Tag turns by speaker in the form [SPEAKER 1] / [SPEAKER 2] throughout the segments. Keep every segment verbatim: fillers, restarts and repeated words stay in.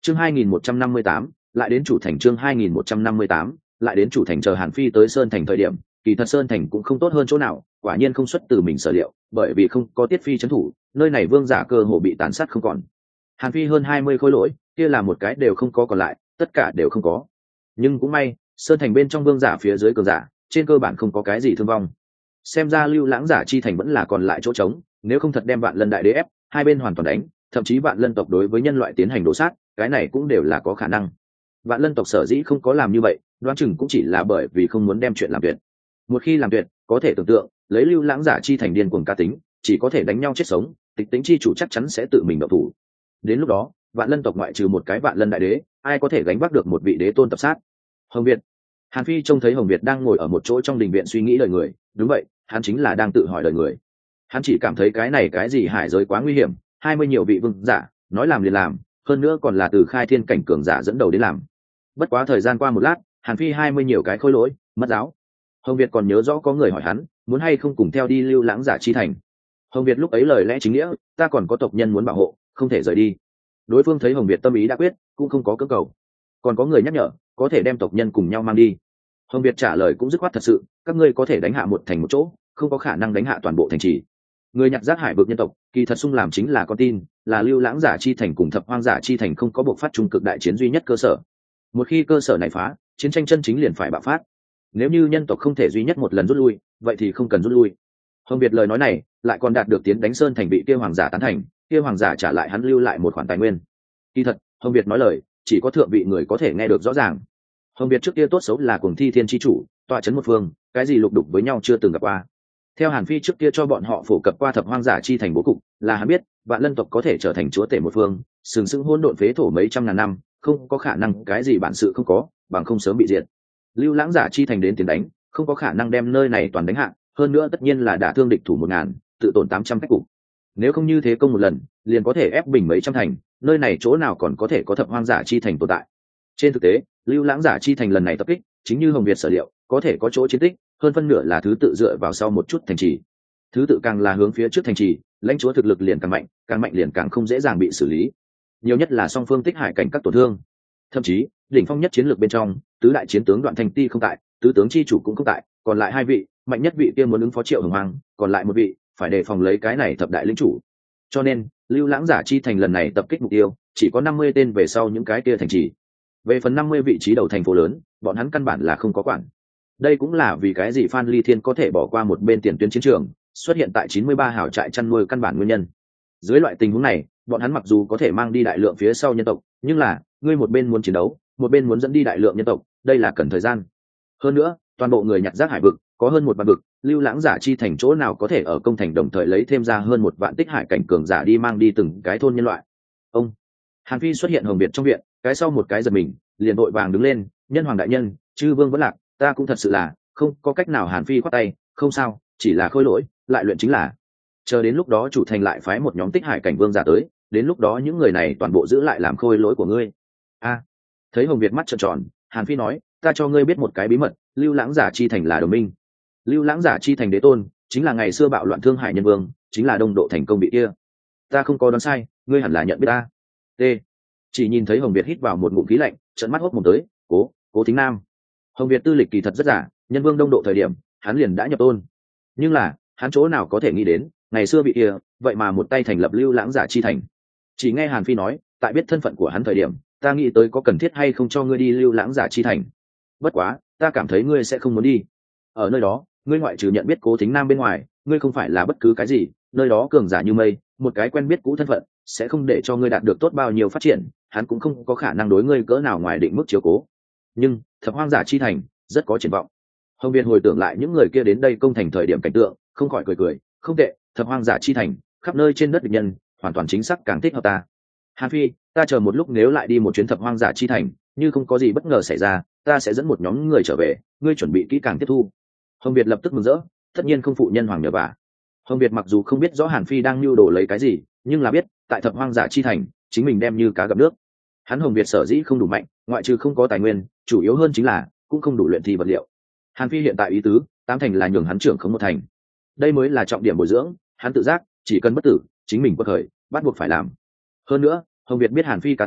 [SPEAKER 1] chương hai nghìn một trăm năm mươi tám lại đến chủ thành. chương hai nghìn một trăm năm mươi tám lại đến chủ thành. Chờ Hàn Phi tới Sơn Thành thời điểm, kỳ thật Sơn Thành cũng không tốt hơn chỗ nào, quả nhiên không xuất từ mình sở liệu, bởi vì không có Tiết Phi trấn thủ, nơi này vương giả cơ hồ bị tàn sát không còn. Hàn Phi hơn hai mươi khối lỗi, kia là một cái đều không có còn lại, tất cả đều không có. Nhưng cũng may, Sơn Thành bên trong vương giả phía dưới cường giả, trên cơ bản không có cái gì thương vong. Xem ra Lưu Lãng giả chi thành vẫn là còn lại chỗ trống, nếu không thật đem Vạn Lân đại đế ép, hai bên hoàn toàn đánh, thậm chí Vạn Lân tộc đối với nhân loại tiến hành đổ sát, cái này cũng đều là có khả năng. Vạn Lân tộc sở dĩ không có làm như vậy, đoán chừng cũng chỉ là bởi vì không muốn đem chuyện làm tuyệt. Một khi làm tuyệt, có thể tưởng tượng, lấy Lưu Lãng giả chi thành điên cuồng cá tính, chỉ có thể đánh nhau chết sống, Tịch Tính chi chủ chắc chắn sẽ tự mình động thủ. Đến lúc đó, Vạn Lân tộc ngoại trừ một cái Vạn Lân đại đế, ai có thể gánh vác được một vị đế tôn tập sát? Hồng Việt. Hàn Phi trông thấy Hồng Việt đang ngồi ở một chỗ trong đình viện suy nghĩ đời người, đúng vậy, hắn chính là đang tự hỏi đời người. Hắn chỉ cảm thấy cái này cái gì hải giới quá nguy hiểm, hai mươi nhiều vị vương giả, nói làm liền làm, hơn nữa còn là từ khai thiên cảnh cường giả dẫn đầu đến làm. Bất quá thời gian qua một lát, Hàn Phi hai mươi nhiều cái khôi lỗi, mất giáo. Hồng Việt còn nhớ rõ có người hỏi hắn, muốn hay không cùng theo đi Lưu Lãng giả chi thành. Hồng Việt lúc ấy lời lẽ chính nghĩa, ta còn có tộc nhân muốn bảo hộ, không thể rời đi. Đối phương thấy Hồng Việt tâm ý đã quyết, cũng không có cưỡng cầu. Còn có người nhắc nhở, có thể đem tộc nhân cùng nhau mang đi. Hồng Việt trả lời cũng dứt khoát thật sự, các ngươi có thể đánh hạ một thành một chỗ, không có khả năng đánh hạ toàn bộ thành trì. Người nhặt rác hải vực nhân tộc, kỳ thật sung làm chính là con tin, là Lưu Lãng giả chi thành cùng Thập Hoang giả chi thành không có buộc phát trung cực đại chiến duy nhất cơ sở. Một khi cơ sở này phá, chiến tranh chân chính liền phải bạo phát. Nếu như nhân tộc không thể duy nhất một lần rút lui, vậy thì không cần rút lui. Hồng Việt lời nói này, lại còn đạt được tiến đánh Sơn thành vị kia hoàng giả tán thành, kia hoàng giả trả lại hắn lưu lại một khoản tài nguyên. Kỳ thật, Hồng Việt nói lời, chỉ có thượng vị người có thể nghe được rõ ràng. Hồng Việt trước kia tốt xấu là cuồng thi thiên chi chủ, tọa chấn một phương, cái gì lục đục với nhau chưa từng gặp qua. Theo Hàn Phi trước kia cho bọn họ phổ cập qua Thập Hoang giả chi thành bố cục, là hắn biết, Vạn Lân tộc có thể trở thành chúa tể một phương, sừng sững hỗn độn phế thổ mấy trăm ngàn năm, không có khả năng cái gì bản sự không có, bằng không sớm bị diệt. Lưu Lãng giả chi thành đến tiền đánh, không có khả năng đem nơi này toàn đánh hạ, hơn nữa tất nhiên là đả thương địch thủ một ngàn, tự tổn tám trăm cách cục. Nếu không như thế công một lần, liền có thể ép bình mấy trăm thành, nơi này chỗ nào còn có thể có Thập Hoang giả chi thành tồn tại. Trên thực tế, Lưu Lãng giả chi thành lần này tập kích, chính như Hồng Việt sở liệu, có thể có chỗ chiến tích, hơn phân nửa là thứ tự dựa vào sau một chút thành trì. Thứ tự càng là hướng phía trước thành trì, lãnh chúa thực lực liền càng mạnh, càng mạnh liền càng không dễ dàng bị xử lý. Nhiều nhất là song phương tích hải cảnh các tổn thương. Thậm chí, đỉnh phong nhất chiến lược bên trong, tứ đại chiến tướng Đoạn Thành Ti không tại, tứ tướng chi chủ cũng không tại, còn lại hai vị, mạnh nhất vị kia muốn ứng phó Triệu Hồng Hoàng, còn lại một vị, phải đề phòng lấy cái này thập đại lĩnh chủ. Cho nên, Lưu Lãng giả chi thành lần này tập kích mục tiêu, chỉ có năm mươi tên về sau những cái kia thành trì. Về phần năm mươi vị trí đầu thành phố lớn, bọn hắn căn bản là không có quản. Đây cũng là vì cái gì Phan Ly Thiên có thể bỏ qua một bên tiền tuyến chiến trường, xuất hiện tại chín mươi ba hào trại chăn nuôi căn bản nguyên nhân. Dưới loại tình huống này, bọn hắn mặc dù có thể mang đi đại lượng phía sau nhân tộc, nhưng là, ngươi một bên muốn chiến đấu, một bên muốn dẫn đi đại lượng nhân tộc, đây là cần thời gian. Hơn nữa, toàn bộ người nhặt rác hải vực, có hơn một vạn vực, Lưu Lãng giả chi thành chỗ nào có thể ở công thành đồng thời lấy thêm ra hơn một vạn tích hải cảnh cường giả đi mang đi từng cái thôn nhân loại. Ông Hàn Phi xuất hiện Hồng Việt trong viện, cái sau một cái giật mình, liền vội vàng đứng lên, nhân hoàng đại nhân, chư vương vẫn lạc, ta cũng thật sự là không có cách nào. Hàn Phi khoát tay, không sao, chỉ là khôi lỗi, lại luyện chính là. Chờ đến lúc đó chủ thành lại phái một nhóm tích hải cảnh vương giả tới, đến lúc đó những người này toàn bộ giữ lại làm khôi lỗi của ngươi. A, thấy Hồng Việt mắt trợn tròn, Hàn Phi nói, ta cho ngươi biết một cái bí mật, Lưu Lãng giả chi thành là đồng minh. Lưu Lãng giả chi thành đế tôn, chính là ngày xưa bạo loạn Thương Hải nhân vương, chính là đông độ thành công bị kia. Ta không có đoán sai, ngươi hẳn là nhận biết ta. T. Chỉ nhìn thấy Hồng Việt hít vào một ngụm khí lạnh, trợn mắt hốt mồm tới, cố, cố Thính Nam. Hồng Việt tư lịch kỳ thật rất giả, nhân vương đông độ thời điểm, hắn liền đã nhập tôn. Nhưng là, hắn chỗ nào có thể nghĩ đến, ngày xưa bị kia, vậy mà một tay thành lập Lưu Lãng giả chi thành. Chỉ nghe Hàn Phi nói, tại biết thân phận của hắn thời điểm, ta nghĩ tới có cần thiết hay không cho ngươi đi Lưu Lãng giả chi thành. Bất quá, ta cảm thấy ngươi sẽ không muốn đi. Ở nơi đó, ngươi ngoại trừ nhận biết Cố Thính Nam bên ngoài, ngươi không phải là bất cứ cái gì, nơi đó cường giả như mây, một cái quen biết cũ thân phận, sẽ không để cho ngươi đạt được tốt bao nhiêu phát triển, hắn cũng không có khả năng đối ngươi cỡ nào ngoài định mức chiếu cố. Nhưng, Thập Hoang giả chi thành, rất có triển vọng. Hồng Việt hồi tưởng lại những người kia đến đây công thành thời điểm cảnh tượng, không khỏi cười cười, không tệ, Thập Hoang giả chi thành, khắp nơi trên đất địch nhân, hoàn toàn chính xác càng thích hợp ta. Hàn Phi, ta chờ một lúc nếu lại đi một chuyến Thập Hoang giả chi thành, như không có gì bất ngờ xảy ra, ta sẽ dẫn một nhóm người trở về, ngươi chuẩn bị kỹ càng tiếp thu. Hồng Việt lập tức mừng rỡ, tất nhiên không phụ nhân hoàng nhờ vả. Hồng Việt mặc dù không biết rõ Hàn Phi đang lưu đồ lấy cái gì, nhưng là biết, tại Thập Hoang giả chi thành, chính mình đem như cá gặp nước. Hắn Hồng Việt sở dĩ không đủ mạnh, ngoại trừ không có tài nguyên, chủ yếu hơn chính là cũng không đủ luyện thi vật liệu. Hàn Phi hiện tại ý tứ, tám thành là nhường hắn trưởng không một thành. Đây mới là trọng điểm bồi dưỡng, hắn tự giác, chỉ cần bất tử, chính mình quật khởi, bắt buộc phải làm. Hơn nữa, Hồng Việt biết Hàn Phi cá tính,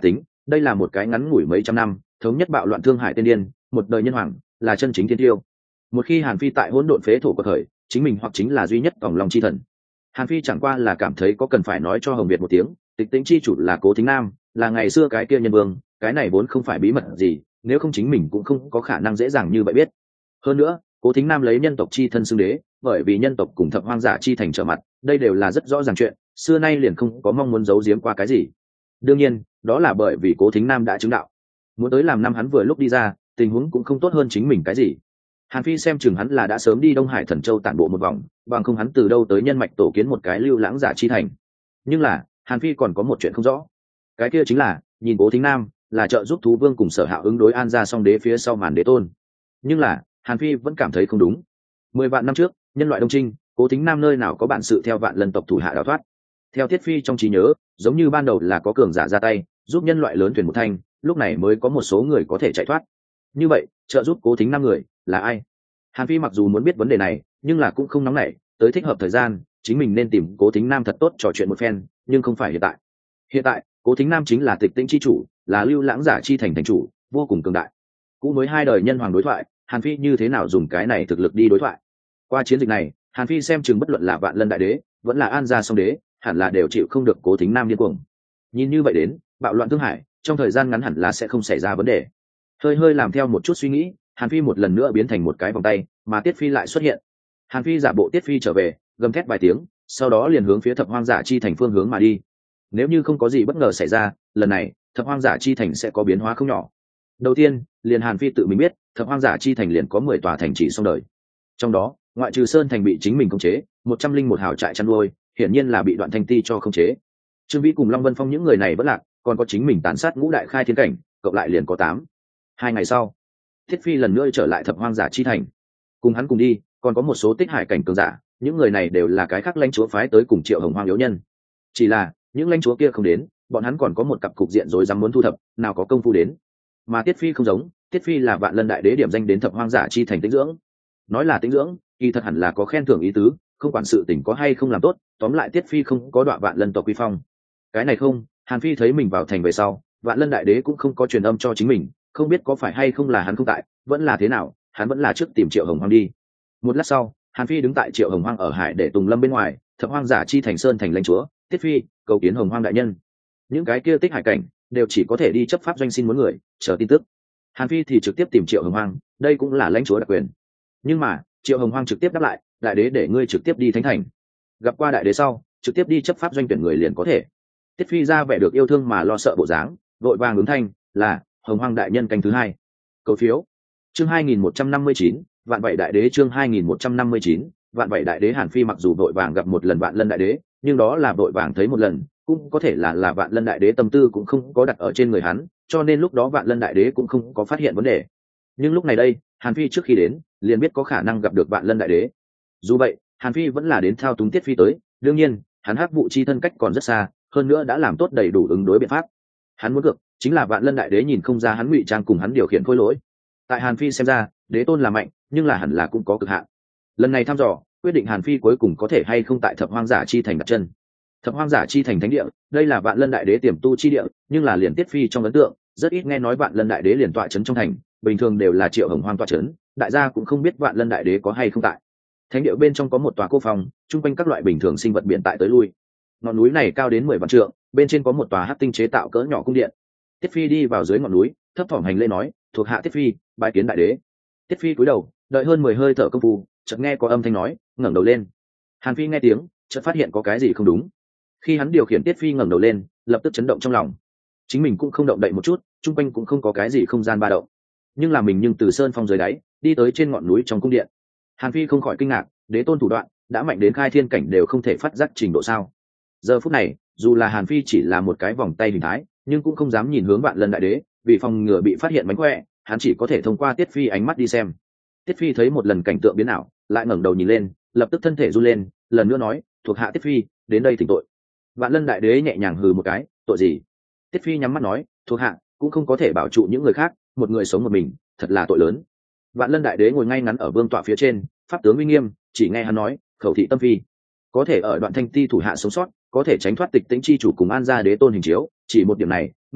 [SPEAKER 1] đây là một cái ngắn ngủi mấy trăm năm thống nhất bạo loạn thương hải tiên điên, một đời nhân hoàng, là chân chính thiên tiêu. Một khi Hàn Phi tại hỗn độn phế thổ của thời, chính mình hoặc chính là duy nhất tổng lòng chi thần. Hàn Phi chẳng qua là cảm thấy có cần phải nói cho Hồng Việt một tiếng, Tịch Tĩnh chi chủ là Cố Thính Nam, là ngày xưa cái kia nhân vương, cái này vốn không phải bí mật gì, nếu không chính mình cũng không có khả năng dễ dàng như vậy biết. Hơn nữa, Cố Thính Nam lấy nhân tộc chi thân xưng đế, bởi vì nhân tộc cùng thập hoang giả chi thành trở mặt, đây đều là rất rõ ràng chuyện, xưa nay liền không có mong muốn giấu giếm qua cái gì. Đương nhiên, đó là bởi vì Cố Thính Nam đã chứng đạo. Muốn tới làm năm hắn vừa lúc đi ra, tình huống cũng không tốt hơn chính mình cái gì. Hàn Phi xem chừng hắn là đã sớm đi Đông Hải Thần Châu tản bộ một vòng, bằng không hắn từ đâu tới nhân mạch tổ kiến một cái lưu lãng giả chi thành. Nhưng là, Hàn Phi còn có một chuyện không rõ. Cái kia chính là, nhìn Cố Thính Nam, là trợ giúp thú vương cùng Sở Hạo ứng đối An gia song đế phía sau màn đế tôn. Nhưng là, Hàn Phi vẫn cảm thấy không đúng. Mười vạn năm trước, nhân loại Đông Trinh, Cố Thính Nam nơi nào có bản sự theo vạn lần tộc thủ hạ đào thoát. Theo Tiết Phi trong trí nhớ, giống như ban đầu là có cường giả ra tay, giúp nhân loại lớn thuyền một thanh, lúc này mới có một số người có thể chạy thoát. Như vậy, trợ giúp Cố Thính Nam người là ai? Hàn Phi mặc dù muốn biết vấn đề này, nhưng là cũng không nóng nảy, tới thích hợp thời gian, chính mình nên tìm Cố Thính Nam thật tốt trò chuyện một phen, nhưng không phải hiện tại. Hiện tại, Cố Thính Nam chính là Tịch Tĩnh chi chủ, là lưu lãng giả chi thành thành chủ, vô cùng cường đại. Cũ mới hai đời nhân hoàng đối thoại, Hàn Phi như thế nào dùng cái này thực lực đi đối thoại? Qua chiến dịch này, Hàn Phi xem chừng bất luận là Vạn Lân đại đế, vẫn là An gia song đế, hẳn là đều chịu không được Cố Thính Nam điên cuồng. Nhìn như vậy đến, bạo loạn thương hải, trong thời gian ngắn hẳn là sẽ không xảy ra vấn đề. Hơi hơi làm theo một chút suy nghĩ, Hàn Phi một lần nữa biến thành một cái vòng tay, mà Tiết Phi lại xuất hiện. Hàn Phi giả bộ Tiết Phi trở về, gầm thét vài tiếng, sau đó liền hướng phía Thập Hoang Giả chi thành phương hướng mà đi. Nếu như không có gì bất ngờ xảy ra, lần này Thập Hoang Giả chi thành sẽ có biến hóa không nhỏ. Đầu tiên, liền Hàn Phi tự mình biết, Thập Hoang Giả chi thành liền có mười tòa thành trì xong đời. Trong đó, ngoại trừ Sơn thành bị chính mình khống chế, một trăm linh một hào trại chăn nuôi, hiển nhiên là bị Đoạn Thanh Ti cho khống chế. Trương Vĩ cùng Long Vân Phong những người này vẫn lạc, còn có chính mình tàn sát ngũ đại khai thiên cảnh, cộng lại liền có tám. Hai ngày sau, Thiết Phi lần nữa trở lại Thập Hoang Giả chi thành, cùng hắn cùng đi, còn có một số tích hải cảnh cường giả, những người này đều là cái khác lãnh chúa phái tới cùng Triệu Hồng Hoang yếu nhân. Chỉ là những lãnh chúa kia không đến, bọn hắn còn có một cặp cục diện rồi dám muốn thu thập, nào có công phu đến. Mà Tiết Phi không giống, Tiết Phi là Vạn Lân đại đế điểm danh đến Thập Hoang Giả chi thành tĩnh dưỡng. Nói là tĩnh dưỡng, kỳ thật hẳn là có khen thưởng ý tứ, không quản sự tình có hay không làm tốt, tóm lại Tiết Phi không có đọa Vạn Lân tộc quy phong. Cái này không, Hàn Phi thấy mình vào thành về sau, Vạn Lân đại đế cũng không có truyền âm cho chính mình, không biết có phải hay không là hắn không tại, vẫn là thế nào, hắn vẫn là trước tìm Triệu Hồng Hoang đi. Một lát sau, Hàn Phi đứng tại Triệu Hồng Hoang ở hải để Tùng Lâm bên ngoài, Thập Hoang Giả chi thành sơn thành lãnh chúa, Tiết Phi cầu kiến Hồng Hoang đại nhân. Những cái kia tích hải cảnh đều chỉ có thể đi chấp pháp doanh xin muốn người, chờ tin tức. Hàn Phi thì trực tiếp tìm Triệu Hồng Hoang, đây cũng là lãnh chúa đặc quyền. Nhưng mà Triệu Hồng Hoang trực tiếp đáp lại, đại đế để ngươi trực tiếp đi thánh thành, gặp qua đại đế sau, trực tiếp đi chấp pháp doanh tuyển người liền có thể. Tiết Phi ra vẻ được yêu thương mà lo sợ bộ dáng, vội vàng ứng thanh là Hồng Hoang đại nhân canh thứ hai. Cầu phiếu. Chương hai nghìn một trăm năm mươi chín, vạn bảy đại đế. Chương hai nghìn một trăm năm mươi chín, vạn bảy đại đế. Hàn Phi mặc dù vội vàng gặp một lần Vạn Lân đại đế, nhưng đó là vội vàng thấy một lần, cũng có thể là là Vạn Lân đại đế tâm tư cũng không có đặt ở trên người hắn, cho nên lúc đó Vạn Lân đại đế cũng không có phát hiện vấn đề. Nhưng lúc này đây, Hàn Phi trước khi đến, liền biết có khả năng gặp được Vạn Lân đại đế. Dù vậy, Hàn Phi vẫn là đến thao túng Tiết Phi tới, đương nhiên, hắn hắc vụ chi thân cách còn rất xa, hơn nữa đã làm tốt đầy đủ ứng đối biện pháp. Hắn muốn cược, chính là Vạn Lân đại đế nhìn không ra hắn ngụy trang cùng hắn điều khiển khối lỗi. Tại Hàn Phi xem ra, đế tôn là mạnh, nhưng là hẳn là cũng có cực hạn. Lần này thăm dò, quyết định Hàn Phi cuối cùng có thể hay không tại Thập Hoang Giả chi thành đặt chân. Thập Hoang Giả chi thành thánh địa, đây là Vạn Lân đại đế tiềm tu chi địa, nhưng là liền Tiết Phi trong ấn tượng, rất ít nghe nói Vạn Lân đại đế liền tọa trấn trong thành, bình thường đều là Triệu Hồng Hoang tọa trấn, đại gia cũng không biết Vạn Lân đại đế có hay không tại. Thánh địa bên trong có một tòa cô phòng, chung quanh các loại bình thường sinh vật biển tại tới lui. Ngọn núi này cao đến mười vạn trượng, bên trên có một tòa hắc tinh chế tạo cỡ nhỏ cung điện. Tiết Phi đi vào dưới ngọn núi, thấp thỏm hành lễ nói, thuộc hạ Tiết Phi, bái kiến đại đế. Tiết Phi cúi đầu, đợi hơn mười hơi thở công phu, chợt nghe có âm thanh nói, ngẩng đầu lên. Hàn Phi nghe tiếng, chợt phát hiện có cái gì không đúng. Khi hắn điều khiển Tiết Phi ngẩng đầu lên, lập tức chấn động trong lòng. Chính mình cũng không động đậy một chút, chung quanh cũng không có cái gì không gian ba động. Nhưng là mình nhưng từ sơn phong dưới đáy, đi tới trên ngọn núi trong cung điện. Hàn Phi không khỏi kinh ngạc, đế tôn thủ đoạn đã mạnh đến khai thiên cảnh đều không thể phát giác trình độ sao? Giờ phút này, dù là Hàn Phi chỉ là một cái vòng tay hình thái, nhưng cũng không dám nhìn hướng Vạn Lân đại đế, vì phòng ngừa bị phát hiện mánh khỏe, hắn chỉ có thể thông qua Tiết Phi ánh mắt đi xem. Tiết Phi thấy một lần cảnh tượng biến ảo, lại ngẩng đầu nhìn lên, lập tức thân thể run lên, lần nữa nói, thuộc hạ Tiết Phi, đến đây thỉnh tội. Vạn Lân đại đế nhẹ nhàng hừ một cái, tội gì? Tiết Phi nhắm mắt nói, thuộc hạ cũng không có thể bảo trụ những người khác, một người sống một mình, thật là tội lớn. Vạn Lân đại đế ngồi ngay ngắn ở vương tọa phía trên, pháp tướng uy nghiêm, chỉ nghe hắn nói, khẩu thị tâm phi, có thể ở Đoạn Thanh Ti thủ hạ sống sót, có thể tránh thoát Tịch Tĩnh chi chủ cùng An gia đế tôn hình chiếu, chỉ một điểm này,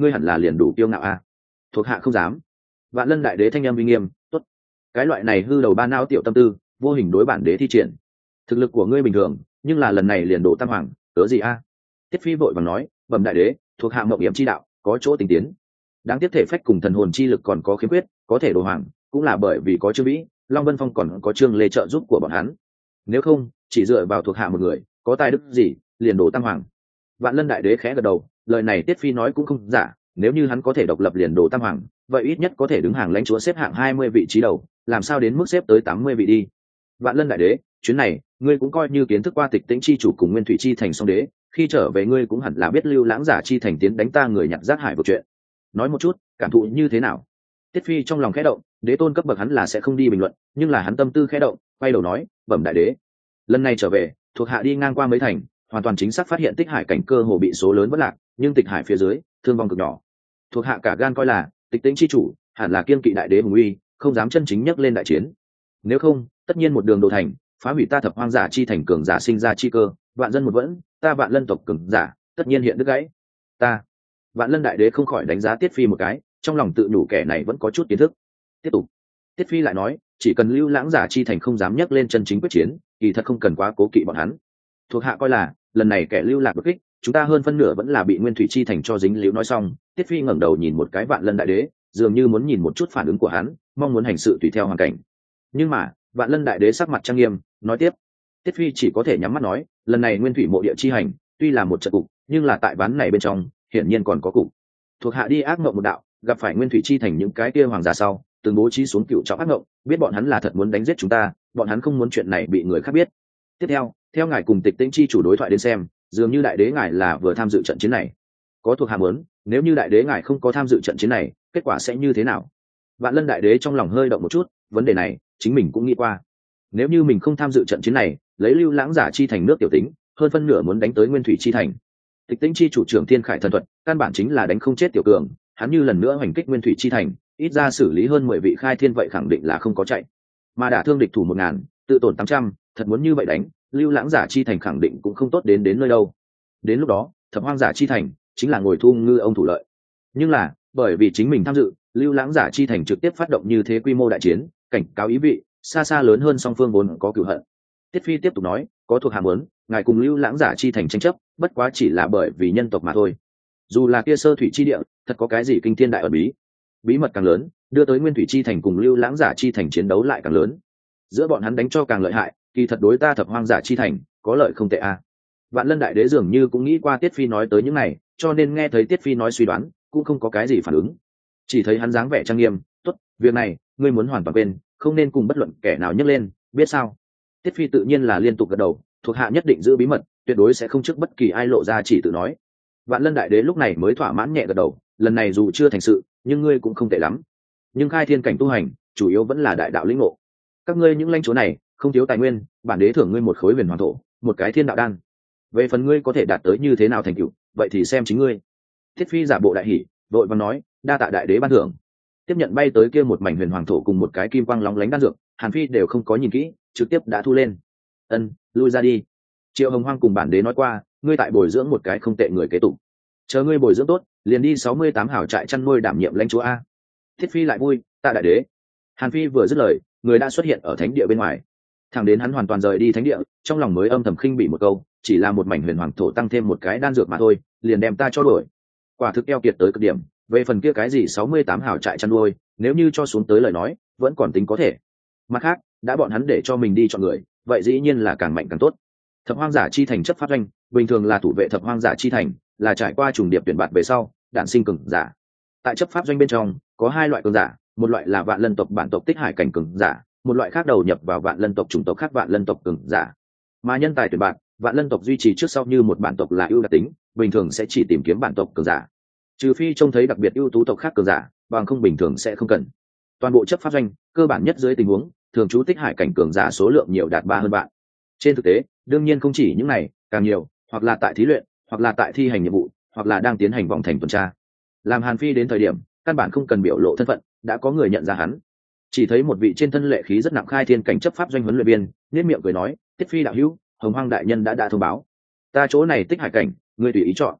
[SPEAKER 1] ngươi hẳn là liền đủ kiêu ngạo a. Thuộc hạ không dám. Vạn Lân đại đế thanh âm uy nghiêm, tốt. Cái loại này hư đầu ba não tiểu tâm tư vô hình đối bản đế thi triển. Thực lực của ngươi bình thường, nhưng là lần này liền đổ tam hoàng, cớ gì a? Tiết Phi vội vàng nói, bẩm đại đế, thuộc hạ mộng yểm chi đạo có chỗ tinh tiến, đáng tiếc thể phách cùng thần hồn chi lực còn có khiếm khuyết, có thể đồ hoàng cũng là bởi vì có Trương Vĩ, Long Vân Phong còn có Trương Lê trợ giúp của bọn hắn, nếu không chỉ dựa vào thuộc hạ một người có tài đức gì liền đổ tam hoàng. Vạn Lân đại đế khẽ gật đầu, lời này Tiết Phi nói cũng không giả, nếu như hắn có thể độc lập liền đổ tam hoàng, vậy ít nhất có thể đứng hàng lãnh chúa xếp hạng hai mươi vị trí đầu, làm sao đến mức xếp tới tám mươi vị đi. Vạn Lân đại đế, chuyến này ngươi cũng coi như kiến thức qua Tịch Tĩnh chi chủ cùng Nguyên Thủy chi thành song đế, khi trở về ngươi cũng hẳn là biết Lưu Lãng Giả chi thành tiến đánh ta người nhặt rác hải một chuyện, nói một chút cảm thụ như thế nào. Tiết Phi trong lòng khẽ động, đế tôn cấp bậc hắn là sẽ không đi bình luận, nhưng là hắn tâm tư khẽ động, quay đầu nói, bẩm đại đế, lần này trở về thuộc hạ đi ngang qua mấy thành, hoàn toàn chính xác phát hiện Tích Hải cảnh cơ hồ bị số lớn bất lạc, nhưng Tịch Hải phía dưới thương vong cực nhỏ. Thuộc hạ cả gan coi là Tịch Tĩnh chi chủ hẳn là kiên kỵ đại đế hùng uy, không dám chân chính nhấc lên đại chiến, nếu không tất nhiên một đường đồ thành, phá hủy ta Thập Hoang Giả chi thành cường giả sinh ra chi cơ, vạn dân một vẫn, ta Vạn Lân tộc cường giả tất nhiên hiện đứt gãy. Ta Vạn Lân đại đế không khỏi đánh giá Tiết Phi một cái, trong lòng tự nhủ kẻ này vẫn có chút kiến thức. Tiếp tục, Tiết Phi lại nói, chỉ cần Lưu Lãng Giả chi thành không dám nhấc lên chân chính quyết chiến, kỳ thật không cần quá cố kỵ bọn hắn. Thuộc hạ coi là lần này kẻ lưu lạc bất kích, chúng ta hơn phân nửa vẫn là bị Nguyên Thủy chi thành cho dính líu. Nói xong, Tiết Phi ngẩng đầu nhìn một cái Vạn Lân đại đế, dường như muốn nhìn một chút phản ứng của hắn, mong muốn hành sự tùy theo hoàn cảnh. Nhưng mà Vạn Lân đại đế sắc mặt trang nghiêm, nói tiếp. Tiết Phi chỉ có thể nhắm mắt nói, lần này Nguyên Thủy mộ địa chi hành tuy là một trận cục, nhưng là tại ván này bên trong hiển nhiên còn có cục. Thuộc hạ đi ác mộng một đạo, gặp phải Nguyên Thủy chi thành những cái kia hoàng giả sau, từng bố trí xuống cựu trọng ác mộng, biết bọn hắn là thật muốn đánh giết chúng ta, bọn hắn không muốn chuyện này bị người khác biết. Tiếp theo, theo ngài cùng Tịch Tĩnh chi chủ đối thoại đến xem, dường như đại đế ngài là vừa tham dự trận chiến này. Có thuộc hạ muốn, nếu như đại đế ngài không có tham dự trận chiến này, kết quả sẽ như thế nào? Vạn Lân đại đế trong lòng hơi động một chút, vấn đề này chính mình cũng nghĩ qua. Nếu như mình không tham dự trận chiến này, lấy Lưu Lãng Giả chi thành nước tiểu tính, hơn phân nửa muốn đánh tới Nguyên Thủy chi thành. Tịch Tĩnh chi chủ trưởng Thiên Khải thần thuật, căn bản chính là đánh không chết tiểu cường, hắn như lần nữa hoành kích Nguyên Thủy chi thành, ít ra xử lý hơn mười vị khai thiên vậy khẳng định là không có chạy. Mà đả thương địch thủ một ngàn, tự tổn tám trăm, thật muốn như vậy đánh, Lưu Lãng Giả chi thành khẳng định cũng không tốt đến đến nơi đâu. Đến lúc đó, Thập Hoang Giả chi thành chính là ngồi thu ngư ông thủ lợi. Nhưng là, bởi vì chính mình tham dự, Lưu Lãng Giả chi thành trực tiếp phát động như thế quy mô đại chiến, cảnh cáo ý vị xa xa lớn hơn song phương vốn có cửu hận. Tiết Phi tiếp tục nói, có thuộc hạ muốn, ngài cùng Lưu Lãng Giả chi thành tranh chấp, bất quá chỉ là bởi vì nhân tộc mà thôi. Dù là kia sơ thủy chi địa, thật có cái gì kinh thiên đại ẩn bí, bí mật càng lớn, đưa tới Nguyên Thủy chi thành cùng Lưu Lãng Giả chi thành chiến đấu lại càng lớn. Giữa bọn hắn đánh cho càng lợi hại, kỳ thật đối ta Thập Hoang Giả chi thành có lợi không tệ a. À. Vạn Lân đại đế dường như cũng nghĩ qua Tiết Phi nói tới những này, cho nên nghe thấy Tiết Phi nói suy đoán, cũng không có cái gì phản ứng. Chỉ thấy hắn dáng vẻ trang nghiêm, tốt, việc này ngươi muốn hoàn toàn quên, không nên cùng bất luận kẻ nào nhắc lên, biết sao? Tiết Phi tự nhiên là liên tục gật đầu, thuộc hạ nhất định giữ bí mật, tuyệt đối sẽ không trước bất kỳ ai lộ ra, chỉ tự nói. Vạn Lân đại đế lúc này mới thỏa mãn nhẹ gật đầu, lần này dù chưa thành sự, nhưng ngươi cũng không tệ lắm. Nhưng khai thiên cảnh tu hành, chủ yếu vẫn là đại đạo lĩnh ngộ. Các ngươi những lãnh chúa này, không thiếu tài nguyên, bản đế thưởng ngươi một khối huyền hoàng thổ, một cái thiên đạo đan. Về phần ngươi có thể đạt tới như thế nào thành tựu, vậy thì xem chính ngươi. Tiết Phi giả bộ đại hỉ, vội vàng nói, đa tạ đại đế ban thưởng. Tiếp nhận bay tới kia một mảnh huyền hoàng thổ cùng một cái kim quang lóng lánh đan dược, Hàn Phi đều không có nhìn kỹ, trực tiếp đã thu lên. Ân, lui ra đi. Triệu Hồng Hoang cùng bản đế nói qua, ngươi tại bồi dưỡng một cái không tệ người kế tục. Chờ ngươi bồi dưỡng tốt, liền đi sáu mươi tám hảo trại chăn nuôi đảm nhiệm lãnh chúa a. Thiết Phi lại vui, tạ đại đế. Hàn Phi vừa dứt lời, người đã xuất hiện ở thánh địa bên ngoài. Thẳng đến hắn hoàn toàn rời đi thánh địa, trong lòng mới âm thầm khinh bỉ một câu, chỉ là một mảnh huyền hoàng thổ tăng thêm một cái đan dược mà thôi, liền đem ta cho đổi. Quả thực eo kiệt tới cực điểm, về phần kia cái gì sáu mươi tám hảo trại chăn nuôi, nếu như cho xuống tới lời nói, vẫn còn tính có thể. Mặt khác, đã bọn hắn để cho mình đi chọn người, vậy dĩ nhiên là càng mạnh càng tốt. Thập Hoang Giả chi thành chấp pháp doanh, bình thường là thủ vệ Thập Hoang Giả chi thành, là trải qua trùng điệp tuyển bạt về sau, đản sinh cường giả. Tại chấp pháp doanh bên trong, có hai loại cường giả, một loại là Vạn Lân tộc bản tộc Tích Hải cảnh cường giả, một loại khác đầu nhập vào Vạn Lân tộc chủng tộc khác Vạn Lân tộc cường giả. Mà nhân tài tuyển bạt, Vạn Lân tộc duy trì trước sau như một bản tộc là ưu đặc tính, bình thường sẽ chỉ tìm kiếm bản tộc cường giả. Trừ phi trông thấy đặc biệt ưu tú tộc khác cường giả, bằng không bình thường sẽ không cần. Toàn bộ chấp pháp doanh, cơ bản nhất dưới tình huống, thường trú Tích Hải cảnh cường giả số lượng nhiều đạt ba hơn bạn. Trên thực tế, đương nhiên không chỉ những này, càng nhiều, hoặc là tại thí luyện, hoặc là tại thi hành nhiệm vụ, hoặc là đang tiến hành vòng thành tuần tra. Làm Hàn Phi đến thời điểm, căn bản không cần biểu lộ thân phận, đã có người nhận ra hắn. Chỉ thấy một vị trên thân lệ khí rất nặng khai thiên cảnh chấp pháp doanh huấn luyện viên, nhếch miệng cười nói, "Tiết Phi đạo hữu, Hồng Hoang đại nhân đã đã thông báo, ta chỗ này Tích Hải cảnh, ngươi tùy ý chọn."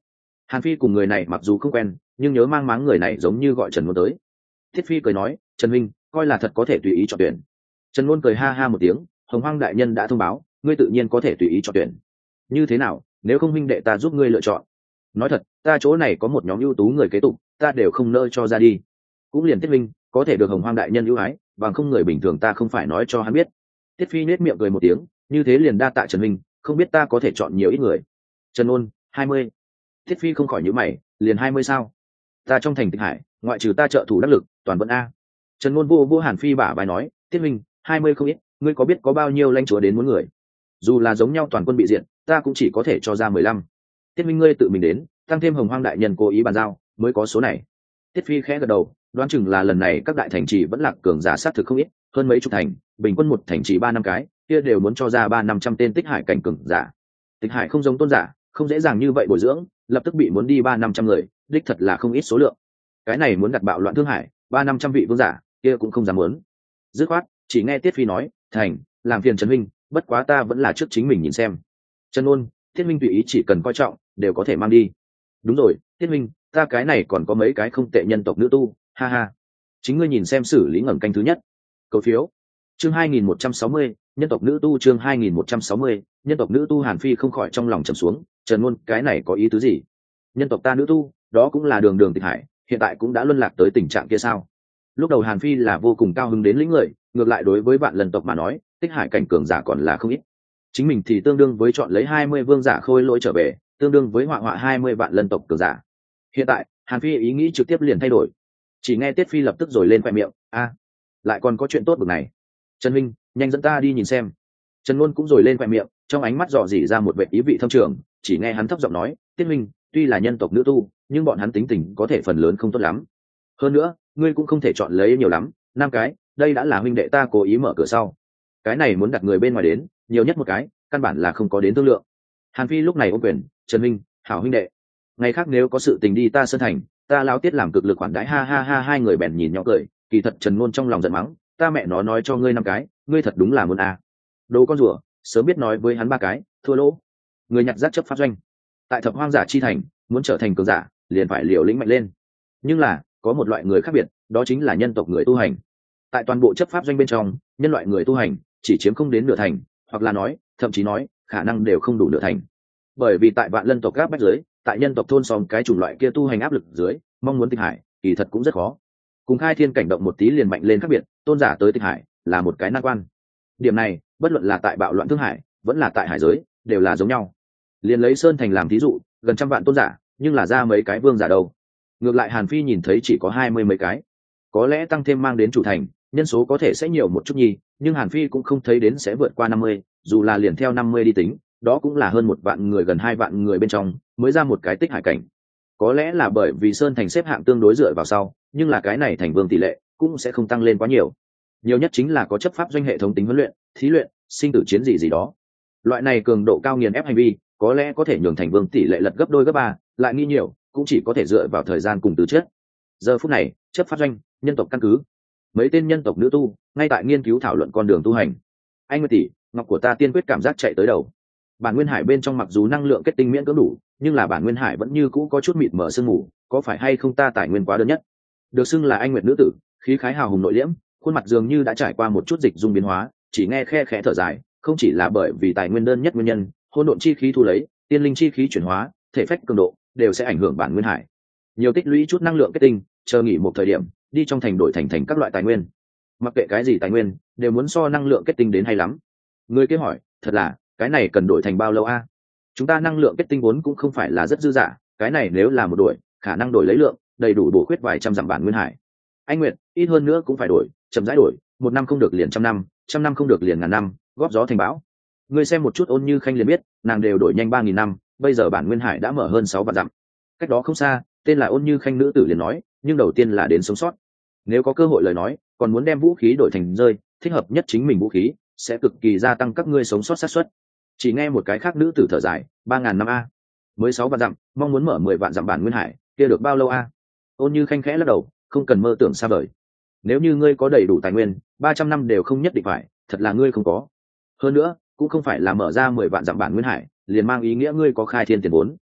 [SPEAKER 1] Hàn Phi cùng người này mặc dù không quen, nhưng nhớ mang máng người này giống như gọi Trần Ngôn tới. Thiết Phi cười nói, Trần Minh, coi là thật có thể tùy ý chọn tuyển. Trần Ngôn cười ha ha một tiếng, Hồng Hoang đại nhân đã thông báo, ngươi tự nhiên có thể tùy ý chọn tuyển. Như thế nào, nếu không huynh đệ ta giúp ngươi lựa chọn. Nói thật, ta chỗ này có một nhóm ưu tú người kế tục, ta đều không nỡ cho ra đi. Cũng liền Tiết Minh có thể được Hồng Hoang đại nhân ưu ái, bằng không người bình thường ta không phải nói cho hắn biết. Tiết Phi nét miệng cười một tiếng, như thế liền đa tạ Trần Minh, không biết ta có thể chọn nhiều ít người. Trần Ôn, hai mươi. Tiết Phi không khỏi nhíu mày, liền hai mươi sao? Ta trong thành Tịch Hải, ngoại trừ ta trợ thủ đắc lực, toàn vẫn a. Trần Ôn vô vô Hàn Phi bả vai nói, Tiết Minh, hai mươi không ít, ngươi có biết có bao nhiêu lãnh chúa đến muốn người? Dù là giống nhau toàn quân bị diệt, ta cũng chỉ có thể cho ra mười lăm. Tiết Minh ngươi tự mình đến, tăng thêm Hồng Hoang đại nhân cố ý bàn giao, mới có số này. Tiết Phi khẽ gật đầu, đoán chừng là lần này các đại thành trì vẫn lạc cường giả sát thực không ít, hơn mấy chục thành, bình quân một thành trì ba năm cái, kia đều muốn cho ra ba năm trăm tên Tích Hải cảnh cường giả. Tịch Hải không giống tôn giả, không dễ dàng như vậy bồi dưỡng, lập tức bị muốn đi ba năm trăm người, đích thật là không ít số lượng. Cái này muốn đặt bạo loạn Thương Hải, ba năm trăm vị vương giả, kia cũng không dám muốn. Dứt khoát, chỉ nghe Tiết Phi nói, thành, làm phiền Trần Minh, bất quá ta vẫn là trước chính mình nhìn xem. Trần Ôn, Tiết Minh tùy ý chỉ cần coi trọng, đều có thể mang đi. Đúng rồi, Tiết Minh, ta cái này còn có mấy cái không tệ nhân tộc nữ tu, ha ha. Chính ngươi nhìn xem xử lý ngẩng canh thứ nhất. Cầu phiếu. Chương hai nghìn một trăm sáu mươi, nhân tộc nữ tu chương hai nghìn một trăm sáu mươi, nhân tộc nữ tu Hàn Phi không khỏi trong lòng trầm xuống, Trần Ôn, cái này có ý tứ gì? Nhân tộc ta nữ tu, đó cũng là đường đường Tịch Hải, hiện tại cũng đã luân lạc tới tình trạng kia sao? Lúc đầu Hàn Phi là vô cùng cao hứng đến lĩnh người, ngược lại đối với vạn lần tộc mà nói, Tích Hải cảnh cường giả còn là không ít. Chính mình thì tương đương với chọn lấy hai mươi vương giả khôi lỗi trở về, tương đương với họa họa hai mươi vạn lần tộc cường giả. Hiện tại, Hàn Phi ý nghĩ trực tiếp liền thay đổi. Chỉ nghe Tiết Phi lập tức rồi lên khoe miệng, a, lại còn có chuyện tốt bực này. Trần Minh, nhanh dẫn ta đi nhìn xem. Trần Luân cũng rồi lên khoe miệng, trong ánh mắt dò dỉ ra một vẻ ý vị thâm trường, chỉ nghe hắn thấp giọng nói, Tiết Minh, tuy là nhân tộc nữ tu, nhưng bọn hắn tính tình có thể phần lớn không tốt lắm. Hơn nữa, ngươi cũng không thể chọn lấy nhiều lắm, năm cái, đây đã là huynh đệ ta cố ý mở cửa sau. Cái này muốn đặt người bên ngoài đến, nhiều nhất một cái, căn bản là không có đến thương lượng. Hàn Phi lúc này ôm quyền, Trần Minh, hảo huynh đệ, ngày khác nếu có sự tình đi ta Sơn Thành, ta lão Tiết làm cực lực khoản đãi, ha ha ha. Hai người bèn nhìn nhau cười, kỳ thật Trần Luân trong lòng giận mắng, ta mẹ nó nói cho ngươi năm cái, ngươi thật đúng là muốn à. Đồ con rùa, sớm biết nói với hắn ba cái, thua lỗ. Người nhặt rác chấp pháp doanh, tại Thập Hoang giả chi thành, muốn trở thành cường giả, liền phải liều lĩnh mạnh lên. Nhưng là, có một loại người khác biệt, đó chính là nhân tộc người tu hành. Tại toàn bộ chấp pháp doanh bên trong, nhân loại người tu hành chỉ chiếm không đến nửa thành, hoặc là nói, thậm chí nói, khả năng đều không đủ nửa thành. Bởi vì tại vạn lân tộc các bách giới, tại nhân tộc thôn xóm cái chủng loại kia tu hành áp lực dưới, mong muốn Tịch Hải, kỳ thật cũng rất khó. Cùng khai thiên cảnh động một tí liền mạnh lên khác biệt, tôn giả tới Tịch Hải là một cái nan quan. Điểm này, bất luận là tại bạo loạn Thương Hải, vẫn là tại hải giới, đều là giống nhau. Liền lấy Sơn Thành làm thí dụ, gần trăm vạn tôn giả, nhưng là ra mấy cái vương giả đâu. Ngược lại Hàn Phi nhìn thấy chỉ có hai mươi mấy cái, có lẽ tăng thêm mang đến chủ thành, nhân số có thể sẽ nhiều một chút nhi, nhưng Hàn Phi cũng không thấy đến sẽ vượt qua năm mươi, dù là liền theo năm mươi đi tính, đó cũng là hơn một vạn người, gần hai vạn người bên trong mới ra một cái Tích Hải cảnh. Có lẽ là bởi vì Sơn Thành xếp hạng tương đối dựa vào sau, nhưng là cái này thành vương tỷ lệ cũng sẽ không tăng lên quá nhiều. Nhiều nhất chính là có chấp pháp doanh hệ thống tính huấn luyện, thí luyện, sinh tử chiến gì gì đó. Loại này cường độ cao nghiền ép hành vi, có lẽ có thể nhường thành vương tỷ lệ lật gấp đôi gấp ba, lại nghi nhiều, cũng chỉ có thể dựa vào thời gian cùng từ chết. Giờ phút này, chấp pháp doanh, nhân tộc căn cứ, mấy tên nhân tộc nữ tu ngay tại nghiên cứu thảo luận con đường tu hành. Anh Nguyệt tỷ, ngọc của ta tiên quyết cảm giác chạy tới đầu. Bản nguyên hải bên trong mặc dù năng lượng kết tinh miễn cưỡng đủ, nhưng là bản nguyên hải vẫn như cũ có chút mịt mờ sương mù, có phải hay không ta tài nguyên quá đơn nhất? Được xưng là Anh Nguyệt nữ tử, khí khái hào hùng nội liễm, khuôn mặt dường như đã trải qua một chút dịch dung biến hóa, chỉ nghe khe khẽ thở dài, không chỉ là bởi vì tài nguyên đơn nhất nguyên nhân, hỗn độn chi khí thu lấy, tiên linh chi khí chuyển hóa, thể phách cường độ đều sẽ ảnh hưởng bản nguyên hải. Nhiều tích lũy chút năng lượng kết tinh, chờ nghỉ một thời điểm, đi trong thành đổi thành thành các loại tài nguyên. Mặc kệ cái gì tài nguyên, đều muốn so năng lượng kết tinh đến hay lắm. Người kia hỏi, thật là, cái này cần đổi thành bao lâu a? Chúng ta năng lượng kết tinh vốn cũng không phải là rất dư dả, cái này nếu là một đổi, khả năng đổi lấy lượng, đầy đủ bổ khuyết vài trăm dặm bản nguyên hải. Anh Nguyệt, ít hơn nữa cũng phải đổi, chậm rãi đổi, một năm không được liền trăm năm, trăm năm không được liền ngàn năm, góp gió thành bão. Ngươi xem một chút Ôn Như Khanh liền biết, nàng đều đổi nhanh ba nghìn năm, bây giờ bản nguyên hải đã mở hơn sáu vạn dặm. Cách đó không xa, tên là Ôn Như Khanh nữ tử liền nói, nhưng đầu tiên là đến sống sót. Nếu có cơ hội lời nói, còn muốn đem vũ khí đổi thành rơi, thích hợp nhất chính mình vũ khí, sẽ cực kỳ gia tăng các ngươi sống sót xác suất. Chỉ nghe một cái khác nữ tử thở dài, ba ngàn năm a, mới sáu vạn dặm, mong muốn mở mười vạn dặm bản nguyên hải, kia được bao lâu a? Ôn Như Khanh khẽ lắc đầu, không cần mơ tưởng xa vời. Nếu như ngươi có đầy đủ tài nguyên, ba trăm năm đều không nhất định phải, thật là ngươi không có. Hơn nữa, cũng không phải là mở ra mười vạn dặm bản nguyên hải, liền mang ý nghĩa ngươi có khai thiên tiền vốn.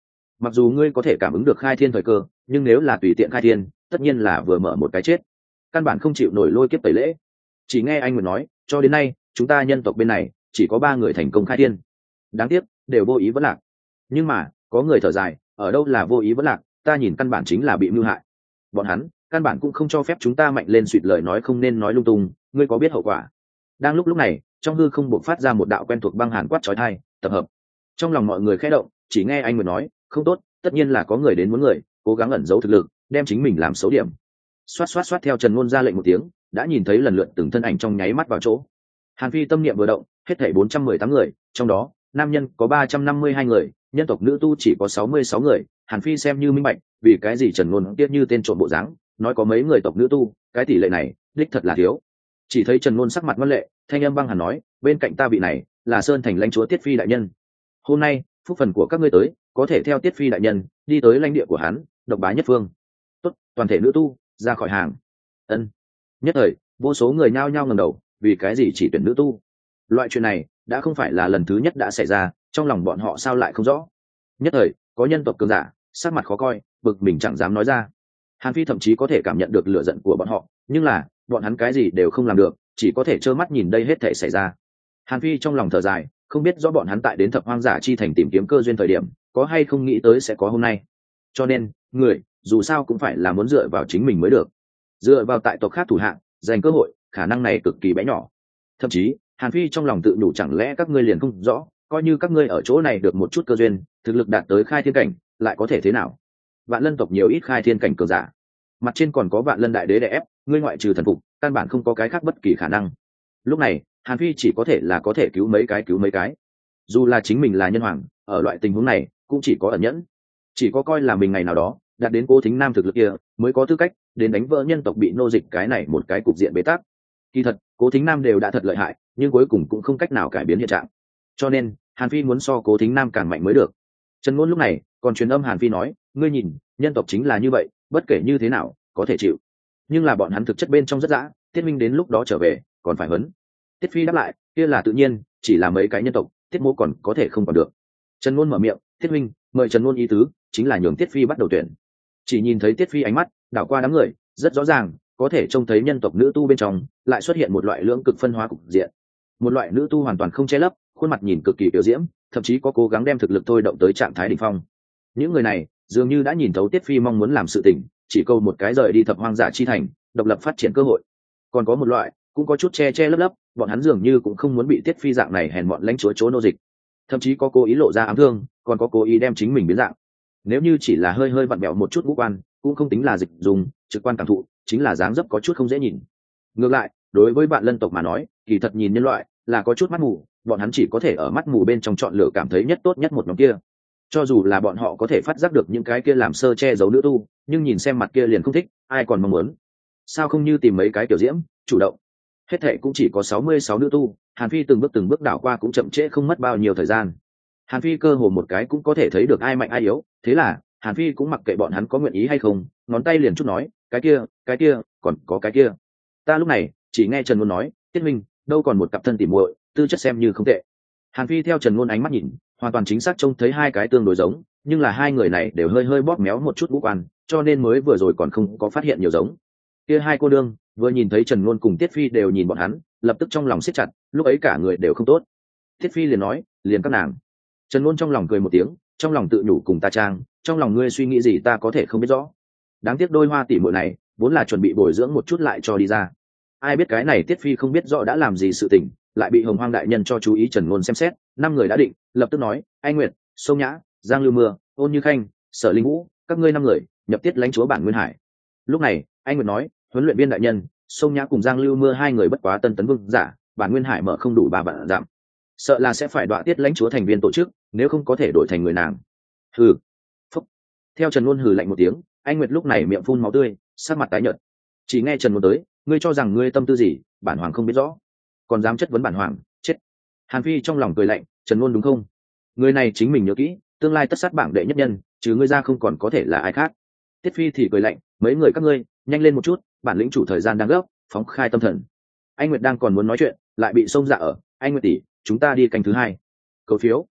[SPEAKER 1] mặc dù ngươi có thể cảm ứng được khai thiên thời cơ, nhưng nếu là tùy tiện khai thiên, tất nhiên là vừa mở một cái chết, căn bản không chịu nổi lôi kiếp tẩy lễ. Chỉ nghe anh Nguyệt nói, cho đến nay chúng ta nhân tộc bên này chỉ có ba người thành công khai thiên, đáng tiếc đều vô ý vẫn lạc. Nhưng mà có người thở dài, ở đâu là vô ý vẫn lạc, ta nhìn căn bản chính là bị mưu hại. Bọn hắn căn bản cũng không cho phép chúng ta mạnh lên suýt lời nói không nên nói lung tung, ngươi có biết hậu quả? Đang lúc lúc này, trong hư không bộc phát ra một đạo quen thuộc băng hàn quát chói tai, tập hợp. Trong lòng mọi người khẽ động, chỉ nghe anh Nguyệt nói, không tốt, tất nhiên là có người đến muốn người, cố gắng ẩn giấu thực lực, đem chính mình làm xấu điểm. Xoát xoát xoát, theo Trần Ngôn ra lệnh một tiếng, đã nhìn thấy lần lượt từng thân ảnh trong nháy mắt vào chỗ. Hàn Phi tâm niệm vừa động, hết thảy bốn trăm mười tám người, trong đó nam nhân có ba trăm năm mươi hai người, nhân tộc nữ tu chỉ có sáu mươi sáu người. Hàn Phi xem như minh bạch, vì cái gì Trần Ngôn tiếc như tên trộm bộ dáng, nói có mấy người tộc nữ tu, cái tỷ lệ này đích thật là thiếu. Chỉ thấy Trần Ngôn sắc mặt ngoan lệ, thanh âm băng hàn nói, bên cạnh ta vị này là Sơn Thành lãnh chúa Tiết Phi đại nhân. Hôm nay phúc phần của các ngươi tới, có thể theo Tiết Phi đại nhân đi tới lãnh địa của hắn, độc bá nhất phương. Tốt, toàn thể nữ tu ra khỏi hàng. Ân. Nhất thời vô số người nhao nhao ngẩng đầu, vì cái gì chỉ tuyển nữ tu? Loại chuyện này đã không phải là lần thứ nhất đã xảy ra, trong lòng bọn họ sao lại không rõ. Nhất thời có nhân tộc cường giả sắc mặt khó coi, bực mình chẳng dám nói ra. Hàn Phi thậm chí có thể cảm nhận được lửa giận của bọn họ, nhưng là bọn hắn cái gì đều không làm được, chỉ có thể trơ mắt nhìn đây hết thể xảy ra. Hàn Phi trong lòng thở dài, không biết rõ bọn hắn tại đến thập hoang giả chi thành tìm kiếm cơ duyên thời điểm, có hay không nghĩ tới sẽ có hôm nay. Cho nên người dù sao cũng phải là muốn dựa vào chính mình mới được, dựa vào tại tộc khác thủ hạng giành cơ hội, khả năng này cực kỳ bé nhỏ. Thậm chí Hàn Phi trong lòng tự đủ, chẳng lẽ các ngươi liền không rõ, coi như các ngươi ở chỗ này được một chút cơ duyên, thực lực đạt tới khai thiên cảnh, lại có thể thế nào? Vạn Lân tộc nhiều ít khai thiên cảnh cường giả, mặt trên còn có Vạn Lân đại đế đè ép, ngươi ngoại trừ thần phục, căn bản không có cái khác bất kỳ khả năng. Lúc này Hàn Phi chỉ có thể là có thể cứu mấy cái cứu mấy cái, dù là chính mình là nhân hoàng, ở loại tình huống này cũng chỉ có ẩn nhẫn, chỉ có coi là mình ngày nào đó đạt đến Cố Thính Nam thực lực kia, mới có tư cách đến đánh vỡ nhân tộc bị nô dịch cái này một cái cục diện bế tắc. Kỳ thật Cố Thính Nam đều đã thật lợi hại, nhưng cuối cùng cũng không cách nào cải biến hiện trạng, cho nên Hàn Phi muốn so Cố Thính Nam càng mạnh mới được. Trần Ngôn lúc này còn truyền âm Hàn Phi nói, ngươi nhìn nhân tộc chính là như vậy, bất kể như thế nào có thể chịu, nhưng là bọn hắn thực chất bên trong rất dã, Tiết Minh đến lúc đó trở về còn phải huấn. Tiết Phi đáp lại, kia là tự nhiên, chỉ là mấy cái nhân tộc, Tiết Mỗ còn có thể không còn được. Trần Ngôn mở miệng, Tiết Minh mời Trần Ngôn ý tứ chính là nhường Tiết Phi bắt đầu tuyển. Chỉ nhìn thấy Tiết Phi ánh mắt đảo qua đám người, rất rõ ràng có thể trông thấy nhân tộc nữ tu bên trong lại xuất hiện một loại lưỡng cực phân hóa cục diện, một loại nữ tu hoàn toàn không che lấp, khuôn mặt nhìn cực kỳ biểu diễm, thậm chí có cố gắng đem thực lực thôi động tới trạng thái đỉnh phong. Những người này dường như đã nhìn thấu Tiết Phi mong muốn làm sự tình, chỉ câu một cái rời đi thập hoang giả chi thành, độc lập phát triển cơ hội. Còn có một loại cũng có chút che che lấp lấp, bọn hắn dường như cũng không muốn bị Tiết Phi dạng này hèn mọn lãnh chúa chỗ nô dịch, thậm chí có cố ý lộ ra ám thương, còn có cố ý đem chính mình biến dạng. Nếu như chỉ là hơi hơi vặn bẹo một chút ngũ quan, cũng không tính là dịch dùng, trực quan cảm thụ chính là dáng dấp có chút không dễ nhìn. Ngược lại đối với Vạn Lân tộc mà nói, kỳ thật nhìn nhân loại là có chút mắt mù, bọn hắn chỉ có thể ở mắt mù bên trong chọn lựa cảm thấy nhất tốt nhất một nhóm kia. Cho dù là bọn họ có thể phát giác được những cái kia làm sơ che giấu nữ tu, nhưng nhìn xem mặt kia liền không thích, ai còn mong muốn. Sao không như tìm mấy cái tiểu diễm chủ động? Hết thệ cũng chỉ có sáu mươi sáu nữ tu, Hàn Phi từng bước từng bước đảo qua cũng chậm trễ không mất bao nhiêu thời gian. Hàn Phi cơ hồ một cái cũng có thể thấy được ai mạnh ai yếu, thế là Hàn Phi cũng mặc kệ bọn hắn có nguyện ý hay không, ngón tay liền chút nói, cái kia cái kia còn có cái kia. Ta lúc này chỉ nghe Trần Ngôn nói, Tiết Minh đâu còn một cặp thân tỉ muội, tư chất xem như không tệ. Hàn Phi theo Trần Ngôn ánh mắt nhìn, hoàn toàn chính xác trông thấy hai cái tương đối giống, nhưng là hai người này đều hơi hơi bóp méo một chút ngũ quan, cho nên mới vừa rồi còn không có phát hiện nhiều giống. Kia hai cô đương vừa nhìn thấy Trần Ngôn cùng Tiết Phi đều nhìn bọn hắn, lập tức trong lòng siết chặt, lúc ấy cả người đều không tốt. Tiết Phi liền nói, liền các nàng. Trần Ngôn trong lòng cười một tiếng, trong lòng tự nhủ, cùng ta trang, trong lòng ngươi suy nghĩ gì ta có thể không biết rõ. Đáng tiếc đôi hoa tỷ muội này vốn là chuẩn bị bồi dưỡng một chút lại cho đi ra, ai biết cái này Tiết Phi không biết rõ đã làm gì sự tình, lại bị Hồng Hoang đại nhân cho chú ý. Trần Ngôn xem xét, năm người đã định, lập tức nói, anh Nguyệt, Sông Nhã, Giang Lưu Mưa, Ôn Như Khanh, Sở Linh Vũ, các ngươi năm người nhập tiết lãnh chúa bản Nguyên Hải. Lúc này anh Nguyệt nói, huấn luyện viên đại nhân, Sông Nhã cùng Giang Lưu Mưa hai người bất quá tân tấn vương giả, bản Nguyên Hải mở không đủ ba vạn giảm, sợ là sẽ phải đọa tiết lãnh chúa thành viên tổ chức, nếu không có thể đổi thành người nàng. Hừ. Phúc. Theo Trần Ngôn hừ lạnh một tiếng, anh Nguyệt lúc này miệng phun máu tươi, sắc mặt tái nhợt. Chỉ nghe Trần Ngôn tới, ngươi cho rằng ngươi tâm tư gì, bản hoàng không biết rõ, còn dám chất vấn bản hoàng, chết. Hàn Phi trong lòng cười lạnh, Trần Ngôn đúng không? Người này chính mình nhớ kỹ, tương lai tất sát bảng đệ nhất nhân, chứ ngươi ra không còn có thể là ai khác. Tiết Phi thì cười lạnh, mấy người các ngươi, nhanh lên một chút, bản lĩnh chủ thời gian đang gấp, phóng khai tâm thần. Anh Nguyệt đang còn muốn nói chuyện, lại bị xông dạ ở, anh Nguyệt tỷ, chúng ta đi canh thứ hai. Cầu phiếu.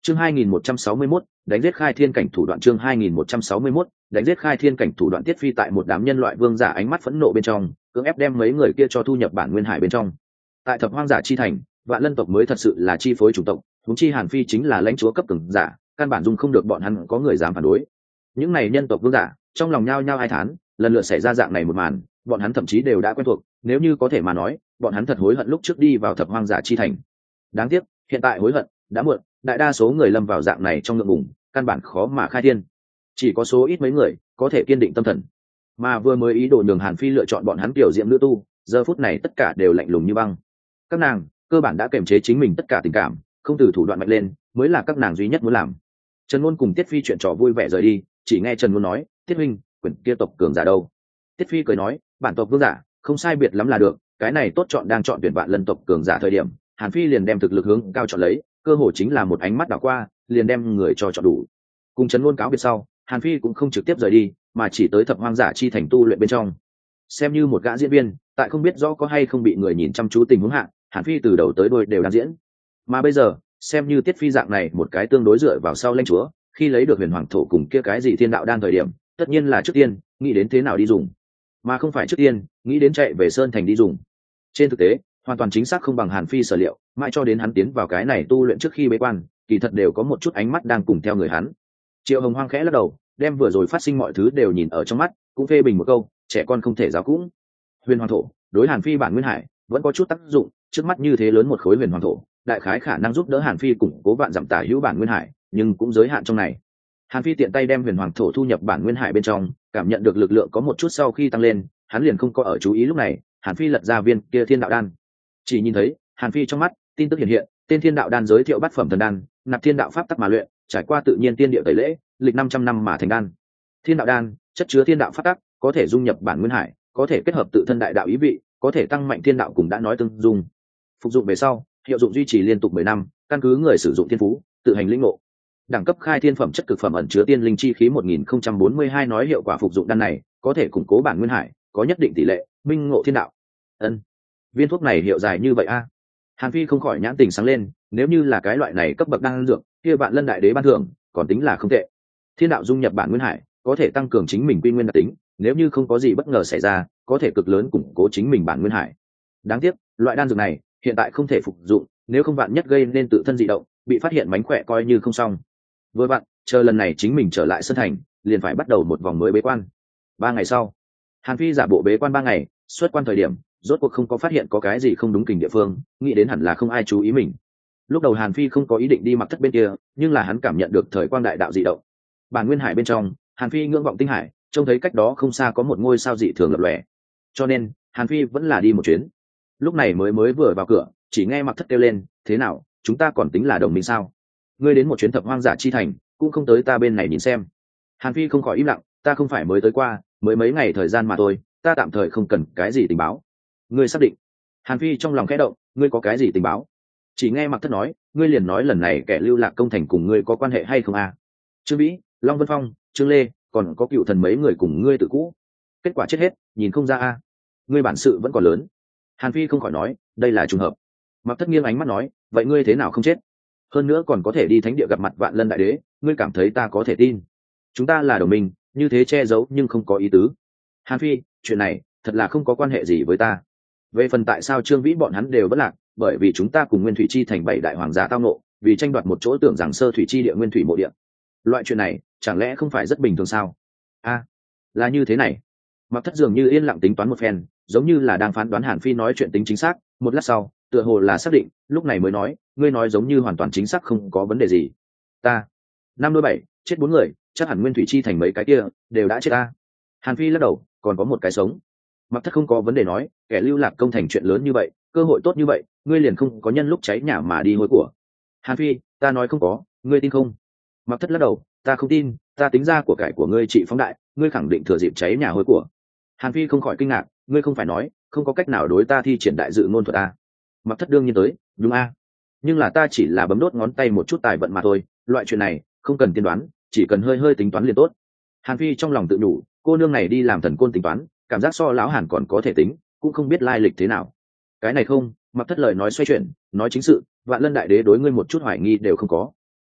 [SPEAKER 1] Chương hai nghìn một trăm sáu mươi mốt, đánh giết khai thiên cảnh thủ đoạn. Chương hai nghìn một trăm sáu mươi mốt, đánh giết khai thiên cảnh thủ đoạn. Tiết Phi tại một đám nhân loại vương giả ánh mắt phẫn nộ bên trong, cưỡng ép đem mấy người kia cho thu nhập bản nguyên hải bên trong. Tại thập hoang giả chi thành, vạn lân tộc mới thật sự là chi phối chủng tộc, huống chi Hàn Phi chính là lãnh chúa cấp cường giả, căn bản dung không được bọn hắn có người dám phản đối. Những này nhân tộc vương giả, trong lòng nhao nhao ai thán, lần lượt xảy ra dạng này một màn, bọn hắn thậm chí đều đã quen thuộc, nếu như có thể mà nói, bọn hắn thật hối hận lúc trước đi vào thập hoang giả chi thành. Đáng tiếc, hiện tại hối hận đã muộn, đại đa số người lâm vào dạng này trong ngượng ngùng, căn bản khó mà khai thiên. Chỉ có số ít mấy người có thể kiên định tâm thần, mà vừa mới ý đồ nhường Hàn Phi lựa chọn bọn hắn tiểu diệm nữ tu, giờ phút này tất cả đều lạnh lùng như băng. Các nàng cơ bản đã kiềm chế chính mình tất cả tình cảm, không từ thủ đoạn mạnh lên mới là các nàng duy nhất muốn làm. Trần Luân cùng Tiết Phi chuyện trò vui vẻ rời đi, chỉ nghe Trần Luân nói, Tiết huynh, quyển kia tộc cường giả đâu? Tiết Phi cười nói, bản tộc vương giả không sai biệt lắm là được, cái này tốt chọn đang chọn tuyển vạn lân tộc cường giả thời điểm, Hàn Phi liền đem thực lực hướng cao chọn lấy, cơ hội chính là một ánh mắt đảo qua liền đem người cho chọn đủ. Cùng Trần Luân cáo biệt sau, Hàn Phi cũng không trực tiếp rời đi, mà chỉ tới thập hoang giả chi thành tu luyện bên trong, xem như một gã diễn viên, tại không biết rõ có hay không bị người nhìn chăm chú tình huống hạ, Hàn Phi từ đầu tới đuôi đều đang diễn. Mà bây giờ, xem như Tiết Phi dạng này một cái tương đối dựa vào sau lãnh chúa, khi lấy được huyền hoàng thổ cùng kia cái gì thiên đạo đan thời điểm, tất nhiên là trước tiên nghĩ đến thế nào đi dùng, mà không phải trước tiên nghĩ đến chạy về sơn thành đi dùng. Trên thực tế, hoàn toàn chính xác không bằng Hàn Phi sở liệu, mãi cho đến hắn tiến vào cái này tu luyện trước khi bế quan, kỳ thật đều có một chút ánh mắt đang cùng theo người hắn. Triệu Hồng Hoang khẽ lắc đầu, đem vừa rồi phát sinh mọi thứ đều nhìn ở trong mắt, cũng phê bình một câu, trẻ con không thể giáo cũng. Huyền hoàng thổ đối Hàn Phi bản nguyên hải vẫn có chút tác dụng, trước mắt như thế lớn một khối huyền hoàng thổ, đại khái khả năng giúp đỡ Hàn Phi củng cố vạn dặm tả hữu bản nguyên hải, nhưng cũng giới hạn trong này. Hàn Phi tiện tay đem huyền hoàng thổ thu nhập bản nguyên hải bên trong, cảm nhận được lực lượng có một chút sau khi tăng lên, hắn liền không có ở chú ý lúc này, Hàn Phi lật ra viên kia thiên đạo đan. Chỉ nhìn thấy, Hàn Phi trong mắt, tin tức hiện hiện, tên thiên đạo đan giới thiệu bát phẩm thần đan, nạp thiên đạo pháp tắc mà luyện, trải qua tự nhiên tiên địa tẩy lễ, lịch năm trăm năm mà thành đan. Thiên đạo đan, chất chứa thiên đạo pháp tắc, có thể dung nhập bản nguyên hải, có thể kết hợp tự thân đại đạo ý vị, có thể tăng mạnh thiên đạo cùng đã nói tương dung. Phục dụng về sau, hiệu dụng duy trì liên tục mười năm, căn cứ người sử dụng thiên phú, tự hành lĩnh ngộ. Đẳng cấp khai thiên phẩm chất cực phẩm ẩn chứa tiên linh chi khí một nghìn không trăm bốn mươi hai nói hiệu quả phục dụng đan này, có thể củng cố bản nguyên hải, có nhất định tỷ lệ minh ngộ thiên đạo. Ân, viên thuốc này hiệu dài như vậy a? Hàn Phi không khỏi nhãn tình sáng lên, nếu như là cái loại này cấp bậc đan dược, kia bạn Lân đại đế ban thưởng, còn tính là không tệ. Thiên đạo dung nhập bản nguyên hải, có thể tăng cường chính mình quy nguyên đặc tính, nếu như không có gì bất ngờ xảy ra, có thể cực lớn củng cố chính mình bản nguyên hải. Đáng tiếc, loại đan dược này hiện tại không thể phục dụng, nếu không vạn nhất gây nên tự thân dị động, bị phát hiện mánh khỏe coi như không xong. Vừa vặn, chờ lần này chính mình trở lại sân thành, liền phải bắt đầu một vòng mới bế quan. Ba ngày sau, Hàn Phi giả bộ bế quan ba ngày, xuất quan thời điểm, rốt cuộc không có phát hiện có cái gì không đúng kình địa phương, nghĩ đến hẳn là không ai chú ý mình. Lúc đầu Hàn Phi không có ý định đi mặc thất bên kia, nhưng là hắn cảm nhận được thời quang đại đạo dị động. Bản nguyên hải bên trong, Hàn Phi ngưỡng vọng tinh hải, trông thấy cách đó không xa có một ngôi sao dị thường lập lòe. Cho nên, Hàn Phi vẫn là đi một chuyến. Lúc này mới mới vừa vào cửa, chỉ nghe mặc thất kêu lên, thế nào, chúng ta còn tính là đồng minh sao? Ngươi đến một chuyến thập hoang giả chi thành, cũng không tới ta bên này nhìn xem. Hàn Phi không khỏi im lặng, ta không phải mới tới qua, mới mấy ngày thời gian mà thôi, ta tạm thời không cần cái gì tình báo. Ngươi xác định? Hàn Phi trong lòng khẽ động, ngươi có cái gì tình báo? Chỉ nghe mặc thất nói, ngươi liền nói lần này kẻ lưu lạc công thành cùng ngươi có quan hệ hay không à? Trương Vĩ, Long Vân Phong, Trương Lê, còn có cựu thần mấy người cùng ngươi tự cũ. Kết quả chết hết, nhìn không ra a. Ngươi bản sự vẫn còn lớn. Hàn Phi không khỏi nói, đây là trùng hợp. Mặc thất nghiêng ánh mắt nói, vậy ngươi thế nào không chết? Hơn nữa còn có thể đi thánh địa gặp mặt vạn lân đại đế, ngươi cảm thấy ta có thể tin? Chúng ta là đồng minh, như thế che giấu nhưng không có ý tứ. Hàn Phi, chuyện này thật là không có quan hệ gì với ta. Về phần tại sao Trương Vĩ bọn hắn đều bất lạc, bởi vì chúng ta cùng Nguyên Thủy Chi thành bảy đại hoàng gia tao nộ, vì tranh đoạt một chỗ tưởng rằng sơ thủy chi địa Nguyên Thủy mộ địa. Loại chuyện này, chẳng lẽ không phải rất bình thường sao? A, à, là như thế này. Mặc thất dường như yên lặng tính toán một phen, giống như là đang phán đoán Hàn Phi nói chuyện tính chính xác, một lát sau, tựa hồ là xác định, lúc này mới nói, ngươi nói giống như hoàn toàn chính xác không có vấn đề gì. Ta, năm đôi bảy, chết bốn người, chắc hẳn Nguyên Thủy Chi thành mấy cái kia đều đã chết ta. Hàn Phi lắc đầu, còn có một cái sống. Mặc thất không có vấn đề nói, kẻ lưu lạc công thành chuyện lớn như vậy, cơ hội tốt như vậy, ngươi liền không có nhân lúc cháy nhà mà đi hôi của. Hàn Phi, ta nói không có, ngươi tin không? Mặc thất lắc đầu, ta không tin, ta tính ra của cải của ngươi trị phóng đại, ngươi khẳng định thừa dịp cháy nhà hôi của. Hàn Phi không khỏi kinh ngạc, ngươi không phải nói không có cách nào đối ta thi triển đại dự ngôn thuật à? Mặc thất đương nhiên tới, đúng a? À? Nhưng là ta chỉ là bấm đốt ngón tay một chút tài vận mà thôi, loại chuyện này không cần tiên đoán, chỉ cần hơi hơi tính toán liền tốt. Hàn Phi trong lòng tự nhủ, cô nương này đi làm thần côn tính toán, cảm giác so lão Hàn còn có thể tính, cũng không biết lai lịch thế nào. Cái này không, Mặc thất lời nói xoay chuyển, nói chính sự, vạn lân đại đế đối ngươi một chút hoài nghi đều không có.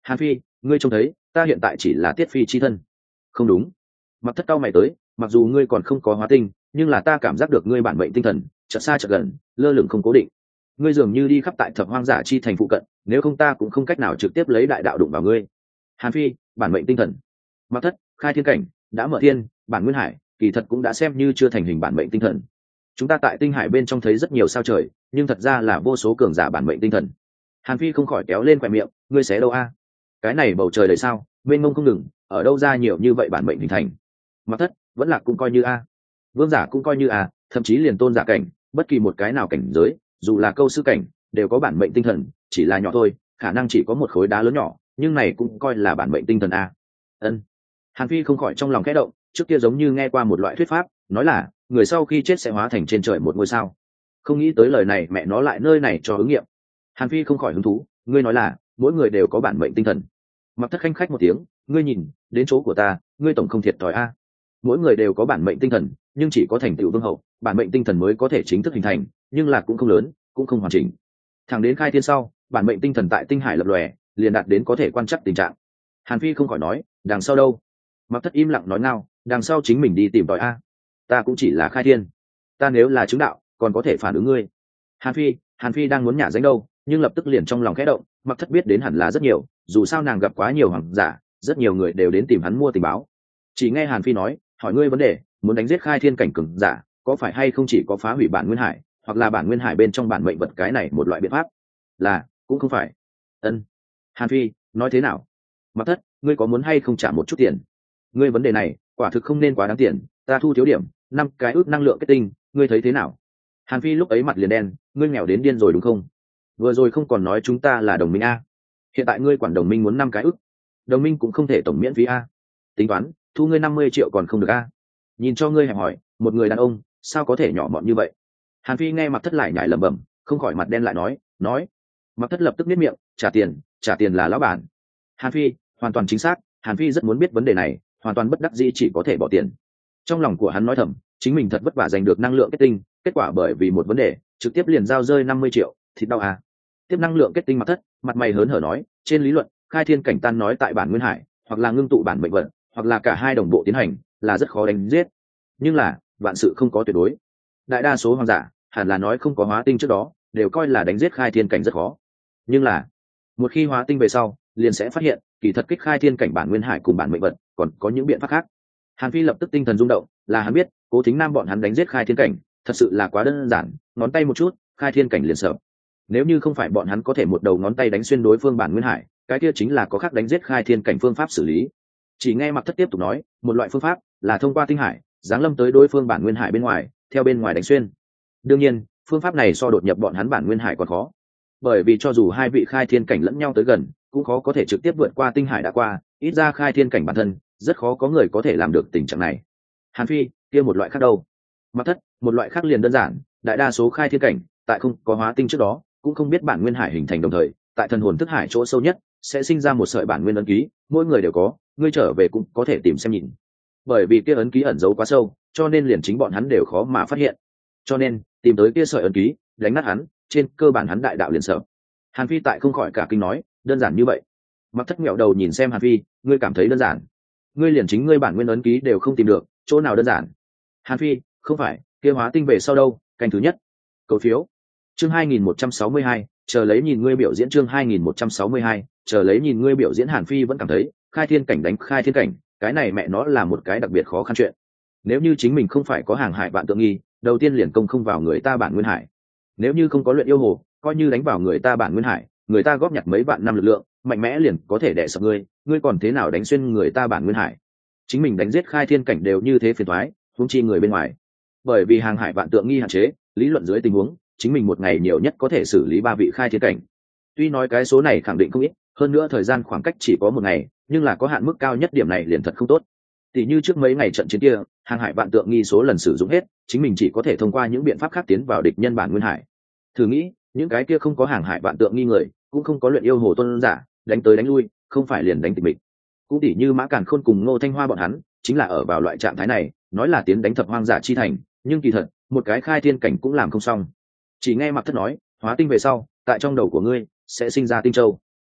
[SPEAKER 1] Hàn Phi, ngươi trông thấy ta hiện tại chỉ là tiết phi chi thân. Không đúng. Mặc Thất cau mày tới, mặc dù ngươi còn không có hóa tinh, nhưng là ta cảm giác được ngươi bản mệnh tinh thần chợt xa chợt gần, lơ lửng không cố định. Ngươi dường như đi khắp tại thập hoang giả chi thành phụ cận, nếu không ta cũng không cách nào trực tiếp lấy đại đạo đụng vào ngươi. Hàn Phi, bản mệnh tinh thần. Mặc Thất, khai thiên cảnh đã mở thiên, bản nguyên hải kỳ thật cũng đã xem như chưa thành hình bản mệnh tinh thần. Chúng ta tại tinh hải bên trong thấy rất nhiều sao trời, nhưng thật ra là vô số cường giả bản mệnh tinh thần. Hàn Phi không khỏi kéo lên khóe miệng, ngươi xé đâu a? Cái này bầu trời đầy sao mênh mông không ngừng, ở đâu ra nhiều như vậy bản mệnh hình thành? Mặc Thất, vẫn là cũng coi như a. Vương giả cũng coi như a, thậm chí liền tôn giả cảnh, bất kỳ một cái nào cảnh giới, dù là câu sư cảnh, đều có bản mệnh tinh thần, chỉ là nhỏ thôi, khả năng chỉ có một khối đá lớn nhỏ, nhưng này cũng coi là bản mệnh tinh thần a. Ân. Hàn Phi không khỏi trong lòng khẽ động, trước kia giống như nghe qua một loại thuyết pháp, nói là người sau khi chết sẽ hóa thành trên trời một ngôi sao. Không nghĩ tới lời này mẹ nó lại nơi này cho ứng nghiệm. Hàn Phi không khỏi hứng thú, ngươi nói là mỗi người đều có bản mệnh tinh thần. Mặc Thất khanh khách một tiếng, ngươi nhìn đến chỗ của ta, ngươi tổng không thiệt thòi a. Mỗi người đều có bản mệnh tinh thần, nhưng chỉ có thành tựu vương hậu, bản mệnh tinh thần mới có thể chính thức hình thành, nhưng là cũng không lớn, cũng không hoàn chỉnh. Thẳng đến khai thiên sau, bản mệnh tinh thần tại tinh hải lập lòe, liền đạt đến có thể quan trắc tình trạng. Hàn Phi không khỏi nói, đằng sau đâu? Mặc Thất im lặng nói ngao, đằng sau chính mình đi tìm tòi a. Ta cũng chỉ là khai thiên, ta nếu là chứng đạo, còn có thể phản ứng ngươi. Hàn Phi, Hàn Phi đang muốn nhả danh đâu, nhưng lập tức liền trong lòng khẽ động, Mặc Thất biết đến hẳn là rất nhiều, dù sao nàng gặp quá nhiều hoàng giả, rất nhiều người đều đến tìm hắn mua tình báo. Chỉ nghe Hàn Phi nói, hỏi ngươi vấn đề, muốn đánh giết khai thiên cảnh cường giả, có phải hay không chỉ có phá hủy bản nguyên hải, hoặc là bản nguyên hải bên trong bản mệnh vật cái này một loại biện pháp? Là, cũng không phải. Ân. Hàn Phi, nói thế nào? Mặc Thất, ngươi có muốn hay không trả một chút tiền? Ngươi vấn đề này, quả thực không nên quá đáng tiền, ta thu thiếu điểm, năm cái ước năng lượng kết tinh, ngươi thấy thế nào? Hàn Phi lúc ấy mặt liền đen, ngươi nghèo đến điên rồi đúng không? Vừa rồi không còn nói chúng ta là đồng minh a, hiện tại ngươi quản đồng minh muốn năm cái ước, đồng minh cũng không thể tổng miễn phí a. Tính toán thu ngươi năm mươi triệu còn không được a. Nhìn cho ngươi hẹp hỏi, một người đàn ông sao có thể nhỏ mọn như vậy? Hàn Phi nghe Mặc Thất lại nhảy lẩm bẩm, không khỏi mặt đen lại nói, nói. Mặc Thất lập tức biết miệng, trả tiền, trả tiền là lão bản. Hàn Phi, hoàn toàn chính xác, Hàn Phi rất muốn biết vấn đề này, hoàn toàn bất đắc dĩ chỉ có thể bỏ tiền. Trong lòng của hắn nói thầm, chính mình thật vất vả giành được năng lượng kết tinh, kết quả bởi vì một vấn đề, trực tiếp liền giao rơi năm mươi triệu, thịt đau à. Tiếp năng lượng kết tinh Mặc Thất, mặt mày hớn hở nói, trên lý luận, khai thiên cảnh tan nói tại bản nguyên hải, hoặc là ngưng tụ bản mệnh vận, hoặc là cả hai đồng bộ tiến hành, là rất khó đánh giết. Nhưng là, vạn sự không có tuyệt đối. Đại đa số hoàng giả, hẳn là nói không có hóa tinh trước đó, đều coi là đánh giết khai thiên cảnh rất khó. Nhưng là, một khi hóa tinh về sau, liền sẽ phát hiện, kỳ thật kích khai thiên cảnh bản nguyên hải cùng bản mệnh vận, còn có những biện pháp khác. Hàn Phi lập tức tinh thần rung động, là hắn biết, Cố Thính Nam bọn hắn đánh giết khai thiên cảnh, thật sự là quá đơn giản, ngón tay một chút, khai thiên cảnh liền sợ. Nếu như không phải bọn hắn có thể một đầu ngón tay đánh xuyên đối phương bản nguyên hải, cái kia chính là có khác đánh giết khai thiên cảnh phương pháp xử lý. Chỉ nghe Mặc Thất tiếp tục nói, một loại phương pháp là thông qua tinh hải, giáng lâm tới đối phương bản nguyên hải bên ngoài, theo bên ngoài đánh xuyên. Đương nhiên, phương pháp này so đột nhập bọn hắn bản nguyên hải còn khó. Bởi vì cho dù hai vị khai thiên cảnh lẫn nhau tới gần, cũng khó có thể trực tiếp vượt qua tinh hải đã qua, ít ra khai thiên cảnh bản thân, rất khó có người có thể làm được tình trạng này. Hàn Phi, kia một loại khác đâu? Mặc Thất, một loại khác liền đơn giản, đại đa số khai thiên cảnh, tại không có hóa tinh trước đó, cũng không biết bản nguyên hải hình thành đồng thời, tại thần hồn thức hải chỗ sâu nhất, sẽ sinh ra một sợi bản nguyên ấn ký, mỗi người đều có, ngươi trở về cũng có thể tìm xem nhìn. Bởi vì kia ấn ký ẩn giấu quá sâu, cho nên liền chính bọn hắn đều khó mà phát hiện. Cho nên, tìm tới kia sợi ấn ký, đánh nát hắn, trên cơ bản hắn đại đạo liền sợ. Hàn Phi tại không khỏi cả kinh nói, đơn giản như vậy? Mặc Thất nghẹo đầu nhìn xem Hàn Phi, ngươi cảm thấy đơn giản? Ngươi liền chính ngươi bản nguyên ấn ký đều không tìm được, chỗ nào đơn giản? Hàn Phi, không phải, kia hóa tinh về sau đâu? Canh thứ nhất. Cầu phiếu. Chương hai nghìn một trăm sáu mươi hai, chờ lấy nhìn ngươi biểu diễn. Chương hai nghìn một trăm sáu mươi hai, chờ lấy nhìn ngươi biểu diễn. Hàn Phi vẫn cảm thấy, khai thiên cảnh đánh khai thiên cảnh, cái này mẹ nó là một cái đặc biệt khó khăn chuyện. Nếu như chính mình không phải có hàng hải vạn tượng nghi, đầu tiên liền công không vào người ta bản nguyên hải. Nếu như không có luyện yêu hồ, coi như đánh vào người ta bản nguyên hải, người ta góp nhặt mấy vạn năm lực lượng, mạnh mẽ liền có thể đè sập ngươi, ngươi còn thế nào đánh xuyên người ta bản nguyên hải? Chính mình đánh giết khai thiên cảnh đều như thế phiền toái, huống chi người bên ngoài. Bởi vì hàng hải vạn tượng nghi hạn chế, lý luận dưới tình huống, chính mình một ngày nhiều nhất có thể xử lý ba vị khai thiên cảnh. Tuy nói cái số này khẳng định không ít, hơn nữa thời gian khoảng cách chỉ có một ngày, nhưng là có hạn mức cao nhất điểm này liền thật không tốt. Tỷ như trước mấy ngày trận chiến kia, hàng hải vạn tượng nghi số lần sử dụng hết, chính mình chỉ có thể thông qua những biện pháp khác tiến vào địch nhân bản nguyên hải. Thử nghĩ, những cái kia không có hàng hải vạn tượng nghi người, cũng không có luyện yêu hồ tôn giả, đánh tới đánh lui, không phải liền đánh tịch mịch. Cũng tỷ như Mã Càn Khôn cùng Ngô Thanh Hoa bọn hắn, chính là ở vào loại trạng thái này, nói là tiến đánh thập hoang giả chi thành, nhưng kỳ thật, một cái khai thiên cảnh cũng làm không xong. Chỉ nghe Mặc Thất nói, hóa tinh về sau, tại trong đầu của ngươi sẽ sinh ra tinh châu.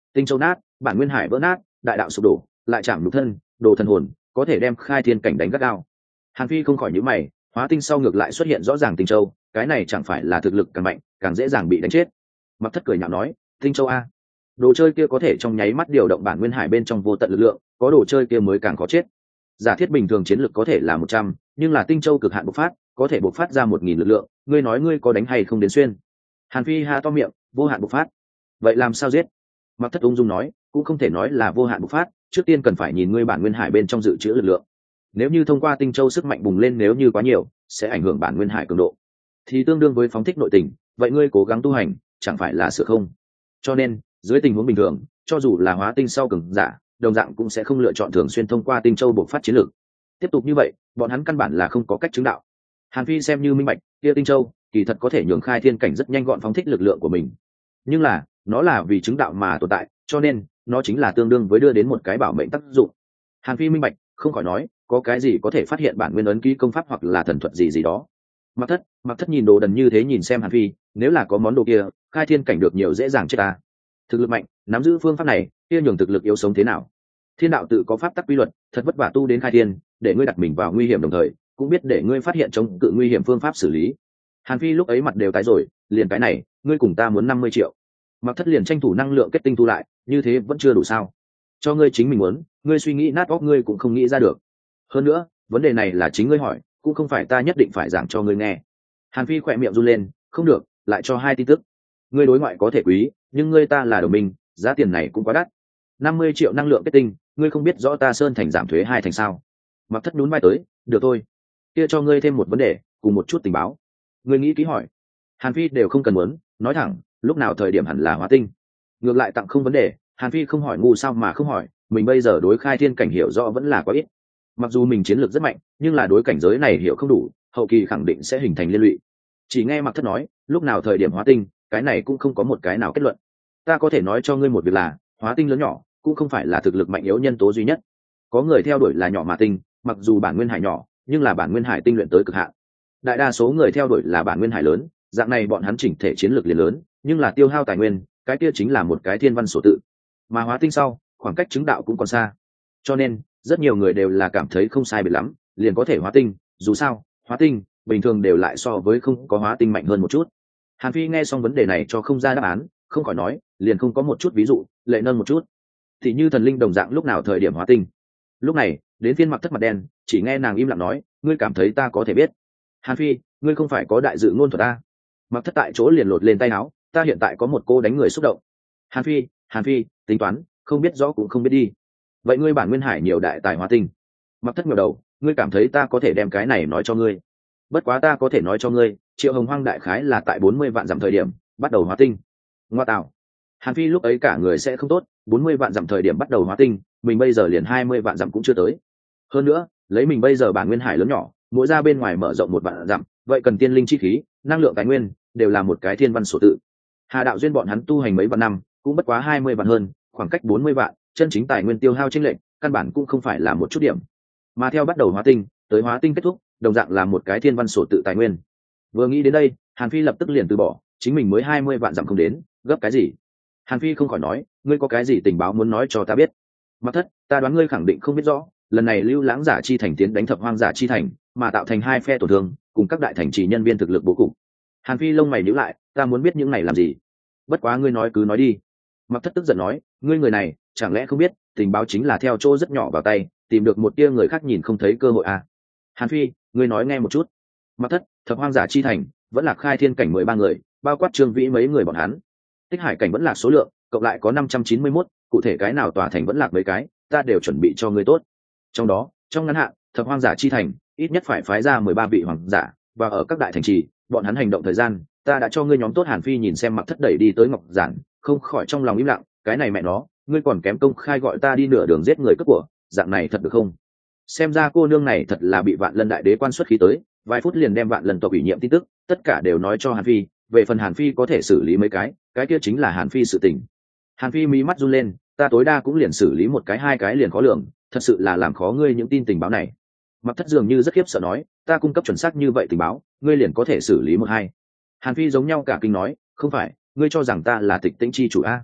[SPEAKER 1] Tinh châu nát, bản nguyên hải vỡ nát, đại đạo sụp đổ, lại chạm nhục thân, đồ thần hồn, có thể đem khai thiên cảnh đánh gắt gao. Hàn Phi không khỏi nhíu mày, hóa tinh sau ngược lại xuất hiện rõ ràng tinh châu, cái này chẳng phải là thực lực càng mạnh càng dễ dàng bị đánh chết. Mặc Thất cười nhạo nói, tinh châu a, đồ chơi kia có thể trong nháy mắt điều động bản nguyên hải bên trong vô tận lực lượng, có đồ chơi kia mới càng khó chết. Giả thiết bình thường chiến lực có thể là một trăm, nhưng là tinh châu cực hạn bộc phát, có thể bộc phát ra một nghìn lực lượng, ngươi nói ngươi có đánh hay không đến xuyên? Hàn Phi ha to miệng, vô hạn bộc phát. Vậy làm sao giết? Mặc Thất ung dung nói, cũng không thể nói là vô hạn bộc phát, trước tiên cần phải nhìn ngươi bản nguyên hải bên trong dự trữ lực lượng. Nếu như thông qua tinh châu sức mạnh bùng lên nếu như quá nhiều, sẽ ảnh hưởng bản nguyên hải cường độ, thì tương đương với phóng thích nội tình, vậy ngươi cố gắng tu hành, chẳng phải là sửa không? Cho nên, dưới tình huống bình thường, cho dù là hóa tinh sau cường giả, đồng dạng cũng sẽ không lựa chọn thường xuyên thông qua tinh châu bộc phát chiến lược. Tiếp tục như vậy, bọn hắn căn bản là không có cách chứng đạo. Hàn Phi xem như minh bạch, kia tinh châu kỳ thật có thể nhường khai thiên cảnh rất nhanh gọn phóng thích lực lượng của mình, nhưng là nó là vì chứng đạo mà tồn tại, cho nên nó chính là tương đương với đưa đến một cái bảo mệnh tác dụng. Hàn Phi minh bạch, không khỏi nói, có cái gì có thể phát hiện bản nguyên ấn ký công pháp hoặc là thần thuật gì gì đó. Mặc Thất, Mặc Thất nhìn đồ đần như thế nhìn xem Hàn Phi, nếu là có món đồ kia, khai thiên cảnh được nhiều dễ dàng chết ta. Thực lực mạnh, nắm giữ phương pháp này, kia nhường thực lực yếu sống thế nào? Thiên đạo tự có pháp tắc quy luật, thật vất vả tu đến khai thiên, để ngươi đặt mình vào nguy hiểm đồng thời, cũng biết để ngươi phát hiện chống cự nguy hiểm phương pháp xử lý. Hàn Phi lúc ấy mặt đều tái rồi, liền cái này, ngươi cùng ta muốn năm mươi triệu. Mặc Thất liền tranh thủ năng lượng kết tinh thu lại, như thế vẫn chưa đủ sao? Cho ngươi chính mình muốn, ngươi suy nghĩ nát óc ngươi cũng không nghĩ ra được. Hơn nữa, vấn đề này là chính ngươi hỏi, cũng không phải ta nhất định phải giảng cho ngươi nghe. Hàn Phi khỏe miệng run lên, không được, lại cho hai tin tức. Ngươi đối ngoại có thể quý, nhưng ngươi ta là đồng minh, giá tiền này cũng quá đắt. năm mươi triệu năng lượng kết tinh, ngươi không biết rõ ta Sơn Thành giảm thuế hai thành sao? Mặc Thất nhún vai tới, được thôi, kia cho ngươi thêm một vấn đề, cùng một chút tình báo. Ngươi nghĩ kỹ hỏi. Hàn Phi đều không cần muốn, nói thẳng, lúc nào thời điểm hẳn là hóa tinh. Ngược lại tặng không vấn đề, Hàn Phi không hỏi ngu sao mà không hỏi, mình bây giờ đối khai thiên cảnh hiểu rõ vẫn là quá ít. Mặc dù mình chiến lược rất mạnh, nhưng là đối cảnh giới này hiểu không đủ, hậu kỳ khẳng định sẽ hình thành liên lụy. Chỉ nghe Mặc Thất nói, lúc nào thời điểm hóa tinh, cái này cũng không có một cái nào kết luận. Ta có thể nói cho ngươi một việc là, hóa tinh lớn nhỏ cũng không phải là thực lực mạnh yếu nhân tố duy nhất. Có người theo đuổi là nhỏ mà tinh, mặc dù bản nguyên hải nhỏ, nhưng là bản nguyên hải tinh luyện tới cực hạn. Đại đa số người theo đuổi là bản nguyên hải lớn, dạng này bọn hắn chỉnh thể chiến lược liền lớn, nhưng là tiêu hao tài nguyên, cái kia chính là một cái thiên văn số tự. Mà hóa tinh sau, khoảng cách chứng đạo cũng còn xa. Cho nên, rất nhiều người đều là cảm thấy không sai biệt lắm, liền có thể hóa tinh, dù sao, hóa tinh bình thường đều lại so với không có hóa tinh mạnh hơn một chút. Hàn Phi nghe xong vấn đề này cho không ra đáp án, không khỏi nói, liền không có một chút ví dụ, lệ nâng một chút. Thì như thần linh đồng dạng lúc nào thời điểm hóa tinh. Lúc này, đến phiên Mặc Thất mặt đen, chỉ nghe nàng im lặng nói, ngươi cảm thấy ta có thể biết? Hàn Phi, ngươi không phải có đại dự ngôn thuật ta? Mặc Thất tại chỗ liền lột lên tay áo, ta hiện tại có một cô đánh người xúc động. Hàn Phi, Hàn Phi, tính toán, không biết rõ cũng không biết đi. Vậy ngươi bản nguyên hải nhiều đại tài hóa tinh. Mặc Thất ngẩng đầu, ngươi cảm thấy ta có thể đem cái này nói cho ngươi? Bất quá ta có thể nói cho ngươi, Triệu Hồng Hoang đại khái là tại bốn mươi vạn dặm thời điểm bắt đầu hóa tinh. Ngoa tạo. Hàn Phi lúc ấy cả người sẽ không tốt, bốn mươi vạn dặm thời điểm bắt đầu hóa tinh, mình bây giờ liền hai mươi vạn dặm cũng chưa tới. Hơn nữa, lấy mình bây giờ bản nguyên hải lớn nhỏ, mỗi ra bên ngoài mở rộng một vạn dặm, vậy cần tiên linh chi khí, năng lượng tài nguyên, đều là một cái thiên văn số tự. Hà đạo duyên bọn hắn tu hành mấy vạn năm, cũng bất quá hai mươi vạn hơn, khoảng cách bốn mươi vạn, chân chính tài nguyên tiêu hao chênh lệch, căn bản cũng không phải là một chút điểm. Mà theo bắt đầu hóa tinh, tới hóa tinh kết thúc, đồng dạng là một cái thiên văn số tự tài nguyên. Vừa nghĩ đến đây, Hàn Phi lập tức liền từ bỏ, chính mình mới hai mươi vạn dặm không đến, gấp cái gì? Hàn Phi không khỏi nói, ngươi có cái gì tình báo muốn nói cho ta biết? Mặc Thất, ta đoán ngươi khẳng định không biết rõ, lần này Lưu Lãng giả chi thành tiến đánh Thập Hoang giả chi thành, mà tạo thành hai phe tổn thương, cùng các đại thành trì nhân viên thực lực bố cục. Hàn Phi lông mày nhíu lại, ta muốn biết những này làm gì? Bất quá ngươi nói cứ nói đi. Mặc Thất tức giận nói, ngươi người này, chẳng lẽ không biết, tình báo chính là theo chỗ rất nhỏ vào tay, tìm được một tia người khác nhìn không thấy cơ hội à? Hàn Phi, ngươi nói nghe một chút. Mặc Thất, Thập Hoang giả chi thành, vẫn là khai thiên cảnh mười ba người, bao quát Trương Vĩ mấy người bọn hắn. Tích hải cảnh vẫn là số lượng, cộng lại có năm trăm chín mươi mốt, cụ thể cái nào tòa thành vẫn lạc mấy cái, ta đều chuẩn bị cho ngươi tốt. Trong đó, trong ngắn hạn, Thập Hoang giả chi thành, ít nhất phải phái ra mười ba vị hoàng giả, và ở các đại thành trì, bọn hắn hành động thời gian, ta đã cho ngươi nhóm tốt. Hàn Phi nhìn xem Mặc Thất đẩy đi tới Ngọc Giản, không khỏi trong lòng im lặng, cái này mẹ nó, ngươi còn kém công khai gọi ta đi nửa đường giết người cướp của, dạng này thật được không? Xem ra cô nương này thật là bị Vạn Lân đại đế quan xuất khí tới, vài phút liền đem Vạn Lân tộc ủy nhiệm tin tức, tất cả đều nói cho Hàn Phi, về phần Hàn Phi có thể xử lý mấy cái, cái kia chính là Hàn Phi sự tình. Hàn Phi mí mắt run lên, ta tối đa cũng liền xử lý một cái hai cái liền khó lường, thật sự là làm khó ngươi những tin tình báo này. Mặc Thất dường như rất khiếp sợ nói, ta cung cấp chuẩn xác như vậy tình báo, ngươi liền có thể xử lý một hai. Hàn Phi giống nhau cả kinh nói, không phải, ngươi cho rằng ta là Tịch Tĩnh chi chủ a?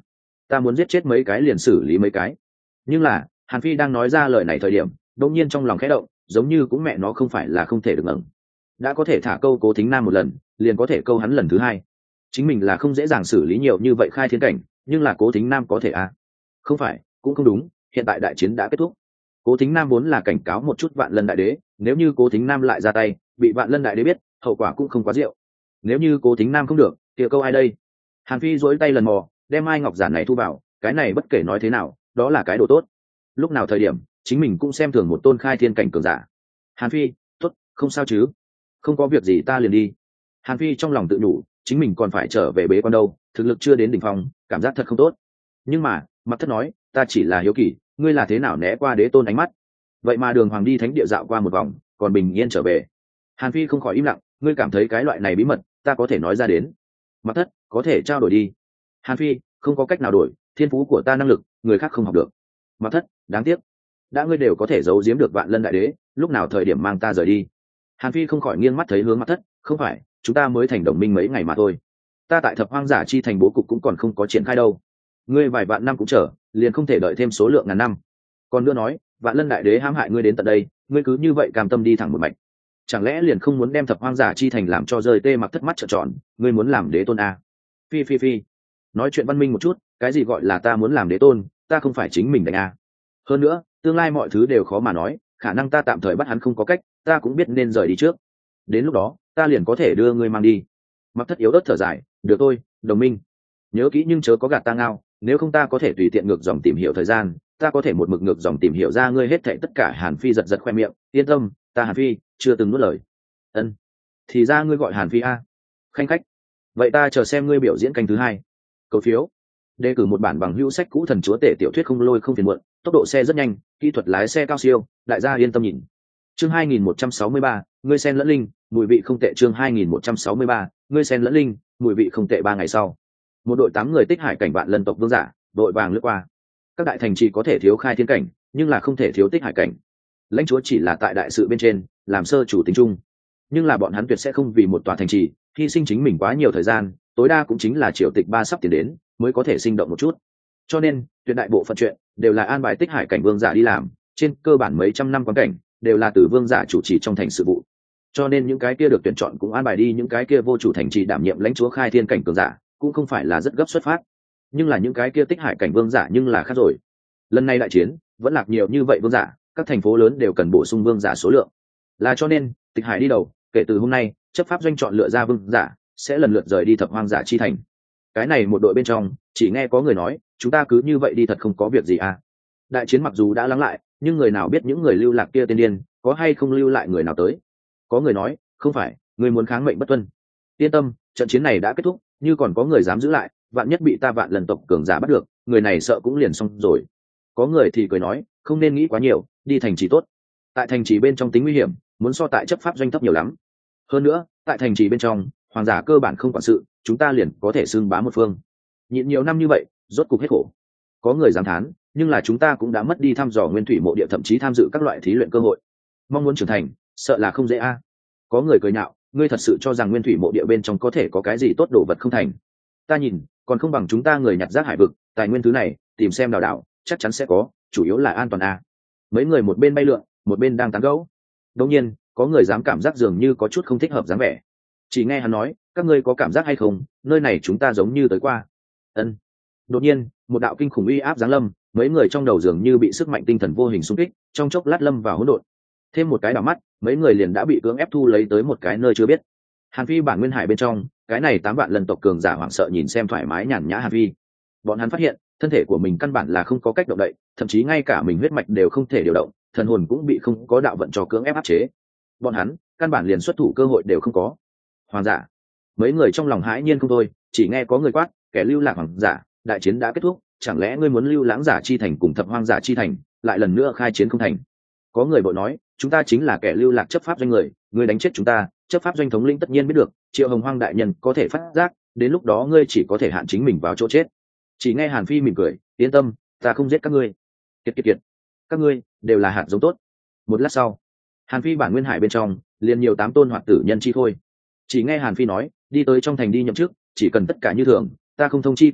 [SPEAKER 1] ta muốn giết chết mấy cái liền xử lý mấy cái. Nhưng là Hàn Phi đang nói ra lời này thời điểm đột nhiên trong lòng khẽ động, giống như cũng mẹ nó không phải là không thể được ngẩng. Đã có thể thả câu Cố Thính Nam một lần, liền có thể câu hắn lần thứ hai. Chính mình là không dễ dàng xử lý nhiều như vậy khai thiên cảnh, nhưng là Cố Thính Nam có thể à? Không phải, cũng không đúng, hiện tại đại chiến đã kết thúc. Cố Thính Nam vốn là cảnh cáo một chút Vạn Lân Đại Đế, nếu như Cố Thính Nam lại ra tay, bị Vạn Lân Đại Đế biết, hậu quả cũng không quá diệu. Nếu như Cố Thính Nam không được, kia câu ai đây? Hàn Phi duỗi tay lần mò, đem Mai Ngọc Giản này thu vào, cái này bất kể nói thế nào, đó là cái đồ tốt. Lúc nào thời điểm, chính mình cũng xem thường một tôn khai thiên cảnh cường giả. Hàn Phi, tốt, không sao chứ? Không có việc gì ta liền đi. Hàn Phi trong lòng tự nhủ, chính mình còn phải trở về bế quan đâu, thực lực chưa đến đỉnh phong, cảm giác thật không tốt. Nhưng mà, Mặc Thất nói, ta chỉ là hiếu kỳ, ngươi là thế nào né qua đế tôn ánh mắt? Vậy mà Đường Hoàng đi thánh địa dạo qua một vòng, còn bình yên trở về. Hàn Phi không khỏi im lặng, ngươi cảm thấy cái loại này bí mật, ta có thể nói ra đến. Mặc Thất, có thể trao đổi đi. Hàn Phi, không có cách nào đổi, thiên phú của ta năng lực, người khác không học được. Mặc Thất, đáng tiếc. Đã ngươi đều có thể giấu giếm được Vạn Lân Đại Đế, lúc nào thời điểm mang ta rời đi. Hàn Phi không khỏi nghiêng mắt thấy hướng Mặc Thất, không phải, chúng ta mới thành đồng minh mấy ngày mà thôi. Ta tại Thập Hoang Giả chi thành bố cục cũng còn không có triển khai đâu. Ngươi vài vạn năm cũng chờ, liền không thể đợi thêm số lượng ngàn năm. Còn nữa nói, Vạn Lân Đại Đế hãm hại ngươi đến tận đây, ngươi cứ như vậy cam tâm đi thẳng một mạch. Chẳng lẽ liền không muốn đem Thập Hoang Giả chi thành làm cho rơi tê Mặc Thất mắt trợn tròn, ngươi muốn làm đế tôn à? Phi phi phi. Nói chuyện văn minh một chút, cái gì gọi là ta muốn làm đế tôn, ta không phải chính mình đánh à? Hơn nữa, tương lai mọi thứ đều khó mà nói, khả năng ta tạm thời bắt hắn không có cách, ta cũng biết nên rời đi trước. Đến lúc đó, ta liền có thể đưa ngươi mang đi. Mặc Thất yếu ớt thở dài, được thôi, đồng minh. Nhớ kỹ nhưng chớ có gạt ta ngao, nếu không ta có thể tùy tiện ngược dòng tìm hiểu thời gian, ta có thể một mực ngược dòng tìm hiểu ra ngươi hết thảy tất cả. Hàn Phi giật giật khoe miệng, yên tâm, ta Hàn Phi chưa từng nuốt lời. Ân, thì ra ngươi gọi Hàn Phi a? Khanh khách. Vậy ta chờ xem ngươi biểu diễn canh thứ hai. Cầu phiếu. Đề cử một bản bằng hữu sách cũ thần chúa tể tiểu thuyết không lôi không phiền muộn, tốc độ xe rất nhanh, kỹ thuật lái xe cao siêu, đại gia yên tâm nhìn. Chương hai nghìn một trăm sáu mươi ba, ngươi sen lẫn linh, mùi vị không tệ. Chương hai nghìn một trăm sáu mươi ba, ngươi sen lẫn linh, mùi vị không tệ. Ba ngày sau, một đội tám người Tích Hải cảnh Vạn Lân tộc vương giả, đội vàng lướt qua. Các đại thành trì có thể thiếu khai thiên cảnh, nhưng là không thể thiếu Tích Hải cảnh. Lãnh chúa chỉ là tại đại sự bên trên, làm sơ chủ tính chung, nhưng là bọn hắn tuyệt sẽ không vì một tòa thành trì hy sinh chính mình quá nhiều thời gian, tối đa cũng chính là triều tịch ba sắp tiến đến mới có thể sinh động một chút. Cho nên tuyệt đại bộ phận chuyện đều là an bài Tích Hải cảnh vương giả đi làm, trên cơ bản mấy trăm năm quan cảnh đều là từ vương giả chủ trì trong thành sự vụ. Cho nên những cái kia được tuyển chọn cũng an bài đi những cái kia vô chủ thành trì đảm nhiệm lãnh chúa khai thiên cảnh cường giả, cũng không phải là rất gấp xuất phát. Nhưng là những cái kia Tích Hải cảnh vương giả nhưng là khác rồi. Lần này đại chiến vẫn lạc nhiều như vậy vương giả, các thành phố lớn đều cần bổ sung vương giả số lượng. Là cho nên Tịch Hải đi đầu, kể từ hôm nay chấp pháp doanh chọn lựa ra vương giả sẽ lần lượt rời đi Thập Hoang Giả chi thành. Cái này một đội bên trong chỉ nghe có người nói, chúng ta cứ như vậy đi thật không có việc gì à? Đại chiến mặc dù đã lắng lại, nhưng người nào biết những người lưu lạc kia tên điên có hay không lưu lại người nào tới. Có người nói, không phải, người muốn kháng mệnh bất tuân. Yên tâm, trận chiến này đã kết thúc, như còn có người dám giữ lại, vạn nhất bị ta Vạn Lần tộc cường giả bắt được, người này sợ cũng liền xong rồi. Có người thì cười nói, không nên nghĩ quá nhiều, đi thành trì tốt. Tại thành trì bên trong tính nguy hiểm muốn so tại chấp pháp doanh thấp nhiều lắm. Hơn nữa, tại thành trì bên trong hoàng giả cơ bản không quản sự, chúng ta liền có thể xưng bá một phương. Nhịn nhiều năm như vậy, rốt cục hết khổ. Có người dám thán, nhưng là chúng ta cũng đã mất đi thăm dò nguyên thủy mộ địa, thậm chí tham dự các loại thí luyện cơ hội. Mong muốn trưởng thành, sợ là không dễ a. Có người cười nhạo, ngươi thật sự cho rằng nguyên thủy mộ địa bên trong có thể có cái gì tốt đồ vật không thành? Ta nhìn, còn không bằng chúng ta người nhặt rác hải vực, tài nguyên thứ này, tìm xem đào đảo, chắc chắn sẽ có, chủ yếu là an toàn a. Mấy người một bên bay lượn, một bên đang tán gẫu. Đương nhiên, có người dám cảm giác dường như có chút không thích hợp dáng vẻ. Chỉ nghe hắn nói, các ngươi có cảm giác hay không, nơi này chúng ta giống như tới qua. Ân. Đột nhiên, một đạo kinh khủng uy áp giáng lâm, mấy người trong đầu dường như bị sức mạnh tinh thần vô hình xung kích, trong chốc lát lâm vào hỗn độn. Thêm một cái đảo mắt, mấy người liền đã bị cưỡng ép thu lấy tới một cái nơi chưa biết. Hàn Phi bản nguyên hải bên trong, cái này tám vạn lần tộc cường giả hoảng sợ nhìn xem thoải mái nhàn nhã Hàn Phi. Bọn hắn phát hiện, thân thể của mình căn bản là không có cách động đậy, thậm chí ngay cả mình huyết mạch đều không thể điều động, thần hồn cũng bị không có đạo vận cho cưỡng ép áp chế. Bọn hắn căn bản liền xuất thủ cơ hội đều không có. Hoàng giả, mấy người trong lòng hãi nhiên không thôi, chỉ nghe có người quát, kẻ lưu lạc hoàng giả, đại chiến đã kết thúc, chẳng lẽ ngươi muốn lưu lãng giả chi thành cùng Thập Hoang Giả chi thành lại lần nữa khai chiến không thành? Có người vội nói, chúng ta chính là kẻ lưu lạc chấp pháp doanh người, ngươi đánh chết chúng ta, chấp pháp doanh thống lĩnh tất nhiên biết được, Triệu Hồng Hoang đại nhân có thể phát giác, đến lúc đó ngươi chỉ có thể hạn chính mình vào chỗ chết. Chỉ nghe Hàn Phi mỉm cười, yên tâm, ta không giết các ngươi. Kiệt kiệt kiệt, các ngươi đều là hạt giống tốt. Một lát sau, Hàn Phi bản nguyên hải bên trong liền nhiều tám tôn hoạt tử nhân chi thôi. Chỉ nghe Hàn Phi nói, đi tới trong thành đi nhậm chức, chỉ cần tất cả như thường, ta không thông chi các ngươi,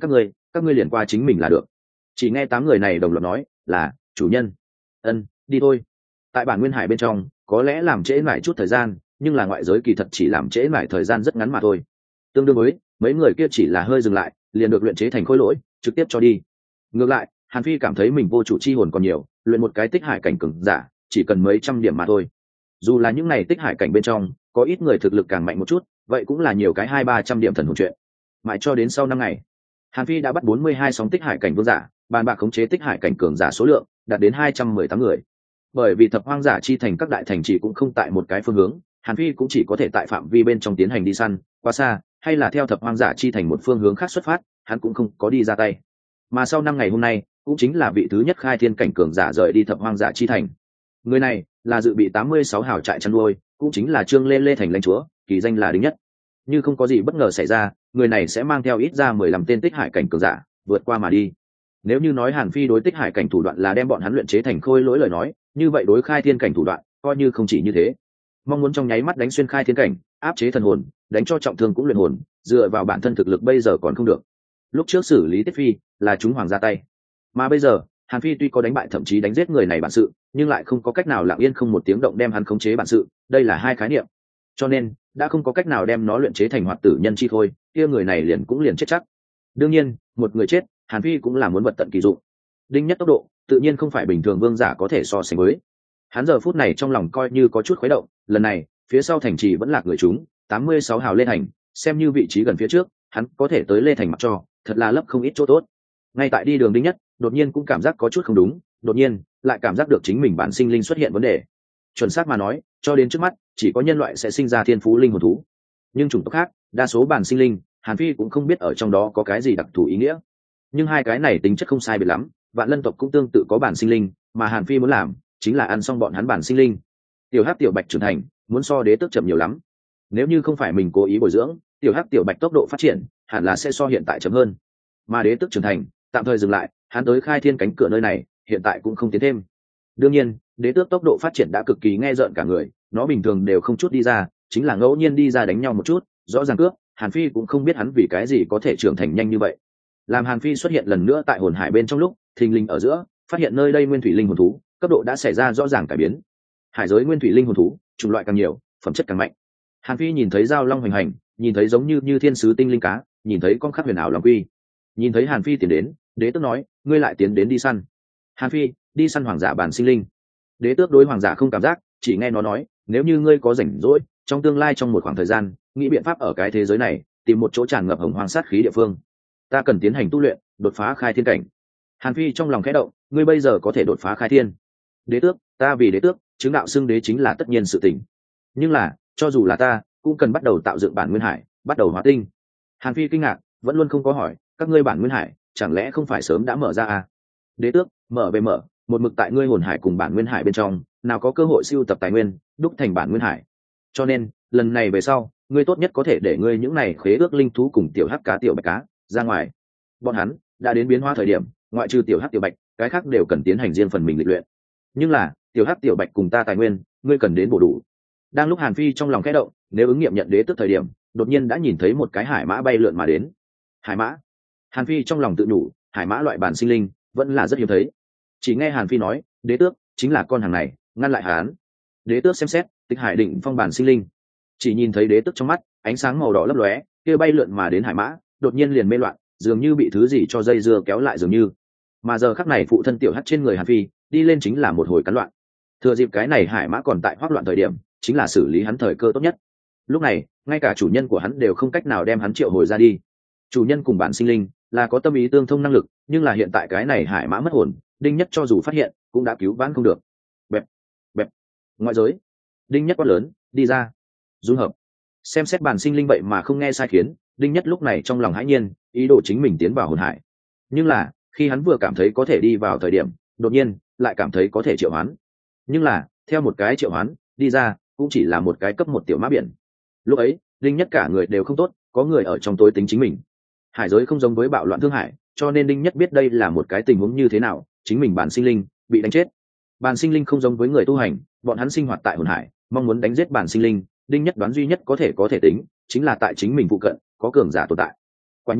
[SPEAKER 1] các ngươi liền qua chính mình là được. Chỉ nghe tám người này đồng loạt nói là chủ nhân. Ân, đi thôi. Tại bản nguyên hải bên trong có lẽ làm trễ mãi chút thời gian, nhưng là ngoại giới kỳ thật chỉ làm trễ mãi thời gian rất ngắn mà thôi. Tương đương với mấy người kia chỉ là hơi dừng lại liền được luyện chế thành khối lỗi trực tiếp cho đi. Ngược lại Hàn Phi cảm thấy mình vô chủ chi hồn còn nhiều, luyện một cái tích hải cảnh cường giả chỉ cần mấy trăm điểm mà thôi. Dù là những này tích hải cảnh bên trong có ít người thực lực càng mạnh một chút, vậy cũng là nhiều cái hai ba trăm điểm thần hồn chuyện. Mãi cho đến sau năm ngày, Hàn Phi đã bắt bốn mươi hai sóng tích hải cảnh vương giả, bàn bạc khống chế tích hải cảnh cường giả số lượng đạt đến hai trăm mười tám người. Bởi vì thập hoang giả chi thành các đại thành chỉ cũng không tại một cái phương hướng, Hàn Phi cũng chỉ có thể tại phạm vi bên trong tiến hành đi săn, qua xa hay là theo thập hoang giả chi thành một phương hướng khác xuất phát, hắn cũng không có đi ra tay. Mà sau năm ngày hôm nay, cũng chính là vị thứ nhất khai thiên cảnh cường giả rời đi thập hoang giả chi thành. Người này là dự bị tám mươi sáu hào trại chăn nuôi, cũng chính là Trương Lê Lê thành lãnh chúa, kỳ danh là Đinh Nhất. Như không có gì bất ngờ xảy ra, người này sẽ mang theo ít ra mười lăm tên tích hải cảnh cường giả vượt qua mà đi. Nếu như nói Hàn Phi đối tích hải cảnh thủ đoạn là đem bọn hắn luyện chế thành khôi lỗi lời nói, như vậy đối khai thiên cảnh thủ đoạn coi như không chỉ như thế. Mong muốn trong nháy mắt đánh xuyên khai thiên cảnh, áp chế thần hồn, đánh cho trọng thương cũng luyện hồn, dựa vào bản thân thực lực bây giờ còn không được. Lúc trước xử lý Tiết Phi là chúng hoàng ra tay, mà bây giờ Hàn Phi tuy có đánh bại thậm chí đánh giết người này bản sự, nhưng lại không có cách nào lặng yên không một tiếng động đem hắn khống chế bản sự, đây là hai khái niệm. Cho nên đã không có cách nào đem nó luyện chế thành hoạt tử nhân chi thôi, kia người này liền cũng liền chết chắc. Đương nhiên một người chết, Hàn Phi cũng là muốn vật tận kỳ dụng. Đinh Nhất tốc độ tự nhiên không phải bình thường vương giả có thể so sánh với. Hắn giờ phút này trong lòng coi như có chút khuấy động, lần này phía sau thành trì vẫn lạc người chúng, tám mươi sáu hào Lê Thành, xem như vị trí gần phía trước, hắn có thể tới Lê Thành mặc cho, thật là lấp không ít chỗ tốt. Ngay tại đi đường Đinh Nhất, đột nhiên cũng cảm giác có chút không đúng, đột nhiên lại cảm giác được chính mình bản sinh linh xuất hiện vấn đề. Chuẩn xác mà nói, cho đến trước mắt, chỉ có nhân loại sẽ sinh ra thiên phú linh hồn thú, nhưng chủng tộc khác, đa số bản sinh linh, Hàn Phi cũng không biết ở trong đó có cái gì đặc thù ý nghĩa. Nhưng hai cái này tính chất không sai biệt lắm, Vạn Lân tộc cũng tương tự có bản sinh linh, mà Hàn Phi muốn làm chính là ăn xong bọn hắn bản sinh linh. Tiểu Hắc Tiểu Bạch trưởng thành, muốn so Đế Tước chậm nhiều lắm. Nếu như không phải mình cố ý bồi dưỡng, Tiểu Hắc Tiểu Bạch tốc độ phát triển hẳn là sẽ so hiện tại chậm hơn. Mà Đế Tước trưởng thành, tạm thời dừng lại, hắn tới khai thiên cánh cửa nơi này, hiện tại cũng không tiến thêm. Đương nhiên, Đế Tước tốc độ phát triển đã cực kỳ nghe rợn cả người, nó bình thường đều không chút đi ra, chính là ngẫu nhiên đi ra đánh nhau một chút, rõ ràng cướp, Hàn Phi cũng không biết hắn vì cái gì có thể trưởng thành nhanh như vậy. Làm Hàn Phi xuất hiện lần nữa tại hồn hải bên trong lúc, thình lình ở giữa, phát hiện nơi đây nguyên thủy linh hồn thú, cấp độ đã xảy ra rõ ràng cải biến. Hải giới nguyên thủy linh hồn thú, chủng loại càng nhiều, phẩm chất càng mạnh. Hàn Phi nhìn thấy giao long hoành hành, nhìn thấy giống như như thiên sứ tinh linh cá, nhìn thấy con khắc huyền ảo long quy. Nhìn thấy Hàn Phi tiến đến, Đế Tước nói, ngươi lại tiến đến đi săn. Hàn Phi, đi săn hoàng giả bản sinh linh. Đế Tước đối hoàng giả không cảm giác, chỉ nghe nó nói, nếu như ngươi có rảnh rỗi, trong tương lai trong một khoảng thời gian, nghĩ biện pháp ở cái thế giới này, tìm một chỗ tràn ngập hồng hoang sát khí địa phương. Ta cần tiến hành tu luyện, đột phá khai thiên cảnh. Hàn Phi trong lòng khẽ động, ngươi bây giờ có thể đột phá khai thiên. Đế Tước, ta vì Đế Tước, chứng đạo xưng đế chính là tất nhiên sự tình. Nhưng là, cho dù là ta, cũng cần bắt đầu tạo dựng bản nguyên hải, bắt đầu hóa tinh. Hàn Phi kinh ngạc, vẫn luôn không có hỏi, các ngươi bản nguyên hải, chẳng lẽ không phải sớm đã mở ra à? Đế Tước, mở về mở, một mực tại ngươi hồn hải cùng bản nguyên hải bên trong, nào có cơ hội siêu tập tài nguyên, đúc thành bản nguyên hải. Cho nên, lần này về sau, ngươi tốt nhất có thể để ngươi những này khế ước linh thú cùng tiểu hắc cá tiểu bạch cá ra ngoài. Bọn hắn đã đến biến hóa thời điểm, ngoại trừ tiểu hắc tiểu bạch, cái khác đều cần tiến hành riêng phần mình lịch luyện. Nhưng là, tiểu hắc tiểu bạch cùng ta tài nguyên, ngươi cần đến bổ đủ. Đang lúc Hàn Phi trong lòng khẽ động, nếu ứng nghiệm nhận Đế Tước thời điểm, đột nhiên đã nhìn thấy một cái hải mã bay lượn mà đến. Hải mã? Hàn Phi trong lòng tự nhủ, hải mã loại bản sinh linh vẫn là rất hiếm thấy. Chỉ nghe Hàn Phi nói, Đế Tước chính là con hàng này, ngăn lại hắn. Đế Tước xem xét, Tích Hải Định Phong bản sinh linh, chỉ nhìn thấy Đế Tước trong mắt ánh sáng màu đỏ lấp lóe, kia bay lượn mà đến hải mã đột nhiên liền mê loạn, dường như bị thứ gì cho dây dưa kéo lại dường như. Mà giờ khắc này phụ thân tiểu hắc trên người Hàn Phi đi lên chính là một hồi cắn loạn. Thừa dịp cái này hải mã còn tại hoắc loạn thời điểm, chính là xử lý hắn thời cơ tốt nhất. Lúc này ngay cả chủ nhân của hắn đều không cách nào đem hắn triệu hồi ra đi. Chủ nhân cùng bản sinh linh là có tâm ý tương thông năng lực, nhưng là hiện tại cái này hải mã mất hồn, Đinh Nhất cho dù phát hiện cũng đã cứu vãn không được. Bẹp bẹp. Ngoại giới, Đinh Nhất quát lớn, đi ra. Dung hợp. Xem xét bản sinh linh vậy mà không nghe sai khiến, Đinh Nhất lúc này trong lòng hãi nhiên, ý đồ chính mình tiến vào hồn hải. Nhưng là khi hắn vừa cảm thấy có thể đi vào thời điểm, đột nhiên lại cảm thấy có thể triệu hoán. Nhưng là theo một cái triệu hoán đi ra, cũng chỉ là một cái cấp một tiểu mã biển. Lúc ấy Đinh Nhất cả người đều không tốt, có người ở trong tối tính chính mình. Hải giới không giống với bạo loạn thương hải, cho nên Đinh Nhất biết đây là một cái tình huống như thế nào, chính mình bản sinh linh bị đánh chết. Bản sinh linh không giống với người tu hành, bọn hắn sinh hoạt tại hồn hải, mong muốn đánh giết bản sinh linh, Đinh Nhất đoán duy nhất có thể có thể tính chính là tại chính mình phụ cận có cường giả tồn tại. Quả nhiên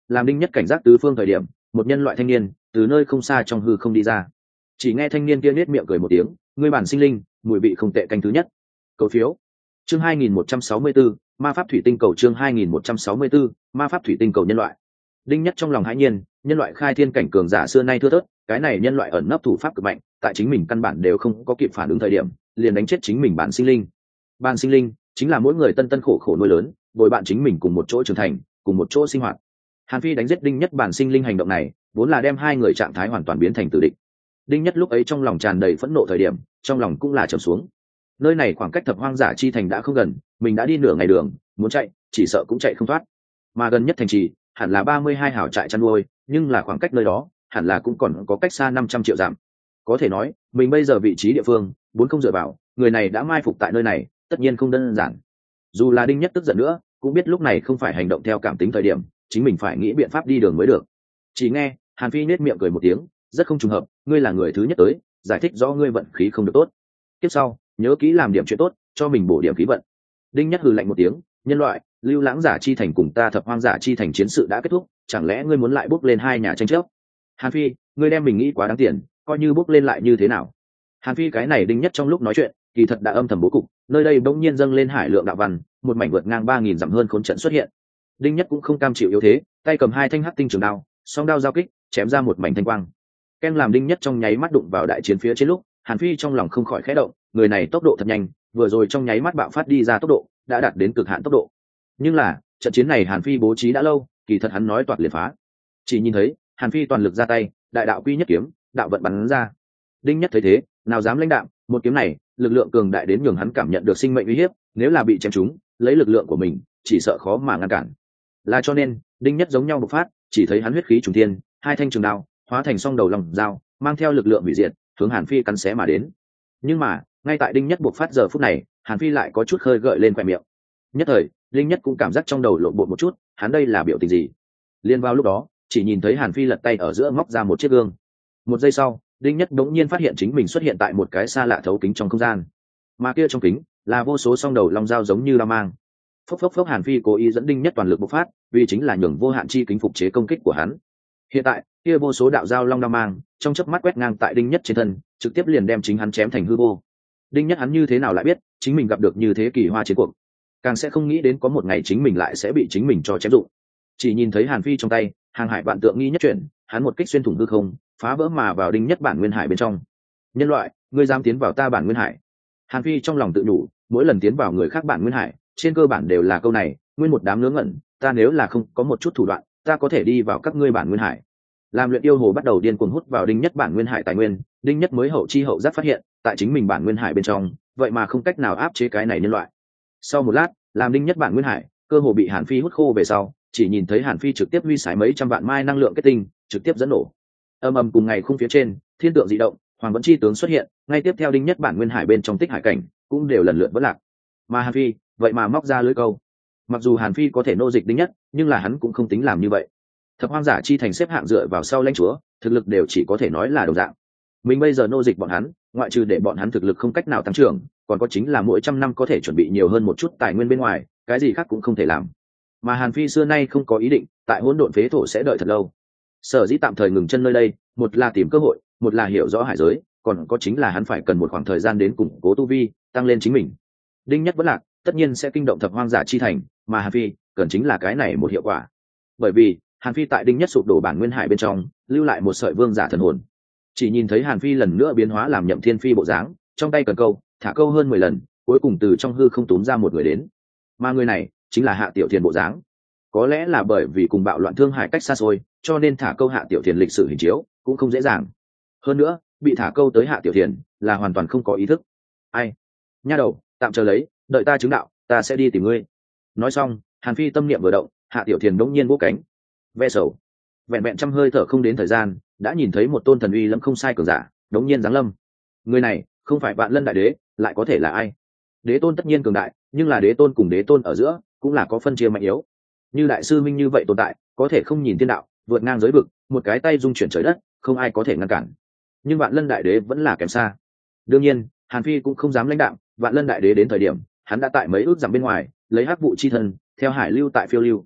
[SPEAKER 1] làm đinh nhất cảnh giác tứ phương thời điểm, một nhân loại thanh niên từ nơi không xa trong hư không đi ra. Chỉ nghe thanh niên kia nết miệng cười một tiếng, ngươi bản sinh linh, mùi vị không tệ, canh thứ nhất. Cầu phiếu. Chương hai nghìn một trăm sáu mươi tư, ma pháp thủy tinh cầu. Chương hai nghìn một trăm sáu mươi tư, ma pháp thủy tinh cầu. Nhân loại. Đinh nhất trong lòng hãi nhiên, nhân loại khai thiên cảnh cường giả xưa nay thưa thớt, cái này nhân loại ẩn nấp thủ pháp cực mạnh, tại chính mình căn bản đều không có kịp phản ứng thời điểm, liền đánh chết chính mình bản sinh linh. Bản sinh linh chính là mỗi người tân tân khổ khổ nuôi lớn, bồi bạn chính mình cùng một chỗ trưởng thành, cùng một chỗ sinh hoạt. Hàn Phi đánh giết Đinh nhất bản sinh linh hành động này, vốn là đem hai người trạng thái hoàn toàn biến thành tử địch. Đinh nhất lúc ấy trong lòng tràn đầy phẫn nộ thời điểm, trong lòng cũng là trầm xuống. Nơi này khoảng cách Thập Hoang Giả Chi Thành đã không gần, mình đã đi nửa ngày đường, muốn chạy, chỉ sợ cũng chạy không thoát. Mà gần nhất thành trì, hẳn là ba mươi hai hào trại chăn nuôi, nhưng là khoảng cách nơi đó, hẳn là cũng còn có cách xa năm trăm triệu dặm. Có thể nói, mình bây giờ vị trí địa phương, bốn không dựa vào, người này đã mai phục tại nơi này, tất nhiên không đơn giản. Dù là Đinh nhất tức giận nữa, cũng biết lúc này không phải hành động theo cảm tính thời điểm, chính mình phải nghĩ biện pháp đi đường mới được. Chỉ nghe Hàn Phi nết miệng cười một tiếng, rất không trùng hợp, ngươi là người thứ nhất tới, giải thích rõ ngươi vận khí không được tốt. Tiếp sau, nhớ kỹ làm điểm chuyện tốt, cho mình bổ điểm khí vận. Đinh nhất hừ lạnh một tiếng, nhân loại, Lưu Lãng Giả Chi Thành cùng ta Thập Hoang Giả Chi Thành chiến sự đã kết thúc, chẳng lẽ ngươi muốn lại bước lên hai nhà tranh chấp? Hàn Phi, ngươi đem mình nghĩ quá đáng tiền, coi như bước lên lại như thế nào? Hàn Phi cái này Đinh nhất trong lúc nói chuyện, kỳ thật đã âm thầm bố cục, nơi đây bỗng nhiên dâng lên hải lượng đạo văn, một mảnh vượt ngang ba nghìn dặm hơn khốn trận xuất hiện. Đinh nhất cũng không cam chịu yếu thế, tay cầm hai thanh hắc tinh trường đao, song đao giao kích, chém ra một mảnh thanh quang. Ken làm Đinh nhất trong nháy mắt đụng vào đại chiến phía trên lúc, Hàn Phi trong lòng không khỏi khẽ động, người này tốc độ thật nhanh, vừa rồi trong nháy mắt bạo phát đi ra tốc độ, đã đạt đến cực hạn tốc độ. Nhưng là, trận chiến này Hàn Phi bố trí đã lâu, kỳ thật hắn nói toạc liền phá. Chỉ nhìn thấy, Hàn Phi toàn lực ra tay, đại đạo quy nhất kiếm, đạo vận bắn ra. Đinh nhất thấy thế, nào dám lãnh đạm, một kiếm này, lực lượng cường đại đến nhường hắn cảm nhận được sinh mệnh uy hiếp, nếu là bị chém trúng, lấy lực lượng của mình, chỉ sợ khó mà ngăn cản. Là cho nên, Đinh nhất giống nhau bộc phát, chỉ thấy hắn huyết khí trùng thiên, hai thanh trường đao hóa thành song đầu lòng dao, mang theo lực lượng hủy diệt, hướng Hàn Phi cắn xé mà đến. Nhưng mà, ngay tại Đinh nhất bộc phát giờ phút này, Hàn Phi lại có chút khơi gợi lên khóe miệng. Nhất thời, Đinh nhất cũng cảm giác trong đầu lộn bột một chút, hắn đây là biểu tình gì? Liên vào lúc đó, chỉ nhìn thấy Hàn Phi lật tay ở giữa ngóc ra một chiếc gương. Một giây sau, Đinh nhất đống nhiên phát hiện chính mình xuất hiện tại một cái xa lạ thấu kính trong không gian. Mà kia trong kính là vô số song đầu long dao giống như đao mang. Phốc phốc phốc, Hàn Phi cố ý dẫn Đinh nhất toàn lực bộc phát, vì chính là nhường vô hạn chi kính phục chế công kích của hắn. Hiện tại, kia vô số đạo dao long đao mang, trong chớp mắt quét ngang tại Đinh nhất trên thân, trực tiếp liền đem chính hắn chém thành hư vô. Đinh nhất hắn như thế nào lại biết, chính mình gặp được như thế kỳ hoa chiến cuộc, càng sẽ không nghĩ đến có một ngày chính mình lại sẽ bị chính mình cho chém dụng. Chỉ nhìn thấy Hàn Phi trong tay, hàng hải vạn tượng nghi nhất chuyển, hắn một kích xuyên thủng hư không, phá vỡ mà vào Đinh nhất bản nguyên hải bên trong. Nhân loại, ngươi dám tiến vào ta bản nguyên hải? Hàn Phi trong lòng tự nhủ, mỗi lần tiến vào người khác bản nguyên hải, trên cơ bản đều là câu này, nguyên một đám ngớ ngẩn, ta nếu là không có một chút thủ đoạn, ta có thể đi vào các ngươi bản nguyên hải. Làm luyện yêu hồ bắt đầu điên cuồng hút vào Đinh nhất bản nguyên hải tài nguyên, Đinh nhất mới hậu chi hậu giác phát hiện, tại chính mình bản nguyên hải bên trong, vậy mà không cách nào áp chế cái này nhân loại. Sau một lát, làm Đinh nhất bản nguyên hải cơ hồ bị Hàn Phi hút khô về sau, chỉ nhìn thấy Hàn Phi trực tiếp huy sái mấy trăm vạn mai năng lượng kết tinh, trực tiếp dẫn nổ. Âm ầm cùng ngày khung phía trên, thiên tượng dị động, hoàng vẫn chi tướng xuất hiện, ngay tiếp theo Đinh nhất bản nguyên hải bên trong tích hải cảnh cũng đều lần lượt vỡ lạc. Mà Hàn Phi, vậy mà móc ra lưới câu. Mặc dù Hàn Phi có thể nô dịch Đinh nhất, nhưng là hắn cũng không tính làm như vậy. Thập Hoang Giả Chi Thành xếp hạng dựa vào sau lãnh chúa, thực lực đều chỉ có thể nói là đồng dạng. Mình bây giờ nô dịch bọn hắn, ngoại trừ để bọn hắn thực lực không cách nào tăng trưởng, còn có chính là mỗi trăm năm có thể chuẩn bị nhiều hơn một chút tài nguyên bên ngoài, cái gì khác cũng không thể làm. Mà Hàn Phi xưa nay không có ý định tại hỗn độn phế thổ sẽ đợi thật lâu. Sở dĩ tạm thời ngừng chân nơi đây, một là tìm cơ hội, một là hiểu rõ hải giới, còn có chính là hắn phải cần một khoảng thời gian đến củng cố tu vi, tăng lên chính mình. Đinh nhất vẫn lạc, tất nhiên sẽ kinh động Thập Hoang Giả Chi Thành, mà Hàn Phi cần chính là cái này một hiệu quả. Bởi vì Hàn Phi tại Đinh nhất sụp đổ bản nguyên hải bên trong, lưu lại một sợi vương giả thần hồn. Chỉ nhìn thấy Hàn Phi lần nữa biến hóa làm Nhậm Thiên Phi bộ dáng, trong tay cần câu, thả câu hơn mười lần, cuối cùng từ trong hư không túm ra một người đến. Mà người này chính là Hạ Tiểu Thiền bộ dáng. Có lẽ là bởi vì cùng bạo loạn thương hải cách xa xôi, cho nên thả câu Hạ Tiểu Thiền lịch sử hình chiếu cũng không dễ dàng. Hơn nữa, bị thả câu tới Hạ Tiểu Thiền là hoàn toàn không có ý thức. Ai? Nha đầu, tạm chờ lấy, đợi ta chứng đạo, ta sẽ đi tìm ngươi. Nói xong, Hàn Phi tâm niệm vừa động, Hạ Tiểu Thiền đống nhiên vỗ cánh. Ve sầu. Vẹn vẹn trăm hơi thở không đến thời gian, đã nhìn thấy một tôn thần uy lẫm không sai cường giả, đống nhiên giáng lâm. Người này, không phải Vạn Lân Đại Đế, lại có thể là ai? Đế tôn tất nhiên cường đại, nhưng là đế tôn cùng đế tôn ở giữa, cũng là có phân chia mạnh yếu. Như đại sư minh như vậy tồn tại, có thể không nhìn thiên đạo, vượt ngang giới vực, một cái tay dung chuyển trời đất, không ai có thể ngăn cản. Nhưng Vạn Lân Đại Đế vẫn là kém xa. Đương nhiên, Hàn Phi cũng không dám lãnh đạm, Vạn Lân Đại Đế đến thời điểm, hắn đã tại mấy ước dặm bên ngoài, lấy hắc vụ chi thân, theo hải lưu tại phiêu lưu.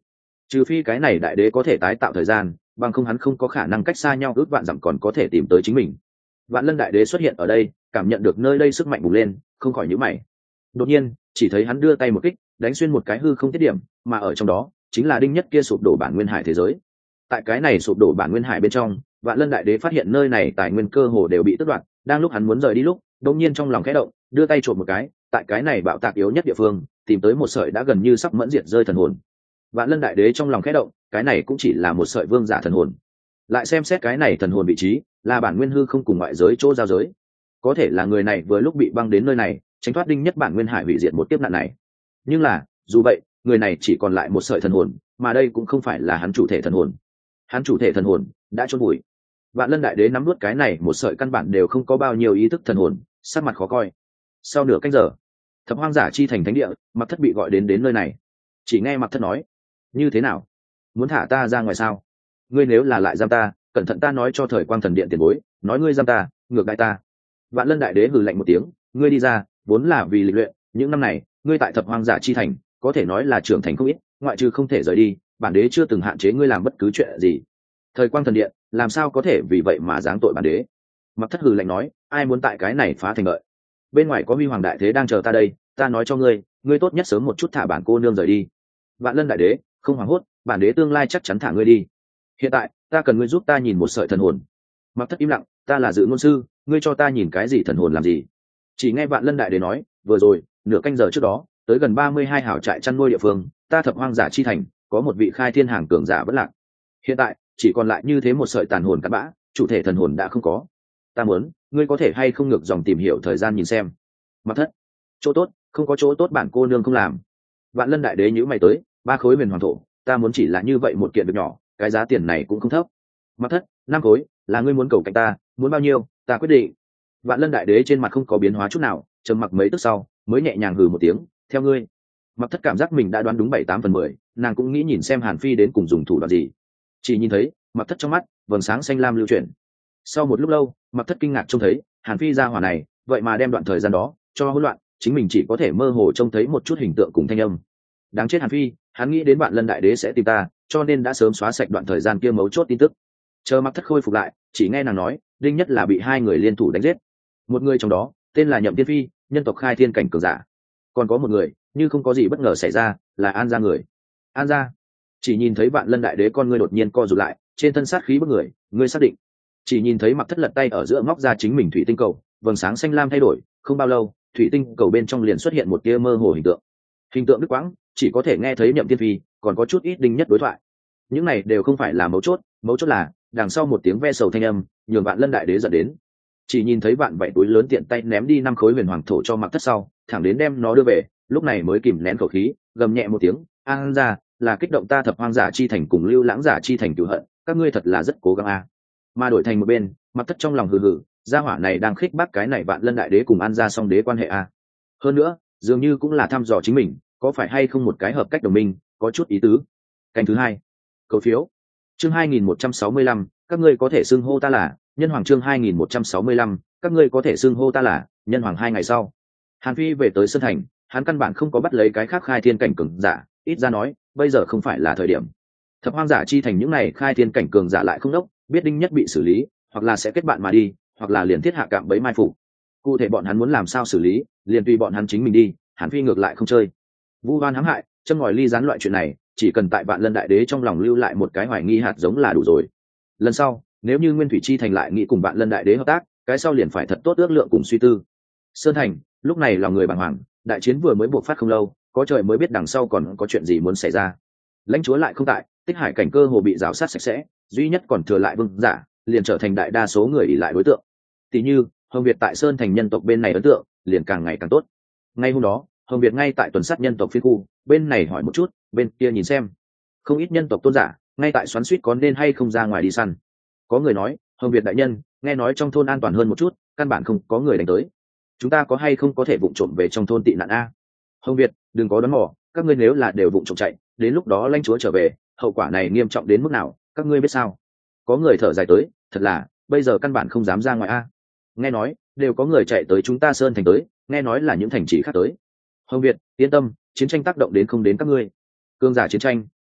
[SPEAKER 1] trừ phi cái này đại đế có thể tái tạo thời gian, bằng không hắn không có khả năng cách xa nhau ước vạn dặm còn có thể tìm tới chính mình. Vạn Lân đại đế xuất hiện ở đây, cảm nhận được nơi đây sức mạnh bùng lên, không khỏi nhíu mày. Đột nhiên, chỉ thấy hắn đưa tay một kích, đánh xuyên một cái hư không tiết điểm, mà ở trong đó chính là đinh nhất kia sụp đổ bản nguyên hải thế giới. Tại cái này sụp đổ bản nguyên hải bên trong, Vạn Lân đại đế phát hiện nơi này tài nguyên cơ hồ đều bị tước đoạt, đang lúc hắn muốn rời đi lúc, đột nhiên trong lòng khẽ động, đưa tay trộm một cái, tại cái này bạo tạc yếu nhất địa phương, tìm tới một sợi đã gần như sắp mẫn diệt rơi thần hồn. Vạn Lân đại đế trong lòng khẽ động, cái này cũng chỉ là một sợi vương giả thần hồn. Lại xem xét cái này thần hồn vị trí, là bản nguyên hư không cùng ngoại giới chỗ giao giới. Có thể là người này vừa lúc bị băng đến nơi này, tránh thoát đinh nhất bản nguyên hải hủy diệt một kiếp nạn này. Nhưng là, dù vậy, người này chỉ còn lại một sợi thần hồn, mà đây cũng không phải là hắn chủ thể thần hồn. Hắn chủ thể thần hồn đã chôn vùi. Vạn Lân đại đế nắm nuốt cái này một sợi căn bản đều không có bao nhiêu ý thức thần hồn, sắc mặt khó coi. Sau nửa canh giờ, Thập Hoang Giả chi thành thánh địa, Mặc Thất bị gọi đến đến nơi này. Chỉ nghe Mặc Thất nói: "Như thế nào? Muốn thả ta ra ngoài sao? Ngươi nếu là lại giam ta, cẩn thận ta nói cho Thời Quang Thần Điện tiền bối, nói ngươi giam ta, ngược đại ta." Vạn Lân đại đế hừ lạnh một tiếng: "Ngươi đi ra, vốn là vì lịch luyện, những năm này, ngươi tại Thập Hoang Giả chi thành, có thể nói là trưởng thành không ít, ngoại trừ không thể rời đi, bản đế chưa từng hạn chế ngươi làm bất cứ chuyện gì. Thời Quang Thần Điện, làm sao có thể vì vậy mà giáng tội bản đế?" Mặc Thất hừ lạnh nói: "Ai muốn tại cái này phá thành lợi? Bên ngoài có huy hoàng đại thế đang chờ ta đây, ta nói cho ngươi, ngươi tốt nhất sớm một chút thả bản cô nương rời đi." Vạn Lân đại đế không hoảng hốt: "Bản đế tương lai chắc chắn thả ngươi đi. Hiện tại, ta cần ngươi giúp ta nhìn một sợi thần hồn." Mặc Thất im lặng: "Ta là Dự Ngôn sư, ngươi cho ta nhìn cái gì thần hồn làm gì?" Chỉ nghe Vạn Lân đại đế nói: "Vừa rồi, nửa canh giờ trước đó, tới gần ba mươi hai hảo trại chăn nuôi địa phương, ta Thập Hoang Giả chi thành, có một vị khai thiên hàng cường giả vẫn lạc. Hiện tại, chỉ còn lại như thế một sợi tàn hồn cặn bã, chủ thể thần hồn đã không có. Ta muốn, ngươi có thể hay không ngược dòng tìm hiểu thời gian nhìn xem." Mặc Thất: "Chỗ tốt, không có chỗ tốt bản cô nương không làm." Vạn Lân đại đế nhíu mày tới: "Ba khối huyền hoàng thổ, ta muốn chỉ là như vậy một kiện việc nhỏ, cái giá tiền này cũng không thấp." Mặc Thất: "Năm khối, là ngươi muốn cầu cạnh ta, muốn bao nhiêu, ta quyết định." Vạn Lân đại đế trên mặt không có biến hóa chút nào, trầm mặc mấy tức sau, mới nhẹ nhàng hừ một tiếng: "Theo ngươi." Mặc Thất cảm giác mình đã đoán đúng bảy tám phần mười, nàng cũng nghĩ nhìn xem Hàn Phi đến cùng dùng thủ đoạn gì. Chỉ nhìn thấy, Mặc Thất trong mắt vầng sáng xanh lam lưu chuyển. Sau một lúc lâu, Mặc Thất kinh ngạc trông thấy, Hàn Phi ra hỏa này, vậy mà đem đoạn thời gian đó cho hỗn loạn, chính mình chỉ có thể mơ hồ trông thấy một chút hình tượng cùng thanh âm. Đáng chết Hàn Phi, hắn nghĩ đến Vạn Lân đại đế sẽ tìm ta, cho nên đã sớm xóa sạch đoạn thời gian kia mấu chốt tin tức. Chờ Mặc Thất khôi phục lại, chỉ nghe nàng nói, đinh nhất là bị hai người liên thủ đánh giết. Một người trong đó, tên là Nhậm Tiên Phi, nhân tộc khai thiên cảnh cường giả. Còn có một người, như không có gì bất ngờ xảy ra, là An gia người. An gia. Chỉ nhìn thấy Vạn Lân đại đế con ngươi đột nhiên co rụt lại, trên thân sát khí bức người, ngươi xác định? Chỉ nhìn thấy Mặc Thất lật tay ở giữa móc ra chính mình thủy tinh cầu, vầng sáng xanh lam thay đổi, không bao lâu, thủy tinh cầu bên trong liền xuất hiện một tia mơ hồ hình tượng. Hình tượng đứt quãng, chỉ có thể nghe thấy Nhậm Tiên Phi, còn có chút ít đinh nhất đối thoại. Những này đều không phải là mấu chốt, mấu chốt là đằng sau một tiếng ve sầu thanh âm, nhường Vạn Lân đại đế giận đến. Chỉ nhìn thấy Vạn Vảy túi lớn tiện tay ném đi năm khối huyền hoàng thổ cho Mặc Thất sau, thẳng đến đem nó đưa về, lúc này mới kìm nén khẩu khí, gầm nhẹ một tiếng, "An gia, là kích động ta Thập Hoang Giả chi thành cùng Lưu Lãng Giả chi thành cửu hận, các ngươi thật là rất cố gắng a." Mà đổi thành một bên, Mặc Thất trong lòng hừ hừ, gia hỏa này đang khích bác cái này Vạn Lân đại đế cùng An gia song đế quan hệ a. Hơn nữa, dường như cũng là thăm dò chính mình, có phải hay không một cái hợp cách đồng minh, có chút ý tứ. Canh thứ hai, cầu phiếu. Chương hai nghìn một trăm sáu mươi lăm, các ngươi có thể xưng hô ta là Nhân Hoàng. Chương hai nghìn một trăm sáu mươi lăm, các ngươi có thể xưng hô ta là Nhân Hoàng. Hai ngày sau, Hàn Phi về tới Sơn Thành, hắn căn bản không có bắt lấy cái khác khai thiên cảnh cường giả, ít ra nói, bây giờ không phải là thời điểm. Thập Hoang Giả chi thành những này khai thiên cảnh cường giả lại không đốc, biết đinh nhất bị xử lý, hoặc là sẽ kết bạn mà đi, hoặc là liền thiết hạ cạm bẫy mai phục. Cụ thể bọn hắn muốn làm sao xử lý, liền tùy bọn hắn chính mình đi, Hàn Phi ngược lại không chơi. Vu oan hãm hại, châm ngòi ly gián loại chuyện này, chỉ cần tại Vạn Lân đại đế trong lòng lưu lại một cái hoài nghi hạt giống là đủ rồi. Lần sau, nếu như Nguyên Thủy chi thành lại nghĩ cùng Vạn Lân đại đế hợp tác, cái sau liền phải thật tốt ước lượng cùng suy tư. Sơn Thành, lúc này lòng người bàng hoàng, đại chiến vừa mới buộc phát không lâu, có trời mới biết đằng sau còn có chuyện gì muốn xảy ra. Lãnh chúa lại không tại, Tích Hải cảnh cơ hồ bị rào sát sạch sẽ, duy nhất còn thừa lại vương giả, liền trở thành đại đa số người ỷ lại đối tượng. Tỷ như, Hồng Việt tại Sơn Thành nhân tộc bên này ấn tượng, liền càng ngày càng tốt. Ngay hôm đó, Hồng Việt ngay tại tuần sát nhân tộc phiên khu, bên này hỏi một chút, bên kia nhìn xem. Không ít nhân tộc tôn giả, ngay tại xoắn suýt có nên hay không ra ngoài đi săn. Có người nói, Hồng Việt đại nhân, nghe nói trong thôn an toàn hơn một chút, căn bản không có người đánh tới. Chúng ta có hay không có thể vụng trộm về trong thôn tị nạn a? Hồng Việt, đừng có đoán mò, các ngươi nếu là đều vụng trộm chạy, đến lúc đó lãnh chúa trở về, hậu quả này nghiêm trọng đến mức nào, các ngươi biết sao? Có người thở dài tới, thật là, bây giờ căn bản không dám ra ngoài a. Nghe nói, đều có người chạy tới chúng ta Sơn Thành tới, nghe nói là những thành trì khác tới. Hồng Việt, yên tâm, chiến tranh tác động đến không đến các ngươi. Cương giả chiến tranh,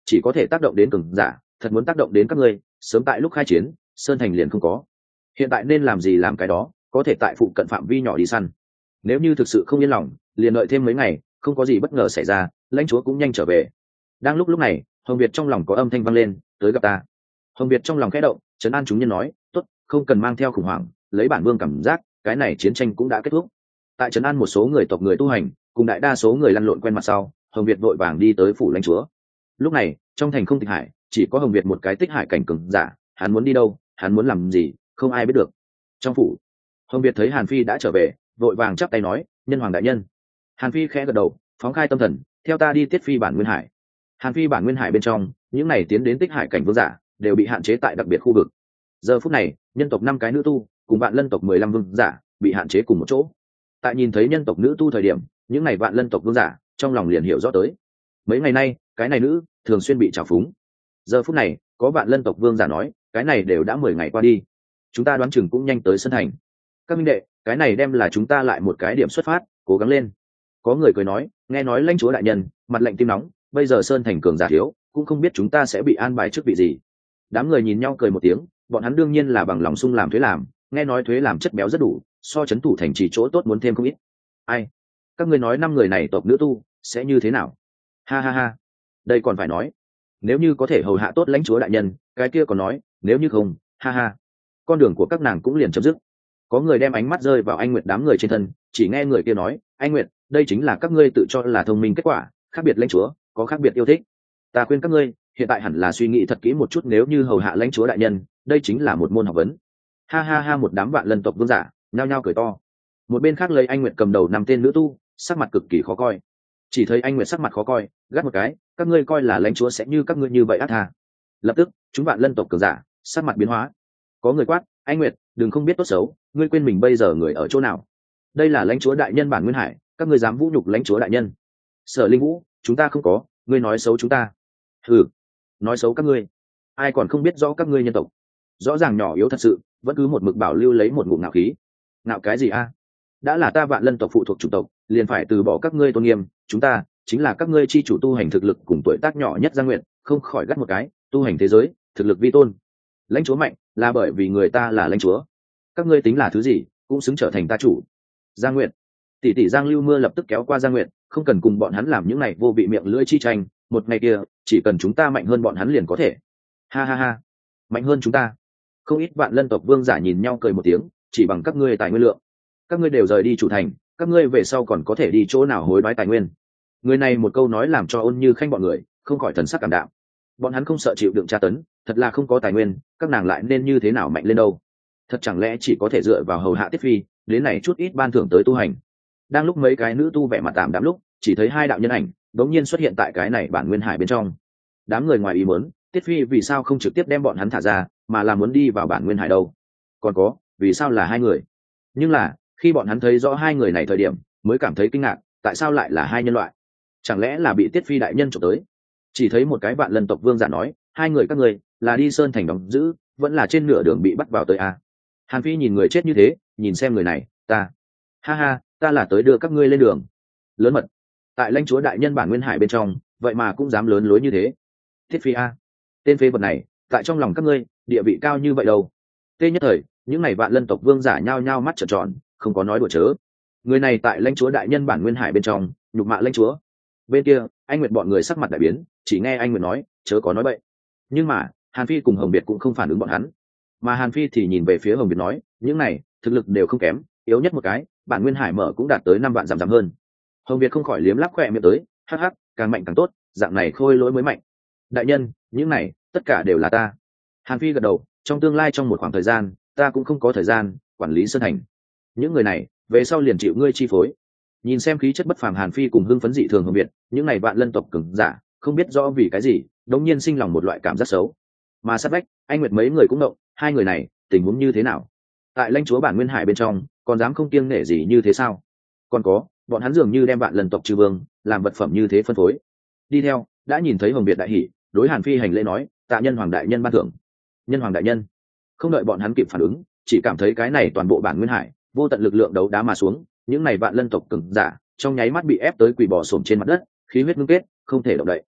[SPEAKER 1] chỉ có thể tác động đến cường giả, thật muốn tác động đến các ngươi sớm tại lúc khai chiến sơn thành liền không có. Hiện tại nên làm gì làm cái đó, có thể tại phụ cận phạm vi nhỏ đi săn. Nếu như thực sự không yên lòng liền đợi thêm mấy ngày, không có gì bất ngờ xảy ra lãnh chúa cũng nhanh trở về. Đang lúc lúc này Hồng Việt trong lòng có âm thanh vang lên, tới gặp ta. Hồng Việt trong lòng khẽ động, trấn an chúng nhân nói, tốt, không cần mang theo khủng hoảng, lấy bản vương cảm giác cái này chiến tranh cũng đã kết thúc. Tại trấn an một số người tộc người tu hành cùng đại đa số người lăn lộn quen mặt sau, Hồng Việt vội vàng đi tới phủ lãnh chúa. Lúc này trong thành không Tịch Hải, chỉ có Hồng Việt một cái Tích Hải cảnh cường giả, hắn muốn đi đâu, hắn muốn làm gì, không ai biết được. Trong phủ, Hồng Việt thấy Hàn Phi đã trở về, vội vàng chắp tay nói, nhân hoàng đại nhân. Hàn Phi khẽ gật đầu, phóng khai tâm thần, theo ta đi Tiết Phi bản Nguyên Hải. Hàn Phi bản Nguyên Hải bên trong, những này tiến đến Tích Hải cảnh vương giả đều bị hạn chế tại đặc biệt khu vực. Giờ phút này nhân tộc năm cái nữ tu cùng vạn lân tộc mười lăm vương giả bị hạn chế cùng một chỗ. Tại nhìn thấy nhân tộc nữ tu thời điểm, những này vạn lân tộc vương giả trong lòng liền hiểu rõ tới, mấy ngày nay cái này nữ thường xuyên bị trào phúng. Giờ phút này có vạn lân tộc vương giả nói, cái này đều đã mười ngày qua đi, chúng ta đoán chừng cũng nhanh tới sân thành. Các minh đệ, cái này đem là chúng ta lại một cái điểm xuất phát, cố gắng lên. Có người cười nói, nghe nói lãnh chúa đại nhân mặt lạnh tim nóng, bây giờ sơn thành cường giả thiếu, cũng không biết chúng ta sẽ bị an bài chức vị gì. Đám người nhìn nhau cười một tiếng, bọn hắn đương nhiên là bằng lòng sung làm thuế làm, nghe nói thuế làm chất béo rất đủ, so chấn thủ thành trì chỗ tốt muốn thêm không ít. Ai, các ngươi nói năm người này tộc nữ tu sẽ như thế nào? Ha ha ha, đây còn phải nói, nếu như có thể hầu hạ tốt lãnh chúa đại nhân, cái kia còn nói, nếu như không, ha ha, con đường của các nàng cũng liền chấm dứt. Có người đem ánh mắt rơi vào anh Nguyệt đám người trên thân, chỉ nghe người kia nói, anh Nguyệt, đây chính là các ngươi tự cho là thông minh kết quả, khác biệt lãnh chúa có khác biệt yêu thích. Ta khuyên các ngươi hiện tại hẳn là suy nghĩ thật kỹ một chút, nếu như hầu hạ lãnh chúa đại nhân, đây chính là một môn học vấn. Ha ha ha, một đám vạn lân tộc vương giả nhao nhao cười to. Một bên khác lấy anh Nguyệt cầm đầu năm tên nữ tu, sắc mặt cực kỳ khó coi. Chỉ thấy anh Nguyệt sắc mặt khó coi, gắt một cái, các ngươi coi là lãnh chúa sẽ như các ngươi như vậy ác tha. Lập tức chúng vạn lân tộc cường giả sắc mặt biến hóa. Có người quát, anh Nguyệt đừng không biết tốt xấu, ngươi quên mình bây giờ người ở chỗ nào. Đây là lãnh chúa đại nhân bản Nguyên Hải, các ngươi dám vũ nhục lãnh chúa đại nhân. Sở Linh Vũ, chúng ta không có, ngươi nói xấu chúng ta. Ừ, nói xấu các ngươi, ai còn không biết rõ các ngươi nhân tộc rõ ràng nhỏ yếu thật sự, vẫn cứ một mực bảo lưu lấy một ngụm ngạo khí. Ngạo cái gì a? Đã là ta vạn lân tộc phụ thuộc chủng tộc, liền phải từ bỏ các ngươi tôn nghiêm, chúng ta chính là các ngươi chi chủ tu hành thực lực cùng tuổi tác nhỏ nhất Gia Nguyện, không khỏi gắt một cái, tu hành thế giới, thực lực vi tôn. Lãnh chúa mạnh là bởi vì người ta là lãnh chúa, các ngươi tính là thứ gì, cũng xứng trở thành ta chủ. Gia Nguyện, tỷ tỷ Giang Lưu Mưa lập tức kéo qua Gia Nguyện, không cần cùng bọn hắn làm những này vô vị miệng lưỡi chi tranh, một ngày kia chỉ cần chúng ta mạnh hơn bọn hắn liền có thể. Ha ha ha, mạnh hơn chúng ta? Không ít vạn lân tộc vương giả nhìn nhau cười một tiếng, chỉ bằng các ngươi tài nguyên lượng, các ngươi đều rời đi chủ thành, các ngươi về sau còn có thể đi chỗ nào hối đoái tài nguyên. Người này một câu nói làm cho Ôn Như Khanh bọn người không khỏi thần sắc cảm đạm. Bọn hắn không sợ chịu đựng tra tấn, thật là không có tài nguyên, các nàng lại nên như thế nào mạnh lên đâu? Thật chẳng lẽ chỉ có thể dựa vào hầu hạ Tiết Phi, đến này chút ít ban thưởng tới tu hành. Đang lúc mấy cái nữ tu vẻ mặt tạm đạm lúc, chỉ thấy hai đạo nhân ảnh đống nhiên xuất hiện tại cái này bản Nguyên Hải bên trong. Đám người ngoài ý muốn, Tiết Phi vì sao không trực tiếp đem bọn hắn thả ra, mà là muốn đi vào bản Nguyên Hải đâu? Còn có, vì sao là hai người? Nhưng là khi bọn hắn thấy rõ hai người này thời điểm, mới cảm thấy kinh ngạc, tại sao lại là hai nhân loại? Chẳng lẽ là bị Tiết Phi đại nhân trộm tới? Chỉ thấy một cái vạn lân tộc vương giả nói, hai người các người là đi sơn thành đóng giữ, vẫn là trên nửa đường bị bắt vào tới à? Hàn Phi nhìn người chết như thế, nhìn xem người này, ta, ha ha, ta là tới đưa các ngươi lên đường. Lớn mật, tại lãnh chúa đại nhân bản Nguyên Hải bên trong, vậy mà cũng dám lớn lối như thế. Tiết Phi a, tên phế vật này, tại trong lòng các ngươi địa vị cao như vậy đâu? Tê nhất thời, những ngày vạn lân tộc vương giả nhao nhao mắt trợn tròn, không có nói đùa chớ. Người này tại lãnh chúa đại nhân bản Nguyên Hải bên trong nhục mạ lãnh chúa. Bên kia anh Nguyệt bọn người sắc mặt đại biến, chỉ nghe anh Nguyệt nói, chớ có nói bậy. Nhưng mà Hàn Phi cùng Hồng Biệt cũng không phản ứng bọn hắn, mà Hàn Phi thì nhìn về phía Hồng Biệt nói, những này thực lực đều không kém, yếu nhất một cái bản Nguyên Hải mở cũng đạt tới năm vạn giảm giảm hơn. Hồng Biệt không khỏi liếm lắp khỏe miệng tới, hắc hắc, càng mạnh càng tốt, dạng này khôi lỗi mới mạnh. Đại nhân, những này tất cả đều là ta. Hàn Phi gật đầu, trong tương lai trong một khoảng thời gian, ta cũng không có thời gian quản lý sơn thành, những người này về sau liền chịu ngươi chi phối. Nhìn xem khí chất bất phàm Hàn Phi cùng hưng phấn dị thường Hồng Biệt, những này vạn lân tộc cường giả không biết rõ vì cái gì đống nhiên sinh lòng một loại cảm giác xấu. Mà sát vách anh Nguyệt mấy người cũng động, hai người này tình huống như thế nào? Tại lãnh chúa bản Nguyên Hải bên trong còn dám không kiêng nể gì như thế sao? Còn có, bọn hắn dường như đem vạn lân tộc chư vương làm vật phẩm như thế phân phối. Đi theo đã nhìn thấy Hồng Biệt đại hỉ, đối Hàn Phi hành lễ nói, tạ nhân hoàng đại nhân ban thưởng. Nhân hoàng đại nhân. Không đợi bọn hắn kịp phản ứng, chỉ cảm thấy cái này toàn bộ bản Nguyên Hải vô tận lực lượng đấu đá mà xuống, những này vạn lân tộc cường giả trong nháy mắt bị ép tới quỳ bò xổm trên mặt đất, khí huyết ngưng kết, không thể động đậy.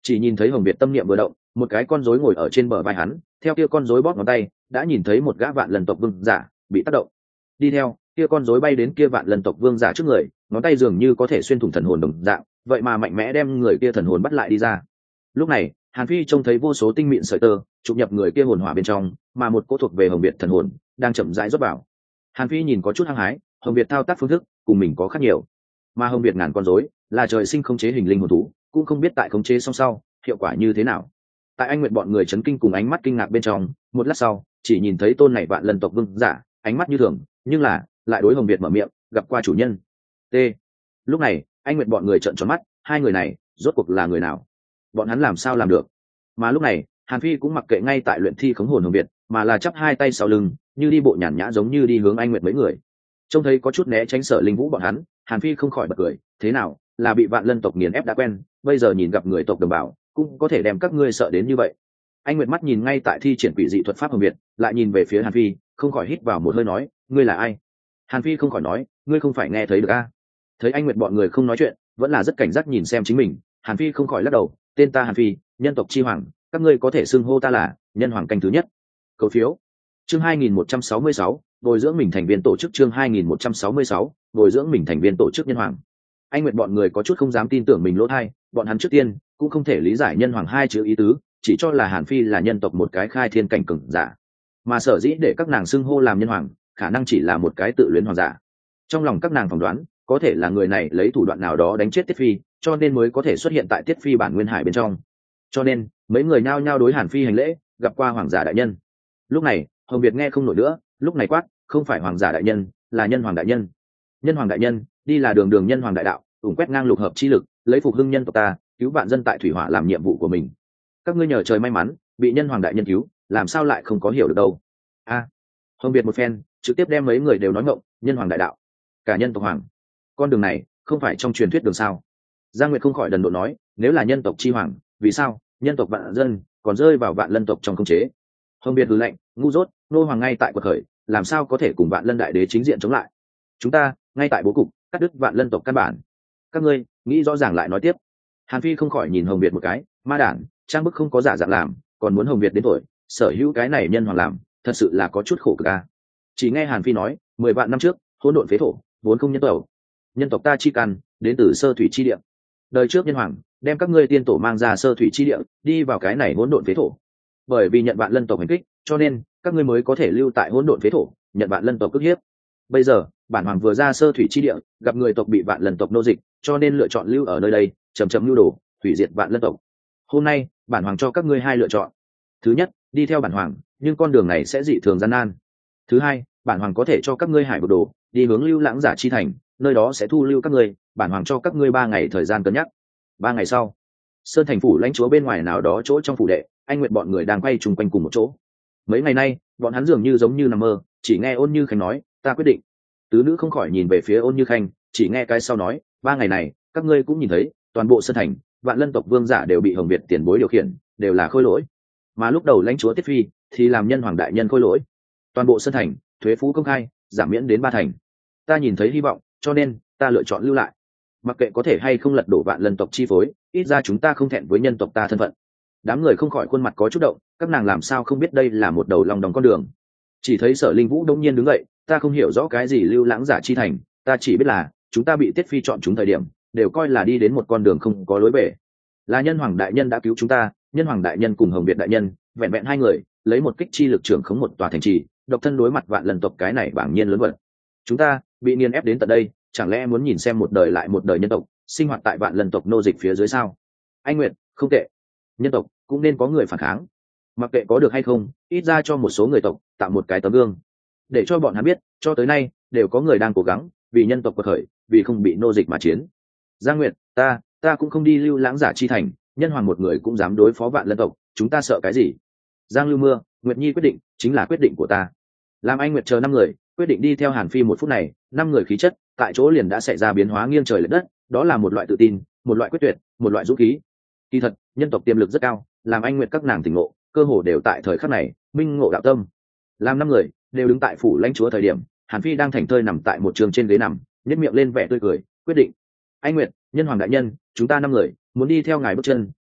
[SPEAKER 1] Chỉ nhìn thấy Hồng Việt tâm niệm vừa động, một cái con rối ngồi ở trên bờ vai hắn, theo kia con rối bóp ngón tay, đã nhìn thấy một gã vạn lần tộc vương giả bị tác động. Đi theo, kia con rối bay đến kia vạn lần tộc vương giả trước người, ngón tay dường như có thể xuyên thủng thần hồn đồng dạng, vậy mà mạnh mẽ đem người kia thần hồn bắt lại đi ra. Lúc này, Hàn Phi trông thấy vô số tinh mịn sợi tơ chụp nhập người kia hồn hỏa bên trong, mà một cỗ thuộc về Hồng Việt thần hồn đang chậm rãi rót vào. Hàn Phi nhìn có chút hăng hái, Hồng Việt thao tác phương thức cùng mình có khác nhiều, mà Hồng Việt ngàn con rối là trời sinh khống chế hình linh hồn thú, cũng không biết tại khống chế song sau hiệu quả như thế nào. Tại anh nguyện bọn người chấn kinh cùng ánh mắt kinh ngạc bên trong, một lát sau chỉ nhìn thấy tôn này vạn lần tộc vương giả ánh mắt như thường, nhưng là lại đối Hồng Việt mở miệng, gặp qua chủ nhân. T. Lúc này anh nguyện bọn người trợn tròn mắt, hai người này rốt cuộc là người nào, bọn hắn làm sao làm được? Mà lúc này Hàn Phi cũng mặc kệ ngay tại luyện thi khống hồn Hồng Việt, mà là chắp hai tay sau lưng, như đi bộ nhàn nhã giống như đi hướng anh nguyện mấy người. Trông thấy có chút né tránh Sở Linh Vũ bọn hắn, Hàn Phi không khỏi bật cười, thế nào, là bị vạn lân tộc nghiền ép đã quen, bây giờ nhìn gặp người tộc đồng bào cũng có thể đem các ngươi sợ đến như vậy. Anh nguyệt mắt nhìn ngay tại thi triển quỷ dị thuật pháp Hồng Việt, lại nhìn về phía Hàn Phi, không khỏi hít vào một hơi nói, ngươi là ai? Hàn Phi không khỏi nói, ngươi không phải nghe thấy được a? Thấy anh nguyệt bọn người không nói chuyện, vẫn là rất cảnh giác nhìn xem chính mình, Hàn Phi không khỏi lắc đầu, tên ta Hàn Phi, nhân tộc chi hoàng, các ngươi có thể xưng hô ta là nhân hoàng canh thứ nhất. Cầu phiếu chương hai nghìn một trăm sáu mươi sáu, bồi dưỡng mình thành viên tổ chức chương hai nghìn một trăm sáu mươi sáu, bồi dưỡng mình thành viên tổ chức nhân hoàng. Anh nguyệt bọn người có chút không dám tin tưởng mình lỗ thai, bọn hắn trước tiên cũng không thể lý giải nhân hoàng hai chữ ý tứ, chỉ cho là Hàn Phi là nhân tộc một cái khai thiên cảnh cường giả, mà sở dĩ để các nàng xưng hô làm nhân hoàng, khả năng chỉ là một cái tự luyến hoàng giả. Trong lòng các nàng phỏng đoán, có thể là người này lấy thủ đoạn nào đó đánh chết Tiết Phi, cho nên mới có thể xuất hiện tại Tiết Phi bản nguyên hải bên trong. Cho nên mấy người nhao nhao đối Hàn Phi hành lễ, gặp qua hoàng giả đại nhân. Lúc này Hồng Việt nghe không nổi nữa, lúc này quát, không phải hoàng giả đại nhân, là nhân hoàng đại nhân. Nhân hoàng đại nhân, đi là đường đường nhân hoàng đại đạo, ủng quét ngang lục hợp chi lực, lấy phục hưng nhân tộc ta, cứu vạn dân tại thủy hỏa làm nhiệm vụ của mình. Các ngươi nhờ trời may mắn bị nhân hoàng đại nhân cứu, làm sao lại không có hiểu được đâu. A à, Hồng Việt một phen trực tiếp đem mấy người đều nói ngộng, nhân hoàng đại đạo, cả nhân tộc hoàng, con đường này không phải trong truyền thuyết đường sao? Giang Nguyệt không khỏi đần độn nói, nếu là nhân tộc chi hoàng, vì sao nhân tộc vạn dân còn rơi vào vạn lân tộc trong khống chế? Hồng Việt hừ lạnh, ngu dốt, nô hoàng ngay tại quật khởi, làm sao có thể cùng vạn lân đại đế chính diện chống lại? Chúng ta ngay tại bố cục cắt đứt vạn lân tộc căn bản. Các ngươi nghĩ rõ ràng lại nói tiếp. Hàn Phi không khỏi nhìn Hồng Việt một cái, ma đản, trang bức không có giả dạng làm, còn muốn Hồng Việt đến tuổi sở hữu cái này nhân hoàng làm, thật sự là có chút khổ cực a. Chỉ nghe Hàn Phi nói, mười vạn năm trước hỗn độn phế thổ vốn không nhân tộc, nhân tộc ta chi căn đến từ sơ thủy chi địa. Đời trước nhân hoàng đem các ngươi tiên tổ mang ra sơ thủy chi địa, đi vào cái này hỗn độn phế thổ. Bởi vì nhận vạn lân tộc hành kích, cho nên các ngươi mới có thể lưu tại hỗn độn phế thổ, nhận vạn lân tộc cướp hiếp. Bây giờ bản hoàng vừa ra sơ thủy chi địa, gặp người tộc bị vạn lân tộc nô dịch, cho nên lựa chọn lưu ở nơi đây, chầm chậm lưu đồ hủy diệt vạn lân tộc. Hôm nay bản hoàng cho các ngươi hai lựa chọn. Thứ nhất, đi theo bản hoàng, nhưng con đường này sẽ dị thường gian nan. Thứ hai, bản hoàng có thể cho các ngươi hải một đồ, đi hướng lưu lãng giả chi thành, nơi đó sẽ thu lưu các ngươi, bản hoàng cho các ngươi ba ngày thời gian cân nhắc. Ba ngày sau, sơn thành phủ lãnh chúa bên ngoài nào đó chỗ trong phủ đệ, anh nguyện bọn người đang quay chung quanh cùng một chỗ. Mấy ngày nay bọn hắn dường như giống như nằm mơ, chỉ nghe Ôn Như Khanh nói, ta quyết định. Tứ nữ không khỏi nhìn về phía Ôn Như Khanh, chỉ nghe cái sau nói, ba ngày này các ngươi cũng nhìn thấy, toàn bộ sơn thành vạn lân tộc vương giả đều bị Hồng Việt tiền bối điều khiển, đều là khôi lỗi. Mà lúc đầu lãnh chúa Tiết Phi thì làm nhân hoàng đại nhân khôi lỗi. Toàn bộ sơn thành thuế phú công khai, giảm miễn đến ba thành. Ta nhìn thấy hy vọng, cho nên ta lựa chọn lưu lại. Mặc kệ có thể hay không lật đổ vạn lân tộc chi phối, ít ra chúng ta không thẹn với nhân tộc ta thân phận. Đám người không khỏi khuôn mặt có chút động, các nàng làm sao không biết đây là một đầu lòng đòng con đường. Chỉ thấy Sở Linh Vũ đông nhiên đứng dậy, ta không hiểu rõ cái gì lưu lãng giả chi thành, ta chỉ biết là chúng ta bị Tiết Phi chọn chúng thời điểm, đều coi là đi đến một con đường không có lối về. Là nhân hoàng đại nhân đã cứu chúng ta, nhân hoàng đại nhân cùng Hồng Việt đại nhân, vẹn vẹn hai người, lấy một kích chi lực trưởng khống một tòa thành trì, độc thân đối mặt vạn lần tộc cái này bảng nhiên lớn vật. Chúng ta bị nghiền ép đến tận đây, chẳng lẽ muốn nhìn xem một đời lại một đời nhân tộc sinh hoạt tại vạn lần tộc nô dịch phía dưới sao? Anh Nguyệt, không tệ, nhân tộc cũng nên có người phản kháng. Mặc kệ có được hay không, ít ra cho một số người tộc tạo một cái tấm gương, để cho bọn hắn biết, cho tới nay đều có người đang cố gắng vì nhân tộc quật khởi, vì không bị nô dịch mà chiến. Giang Nguyệt, ta, ta cũng không đi lưu lãng giả chi thành, nhân hoàng một người cũng dám đối phó vạn lân tộc, chúng ta sợ cái gì? Giang Lưu Mưa, Nguyệt Nhi quyết định chính là quyết định của ta. Làm anh Nguyệt chờ năm người quyết định đi theo Hàn Phi một phút này, năm người khí chất tại chỗ liền đã xảy ra biến hóa nghiêng trời lệch đất, đó là một loại tự tin, một loại quyết tuyệt, một loại dũng khí. Kỳ thật, nhân tộc tiềm lực rất cao, làm anh Nguyệt các nàng tỉnh ngộ, cơ hồ đều tại thời khắc này minh ngộ đạo tâm. Làm năm người đều đứng tại phủ lãnh chúa thời điểm, Hàn Phi đang thảnh thơi nằm tại một trường trên ghế nằm, nhếch miệng lên vẻ tươi cười, quyết định. Anh Nguyệt, nhân hoàng đại nhân, chúng ta năm người muốn đi theo ngài bước chân,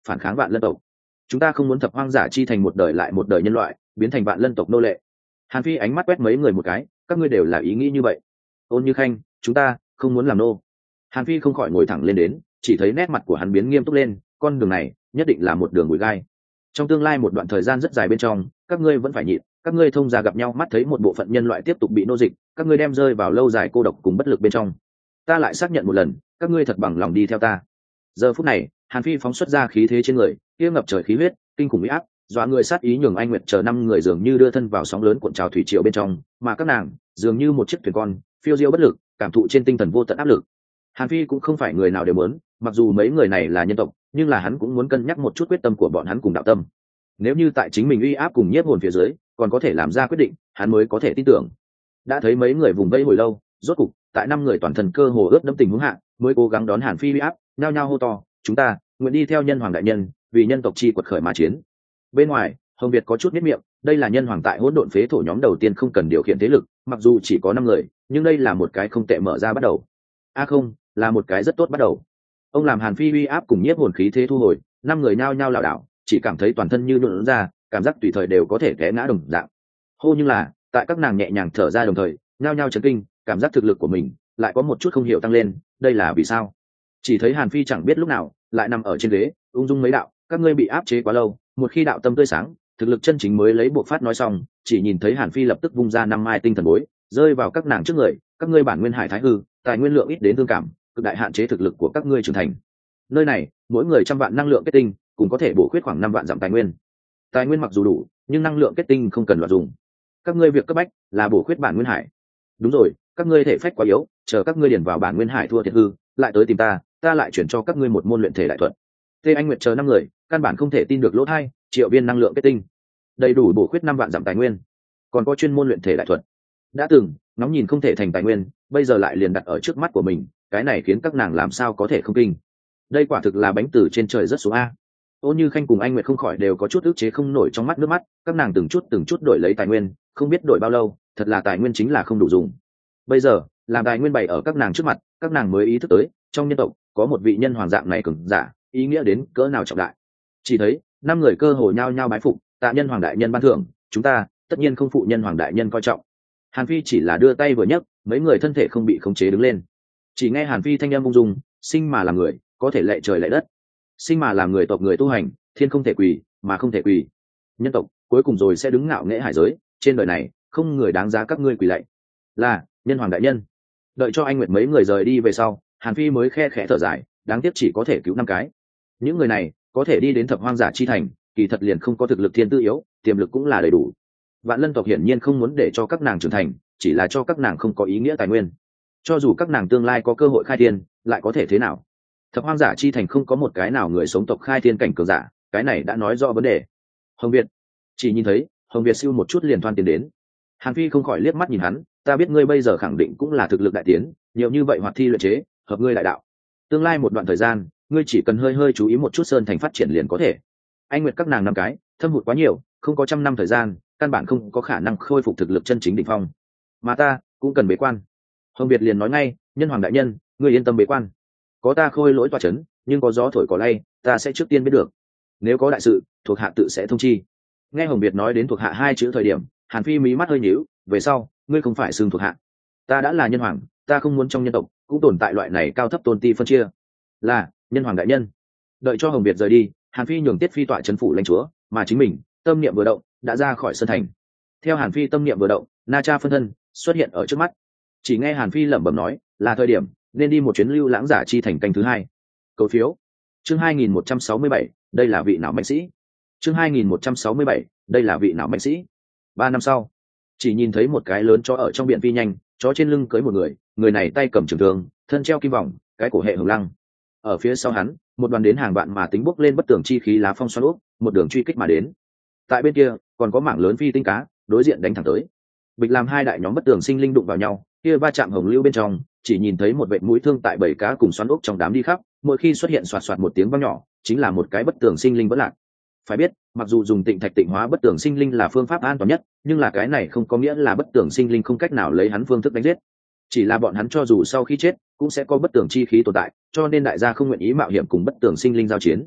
[SPEAKER 1] phản kháng vạn lân tộc. Chúng ta không muốn thập hoang giả chi thành một đời lại một đời nhân loại biến thành vạn lân tộc nô lệ. Hàn Phi ánh mắt quét mấy người một cái, các ngươi đều là ý nghĩ như vậy. Ôn Như Khanh, chúng ta không muốn làm nô. Hàn Phi không khỏi ngồi thẳng lên đến, chỉ thấy nét mặt của hắn biến nghiêm túc lên, con đường này nhất định là một đường bụi gai. Trong tương lai một đoạn thời gian rất dài bên trong, các ngươi vẫn phải nhịn, các ngươi thông gia gặp nhau mắt thấy một bộ phận nhân loại tiếp tục bị nô dịch, các ngươi đem rơi vào lâu dài cô độc cùng bất lực bên trong. Ta lại xác nhận một lần, các ngươi thật bằng lòng đi theo ta. Giờ phút này, Hàn Phi phóng xuất ra khí thế trên người, kia ngập trời khí huyết, kinh khủng uy áp, dọa người sát ý nhường Anh Nguyệt chờ năm người dường như đưa thân vào sóng lớn cuộn trào thủy triều bên trong, mà các nàng dường như một chiếc thuyền con, phiêu diêu bất lực, cảm thụ trên tinh thần vô tận áp lực. Hàn Phi cũng không phải người nào đều muốn, mặc dù mấy người này là nhân tộc, nhưng là hắn cũng muốn cân nhắc một chút quyết tâm của bọn hắn cùng đạo tâm. Nếu như tại chính mình uy áp cùng nhiếp hồn phía dưới, còn có thể làm ra quyết định, hắn mới có thể tin tưởng. Đã thấy mấy người vùng vây hồi lâu, rốt cục, tại năm người toàn thân cơ hồ ướt đẫm tình huống hạ, mới cố gắng đón Hàn Phi uy áp, nhao nhao hô to, "Chúng ta nguyện đi theo nhân hoàng đại nhân, vì nhân tộc chi quật khởi mà chiến." Bên ngoài, Hồng Việt có chút nhếch miệng, đây là nhân hoàng tại hỗn độn phế thổ nhóm đầu tiên không cần điều khiển thế lực, mặc dù chỉ có năm người, nhưng đây là một cái không tệ mở ra bắt đầu. A à không, là một cái rất tốt bắt đầu. Ông làm Hàn Phi uy áp cùng nhiếp hồn khí thế thu hồi, năm người nhao nhao lảo đảo, chỉ cảm thấy toàn thân như nhũn ra, cảm giác tùy thời đều có thể té ngã đồng dạng. Hô, nhưng là, tại các nàng nhẹ nhàng thở ra đồng thời, nhao nhao chấn kinh, cảm giác thực lực của mình lại có một chút không hiểu tăng lên, đây là vì sao? Chỉ thấy Hàn Phi chẳng biết lúc nào lại nằm ở trên ghế, ung dung mấy đạo, các ngươi bị áp chế quá lâu, một khi đạo tâm tươi sáng, thực lực chân chính mới lấy buộc phát nói xong, chỉ nhìn thấy Hàn Phi lập tức vung ra năm mai tinh thần bối, rơi vào các nàng trước người, các ngươi bản nguyên hải thái hư, tài nguyên lượng ít đến thương cảm, cực đại hạn chế thực lực của các ngươi trưởng thành. Nơi này, mỗi người trăm vạn năng lượng kết tinh, cũng có thể bổ khuyết khoảng năm vạn dặm tài nguyên. Tài nguyên mặc dù đủ, nhưng năng lượng kết tinh không cần loạt dùng. Các ngươi việc cấp bách là bổ khuyết bản nguyên hải. Đúng rồi, các ngươi thể phách quá yếu, chờ các ngươi điền vào bản nguyên hải thua thiệt hư, lại tới tìm ta, ta lại chuyển cho các ngươi một môn luyện thể đại thuật. Tê Anh Nguyệt chờ năm người, căn bản không thể tin được lỗ thay, triệu viên năng lượng kết tinh, đầy đủ bổ khuyết năm vạn dặm tài nguyên, còn có chuyên môn luyện thể đại thuật. Đã từng nóng nhìn không thể thành tài nguyên, bây giờ lại liền đặt ở trước mắt của mình, cái này khiến các nàng làm sao có thể không kinh. Đây quả thực là bánh từ trên trời rất xuống a. Ôn Như Khanh cùng Anh Nguyệt không khỏi đều có chút ức chế không nổi trong mắt nước mắt, các nàng từng chút từng chút đổi lấy tài nguyên, không biết đổi bao lâu, thật là tài nguyên chính là không đủ dùng. Bây giờ, làm tài nguyên bày ở các nàng trước mặt, các nàng mới ý thức tới, trong nhân tộc có một vị nhân hoàng dạng này cường giả, ý nghĩa đến cỡ nào trọng đại. Chỉ thấy năm người cơ hồ nhao nhao bái phục, tạ nhân hoàng đại nhân ban thưởng, chúng ta tất nhiên không phụ nhân hoàng đại nhân coi trọng. Hàn Phi chỉ là đưa tay vừa nhấc, mấy người thân thể không bị khống chế đứng lên. Chỉ nghe Hàn Phi thanh âm ung dung, sinh mà làm người, có thể lệ trời lệ đất. Sinh mà làm người tộc người tu hành, thiên không thể quỳ, mà không thể quỳ. Nhân tộc cuối cùng rồi sẽ đứng ngạo nghễ hải giới, trên đời này không người đáng giá các ngươi quỳ lạy. Là nhân hoàng đại nhân. Đợi cho anh Nguyệt mấy người rời đi về sau, Hàn Phi mới khe khẽ thở dài, đáng tiếc chỉ có thể cứu năm cái. Những người này có thể đi đến thập hoang giả chi thành, kỳ thật liền không có thực lực thiên tư yếu, tiềm lực cũng là đầy đủ. Vạn Lân tộc hiển nhiên không muốn để cho các nàng trưởng thành, chỉ là cho các nàng không có ý nghĩa tài nguyên. Cho dù các nàng tương lai có cơ hội khai thiên, lại có thể thế nào? Thập hoang giả chi thành không có một cái nào người sống tộc khai thiên cảnh cường giả, cái này đã nói rõ vấn đề. Hồng Việt chỉ nhìn thấy Hồng Việt siêu một chút liền thoan tiến đến. Hàn Phi không khỏi liếc mắt nhìn hắn, ta biết ngươi bây giờ khẳng định cũng là thực lực đại tiến, nhiều như vậy hoạt thi luyện chế, hợp ngươi đại đạo. Tương lai một đoạn thời gian, ngươi chỉ cần hơi hơi chú ý một chút sơn thành phát triển liền có thể. Anh Nguyệt các nàng năm cái, thâm hụt quá nhiều, không có trăm năm thời gian, căn bản không có khả năng khôi phục thực lực chân chính đỉnh phong. Mà ta cũng cần bế quan. Hồng Việt liền nói ngay, nhân hoàng đại nhân, ngươi yên tâm bế quan. Có ta khôi lỗi tọa chấn, nhưng có gió thổi cỏ lay, ta sẽ trước tiên biết được. Nếu có đại sự, thuộc hạ tự sẽ thông chi. Nghe Hồng Việt nói đến thuộc hạ hai chữ thời điểm, Hàn Phi mí mắt hơi nhíu, về sau, ngươi không phải xưng thuộc hạ. Ta đã là nhân hoàng, ta không muốn trong nhân tộc cũng tồn tại loại này cao thấp tôn ti phân chia. Là nhân hoàng đại nhân. Đợi cho Hồng Việt rời đi, Hàn Phi nhường Tiết Phi tọa trấn phủ lãnh chúa, mà chính mình tâm niệm vừa động, đã ra khỏi sân thành. Theo Hàn Phi tâm niệm vừa động, Na Cha phân thân xuất hiện ở trước mắt. Chỉ nghe Hàn Phi lẩm bẩm nói, là thời điểm nên đi một chuyến lưu lãng giả chi thành canh thứ hai. Cầu phiếu. Chương hai nghìn một trăm sáu mươi bảy, đây là vị nào mạnh sĩ? Chương hai nghìn một trăm sáu mươi bảy, đây là vị nào mạnh sĩ? Ba năm sau, chỉ nhìn thấy một cái lớn chó ở trong biển phi nhanh, chó trên lưng cưỡi một người, người này tay cầm trường thương, thân treo kim vòng, cái cổ hệ hồng lăng. Ở phía sau hắn, một đoàn đến hàng vạn mà tính bốc lên bất tường chi khí lá phong xoắn úp, một đường truy kích mà đến. Tại bên kia, còn có mảng lớn phi tinh cá, đối diện đánh thẳng tới. Bịch làm hai đại nhóm bất tường sinh linh đụng vào nhau, kia va chạm hồng lưu bên trong, chỉ nhìn thấy một vệt mũi thương tại bảy cá cùng xoắn úp trong đám đi khắp, mỗi khi xuất hiện xoạt xoạt một tiếng vang nhỏ, chính là một cái bất tường sinh linh vỡ lạc. Phải biết, mặc dù dùng tịnh thạch tịnh hóa bất tường sinh linh là phương pháp an toàn nhất, nhưng là cái này không có nghĩa là bất tường sinh linh không cách nào lấy hắn phương thức đánh giết. Chỉ là bọn hắn cho dù sau khi chết cũng sẽ có bất tường chi khí tồn tại, cho nên đại gia không nguyện ý mạo hiểm cùng bất tường sinh linh giao chiến.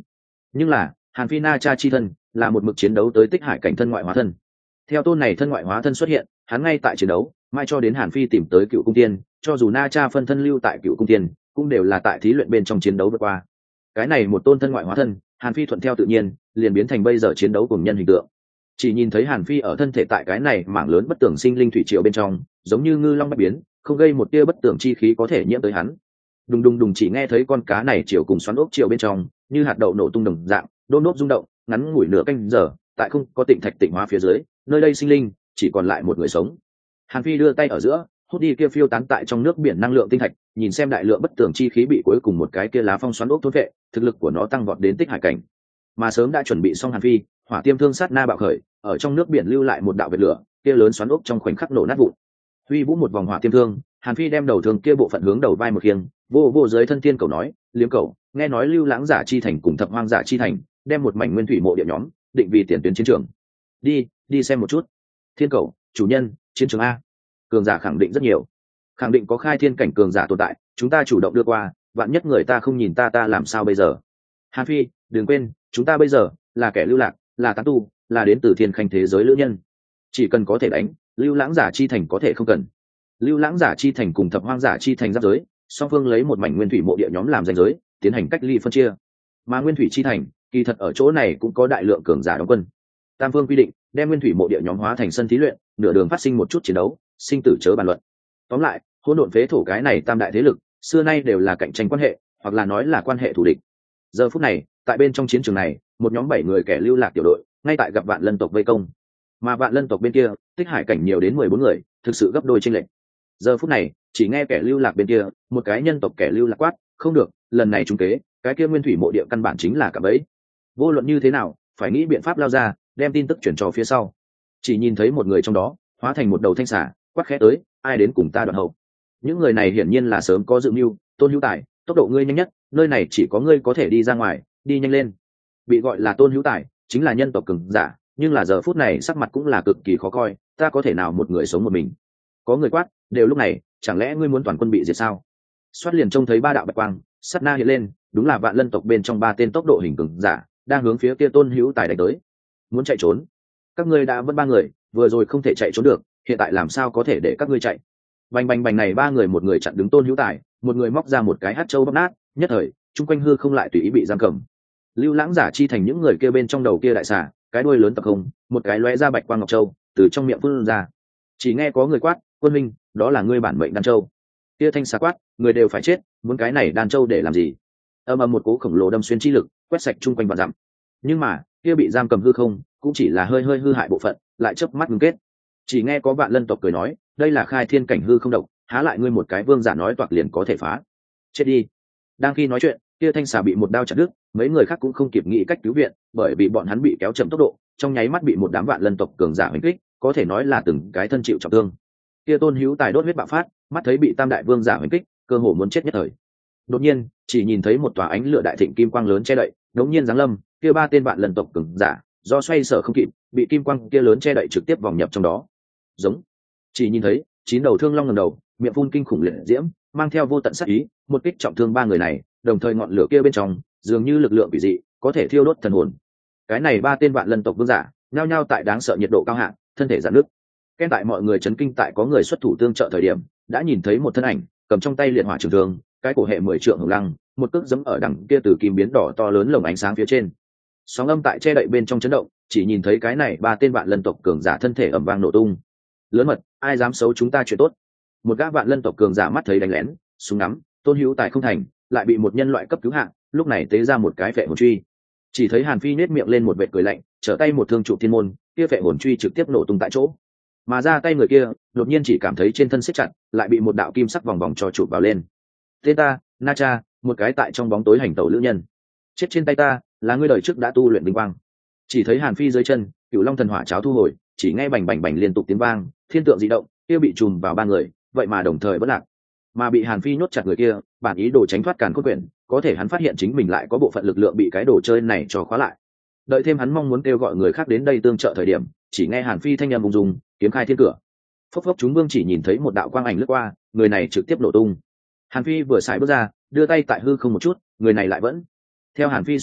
[SPEAKER 1] Nhưng là hàn phi na cha chi thân là một mực chiến đấu tới tích hải cảnh thân ngoại hóa thân. Theo tôn này thân ngoại hóa thân xuất hiện, hắn ngay tại chiến đấu mai cho đến hàn phi tìm tới cựu cung tiên, cho dù na cha phân thân lưu tại cựu cung tiên cũng đều là tại thí luyện bên trong chiến đấu vượt qua. Cái này một tôn thân ngoại hóa thân, hàn phi thuận theo tự nhiên liền biến thành bây giờ chiến đấu cùng nhân hình tượng. Chỉ nhìn thấy hàn phi ở thân thể tại cái này mảng lớn bất tường sinh linh thủy triều bên trong, giống như ngư long bách biến, không gây một tia bất tường chi khí có thể nhiễm tới hắn. Đùng đùng đùng, chỉ nghe thấy con cá này chiều cùng xoắn ốc chiều bên trong như hạt đậu nổ tung đồng dạng, đôn đốt rung động, ngắn ngủi nửa canh giờ, tại không có tịnh thạch tịnh hóa phía dưới, nơi đây sinh linh chỉ còn lại một người sống. Hàn phi đưa tay ở giữa hút đi kia phiêu tán tại trong nước biển năng lượng tinh thạch, nhìn xem đại lượng bất tường chi khí bị cuối cùng một cái kia lá phong xoắn ốc thôn vệ, thực lực của nó tăng vọt đến tích hải cảnh. Mà sớm đã chuẩn bị xong hàn phi, hỏa tiêm thương sát na bạo khởi, ở trong nước biển lưu lại một đạo vệt lửa, kia lớn xoắn ốc trong khoảnh khắc nổ nát vụn. Huy vũ một vòng hỏa tiêm thương, hàn phi đem đầu thương kia bộ phận hướng đầu vai một khiêng, vô vô dưới thân tiên cầu nói, liếm cầu, nghe nói lưu lãng giả chi thành cùng thập hoang giả chi thành đem một mảnh nguyên thủy mộ địa nhóm định vì tiền tuyến chiến trường. Đi đi xem một chút. Thiên cầu, chủ nhân, chiến trường a. Cường giả khẳng định rất nhiều, khẳng định có khai thiên cảnh cường giả tồn tại, chúng ta chủ động đưa qua, vạn nhất người ta không nhìn ta ta làm sao bây giờ. Hàn phi, đừng quên, chúng ta bây giờ là kẻ lưu lạc, là tán tu, là đến từ thiên khanh thế giới lữ nhân, chỉ cần có thể đánh, lưu lãng giả chi thành có thể không cần. Lưu lãng giả chi thành cùng thập hoang giả chi thành giáp giới, song phương lấy một mảnh nguyên thủy mộ địa nhóm làm ranh giới, tiến hành cách ly phân chia. Mà nguyên thủy chi thành kỳ thật ở chỗ này cũng có đại lượng cường giả đóng quân. Tam phương quy định đem nguyên thủy mộ địa nhóm hóa thành sân thí luyện, nửa đường phát sinh một chút chiến đấu, sinh tử chớ bàn luận. Tóm lại, hỗn độn phế thổ cái này tam đại thế lực xưa nay đều là cạnh tranh quan hệ, hoặc là nói là quan hệ thù địch. Giờ phút này, tại bên trong chiến trường này, một nhóm bảy người kẻ lưu lạc tiểu đội ngay tại gặp vạn lân tộc vây công. Mà vạn lân tộc bên kia, tích hải cảnh nhiều đến mười bốn người, thực sự gấp đôi chênh lệch. Giờ phút này, chỉ nghe kẻ lưu lạc bên kia, một cái nhân tộc kẻ lưu lạc quát, không được, lần này trúng kế, cái kia nguyên thủy mộ địa căn bản chính là cả bẫy. Vô luận như thế nào, phải nghĩ biện pháp lao ra, đem tin tức chuyển cho phía sau. Chỉ nhìn thấy một người trong đó hóa thành một đầu thanh xà, quát khẽ tới, ai đến cùng ta đoạn hậu. Những người này hiển nhiên là sớm có dự mưu. Tôn Hữu Tài, tốc độ ngươi nhanh nhất, nơi này chỉ có ngươi có thể đi ra ngoài, đi nhanh lên. Bị gọi là Tôn Hữu Tài chính là nhân tộc cường giả, nhưng là giờ phút này sắc mặt cũng là cực kỳ khó coi, ta có thể nào một người sống một mình. Có người quát, đều lúc này, chẳng lẽ ngươi muốn toàn quân bị diệt sao? Xoát liền trông thấy ba đạo bạch quang sát na hiện lên, đúng là vạn lân tộc bên trong ba tên tốc độ hình cường giả đang hướng phía kia Tôn Hữu Tài đánh tới. Muốn chạy trốn? Các ngươi đã vẫn ba người, vừa rồi không thể chạy trốn được, hiện tại làm sao có thể để các ngươi chạy? Bành bành bành, này ba người một người chặn đứng Tôn Hữu Tài, một người móc ra một cái hạt châu bóp nát, nhất thời chung quanh hư không lại tùy ý bị giam cầm. Lưu lãng giả chi thành những người kia bên trong đầu kia đại xà, cái đuôi lớn tập không, một cái lóe ra bạch quang ngọc châu từ trong miệng phun ra. Chỉ nghe có người quát, quân minh, đó là ngươi bản mệnh đan châu. Kia thanh xà quát, người đều phải chết, muốn cái này đan châu để làm gì? Âm ầm một cỗ khổng lồ đâm xuyên chi lực quét sạch chung quanh vạn dặm. Nhưng mà kia bị giam cầm hư không cũng chỉ là hơi hơi hư hại bộ phận, lại chớp mắt ngưng kết. Chỉ nghe có vạn lân tộc cười nói, đây là khai thiên cảnh hư không độc, há lại ngươi một cái vương giả nói toạc liền có thể phá. Chết đi. Đang khi nói chuyện, kia thanh xà bị một đao chặt đứt, mấy người khác cũng không kịp nghĩ cách cứu viện, bởi vì bọn hắn bị kéo chậm tốc độ, trong nháy mắt bị một đám vạn lân tộc cường giả đánh kích, có thể nói là từng cái thân chịu trọng thương. Kia Tôn Hữu Tài đốt huyết bạo phát, mắt thấy bị tam đại vương giả đánh kích, cơ hồ muốn chết nhất thời. Đột nhiên, chỉ nhìn thấy một tòa ánh lửa đại thịnh kim quang lớn che đậy, đống nhiên giáng lâm, kia ba tên vạn lân tộc cường giả, do xoay sở không kịp, bị kim quang kia lớn che đậy trực tiếp vòng nhập trong đó. Giống. Chỉ nhìn thấy chín đầu thương long ngẩng đầu, miệng phun kinh khủng liệt diễm, mang theo vô tận sát ý, một kích trọng thương ba người này, đồng thời ngọn lửa kia bên trong dường như lực lượng quỷ dị có thể thiêu đốt thần hồn. Cái này ba tên vạn lân tộc vương giả nhao nhao tại đáng sợ nhiệt độ cao hạn, thân thể giãn nước. Ken tại mọi người chấn kinh tại có người xuất thủ tương trợ thời điểm, đã nhìn thấy một thân ảnh cầm trong tay liệt hỏa trường thương, cái cổ hệ mười trượng hồng lăng, một cước giẫm ở đằng kia từ kim biến đỏ to lớn lồng ánh sáng phía trên. Sóng âm tại che đậy bên trong chấn động, chỉ nhìn thấy cái này ba tên vạn lân tộc cường giả thân thể ầm vang nổ tung. Lớn mật, ai dám xấu chúng ta chuyện tốt? Một gã vạn lân tộc cường giả mắt thấy đánh lén, súng ngắm, Tôn Hữu Tài không thành, lại bị một nhân loại cấp cứu hạng, lúc này tế ra một cái phệ hồn truy. Chỉ thấy Hàn Phi nết miệng lên một vệt cười lạnh, trở tay một thương trụ thiên môn, kia phệ hồn truy trực tiếp nổ tung tại chỗ. Mà ra tay người kia, đột nhiên chỉ cảm thấy trên thân siết chặt, lại bị một đạo kim sắc vòng vòng cho chụp vào lên. Tên ta, Na Cha, một cái tại trong bóng tối hành tẩu lữ nhân. Chết trên tay ta, là ngươi đời trước đã tu luyện vinh quang. Chỉ thấy Hàn Phi dưới chân, Cửu Long thần hỏa cháo thu hồi, chỉ nghe bành bành bành liên tục tiếng vang, thiên tượng dị động, kia bị trùm vào ba người, vậy mà đồng thời bất lạc. Mà bị Hàn Phi nhốt chặt người kia, bản ý đồ tránh thoát càn khôn quyển, có thể hắn phát hiện chính mình lại có bộ phận lực lượng bị cái đồ chơi này cho khóa lại. Đợi thêm hắn mong muốn kêu gọi người khác đến đây tương trợ thời điểm, chỉ nghe Hàn Phi thanh âm ung dung, kiếm khai thiên cửa. Phốc phốc, chúng vương chỉ nhìn thấy một đạo quang ảnh lướt qua, người này trực tiếp nổ tung. Hàn Phi vừa xài bước ra, đưa tay tại hư không một chút, người này lại vẫn. Theo Hàn Phi xuất hiện,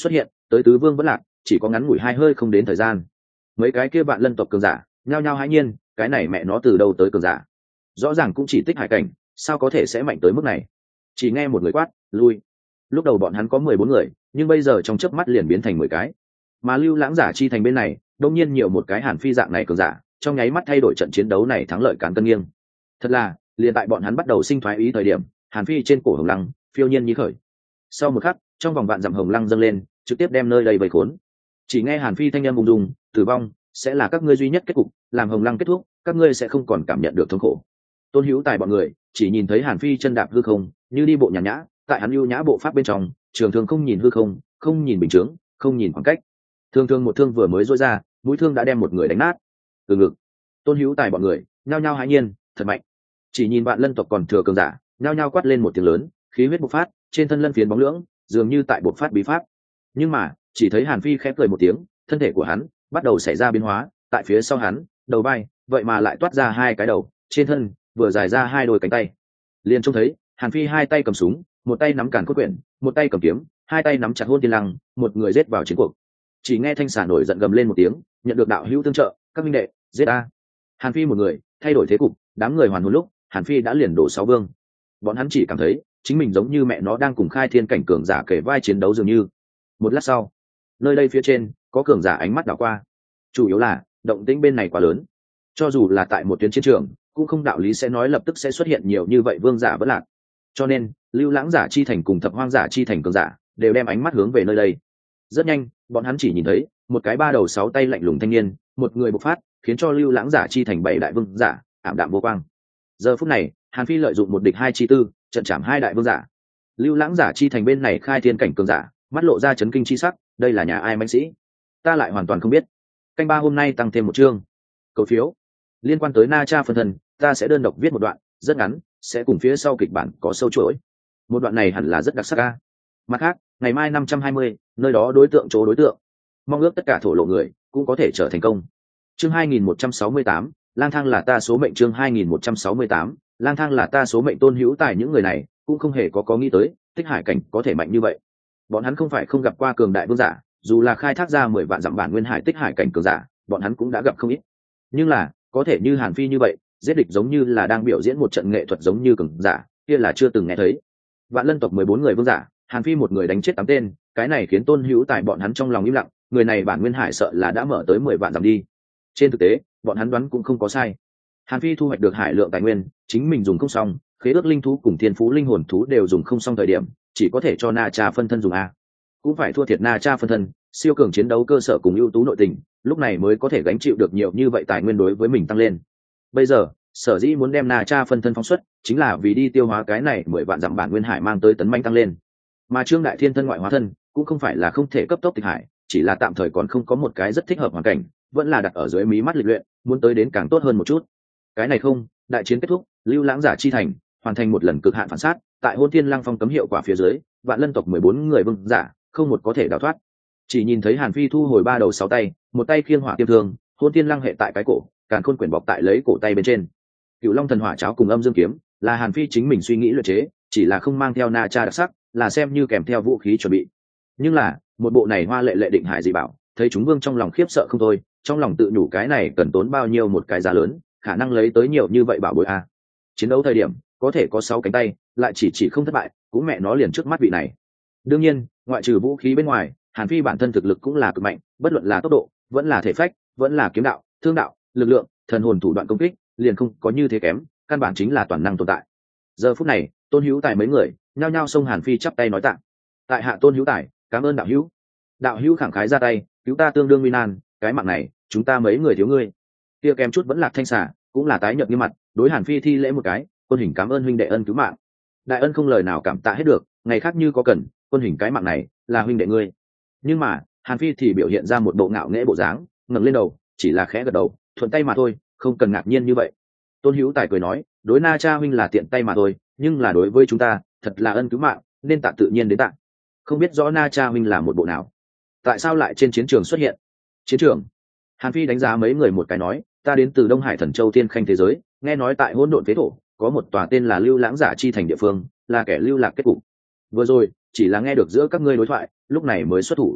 [SPEAKER 1] tới tứ vương vẫn lạc chỉ có ngắn ngủi hai hơi không đến thời gian. Mấy cái kia vạn lân tộc cường giả nhao nhao hãi nhiên, cái này mẹ nó từ đâu tới cường giả? Rõ ràng cũng chỉ tích hải cảnh, sao có thể sẽ mạnh tới mức này? Chỉ nghe một người quát lui. Lúc đầu bọn hắn có mười bốn người, nhưng bây giờ trong chớp mắt liền biến thành mười cái. Mà lưu lãng giả chi thành bên này đông nhiên nhiều một cái Hàn Phi dạng này cường giả, trong nháy mắt thay đổi trận chiến đấu này thắng lợi cán cân nghiêng. Thật là liền tại bọn hắn bắt đầu sinh thoái ý thời điểm, Hàn Phi trên cổ hồng lăng phiêu nhiên như khởi. Sau một khắc, trong vòng vạn dặm hồng lăng dâng lên, trực tiếp đem nơi đây vây khốn. Chỉ nghe Hàn Phi thanh âm ung dung, tử vong sẽ là các ngươi duy nhất kết cục, làm hồng lăng kết thúc các ngươi sẽ không còn cảm nhận được thống khổ. Tôn Hữu Tài bọn người chỉ nhìn thấy Hàn Phi chân đạp hư không, như đi bộ nhàn nhã, tại hắn ưu nhã bộ pháp bên trong, trường thương không nhìn hư không, không nhìn bình chướng, không nhìn khoảng cách. Thương thương một thương vừa mới rối ra, mũi thương đã đem một người đánh nát. Từ ngực, Tôn Hữu Tài bọn người nhao nhao hãi nhiên, thật mạnh. Chỉ nhìn bạn lân tộc còn thừa cường giả, nhao nhao quát lên một tiếng lớn, khí huyết bộc phát, trên thân lân phiến bóng lưỡng, dường như tại bộc phát bí pháp. Nhưng mà, chỉ thấy Hàn Phi khẽ cười một tiếng, thân thể của hắn bắt đầu xảy ra biến hóa, tại phía sau hắn, đầu vai, vậy mà lại toát ra hai cái đầu, trên thân vừa dài ra hai đôi cánh tay. Liền trông thấy, Hàn Phi hai tay cầm súng, một tay nắm càn cốt quyển, một tay cầm kiếm, hai tay nắm chặt hôn tiên lăng, một người giết vào chiến cuộc. Chỉ nghe thanh xà nổi giận gầm lên một tiếng, nhận được đạo hữu tương trợ, các minh đệ, giết a! Hàn Phi một người thay đổi thế cục, đám người hoàn hồn lúc, Hàn Phi đã liền đổ sáu vương. Bọn hắn chỉ cảm thấy chính mình giống như mẹ nó đang cùng khai thiên cảnh cường giả kể vai chiến đấu dường như. Một lát sau, nơi đây phía trên có cường giả ánh mắt đảo qua, chủ yếu là động tĩnh bên này quá lớn, cho dù là tại một tuyến chiến trường cũng không đạo lý sẽ nói lập tức sẽ xuất hiện nhiều như vậy vương giả vẫn lạc. Cho nên lưu lãng giả chi thành cùng thập hoang giả chi thành cường giả đều đem ánh mắt hướng về nơi đây. Rất nhanh, bọn hắn chỉ nhìn thấy một cái ba đầu sáu tay lạnh lùng thanh niên, một người bộc phát, khiến cho lưu lãng giả chi thành bảy đại vương giả ảm đạm vô quang. Giờ phút này, Hàn Phi lợi dụng một địch hai chi tư, trận chạm hai đại vương giả. Lưu lãng giả chi thành bên này khai thiên cảnh cường giả, mắt lộ ra chấn kinh chi sắc, đây là nhà ai mãnh sĩ? Ta lại hoàn toàn không biết. Canh ba hôm nay tăng thêm một chương. Cầu phiếu. Liên quan tới Na Cha phân thân, ta sẽ đơn độc viết một đoạn, rất ngắn, sẽ cùng phía sau kịch bản có sâu chuỗi. Một đoạn này hẳn là rất đặc sắc a. Mặt khác, ngày mai năm trăm hai mươi, nơi đó đối tượng chỗ đối tượng. Mong ước tất cả thổ lộ người cũng có thể trở thành công. Chương hai nghìn một trăm sáu mươi tám, lang thang là ta số mệnh. Chương hai nghìn một trăm sáu mươi tám, lang thang là ta số mệnh. Tôn Hữu Tài những người này cũng không hề có có nghĩ tới Tích Hải cảnh có thể mạnh như vậy. Bọn hắn không phải không gặp qua cường đại vương giả, dù là khai thác ra mười vạn dặm bản nguyên hải Tích Hải cảnh cường giả, bọn hắn cũng đã gặp không ít. Nhưng là có thể như Hàn Phi như vậy, giết địch giống như là đang biểu diễn một trận nghệ thuật giống như cường giả, kia là chưa từng nghe thấy. Vạn lân tộc mười bốn người vương giả, Hàn Phi một người đánh chết tám tên, cái này khiến Tôn Hữu Tài bọn hắn trong lòng im lặng, người này bản nguyên hải sợ là đã mở tới mười vạn dặm đi. Trên thực tế, bọn hắn đoán cũng không có sai. Hàn Phi thu hoạch được hải lượng tài nguyên, chính mình dùng không xong, khế ước linh thú cùng thiên phú linh hồn thú đều dùng không xong thời điểm, chỉ có thể cho Na Cha phân thân dùng a. Cũng phải thua thiệt Na Cha phân thân, siêu cường chiến đấu cơ sở cùng ưu tú nội tình, lúc này mới có thể gánh chịu được nhiều như vậy tài nguyên đối với mình tăng lên. Bây giờ, sở dĩ muốn đem Na Cha phân thân phóng xuất, chính là vì đi tiêu hóa cái này mười vạn dặm bản nguyên hải mang tới tấn manh tăng lên. Mà Trương Đại Thiên thân ngoại hóa thân, cũng không phải là không thể cấp tốc Tịch Hải, chỉ là tạm thời còn không có một cái rất thích hợp hoàn cảnh, vẫn là đặt ở dưới mí mắt lịch luyện, muốn tới đến càng tốt hơn một chút. Cái này không, đại chiến kết thúc, lưu lãng giả chi thành hoàn thành một lần cực hạn phản sát, tại Hôn Thiên Lăng Phong cấm hiệu quả phía dưới, vạn lân tộc mười bốn người vương giả, không một có thể đào thoát. Chỉ nhìn thấy Hàn Phi thu hồi ba đầu sáu tay, một tay khiêng hỏa tiêm thương, Hôn Thiên Lăng hệ tại cái cổ, càn khôn quyển bọc tại lấy cổ tay bên trên. Cựu Long thần hỏa cháo cùng âm dương kiếm, là Hàn Phi chính mình suy nghĩ luyện chế, chỉ là không mang theo Na Cha đặc sắc, là xem như kèm theo vũ khí chuẩn bị. Nhưng là, một bộ này hoa lệ lệ định hải dị bảo, thấy chúng vương trong lòng khiếp sợ không thôi, trong lòng tự nhủ cái này cần tốn bao nhiêu một cái giá lớn, khả năng lấy tới nhiều như vậy bảo bối a. Chiến đấu thời điểm, có thể có sáu cánh tay, lại chỉ chỉ không thất bại, cũng mẹ nó liền trước mắt vị này. Đương nhiên, ngoại trừ vũ khí bên ngoài, Hàn Phi bản thân thực lực cũng là cực mạnh, bất luận là tốc độ, vẫn là thể phách, vẫn là kiếm đạo, thương đạo, lực lượng, thần hồn thủ đoạn công kích, liền không có như thế kém, căn bản chính là toàn năng tồn tại. Giờ phút này, Tôn Hữu Tài mấy người nhao nhao xông Hàn Phi chắp tay nói tạ. Tại hạ Tôn Hữu Tài, cảm ơn đạo hữu. Đạo hữu khẳng khái ra tay, cứu ta tương đương nguy nan, cái mạng này, chúng ta mấy người thiếu ngươi. Kia kém chút vẫn lạc thanh xả, cũng là tái nhợt như mặt, đối Hàn Phi thi lễ một cái, quân hình cảm ơn huynh đệ ân cứu mạng. Đại ân không lời nào cảm tạ hết được, ngày khác như có cần, quân hình cái mạng này là huynh đệ ngươi. Nhưng mà, Hàn Phi thì biểu hiện ra một bộ ngạo nghễ bộ dáng, ngẩng lên đầu, chỉ là khẽ gật đầu, thuận tay mà thôi, không cần ngạc nhiên như vậy. Tôn Hữu Tài cười nói, đối Na Cha huynh là tiện tay mà thôi, nhưng là đối với chúng ta, thật là ân cứu mạng, nên tạ tự nhiên đến tạ. Không biết rõ Na Cha huynh là một bộ nào, tại sao lại trên chiến trường xuất hiện? Chiến trường? Hàn Phi đánh giá mấy người một cái nói, ta đến từ Đông Hải Thần Châu Tiên Khanh thế giới, nghe nói tại hỗn độn phế thổ có một tòa tên là Lưu Lãng Giả chi thành địa phương, là kẻ lưu lạc kết cục. Vừa rồi chỉ là nghe được giữa các ngươi đối thoại, lúc này mới xuất thủ.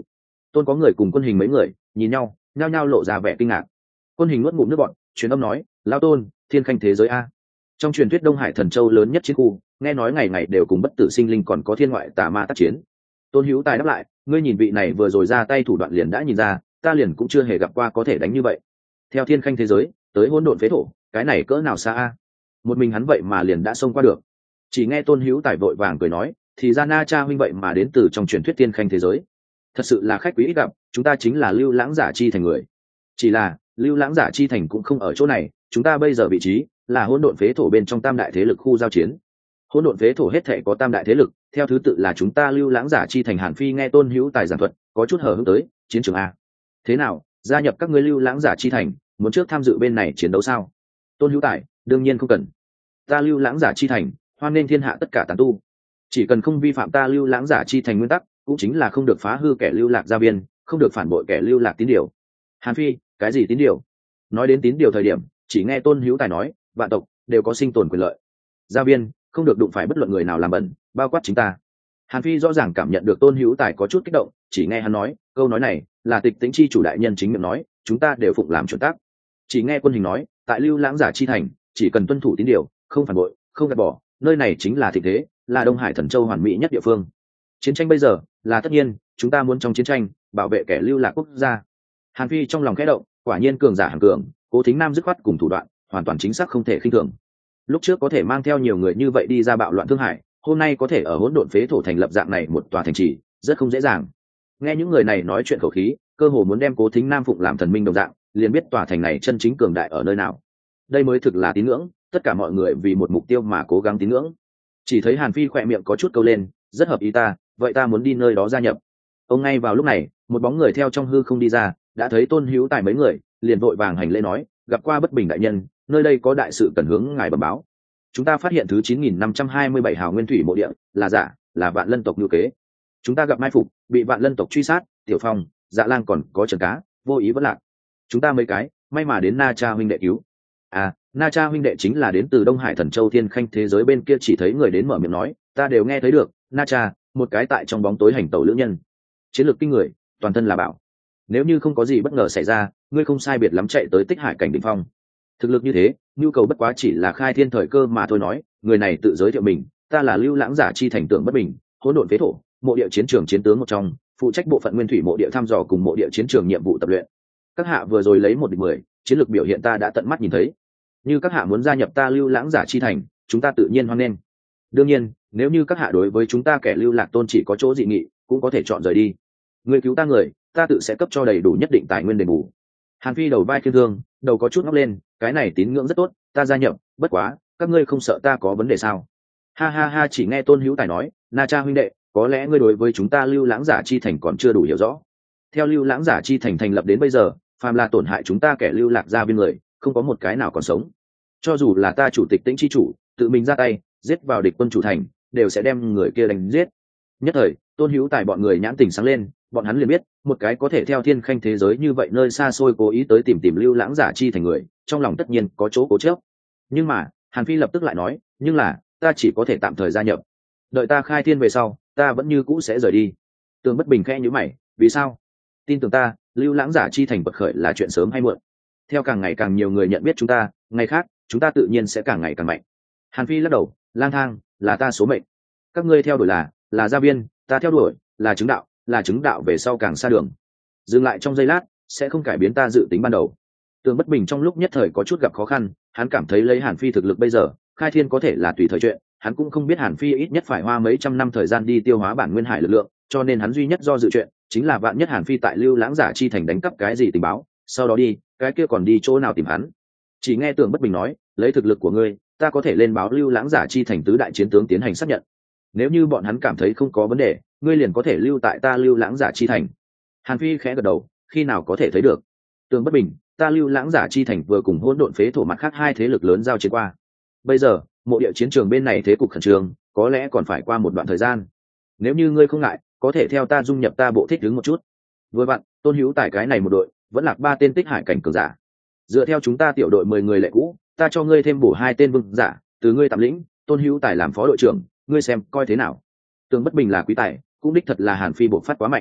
[SPEAKER 1] Tôn có người cùng Quân Hình mấy người nhìn nhau nhao nhao lộ ra vẻ kinh ngạc. Quân Hình nuốt ngụm nước bọt, truyền âm nói: Lão Tôn, thiên khanh thế giới a. Trong truyền thuyết Đông Hải Thần Châu lớn nhất chiến khu, nghe nói ngày ngày đều cùng bất tử sinh linh còn có thiên ngoại tà ma tác chiến. Tôn Hữu Tài đáp lại: ngươi nhìn vị này vừa rồi ra tay thủ đoạn liền đã nhìn ra, ta liền cũng chưa hề gặp qua có thể đánh như vậy. Theo thiên khanh thế giới tới hỗn độn phế thổ, cái này cỡ nào xa a? Một mình hắn vậy mà liền đã xông qua được. Chỉ nghe Tôn Hữu Tài vội vàng cười nói: thì ra Na Cha huynh vậy mà đến từ trong truyền thuyết thiên khanh thế giới, thật sự là khách quý ít gặp, chúng ta chính là Lưu Lãng Giả Chi Thành người. Chỉ là Lưu Lãng Giả Chi Thành cũng không ở chỗ này, chúng ta bây giờ vị trí là hỗn độn phế thổ bên trong tam đại thế lực khu giao chiến. Hỗn độn phế thổ hết thể có tam đại thế lực, theo thứ tự là chúng ta Lưu Lãng Giả Chi Thành. Hàn Phi nghe Tôn Hữu Tài giảng thuật, có chút hờ hững tới: chiến trường a? Thế nào, gia nhập các ngươi Lưu Lãng Giả Chi Thành, muốn trước tham dự bên này chiến đấu sao? Tôn Hữu Tài: đương nhiên không cần. Ta Lưu Lãng Giả Chi Thành hoan nghênh thiên hạ tất cả tán tu, chỉ cần không vi phạm ta Lưu Lãng Giả Chi Thành nguyên tắc, cũng chính là không được phá hư kẻ lưu lạc gia viên, không được phản bội kẻ lưu lạc tín điều. Hàn Phi: cái gì tín điều? Nói đến tín điều thời điểm, chỉ nghe Tôn Hữu Tài nói: vạn tộc đều có sinh tồn quyền lợi, gia viên không được đụng phải bất luận người nào làm bẩn, bao quát chính ta. Hàn Phi rõ ràng cảm nhận được Tôn Hữu Tài có chút kích động, chỉ nghe hắn nói, câu nói này là Tịch Tĩnh chi chủ đại nhân chính miệng nói, chúng ta đều phụng làm chuẩn tắc. Chỉ nghe Quân Hình nói, tại Lưu Lãng Giả Chi Thành, chỉ cần tuân thủ tín điều, không phản bội, không gạt bỏ, nơi này chính là thịnh thế, là Đông Hải Thần Châu hoàn mỹ nhất địa phương. Chiến tranh bây giờ là tất nhiên, chúng ta muốn trong chiến tranh bảo vệ kẻ lưu lạc quốc gia. Hàn Phi trong lòng khẽ động, quả nhiên cường giả hàng cường, Cố Thính Nam dứt khoát cùng thủ đoạn, hoàn toàn chính xác không thể khinh thường. Lúc trước có thể mang theo nhiều người như vậy đi ra bạo loạn Thương Hải, hôm nay có thể ở hỗn độn phế thổ thành lập dạng này một tòa thành trì, rất không dễ dàng. Nghe những người này nói chuyện khẩu khí, cơ hồ muốn đem Cố Thính Nam phụng làm thần minh đồng dạng, liền biết tòa thành này chân chính cường đại ở nơi nào. Đây mới thực là tín ngưỡng, tất cả mọi người vì một mục tiêu mà cố gắng tín ngưỡng. Chỉ thấy Hàn Phi khỏe miệng có chút câu lên, rất hợp ý ta, vậy ta muốn đi nơi đó gia nhập. Ông ngay vào lúc này, một bóng người theo trong hư không đi ra, đã thấy Tôn Hữu Tài mấy người, liền vội vàng hành lễ nói: gặp qua bất bình đại nhân, nơi đây có đại sự cần hướng ngài bẩm báo. Chúng ta phát hiện thứ chín nghìn năm trăm hai mươi bảy hào nguyên thủy mộ địa là giả, là Vạn Lân tộc lưu kế. Chúng ta gặp mai phục, bị Vạn Lân tộc truy sát, Tiểu Phong, Dạ Lang còn có Trần Cá, vô ý vẫn lạc. Chúng ta mấy cái, may mà đến Na Cha huynh đệ cứu. À, Na Cha huynh đệ chính là đến từ Đông Hải Thần Châu thiên khanh thế giới bên kia. Chỉ thấy người đến mở miệng nói, ta đều nghe thấy được. Na Cha, một cái tại trong bóng tối hành tẩu lữ nhân, chiến lược kinh người, toàn thân là bảo. Nếu như không có gì bất ngờ xảy ra, ngươi không sai biệt lắm chạy tới Tích Hải cảnh đỉnh phong. Thực lực như thế, nhu cầu bất quá chỉ là khai thiên thời cơ mà thôi. Nói, người này tự giới thiệu mình, ta là Lưu Lãng Giả Chi Thành Tưởng Bất Bình, hỗn độn phế thổ mộ địa chiến trường chiến tướng một trong, phụ trách bộ phận nguyên thủy mộ địa thăm dò cùng mộ địa chiến trường nhiệm vụ tập luyện. Các hạ vừa rồi lấy một địch mười, chiến lược biểu hiện ta đã tận mắt nhìn thấy. Như các hạ muốn gia nhập ta Lưu Lãng Giả Chi Thành, chúng ta tự nhiên hoan nghênh. Đương nhiên, nếu như các hạ đối với chúng ta kẻ lưu lạc tôn chỉ có chỗ dị nghị, cũng có thể chọn rời đi. Người cứu ta người, ta tự sẽ cấp cho đầy đủ nhất định tài nguyên đền bù. Hàn Phi đầu vai thiên thương, đầu có chút ngóc lên, cái này tín ngưỡng rất tốt, ta gia nhập, bất quá, các ngươi không sợ ta có vấn đề sao? Ha ha ha. Chỉ nghe Tôn Hữu Tài nói, Na Cha huynh đệ, có lẽ ngươi đối với chúng ta Lưu Lãng Giả Chi Thành còn chưa đủ hiểu rõ. Theo Lưu Lãng Giả Chi Thành thành lập đến bây giờ, phàm là tổn hại chúng ta kẻ lưu lạc gia viên người, không có một cái nào còn sống. Cho dù là ta chủ tịch Tĩnh chi chủ tự mình ra tay giết vào địch quân chủ thành, đều sẽ đem người kia đánh giết. Nhất thời, Tôn Hữu Tài bọn người nhãn tình sáng lên, bọn hắn liền biết, một cái có thể theo thiên khanh thế giới như vậy nơi xa xôi cố ý tới tìm tìm Lưu Lãng Giả Chi Thành người, trong lòng tất nhiên có chỗ cố chấp. Nhưng mà, Hàn Phi lập tức lại nói, nhưng là, ta chỉ có thể tạm thời gia nhập. Đợi ta khai thiên về sau, ta vẫn như cũ sẽ rời đi. Tường Bất Bình khẽ nhíu mày, vì sao? Tin tưởng ta, Lưu Lãng Giả Chi Thành bật khởi là chuyện sớm hay muộn. Theo càng ngày càng nhiều người nhận biết chúng ta, ngày khác, chúng ta tự nhiên sẽ càng ngày càng mạnh. Hàn Phi lắc đầu, lang thang, là ta số mệnh. Các ngươi theo đuổi là, là gia viên, ta theo đuổi, là chứng đạo, là chứng đạo về sau càng xa đường. Dừng lại trong giây lát, sẽ không cải biến ta dự tính ban đầu. Tường Bất Bình trong lúc nhất thời có chút gặp khó khăn, hắn cảm thấy lấy Hàn Phi thực lực bây giờ, khai thiên có thể là tùy thời chuyện, hắn cũng không biết Hàn Phi ít nhất phải hoa mấy trăm năm thời gian đi tiêu hóa bản nguyên hải lực lượng, cho nên hắn duy nhất do dự chuyện, chính là vạn nhất Hàn Phi tại Lưu Lãng Giả Chi Thành đánh cắp cái gì tình báo, sau đó đi, cái kia còn đi chỗ nào tìm hắn. Chỉ nghe Tường Bất Bình nói, lấy thực lực của ngươi, ta có thể lên báo Lưu Lãng Giả Chi Thành tứ đại chiến tướng tiến hành xác nhận. Nếu như bọn hắn cảm thấy không có vấn đề, ngươi liền có thể lưu tại ta Lưu Lãng Giả Chi Thành. Hàn Phi khẽ gật đầu, khi nào có thể thấy được? Tường Bất Bình, ta Lưu Lãng Giả Chi Thành vừa cùng hỗn độn phế thổ mặt khác hai thế lực lớn giao chiến qua. Bây giờ, mộ địa chiến trường bên này thế cục khẩn trương, có lẽ còn phải qua một đoạn thời gian. Nếu như ngươi không ngại, có thể theo ta dung nhập ta bộ thích ứng một chút. Vừa vặn, Tôn Hữu Tài cái này một đội, vẫn lạc ba tên Tích Hải cảnh cường giả. Dựa theo chúng ta tiểu đội mười người lệ cũ, ta cho ngươi thêm bổ hai tên vương giả, từ ngươi tạm lĩnh, Tôn Hữu Tài làm phó đội trưởng, ngươi xem coi thế nào. Tường Bất Bình là quý tài, cũng đích thật là Hàn Phi bộc phát quá mạnh.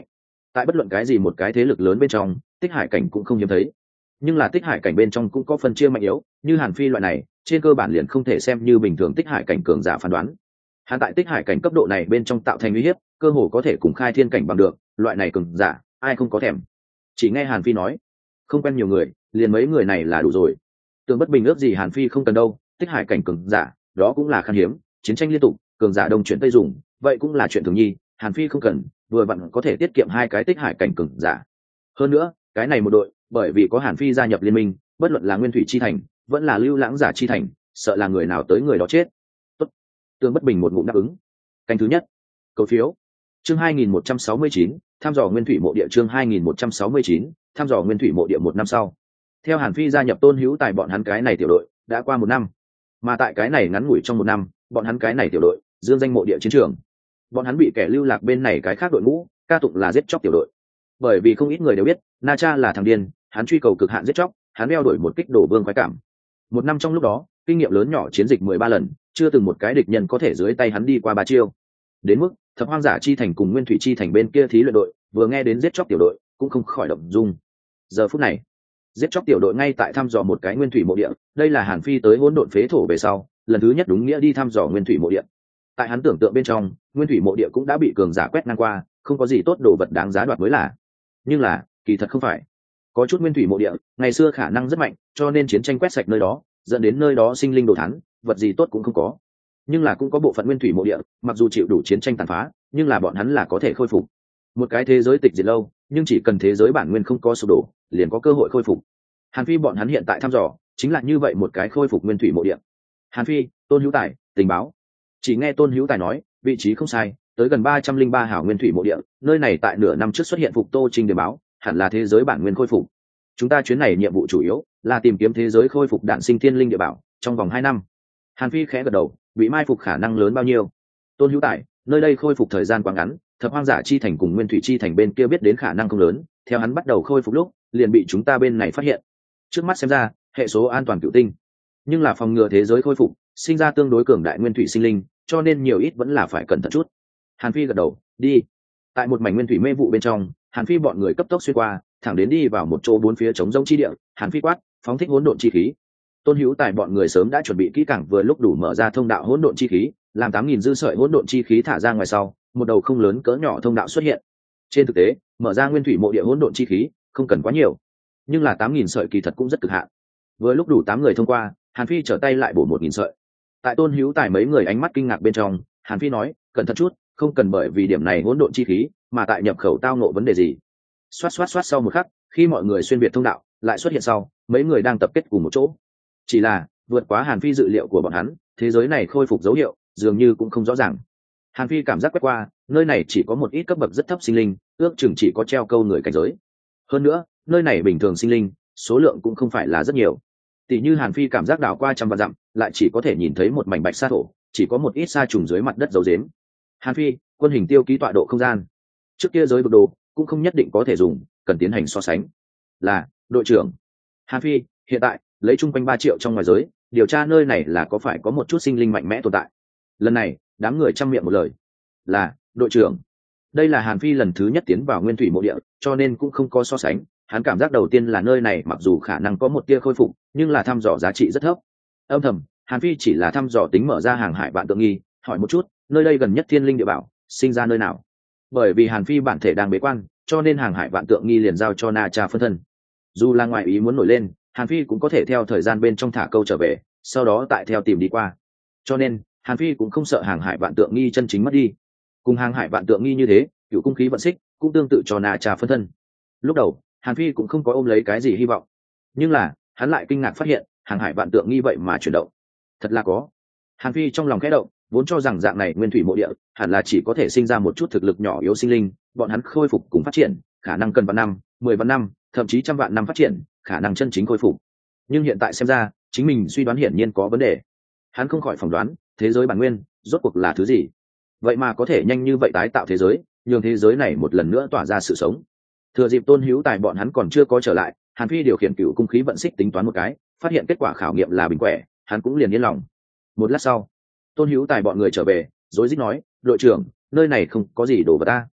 [SPEAKER 1] tại bất luận cái gì một cái thế lực lớn bên trong, tích hải cảnh cũng không hiếm thấy. Nhưng là tích hải cảnh bên trong cũng có phân chia mạnh yếu, như Hàn Phi loại này trên cơ bản liền không thể xem như bình thường tích hải cảnh cường giả phán đoán. Hắn tại tích hải cảnh cấp độ này bên trong tạo thành uy hiếp, cơ hồ có thể cùng khai thiên cảnh bằng được, loại này cường giả ai không có thèm. Chỉ nghe Hàn Phi nói, không quen nhiều người, liền mấy người này là đủ rồi. Tường Bất Bình ước gì Hàn Phi không cần đâu, tích hải cảnh cường giả đó cũng là khan hiếm, chiến tranh liên tục, cường giả đông chuyển tây dùng, vậy cũng là chuyện thường nhi. Hàn Phi không cần, vừa vặn có thể tiết kiệm hai cái tích hải cảnh cường giả. Hơn nữa cái này một đội, bởi vì có Hàn Phi gia nhập liên minh, bất luận là nguyên thủy chi thành vẫn là lưu lãng giả chi thành, sợ là người nào tới người đó chết. Tốt. Tường Bất Bình một ngụm đáp ứng. Canh thứ nhất, cầu phiếu. Chương hai nghìn một trăm sáu mươi chín, thăm dò nguyên thủy mộ địa. Chương hai nghìn một trăm sáu mươi chín, thăm dò nguyên thủy mộ địa. Một năm sau, theo Hàn Phi gia nhập Tôn Hữu Tài bọn hắn cái này tiểu đội, đã qua một năm. Mà tại cái này ngắn ngủi trong một năm, bọn hắn cái này tiểu đội dương danh mộ địa chiến trường. Bọn hắn bị kẻ lưu lạc bên này cái khác đội ngũ ca tụng là giết chóc tiểu đội, bởi vì không ít người đều biết Na Cha là thằng điên, hắn truy cầu cực hạn giết chóc, hắn đeo đuổi một kích đổ vương khoái cảm. Một năm trong lúc đó, kinh nghiệm lớn nhỏ chiến dịch mười ba lần, chưa từng một cái địch nhân có thể dưới tay hắn đi qua ba chiêu. Đến mức thập hoang giả chi thành cùng nguyên thủy chi thành bên kia thí luyện đội, vừa nghe đến giết chóc tiểu đội cũng không khỏi động dung. Giờ phút này, giết chóc tiểu đội ngay tại thăm dò một cái nguyên thủy mộ địa, đây là Hàn Phi tới hỗn độn phế thổ về sau lần thứ nhất đúng nghĩa đi thăm dò nguyên thủy mộ địa. Tại hắn tưởng tượng bên trong, nguyên thủy mộ địa cũng đã bị cường giả quét ngang qua, không có gì tốt đồ vật đáng giá đoạt mới là. Nhưng là kỳ thật không phải, có chút nguyên thủy mộ địa ngày xưa khả năng rất mạnh, cho nên chiến tranh quét sạch nơi đó, dẫn đến nơi đó sinh linh đồ thán, vật gì tốt cũng không có. Nhưng là cũng có bộ phận nguyên thủy mộ địa, mặc dù chịu đủ chiến tranh tàn phá, nhưng là bọn hắn là có thể khôi phục. Một cái thế giới tịch diệt lâu, nhưng chỉ cần thế giới bản nguyên không có sụp đổ, liền có cơ hội khôi phục. Hàn Phi bọn hắn hiện tại thăm dò chính là như vậy một cái khôi phục nguyên thủy mộ địa. Hàn Phi, Tôn Hữu Tài, tình báo. Chỉ nghe Tôn Hữu Tài nói, vị trí không sai, tới gần ba trăm linh ba hảo nguyên thủy mộ địa, nơi này tại nửa năm trước xuất hiện phục Tô Trinh đề báo, hẳn là thế giới bản nguyên khôi phục. Chúng ta chuyến này nhiệm vụ chủ yếu là tìm kiếm thế giới khôi phục đạn sinh thiên linh địa bảo trong vòng hai năm. Hàn Phi khẽ gật đầu, bị mai phục khả năng lớn bao nhiêu? Tôn Hữu Tài, nơi đây khôi phục thời gian quá ngắn, thập hoang giả chi thành cùng nguyên thủy chi thành bên kia biết đến khả năng không lớn, theo hắn bắt đầu khôi phục lúc liền bị chúng ta bên này phát hiện. Trước mắt xem ra hệ số an toàn cựu tinh, nhưng là phòng ngừa thế giới khôi phục sinh ra tương đối cường đại nguyên thủy sinh linh, cho nên nhiều ít vẫn là phải cẩn thận chút. Hàn Phi gật đầu, đi. Tại một mảnh nguyên thủy mê vụ bên trong, Hàn Phi bọn người cấp tốc xuyên qua, thẳng đến đi vào một chỗ bốn phía trống rỗng chi địa. Hàn Phi quát, phóng thích hỗn độn chi khí. Tôn Hữu Tài bọn người sớm đã chuẩn bị kỹ càng, vừa lúc đủ mở ra thông đạo hỗn độn chi khí, làm tám nghìn dư sợi hỗn độn chi khí thả ra ngoài sau, một đầu không lớn cỡ nhỏ thông đạo xuất hiện. Trên thực tế, mở ra nguyên thủy mộ địa hỗn độn chi khí không cần quá nhiều, nhưng là tám nghìn sợi kỳ thật cũng rất cực hạn. Vừa lúc đủ tám người thông qua, Hàn Phi trở tay lại bổ một nghìn sợi. Tại Tôn Hữu Tài mấy người ánh mắt kinh ngạc bên trong, Hàn Phi nói, cẩn thận chút, không cần bởi vì điểm này hỗn độn chi khí mà tại nhập khẩu tao ngộ vấn đề gì. Xoát xoát xoát, sau một khắc, khi mọi người xuyên việt thông đạo lại xuất hiện sau, mấy người đang tập kết cùng một chỗ. Chỉ là vượt quá Hàn Phi dự liệu của bọn hắn, thế giới này khôi phục dấu hiệu dường như cũng không rõ ràng. Hàn Phi cảm giác quét qua, nơi này chỉ có một ít cấp bậc rất thấp sinh linh, ước chừng chỉ có treo câu người cảnh giới. Hơn nữa, nơi này bình thường sinh linh số lượng cũng không phải là rất nhiều. Tỷ như Hàn Phi cảm giác đảo qua trăm vạn dặm, lại chỉ có thể nhìn thấy một mảnh bạch sa thổ, chỉ có một ít sa trùng dưới mặt đất giấu giếm. Hàn Phi, quân hình tiêu ký tọa độ không gian. Trước kia giới vực đồ cũng không nhất định có thể dùng, cần tiến hành so sánh. Là, đội trưởng. Hàn Phi, hiện tại lấy chung quanh ba triệu trong ngoài giới, điều tra nơi này là có phải có một chút sinh linh mạnh mẽ tồn tại. Lần này, đám người chăm miệng một lời. Là, đội trưởng. Đây là Hàn Phi lần thứ nhất tiến vào nguyên thủy mộ địa, cho nên cũng không có so sánh. Hắn cảm giác đầu tiên là nơi này mặc dù khả năng có một tia khôi phục, nhưng là thăm dò giá trị rất thấp. Âm thầm, Hàn Phi chỉ là thăm dò tính mở ra hàng hải vạn tượng nghi, hỏi một chút, nơi đây gần nhất thiên linh địa bảo sinh ra nơi nào. Bởi vì Hàn Phi bản thể đang bế quan, cho nên hàng hải vạn tượng nghi liền giao cho Na Cha phân thân. Dù là ngoại ý muốn nổi lên, Hàn Phi cũng có thể theo thời gian bên trong thả câu trở về, sau đó tại theo tìm đi qua. Cho nên Hàn Phi cũng không sợ hàng hải vạn tượng nghi chân chính mất đi. Cùng hàng hải vạn tượng nghi như thế, cựu cung khí vận xích cũng tương tự cho Na Cha phân thân. Lúc đầu Hàn Phi cũng không có ôm lấy cái gì hy vọng, nhưng là hắn lại kinh ngạc phát hiện hàng hải vạn tượng nghi vậy mà chuyển động. Thật là có. Hàn Phi trong lòng khẽ động, vốn cho rằng dạng này nguyên thủy mộ địa hẳn là chỉ có thể sinh ra một chút thực lực nhỏ yếu sinh linh, bọn hắn khôi phục cùng phát triển khả năng cần vạn năm, mười vạn năm, thậm chí trăm vạn năm phát triển khả năng chân chính khôi phục. Nhưng hiện tại xem ra, chính mình suy đoán hiển nhiên có vấn đề. Hắn không khỏi phỏng đoán, thế giới bản nguyên rốt cuộc là thứ gì? Vậy mà có thể nhanh như vậy tái tạo thế giới, nhường thế giới này một lần nữa tỏa ra sự sống. Thừa dịp Tôn Hữu Tài bọn hắn còn chưa có trở lại, Hàn Phi điều khiển cựu cung khí vận xích tính toán một cái, phát hiện kết quả khảo nghiệm là bình quẻ, hắn cũng liền yên lòng. Một lát sau, Tôn Hữu Tài bọn người trở về, rối rít nói, đội trưởng, nơi này không có gì đồ vật ta.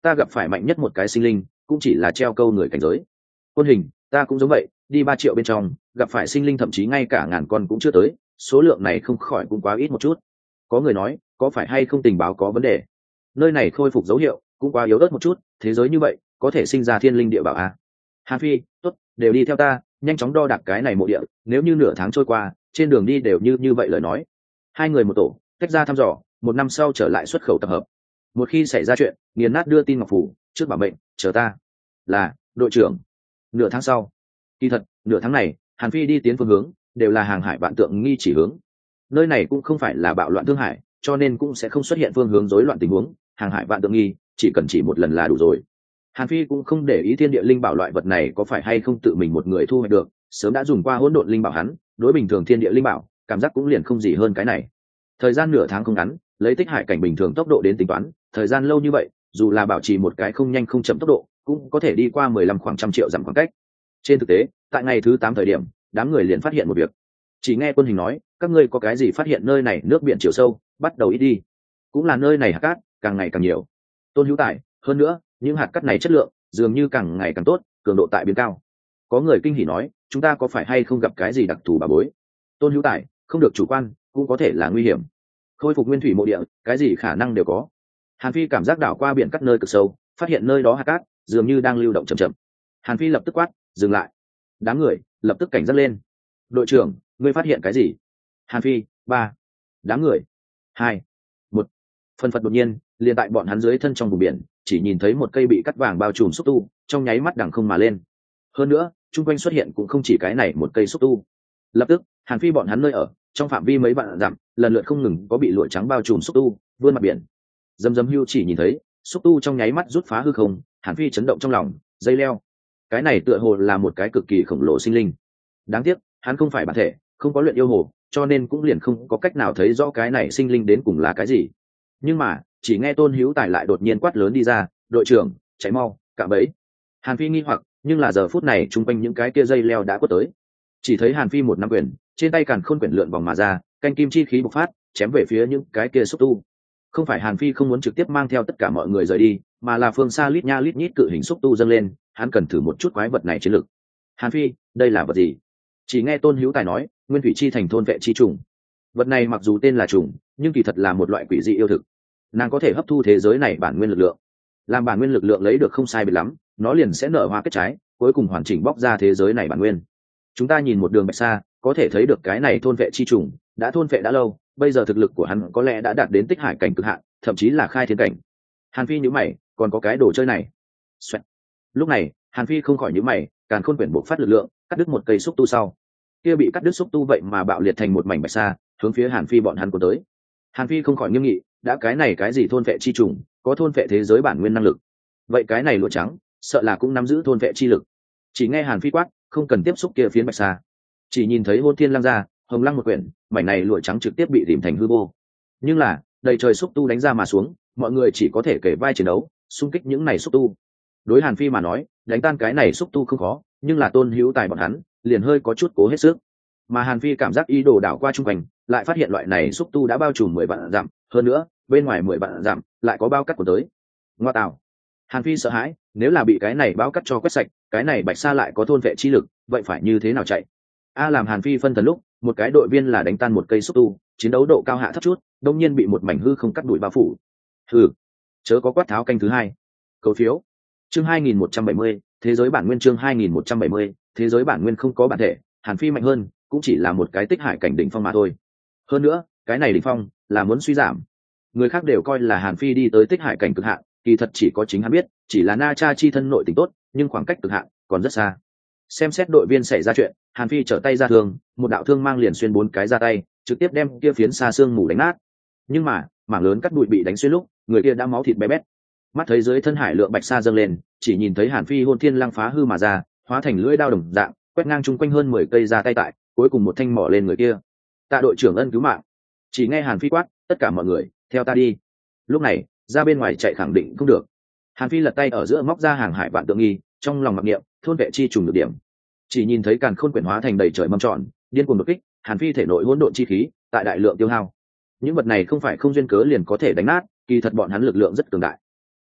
[SPEAKER 1] ta gặp phải mạnh nhất một cái sinh linh cũng chỉ là treo câu người cảnh giới. Quân hình ta cũng giống vậy, đi ba triệu bên trong gặp phải sinh linh thậm chí ngay cả ngàn con cũng chưa tới, số lượng này không khỏi cũng quá ít một chút. Có người nói có phải hay không tình báo có vấn đề, nơi này khôi phục dấu hiệu cũng quá yếu ớt một chút, thế giới như vậy có thể sinh ra thiên linh địa bảo à? Hàn Phi, tốt, đều đi theo ta, nhanh chóng đo đạc cái này mộ địa, nếu như nửa tháng trôi qua trên đường đi đều như như vậy lời nói. Hai người một tổ tách ra thăm dò, một năm sau trở lại xuất khẩu tập hợp. Một khi xảy ra chuyện nghiền nát đưa tin ngọc phủ trước bảo mệnh, chờ ta. Là đội trưởng. Nửa tháng sau, kỳ thật nửa tháng này Hàn Phi đi tiến phương hướng đều là hàng hải vạn tượng nghi chỉ hướng. Nơi này cũng không phải là bạo loạn thương hải, cho nên cũng sẽ không xuất hiện phương hướng rối loạn tình huống. Hàng hải vạn tượng nghi chỉ cần chỉ một lần là đủ rồi. Hàn Phi cũng không để ý thiên địa linh bảo loại vật này có phải hay không tự mình một người thu hoạch được, sớm đã dùng qua hỗn độn linh bảo hắn, đối bình thường thiên địa linh bảo cảm giác cũng liền không gì hơn cái này. Thời gian nửa tháng không ngắn, lấy tích hải cảnh bình thường tốc độ đến tính toán, thời gian lâu như vậy dù là bảo trì một cái không nhanh không chậm tốc độ cũng có thể đi qua mười lăm khoảng trăm triệu dặm khoảng cách. Trên thực tế tại ngày thứ tám thời điểm đám người liền phát hiện một việc. Chỉ nghe Quân Hình nói, các ngươi có cái gì phát hiện nơi này nước biển chiều sâu bắt đầu ít đi, cũng là nơi này hạt cát càng ngày càng nhiều. Tôn Hữu Tài, hơn nữa những hạt cát này chất lượng dường như càng ngày càng tốt, cường độ tại biến cao. Có người kinh hỉ nói, chúng ta có phải hay không gặp cái gì đặc thù bà bối? Tôn Hữu Tài, không được chủ quan, cũng có thể là nguy hiểm. Khôi phục nguyên thủy mộ địa, cái gì khả năng đều có. Hàn Phi cảm giác đảo qua biển cắt nơi cực sâu, phát hiện nơi đó hạt cát dường như đang lưu động chậm chậm. Hàn Phi lập tức quát, dừng lại. Đám người lập tức cảnh giác lên. Đội trưởng, ngươi phát hiện cái gì? Hàn Phi, ba. Đám người, hai, một. Phần phật đột nhiên, liền tại bọn hắn dưới thân trong vùng biển, chỉ nhìn thấy một cây bị cắt vàng bao trùm xúc tu, trong nháy mắt đằng không mà lên. Hơn nữa, chung quanh xuất hiện cũng không chỉ cái này một cây xúc tu. Lập tức, Hàn Phi bọn hắn nơi ở, trong phạm vi mấy vạn dặm, lần lượt không ngừng có bị lụa trắng bao trùm xúc tu vươn mặt biển. Dầm dầm hưu chỉ nhìn thấy xúc tu trong nháy mắt rút phá hư không. Hàn Phi chấn động trong lòng, dây leo, cái này tựa hồ là một cái cực kỳ khổng lồ sinh linh. Đáng tiếc hắn không phải bản thể, không có luyện yêu hồ, cho nên cũng liền không có cách nào thấy rõ cái này sinh linh đến cùng là cái gì. Nhưng mà chỉ nghe Tôn Hữu Tài lại đột nhiên quát lớn đi ra, đội trưởng cháy mau, cạm bẫy. Hàn Phi nghi hoặc, nhưng là giờ phút này chung quanh những cái kia dây leo đã quất tới. Chỉ thấy Hàn Phi một năm quyền trên tay càn khôn quyển lượn vòng mà ra, canh kim chi khí bộc phát chém về phía những cái kia xúc tu. Không phải Hàn Phi không muốn trực tiếp mang theo tất cả mọi người rời đi, mà là phương xa lít nha lít nhít cự hình xúc tu dâng lên, hắn cần thử một chút quái vật này chiến lực. Hàn Phi, đây là vật gì? Chỉ nghe Tôn Hữu Tài nói, nguyên thủy chi thành thôn vệ chi trùng. Vật này mặc dù tên là trùng, nhưng kỳ thật là một loại quỷ dị yêu thực. Nàng có thể hấp thu thế giới này bản nguyên lực lượng, làm bản nguyên lực lượng lấy được không sai biệt lắm, nó liền sẽ nở hoa kết trái, cuối cùng hoàn chỉnh bóc ra thế giới này bản nguyên. Chúng ta nhìn một đường bạch xa, có thể thấy được cái này thôn vệ chi trùng đã thôn vệ đã lâu, bây giờ thực lực của hắn có lẽ đã đạt đến tích hải cảnh cực hạn, thậm chí là khai thiên cảnh. Hàn Phi nhíu mày, còn có cái đồ chơi này. Xoẹt. Lúc này Hàn Phi không khỏi nhíu mày, càn khôn quyển bộc phát lực lượng, cắt đứt một cây xúc tu sau, kia bị cắt đứt xúc tu vậy mà bạo liệt thành một mảnh bạch sa, hướng phía Hàn Phi bọn hắn cuốn tới. Hàn Phi không khỏi nghiêm nghị, đã cái này cái gì thôn vệ chi trùng, có thôn vệ thế giới bản nguyên năng lực, vậy cái này lụa trắng sợ là cũng nắm giữ thôn vệ chi lực. Chỉ nghe Hàn Phi quát, không cần tiếp xúc kia phiến bạch sa. Chỉ nhìn thấy hôn thiên lăng ra, hồng lăng một quyển, mảnh này lụa trắng trực tiếp bị rìm thành hư vô. Nhưng là đầy trời xúc tu đánh ra mà xuống, mọi người chỉ có thể kể vai chiến đấu, xung kích những này xúc tu. Đối Hàn Phi mà nói, đánh tan cái này xúc tu không khó, nhưng là Tôn Hữu Tài bọn hắn liền hơi có chút cố hết sức. Mà Hàn Phi cảm giác ý đồ đảo qua trung quanh, lại phát hiện loại này xúc tu đã bao trùm mười vạn dặm, hơn nữa bên ngoài mười vạn dặm lại có bao cắt của tới. Ngoa tạo! Hàn Phi sợ hãi, nếu là bị cái này bao cắt cho quét sạch, cái này bạch sa lại có thôn vệ chi lực, vậy phải như thế nào chạy? A làm Hàn Phi phân thần lúc, một cái đội viên là đánh tan một cây xúc tu, chiến đấu độ cao hạ thấp chút, đông nhiên bị một mảnh hư không cắt đuổi bao phủ. Hừ, chớ có quát tháo canh thứ hai. Cầu phiếu. Chương hai nghìn một trăm bảy mươi, thế giới bản nguyên chương hai nghìn một trăm bảy mươi, thế giới bản nguyên không có bản thể, Hàn Phi mạnh hơn, cũng chỉ là một cái tích hải cảnh đỉnh phong mà thôi. Hơn nữa, cái này đỉnh phong là muốn suy giảm. Người khác đều coi là Hàn Phi đi tới tích hải cảnh cực hạn, kỳ thật chỉ có chính hắn biết, chỉ là Na Cha chi thân nội tình tốt, nhưng khoảng cách cực hạn còn rất xa. Xem xét đội viên xảy ra chuyện, Hàn Phi trở tay ra thương, một đạo thương mang liền xuyên bốn cái ra tay, trực tiếp đem kia phiến xa xương mù đánh nát. Nhưng mà mảng lớn cắt bụi bị đánh xuyên lúc, người kia đã máu thịt bé bét. Mắt thấy dưới thân hải lượng bạch sa dâng lên, chỉ nhìn thấy Hàn Phi hôn thiên lăng phá hư mà ra, hóa thành lưỡi đao đồng dạng, quét ngang chung quanh hơn mười cây ra tay tại, cuối cùng một thanh mỏ lên người kia. Tạ đội trưởng ân cứu mạng. Chỉ nghe Hàn Phi quát, tất cả mọi người theo ta đi. Lúc này ra bên ngoài chạy khẳng định không được. Hàn Phi lật tay ở giữa móc ra hàng hải vạn tượng nghi, trong lòng mặc niệm thôn vệ chi trùng được điểm. Chỉ nhìn thấy càn khôn quyển hóa thành đầy trời mâm tròn, điên cuồng đột kích, Hàn Phi thể nội hỗn độn chi khí tại đại lượng tiêu hao. Những vật này không phải không duyên cớ liền có thể đánh nát, kỳ thật bọn hắn lực lượng rất cường đại.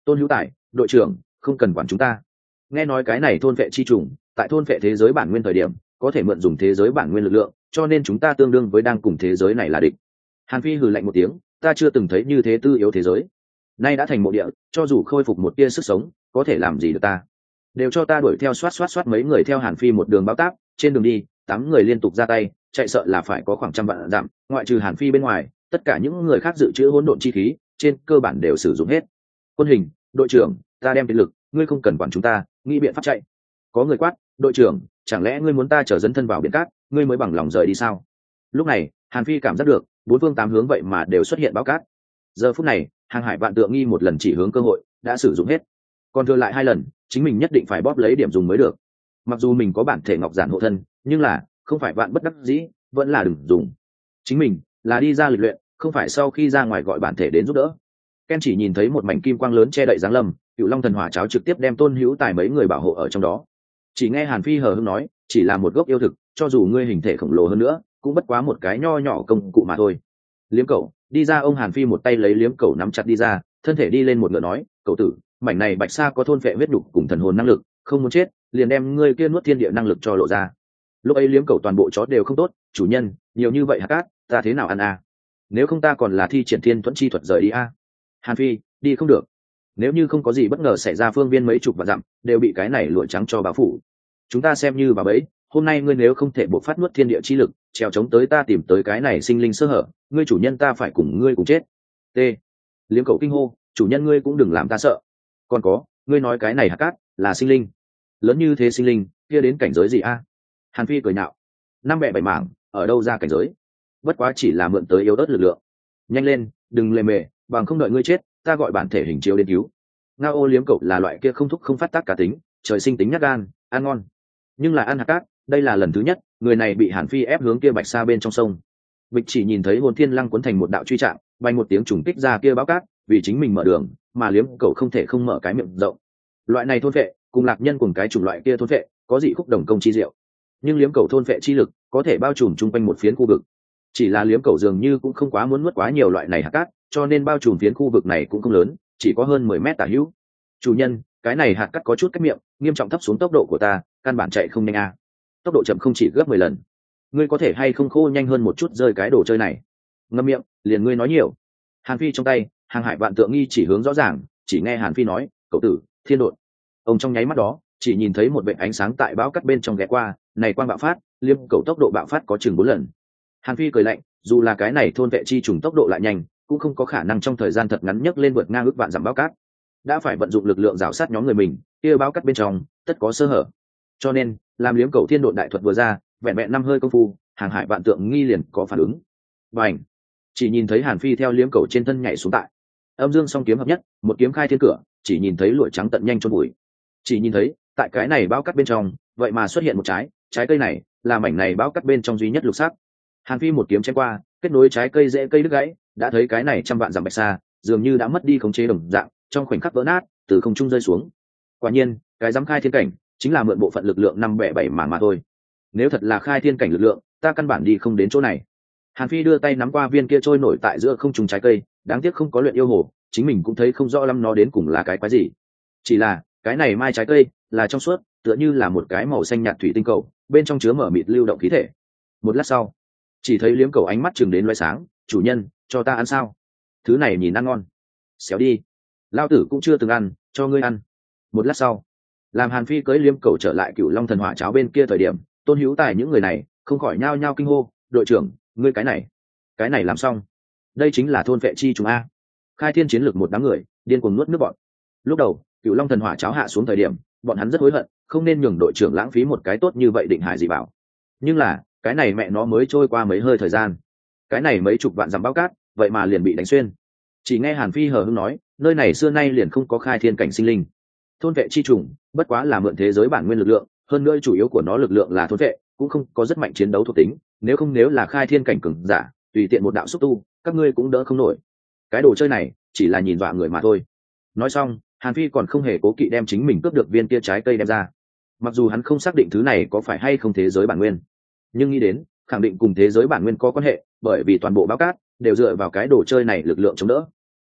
[SPEAKER 1] Tôn Hữu Tài, đội trưởng, không cần quản chúng ta. Nghe nói cái này thôn vệ chi trùng tại thôn vệ thế giới bản nguyên thời điểm có thể mượn dùng thế giới bản nguyên lực lượng, cho nên chúng ta tương đương với đang cùng thế giới này là địch. Hàn Phi hừ lạnh một tiếng, ta chưa từng thấy như thế tư yếu thế giới, nay đã thành mộ địa, cho dù khôi phục một tia sức sống có thể làm gì được ta. Đều cho ta đuổi theo, soát soát soát mấy người theo Hàn Phi một đường báo táp. Trên đường đi tám người liên tục ra tay, chạy sợ là phải có khoảng trăm vạn dặm, ngoại trừ Hàn Phi bên ngoài tất cả những người khác dự trữ hỗn độn chi khí trên cơ bản đều sử dụng hết. Quân hình, đội trưởng, ta đem điện lực, ngươi không cần quản chúng ta, nghĩ biện pháp chạy. Có người quát, đội trưởng, chẳng lẽ ngươi muốn ta chở dẫn thân vào biển cát, ngươi mới bằng lòng rời đi sao? Lúc này Hàn Phi cảm giác được bốn phương tám hướng vậy mà đều xuất hiện báo cát. Giờ phút này hàng hải vạn tượng nghi một lần chỉ hướng cơ hội đã sử dụng hết, còn thừa lại hai lần chính mình nhất định phải bóp lấy điểm dùng mới được. Mặc dù mình có bản thể ngọc giản hộ thân, nhưng là không phải vạn bất đắc dĩ vẫn là đừng dùng. Chính mình là đi ra lịch luyện, không phải sau khi ra ngoài gọi bản thể đến giúp đỡ. Ken chỉ nhìn thấy một mảnh kim quang lớn che đậy giáng lâm, Cựu Long thần hỏa cháo trực tiếp đem Tôn Hữu Tài mấy người bảo hộ ở trong đó. Chỉ nghe Hàn Phi hờ hững nói, chỉ là một gốc yêu thực, cho dù ngươi hình thể khổng lồ hơn nữa cũng bất quá một cái nho nhỏ công cụ mà thôi. Liếm Cẩu đi ra. Ông Hàn Phi một tay lấy Liếm Cẩu nắm chặt đi ra, thân thể đi lên một ngựa nói, cậu tử, mảnh này bạch sa có thôn phệ huyết đục cùng thần hồn năng lực, không muốn chết liền đem ngươi kia nuốt thiên địa năng lực cho lộ ra. Lúc ấy Liếm Cẩu toàn bộ chó đều không tốt, chủ nhân nhiều như vậy hạt cát ta thế nào ăn a? Nếu không ta còn là thi triển thiên thuẫn chi thuật rời đi a. Hàn Phi đi không được, nếu như không có gì bất ngờ xảy ra phương viên mấy chục vạn dặm đều bị cái này lụa trắng cho bao phủ, chúng ta xem như bà bẫy. Hôm nay ngươi nếu không thể buộc phát nuốt thiên địa chi lực trèo chống tới ta tìm tới cái này sinh linh sơ hở, ngươi chủ nhân ta phải cùng ngươi cùng chết. T. Liếm Cẩu kinh hô, chủ nhân ngươi cũng đừng làm ta sợ. Còn có, ngươi nói cái này hạt cát là sinh linh, lớn như thế sinh linh kia đến cảnh giới gì a? Hàn Phi cười nhạo, năm bẹ bảy mảng ở đâu ra cảnh giới, bất quá chỉ là mượn tới yếu ớt lực lượng. Nhanh lên đừng lề mề, bằng không đợi ngươi chết ta gọi bản thể hình chiếu đến cứu. Ngao Ô Liếm Cẩu là loại kia không thúc không phát tác cá tính, trời sinh tính nhát gan, ăn ngon nhưng là ăn hạt cát, đây là lần thứ nhất người này bị Hàn Phi ép hướng kia bạch sa bên trong sông. Bịch chỉ nhìn thấy hồn thiên lăng cuốn thành một đạo truy trạng, bay một tiếng trùng kích ra kia báo cát, vì chính mình mở đường mà Liếm Cẩu không thể không mở cái miệng rộng. Loại này thôn vệ cùng lạc nhân cùng cái chủng loại kia thôn vệ có dị khúc đồng công chi diệu, nhưng Liếm Cẩu thôn vệ chi lực có thể bao trùm chung quanh một phiến khu vực. Chỉ là Liếm Cẩu dường như cũng không quá muốn nuốt quá nhiều loại này hạt cát, cho nên bao trùm phiến khu vực này cũng không lớn, chỉ có hơn mười mét tả hữu. Chủ nhân, cái này hạt cát có chút cách miệng, nghiêm trọng thấp xuống tốc độ của ta, căn bản chạy không nhanh a. Tốc độ chậm không chỉ gấp mười lần. Ngươi có thể hay không khô nhanh hơn một chút rơi cái đồ chơi này. Ngậm miệng, liền ngươi nói nhiều. Hàn Phi trong tay hàng hải vạn tượng nghi chỉ hướng rõ ràng, chỉ nghe Hàn Phi nói, cậu tử, thiên đột. Ông trong nháy mắt đó chỉ nhìn thấy một vệt ánh sáng tại bão cát bên trong ghé qua, này quang bạo phát, Liêm Cẩu tốc độ bạo phát có chừng bốn lần. Hàn Phi cười lạnh, dù là cái này thôn vệ chi trùng tốc độ lại nhanh cũng không có khả năng trong thời gian thật ngắn nhất lên vượt ngang ước vạn dặm bão cát. Đã phải vận dụng lực lượng rào sát nhóm người mình, kia bão cát bên trong tất có sơ hở. Cho nên làm Liếm Cẩu thiên độn đại thuật vừa ra, vẹn vẹn năm hơi công phu hàng hải vạn tượng nghi liền có phản ứng. Bành! Chỉ nhìn thấy Hàn Phi theo Liếm Cẩu trên thân nhảy xuống tại âm dương song kiếm hợp nhất, một kiếm khai thiên cửa, chỉ nhìn thấy lụa trắng tận nhanh chôn bụi. Chỉ nhìn thấy tại cái này bão cát bên trong vậy mà xuất hiện một trái trái cây này là mảnh này bão cát bên trong duy nhất lục sắc. Hàn Phi một kiếm chém qua, kết nối trái cây rễ cây đứt gãy, đã thấy cái này trăm vạn dặm bạch sa dường như đã mất đi khống chế đồng dạng, trong khoảnh khắc vỡ nát, từ không trung rơi xuống. Quả nhiên cái dám khai thiên cảnh chính là mượn bộ phận lực lượng năm bẻ bảy mảng mà thôi. Nếu thật là khai thiên cảnh lực lượng, ta căn bản đi không đến chỗ này. Hàn Phi đưa tay nắm qua viên kia trôi nổi tại giữa không trung trái cây, đáng tiếc không có luyện yêu hồ, chính mình cũng thấy không rõ lắm nó đến cùng là cái quái gì. Chỉ là cái này mai trái cây là trong suốt, tựa như là một cái màu xanh nhạt thủy tinh cầu, bên trong chứa mở mịt lưu động khí thể. Một lát sau, chỉ thấy Liếm Cẩu ánh mắt chừng đến loé sáng, chủ nhân, cho ta ăn sao? Thứ này nhìn ăn ngon. Xéo đi, lao tử cũng chưa từng ăn, cho ngươi ăn. Một lát sau, làm Hàn Phi cưỡi Liếm Cẩu trở lại Cựu Long thần hỏa cháo bên kia thời điểm, Tôn Hữu Tài những người này không khỏi nhao nhao kinh hô, đội trưởng, ngươi cái này, cái này làm xong. Đây chính là thôn vệ chi trùng a. Khai thiên chiến lược một đám người điên cuồng nuốt nước bọn. Lúc đầu Cựu Long thần hỏa cháo hạ xuống thời điểm, bọn hắn rất hối hận, không nên nhường đội trưởng lãng phí một cái tốt như vậy định hải dị bảo. Nhưng là cái này mẹ nó mới trôi qua mấy hơi thời gian, cái này mấy chục vạn dặm bao cát vậy mà liền bị đánh xuyên. Chỉ nghe Hàn Phi hờ hững nói, nơi này xưa nay liền không có khai thiên cảnh sinh linh, thôn vệ chi trùng bất quá là mượn thế giới bản nguyên lực lượng, hơn nữa chủ yếu của nó lực lượng là thôn vệ, cũng không có rất mạnh chiến đấu thuộc tính. Nếu không nếu là khai thiên cảnh cường giả tùy tiện một đạo xúc tu, các ngươi cũng đỡ không nổi. Cái đồ chơi này chỉ là nhìn dọa người mà thôi. Nói xong, Hàn Phi còn không hề cố kỵ đem chính mình cướp được viên kia trái cây đem ra. Mặc dù hắn không xác định thứ này có phải hay không thế giới bản nguyên, nhưng nghĩ đến khẳng định cùng thế giới bản nguyên có quan hệ, bởi vì toàn bộ báo cát đều dựa vào cái đồ chơi này lực lượng chống đỡ.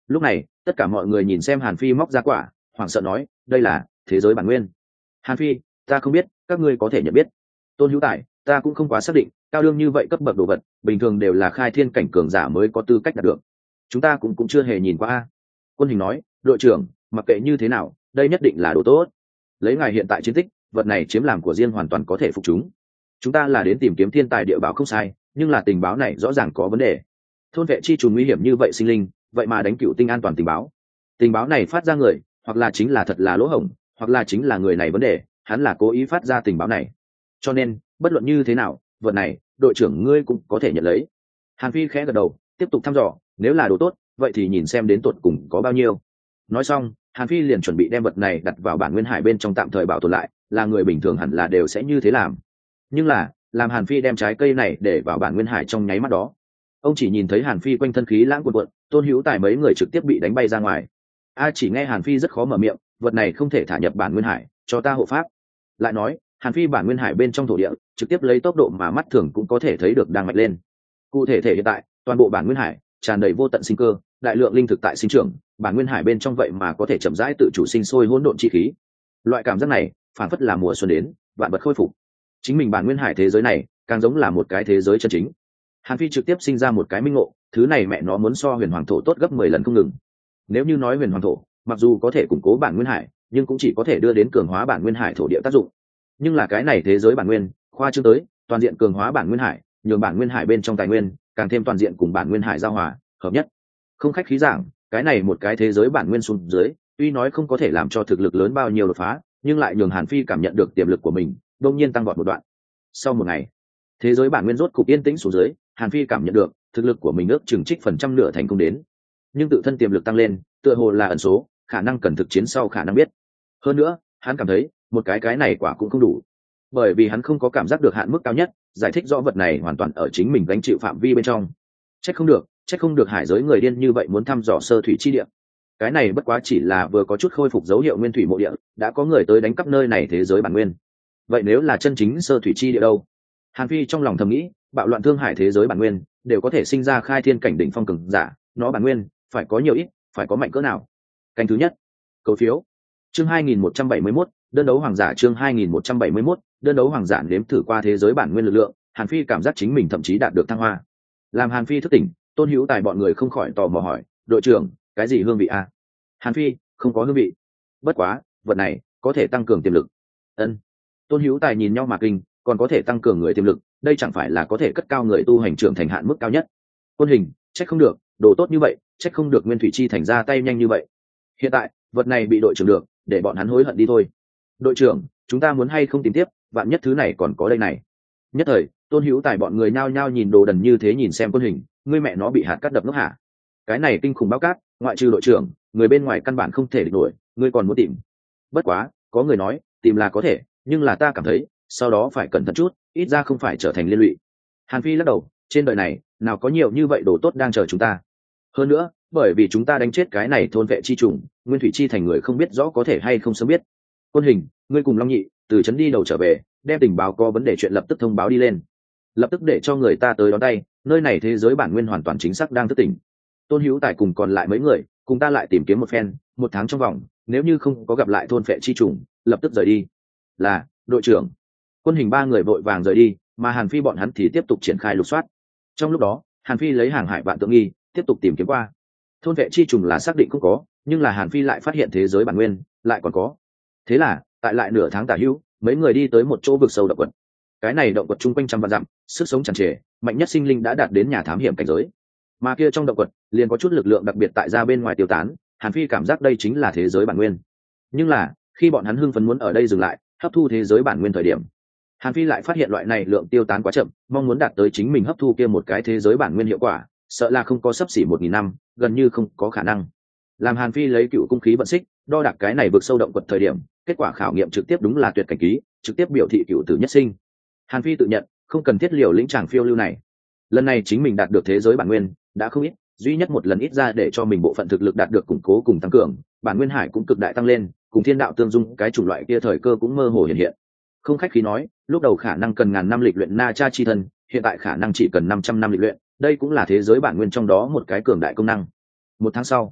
[SPEAKER 1] Lúc này tất cả mọi người nhìn xem Hàn Phi móc ra quả, hoảng sợ nói đây là thế giới bản nguyên. Hàn Phi, ta không biết, các ngươi có thể nhận biết. Tôn Hữu Tài, ta cũng không quá xác định, cao đương như vậy cấp bậc đồ vật bình thường đều là khai thiên cảnh cường giả mới có tư cách đạt được, chúng ta cũng cũng chưa hề nhìn qua. Quân Hình nói, đội trưởng, mặc kệ như thế nào đây nhất định là đồ tốt, lấy ngài hiện tại chiến tích, vật này chiếm làm của riêng hoàn toàn có thể phục chúng. Chúng ta là đến tìm kiếm thiên tài địa bảo không sai, nhưng là tình báo này rõ ràng có vấn đề. Thôn vệ chi trùng nguy hiểm như vậy sinh linh, vậy mà đánh cựu tinh an toàn tình báo. Tình báo này phát ra người, hoặc là chính là thật là lỗ hổng, hoặc là chính là người này vấn đề, hắn là cố ý phát ra tình báo này. Cho nên bất luận như thế nào, vật này đội trưởng ngươi cũng có thể nhận lấy. Hàn Phi khẽ gật đầu, tiếp tục thăm dò, nếu là đồ tốt vậy thì nhìn xem đến tột cùng có bao nhiêu. Nói xong Hàn Phi liền chuẩn bị đem vật này đặt vào bản nguyên hải bên trong tạm thời bảo tồn lại, là người bình thường hẳn là đều sẽ như thế làm. Nhưng là làm Hàn Phi đem trái cây này để vào bản nguyên hải trong nháy mắt đó, ông chỉ nhìn thấy Hàn Phi quanh thân khí lãng cuộn cuộn, Tôn Hữu Tài mấy người trực tiếp bị đánh bay ra ngoài. A chỉ nghe Hàn Phi rất khó mở miệng, vật này không thể thả nhập bản nguyên hải, cho ta hộ pháp. Lại nói Hàn Phi bản nguyên hải bên trong thổ địa trực tiếp lấy tốc độ mà mắt thường cũng có thể thấy được đang mạnh lên. Cụ thể thể hiện tại toàn bộ bản nguyên hải tràn đầy vô tận sinh cơ, đại lượng linh thực tại sinh trưởng, bản nguyên hải bên trong vậy mà có thể chậm rãi tự chủ sinh sôi hỗn độn chi khí. Loại cảm giác này phản phất là mùa xuân đến, vạn vật khôi phục. Chính mình bản nguyên hải thế giới này càng giống là một cái thế giới chân chính. Hàn Phi trực tiếp sinh ra một cái minh ngộ, thứ này mẹ nó muốn so huyền hoàng thổ tốt gấp mười lần không ngừng. Nếu như nói huyền hoàng thổ mặc dù có thể củng cố bản nguyên hải, nhưng cũng chỉ có thể đưa đến cường hóa bản nguyên hải thổ địa tác dụng. Nhưng là cái này thế giới bản nguyên khoa trương tới toàn diện cường hóa bản nguyên hải, nhường bản nguyên hải bên trong tài nguyên càng thêm toàn diện cùng bản nguyên hải giao hòa hợp nhất. Không khách khí giảng, cái này một cái thế giới bản nguyên xuống dưới, tuy nói không có thể làm cho thực lực lớn bao nhiêu đột phá, nhưng lại nhường Hàn Phi cảm nhận được tiềm lực của mình đột nhiên tăng vọt một đoạn. Sau một ngày, thế giới bản nguyên rốt cục yên tĩnh xuống dưới, Hàn Phi cảm nhận được thực lực của mình ước chừng trích phần trăm nửa thành công đến, nhưng tự thân tiềm lực tăng lên tựa hồ là ẩn số, khả năng cần thực chiến sau khả năng biết. Hơn nữa hắn cảm thấy một cái cái này quả cũng không đủ, bởi vì hắn không có cảm giác được hạn mức cao nhất giải thích rõ vật này hoàn toàn ở chính mình gánh chịu phạm vi bên trong. Trách không được trách không được hải giới người điên như vậy muốn thăm dò sơ thủy chi địa. Cái này bất quá chỉ là vừa có chút khôi phục dấu hiệu nguyên thủy mộ địa, đã có người tới đánh cắp nơi này thế giới bản nguyên. Vậy nếu là chân chính sơ thủy chi địa đâu? Hàn Phi trong lòng thầm nghĩ, bạo loạn thương hải thế giới bản nguyên đều có thể sinh ra khai thiên cảnh đỉnh phong cường giả, nó bản nguyên phải có nhiều ít, phải có mạnh cỡ nào? Canh thứ nhất, cầu phiếu. Chương hai nghìn một trăm bảy mươi mốt, đơn đấu hoàng giả. Chương hai nghìn một trăm bảy mươi mốt, đơn đấu hoàng giả. Nếm thử qua thế giới bản nguyên lực lượng, Hàn Phi cảm giác chính mình thậm chí đạt được thăng hoa. Làm Hàn Phi thức tỉnh, Tôn Hữu Tài bọn người không khỏi tò mò hỏi, đội trưởng, cái gì hương vị a? Hàn Phi, không có hương vị. Bất quá vật này có thể tăng cường tiềm lực. Ân. Tôn Hữu Tài nhìn nhau mà kinh, còn có thể tăng cường người tiềm lực, đây chẳng phải là có thể cất cao người tu hành trưởng thành hạn mức cao nhất. Quân Hình, trách không được, đồ tốt như vậy, trách không được Nguyên Thủy Chi thành ra tay nhanh như vậy. Hiện tại vật này bị đội trưởng được, để bọn hắn hối hận đi thôi. Đội trưởng, chúng ta muốn hay không tìm tiếp, vạn nhất thứ này còn có đây này. Nhất thời Tôn Hữu Tài bọn người nhao nhao nhìn đồ đần như thế nhìn xem Quân Hình, ngươi mẹ nó bị hạt cắt đập nước hả? Cái này kinh khủng báo cát, ngoại trừ đội trưởng, người bên ngoài căn bản không thể địch nổi, ngươi còn muốn tìm? Bất quá có người nói tìm là có thể, nhưng là ta cảm thấy sau đó phải cẩn thận chút, ít ra không phải trở thành liên lụy. Hàn Phi lắc đầu, trên đời này nào có nhiều như vậy đồ tốt đang chờ chúng ta. Hơn nữa bởi vì chúng ta đánh chết cái này thôn vệ chi trùng, Nguyên Thủy Chi thành người không biết rõ có thể hay không sớm biết. Quân Hình, ngươi cùng Long Nhị từ trấn đi đầu trở về, đem tình báo có vấn đề chuyện lập tức thông báo đi lên, lập tức để cho người ta tới đón tay, nơi này thế giới bản nguyên hoàn toàn chính xác đang thức tỉnh. Tôn Hữu Tài cùng còn lại mấy người cùng ta lại tìm kiếm một phen, một tháng trong vòng nếu như không có gặp lại thôn vệ chi trùng lập tức rời đi. Là đội trưởng. Quân Hình ba người vội vàng rời đi, mà Hàn Phi bọn hắn thì tiếp tục triển khai lục soát. Trong lúc đó Hàn Phi lấy hàng hải vạn tượng nghi tiếp tục tìm kiếm qua. Thôn vệ chi trùng là xác định không có, nhưng là Hàn Phi lại phát hiện thế giới bản nguyên lại còn có. Thế là tại lại nửa tháng tả hữu, mấy người đi tới một chỗ vực sâu động quật. Cái này động quật chung quanh trăm vạn dặm, sức sống tràn trề, mạnh nhất sinh linh đã đạt đến nhà thám hiểm cảnh giới. Mà kia trong động quật liền có chút lực lượng đặc biệt tại ra bên ngoài tiêu tán, Hàn Phi cảm giác đây chính là thế giới bản nguyên. Nhưng là khi bọn hắn hưng phấn muốn ở đây dừng lại hấp thu thế giới bản nguyên thời điểm, Hàn Phi lại phát hiện loại này lượng tiêu tán quá chậm, mong muốn đạt tới chính mình hấp thu kia một cái thế giới bản nguyên hiệu quả, sợ là không có sấp xỉ một nghìn năm, gần như không có khả năng. Làm Hàn Phi lấy cựu cung khí vận xích đo đạc cái này vượt sâu động quật thời điểm, kết quả khảo nghiệm trực tiếp đúng là tuyệt cảnh ký, trực tiếp biểu thị cựu tử nhất sinh. Hàn Phi tự nhận không cần thiết liều lĩnh tràng phiêu lưu này, lần này chính mình đạt được thế giới bản nguyên đã không ít, duy nhất một lần ít ra để cho mình bộ phận thực lực đạt được củng cố cùng tăng cường, bản nguyên hải cũng cực đại tăng lên, cùng thiên đạo tương dung, cái chủng loại kia thời cơ cũng mơ hồ hiện hiện. Không khách khí nói, lúc đầu khả năng cần ngàn năm lịch luyện na cha chi thân, hiện tại khả năng chỉ cần năm trăm năm lịch luyện, đây cũng là thế giới bản nguyên trong đó một cái cường đại công năng. Một tháng sau,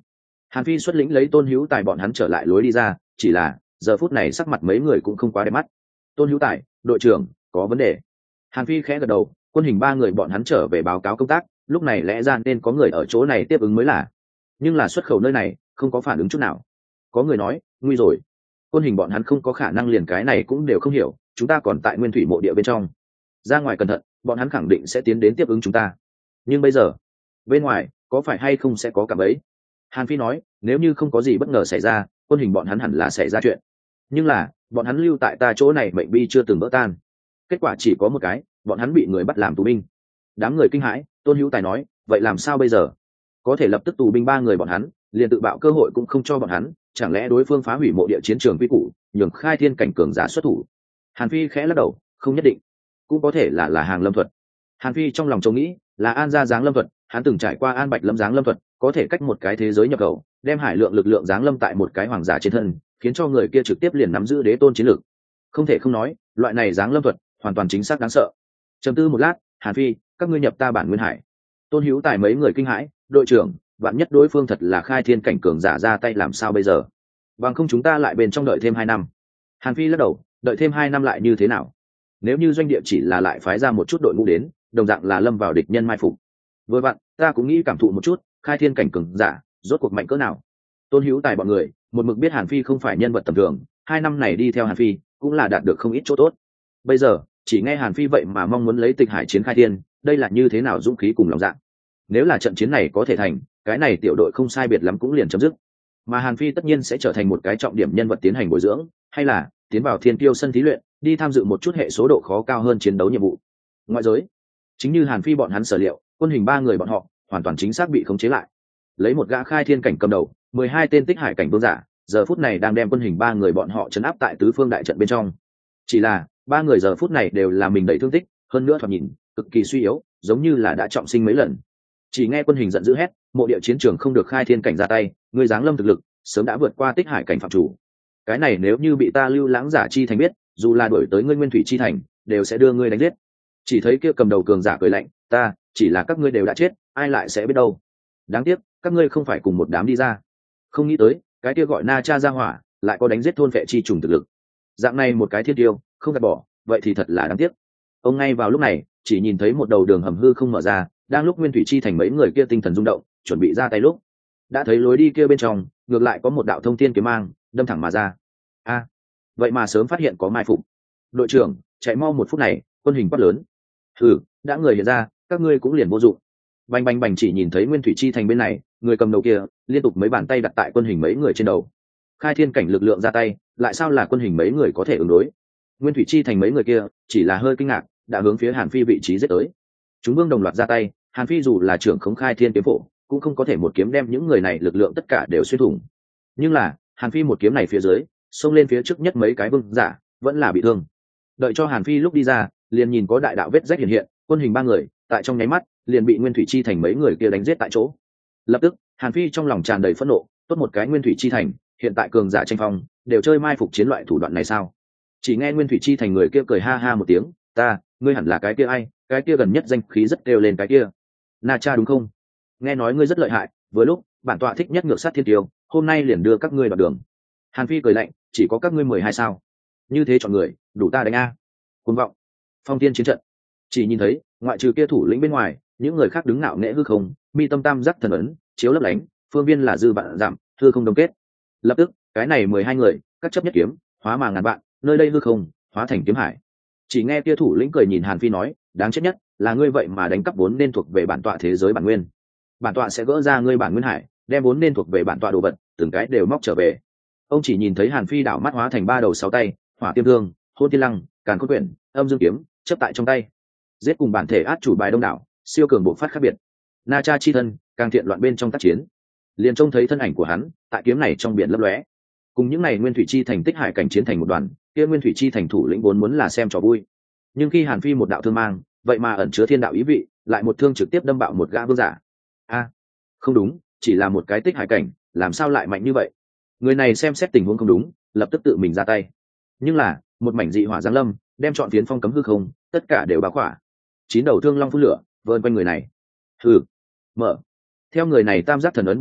[SPEAKER 1] Hàn Phi xuất lĩnh lấy Tôn Hữu Tài bọn hắn trở lại lối đi ra, chỉ là giờ phút này sắc mặt mấy người cũng không quá đẹp mắt. Tôn Hữu Tài, đội trưởng, có vấn đề. Hàn Phi khẽ gật đầu, quân hình ba người bọn hắn trở về báo cáo công tác, lúc này lẽ ra nên có người ở chỗ này tiếp ứng mới là, nhưng là xuất khẩu nơi này không có phản ứng chút nào. Có người nói, nguy rồi, quân hình bọn hắn không có khả năng liền cái này cũng đều không hiểu, chúng ta còn tại nguyên thủy mộ địa bên trong, ra ngoài cẩn thận, bọn hắn khẳng định sẽ tiến đến tiếp ứng chúng ta. Nhưng bây giờ bên ngoài có phải hay không sẽ có cả bấy. Hàn Phi nói, nếu như không có gì bất ngờ xảy ra, quân hình bọn hắn hẳn là xảy ra chuyện, nhưng là bọn hắn lưu tại ta chỗ này mệnh bi chưa từng vỡ tan, kết quả chỉ có một cái, bọn hắn bị người bắt làm tù binh. Đám người kinh hãi. Tôn Hữu Tài nói, vậy làm sao bây giờ? Có thể lập tức tù binh ba người bọn hắn, liền tự bạo cơ hội cũng không cho bọn hắn, chẳng lẽ đối phương phá hủy mộ địa chiến trường quy củ, nhường khai thiên cảnh cường giả xuất thủ? Hàn Phi khẽ lắc đầu, không nhất định, cũng có thể là là hàng lâm thuật. Hàn Phi trong lòng trông nghĩ, là An gia giáng lâm thuật, hắn từng trải qua An Bạch Lâm giáng lâm thuật, có thể cách một cái thế giới nhập khẩu, đem hải lượng lực lượng giáng lâm tại một cái hoàng giả trên thân, khiến cho người kia trực tiếp liền nắm giữ đế tôn chiến lược. Không thể không nói, loại này giáng lâm thuật hoàn toàn chính xác đáng sợ. Trầm tư một lát, Hàn Phi, các ngươi nhập ta bản nguyên hải. Tôn Hữu Tài mấy người kinh hãi, đội trưởng, vạn nhất đối phương thật là khai thiên cảnh cường giả ra tay làm sao bây giờ? Bằng không chúng ta lại bên trong đợi thêm hai năm. Hàn Phi lắc đầu, đợi thêm hai năm lại như thế nào? Nếu như doanh địa chỉ là lại phái ra một chút đội ngũ đến, đồng dạng là lâm vào địch nhân mai phục. Vừa vặn, ta cũng nghĩ cảm thụ một chút, khai thiên cảnh cường giả rốt cuộc mạnh cỡ nào. Tôn Hữu Tài bọn người một mực biết Hàn Phi không phải nhân vật tầm thường, hai năm này đi theo Hàn Phi cũng là đạt được không ít chỗ tốt. Bây giờ chỉ nghe Hàn Phi vậy mà mong muốn lấy Tịch Hải chiến khai thiên, đây là như thế nào dũng khí cùng lòng dạ. Nếu là trận chiến này có thể thành, cái này tiểu đội không sai biệt lắm cũng liền chấm dứt, mà Hàn Phi tất nhiên sẽ trở thành một cái trọng điểm nhân vật tiến hành bồi dưỡng, hay là tiến vào thiên tiêu sân thí luyện, đi tham dự một chút hệ số độ khó cao hơn chiến đấu nhiệm vụ. Ngoại giới, chính như Hàn Phi bọn hắn sở liệu, quân hình ba người bọn họ hoàn toàn chính xác bị khống chế lại, lấy một gã khai thiên cảnh cầm đầu, mười hai tên tích hải cảnh vương giả, giờ phút này đang đem quân hình ba người bọn họ trấn áp tại tứ phương đại trận bên trong. Chỉ là ba người giờ phút này đều là mình đầy thương tích, hơn nữa thoạt nhìn cực kỳ suy yếu, giống như là đã trọng sinh mấy lần. Chỉ nghe quân hình giận dữ hét, mộ địa chiến trường không được khai thiên cảnh ra tay, người giáng lâm thực lực sớm đã vượt qua tích hải cảnh phạm chủ. Cái này nếu như bị ta Lưu Lãng giả chi thành biết, dù là đuổi tới ngươi nguyên thủy chi thành, đều sẽ đưa ngươi đánh giết. Chỉ thấy kia cầm đầu cường giả cười lạnh, ta chỉ là các ngươi đều đã chết, ai lại sẽ biết đâu. Đáng tiếc các ngươi không phải cùng một đám đi ra. Không nghĩ tới cái kia gọi Na Cha ra hỏa lại có đánh giết thôn vệ chi trùng thực lực. Dạng này một cái thiên tiêu không gạt bỏ, vậy thì thật là đáng tiếc. Ông ngay vào lúc này chỉ nhìn thấy một đầu đường hầm hư không mở ra, đang lúc nguyên thủy chi thành mấy người kia tinh thần rung động, chuẩn bị ra tay lúc, đã thấy lối đi kia bên trong ngược lại có một đạo thông thiên kiếm mang đâm thẳng mà ra. A, vậy mà sớm phát hiện có mai phục. Đội trưởng, chạy mau một phút này, quân hình quát lớn. Thử, đã người hiện ra, các ngươi cũng liền vô dụng. Bành bành bành, chỉ nhìn thấy nguyên thủy chi thành bên này, người cầm đầu kia liên tục mấy bàn tay đặt tại quân hình mấy người trên đầu. Khai thiên cảnh lực lượng ra tay, lại sao là quân hình mấy người có thể ứng đối? Nguyên thủy chi thành mấy người kia chỉ là hơi kinh ngạc, đã hướng phía Hàn Phi vị trí giết tới. Chúng vương đồng loạt ra tay, Hàn Phi dù là trưởng khống khai thiên kiếm phổ, cũng không có thể một kiếm đem những người này lực lượng tất cả đều xuyên thủng. Nhưng là Hàn Phi một kiếm này phía dưới, xông lên phía trước nhất mấy cái vương giả vẫn là bị thương. Đợi cho Hàn Phi lúc đi ra, liền nhìn có đại đạo vết rách hiện hiện, quân hình ba người tại trong nháy mắt liền bị nguyên thủy chi thành mấy người kia đánh giết tại chỗ. Lập tức Hàn Phi trong lòng tràn đầy phẫn nộ, tốt một cái nguyên thủy chi thành, hiện tại cường giả tranh phong đều chơi mai phục chiến loại thủ đoạn này sao? Chỉ nghe nguyên thủy chi thành người kia cười ha ha một tiếng, ta, ngươi hẳn là cái kia ai, cái kia gần nhất danh khí rất kêu lên cái kia Na Cha đúng không? Nghe nói ngươi rất lợi hại, vừa lúc bản tọa thích nhất ngược sát thiên tiêu, hôm nay liền đưa các ngươi vào đường. Hàn Phi cười lạnh, chỉ có các ngươi mười hai sao? Như thế chọn người, đủ ta đánh a. Cuồng vọng. Phong tiên chiến trận. Chỉ nhìn thấy, ngoại trừ kia thủ lĩnh bên ngoài, những người khác đứng ngạo nghễ hư không, mi tâm tam giác thần ấn, chiếu lấp lánh, phương viên là dư vạn giảm, hư không đông kết. Lập tức, cái này mười hai người, các chấp nhất kiếm, hóa mà ngàn vạn, nơi đây hư không, hóa thành kiếm hải. Chỉ nghe kia thủ lĩnh cười nhìn Hàn Phi nói, đáng chết nhất là ngươi vậy mà đánh cắp vốn nên thuộc về bản tọa thế giới bản nguyên. Bản tọa sẽ gỡ ra ngươi bản nguyên hải, đem vốn nên thuộc về bản tọa đồ vật, từng cái đều móc trở về. Ông chỉ nhìn thấy Hàn Phi đảo mắt hóa thành ba đầu sáu tay, hỏa tiêm thương, hôn tiên lăng, càn khôn quyển, âm dương kiếm, chấp tại trong tay. Giết cùng bản thể át chủ bài đông đảo, siêu cường bộ phát khác biệt. Na Cha chi thân, càng thiện loạn bên trong tác chiến. Liền trông thấy thân ảnh của hắn, tại kiếm này trong biển lấp lóe. Cùng những này nguyên thủy chi thành tích hải cảnh chiến thành một đoàn, kia nguyên thủy chi thành thủ lĩnh vốn muốn là xem trò vui. Nhưng khi Hàn Phi một đạo thương mang, vậy mà ẩn chứa thiên đạo ý vị, lại một thương trực tiếp đâm bạo một gã vương giả. A, không đúng, chỉ là một cái tích hải cảnh, làm sao lại mạnh như vậy? Người này xem xét tình huống không đúng, lập tức tự mình ra tay. Nhưng là, một mảnh dị hỏa giáng lâm, đem trọn phiến phong cấm hư không, tất cả đều bao khỏa. Chín đầu thương long phun lửa, vờn quanh người này. Hừ, mở. Theo người này tam giác thần ấn bộc phát,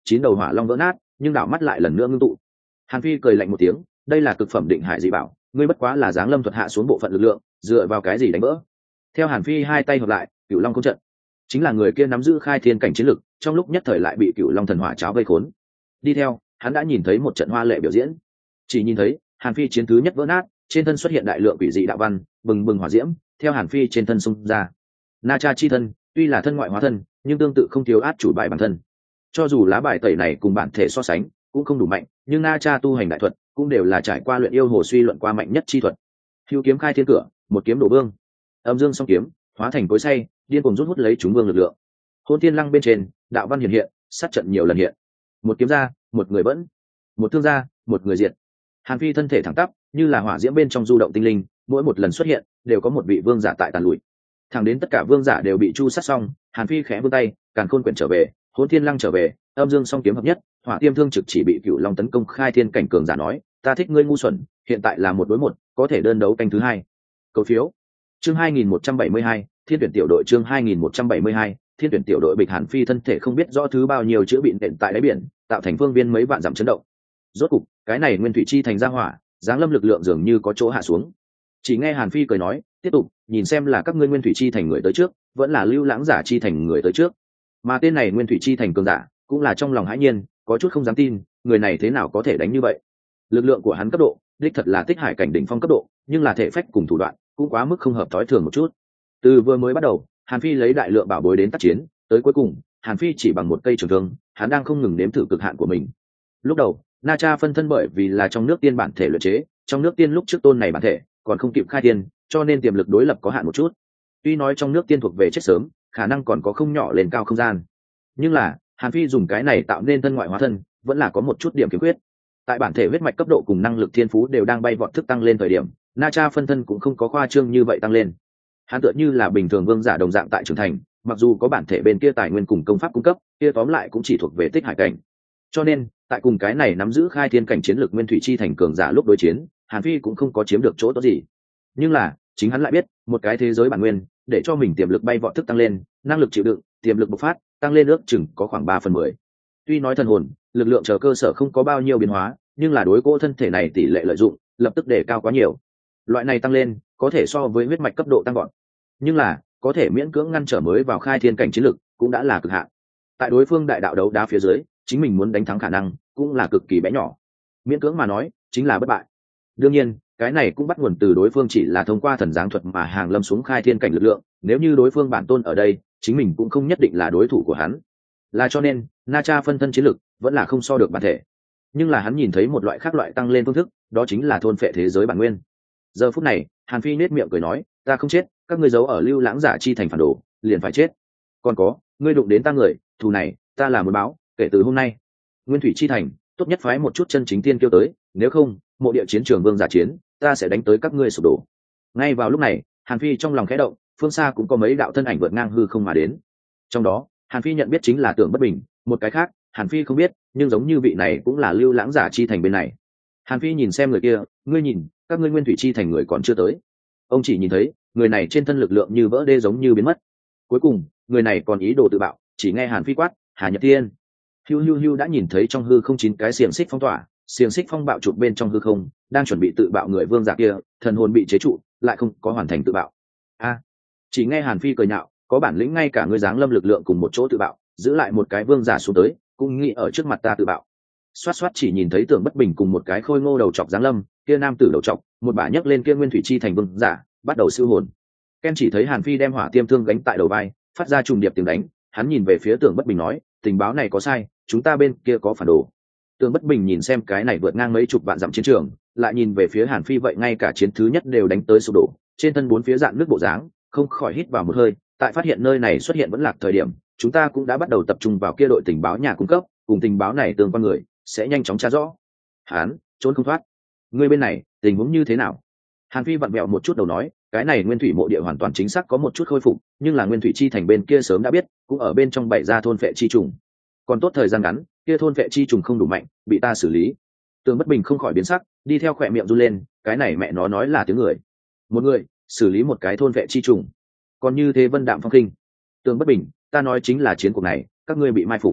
[SPEAKER 1] chín đầu hỏa long vỡ nát, nhưng đảo mắt lại lần nữa ngưng tụ. Hàn Phi cười lạnh một tiếng, đây là cực phẩm định hải dị bảo, ngươi bất quá là giáng lâm thuật hạ xuống bộ phận lực lượng, dựa vào cái gì đánh vỡ? Theo Hàn Phi hai tay hợp lại, Cửu Long công trận, chính là người kia nắm giữ khai thiên cảnh chiến lực, trong lúc nhất thời lại bị Cửu Long thần hỏa cháo vây khốn. Đi theo, hắn đã nhìn thấy một trận hoa lệ biểu diễn. Chỉ nhìn thấy, Hàn Phi chiến thứ nhất vỡ nát, trên thân xuất hiện đại lượng quỷ dị đạo văn, bừng bừng hỏa diễm, theo Hàn Phi trên thân xung ra. Na Cha chi thân, tuy là thân ngoại hóa thân, nhưng tương tự không thiếu át chủ bài bản thân. Cho dù lá bài tẩy này cùng bản thể so sánh, cũng không đủ mạnh, nhưng Na Cha tu hành đại thuật, cũng đều là trải qua luyện yêu hồ suy luận qua mạnh nhất chi thuật. Hưu kiếm khai thiên cửa, một kiếm đổ vương. Âm dương song kiếm, hóa thành cối xay, điên cuồng rút hút lấy chúng vương lực lượng. Hôn Thiên Lăng bên trên, đạo văn hiện hiện, sát trận nhiều lần hiện. Một kiếm ra, một người vẫn, một thương ra, một người diệt. Hàn Phi thân thể thẳng tắp, như là hỏa diễm bên trong du động tinh linh, mỗi một lần xuất hiện, đều có một vị vương giả tại tàn lùi. Thẳng đến tất cả vương giả đều bị chu sát xong, Hàn Phi khẽ vươn tay, càn khôn quyển trở về, Hỗn Thiên Lăng trở về, âm dương song kiếm hợp nhất, hỏa tiêm thương trực chỉ bị Cửu Long tấn công khai thiên cảnh cường giả nói, ta thích ngươi ngu xuẩn, hiện tại là một đối một, có thể đơn đấu canh thứ hai. Cầu phiếu. Chương hai nghìn một trăm bảy mươi hai, Thiên tuyển tiểu đội chương hai nghìn một trăm bảy mươi hai, Thiên tuyển tiểu đội. Bịch Hàn Phi thân thể không biết rõ thứ bao nhiêu chữa bịn đện tại đáy biển, tạo thành phương viên mấy vạn dặm chấn động. Rốt cục, cái này nguyên thủy chi thành ra hỏa, giáng lâm lực lượng dường như có chỗ hạ xuống. Chỉ nghe Hàn Phi cười nói, tiếp tục, nhìn xem là các ngươi nguyên thủy chi thành người tới trước, vẫn là lưu lãng giả chi thành người tới trước. Mà tên này nguyên thủy chi thành cường giả, cũng là trong lòng hãi nhiên, có chút không dám tin, người này thế nào có thể đánh như vậy. Lực lượng của hắn cấp độ, đích thật là tích hải cảnh đỉnh phong cấp độ, nhưng là thể phách cùng thủ đoạn, cũng quá mức không hợp thói thường một chút. Từ vừa mới bắt đầu, Hàn Phi lấy đại lượng bảo bối đến tác chiến, tới cuối cùng, Hàn Phi chỉ bằng một cây trường thương, hắn đang không ngừng nếm thử cực hạn của mình. Lúc đầu, Na Cha phân thân bởi vì là trong nước tiên bản thể luyện chế, trong nước tiên lúc trước tôn này bản thể còn không kịp khai tiên, cho nên tiềm lực đối lập có hạn một chút. Tuy nói trong nước tiên thuộc về chết sớm, khả năng còn có không nhỏ lên cao không gian, nhưng là Hàn Phi dùng cái này tạo nên thân ngoại hóa thân, vẫn là có một chút điểm khiếm khuyết. Tại bản thể huyết mạch cấp độ cùng năng lực thiên phú đều đang bay vọt thức tăng lên thời điểm, Na Cha phân thân cũng không có khoa trương như vậy tăng lên. Hắn tựa như là bình thường vương giả đồng dạng tại trưởng thành, mặc dù có bản thể bên kia tài nguyên cùng công pháp cung cấp, kia tóm lại cũng chỉ thuộc về tích hải cảnh. Cho nên, tại cùng cái này nắm giữ khai thiên cảnh chiến lược nguyên thủy chi thành cường giả lúc đối chiến, Hàn Phi cũng không có chiếm được chỗ tốt gì. Nhưng là, chính hắn lại biết, một cái thế giới bản nguyên, để cho mình tiềm lực bay vọt thức tăng lên, năng lực chịu đựng, tiềm lực bộc phát, tăng lên ước chừng có khoảng ba phần mười. Tuy nói thần hồn, lực lượng chờ cơ sở không có bao nhiêu biến hóa, nhưng là đối cỗ thân thể này tỷ lệ lợi dụng, lập tức đề cao quá nhiều. Loại này tăng lên, có thể so với huyết mạch cấp độ tăng gọn. Nhưng là, có thể miễn cưỡng ngăn trở mới vào khai thiên cảnh chiến lực, cũng đã là cực hạn. Tại đối phương đại đạo đấu đá phía dưới, chính mình muốn đánh thắng khả năng cũng là cực kỳ bé nhỏ. Miễn cưỡng mà nói, chính là bất bại. Đương nhiên, cái này cũng bắt nguồn từ đối phương chỉ là thông qua thần giáng thuật mà hàng lâm xuống khai thiên cảnh lực lượng, nếu như đối phương bản tôn ở đây, chính mình cũng không nhất định là đối thủ của hắn. Là cho nên, Na Cha phân thân chiến lực vẫn là không so được bản thể. Nhưng là hắn nhìn thấy một loại khác loại tăng lên phương thức, đó chính là thôn phệ thế giới bản nguyên. Giờ phút này, Hàn Phi nét miệng cười nói, ta không chết, các ngươi giấu ở lưu lãng giả chi thành phản đồ, liền phải chết. Còn có, ngươi đụng đến ta người, thù này, ta là muốn báo, kể từ hôm nay, nguyên thủy chi thành, tốt nhất phái một chút chân chính tiên kiêu tới, nếu không, mộ địa chiến trường vương giả chiến, ta sẽ đánh tới các ngươi sụp đổ. Ngay vào lúc này, Hàn Phi trong lòng khẽ động, phương xa cũng có mấy đạo thân ảnh vượt ngang hư không mà đến. Trong đó, Hàn Phi nhận biết chính là Tưởng Bất Bình, một cái khác, Hàn Phi không biết, nhưng giống như vị này cũng là lưu lãng giả chi thành bên này. Hàn Phi nhìn xem người kia, ngươi nhìn, các ngươi nguyên thủy chi thành người còn chưa tới. Ông chỉ nhìn thấy, người này trên thân lực lượng như vỡ đê giống như biến mất. Cuối cùng, người này còn ý đồ tự bạo, chỉ nghe Hàn Phi quát, Hà Nhật Tiên. Hiu hiu hiu đã nhìn thấy trong hư không chín cái xiềng xích phong tỏa, xiềng xích phong bạo chụp bên trong hư không, đang chuẩn bị tự bạo người vương giả kia, thần hồn bị chế trụ, lại không có hoàn thành tự bạo. A, chỉ nghe Hàn Phi cười nhạo, có bản lĩnh ngay cả ngươi dáng lâm lực lượng cùng một chỗ tự bạo, giữ lại một cái vương giả xuống tới, cũng nghĩ ở trước mặt ta tự bạo. Xoát xoát chỉ nhìn thấy Tưởng Bất Bình cùng một cái khôi ngô đầu trọc dáng lâm, kia nam tử đầu trọc, một bả nhấc lên kia nguyên thủy chi thành vương giả, bắt đầu siêu hồn. Ken chỉ thấy Hàn Phi đem hỏa tiêm thương gánh tại đầu vai, phát ra trùng điệp tiếng đánh, hắn nhìn về phía Tưởng Bất Bình nói, tình báo này có sai, chúng ta bên kia có phản đồ. Tưởng Bất Bình nhìn xem cái này vượt ngang mấy chục vạn dặm chiến trường, lại nhìn về phía Hàn Phi vậy ngay cả chiến thứ nhất đều đánh tới sụp đổ, trên thân bốn phía dạn nước bộ dáng, không khỏi hít vào một hơi, tại phát hiện nơi này xuất hiện vẫn lạc thời điểm, chúng ta cũng đã bắt đầu tập trung vào kia đội tình báo nhà cung cấp, cùng tình báo này tương quan người sẽ nhanh chóng tra rõ. Hán, trốn không thoát. Ngươi bên này, tình huống như thế nào? Hàn Phi vặn vẹo một chút đầu nói, cái này nguyên thủy mộ địa hoàn toàn chính xác có một chút khôi phục, nhưng là nguyên thủy chi thành bên kia sớm đã biết, cũng ở bên trong bày ra thôn phệ chi trùng. Còn tốt thời gian ngắn, kia thôn phệ chi trùng không đủ mạnh, bị ta xử lý. Tưởng Bất Bình không khỏi biến sắc, đi theo khỏe miệng run lên, cái này mẹ nó nói là tiếng người. Một người, xử lý một cái thôn phệ chi trùng. Còn như thế vân đạm phong kinh. Tưởng Bất Bình, ta nói chính là chiến cuộc này, các ngươi bị mai phục.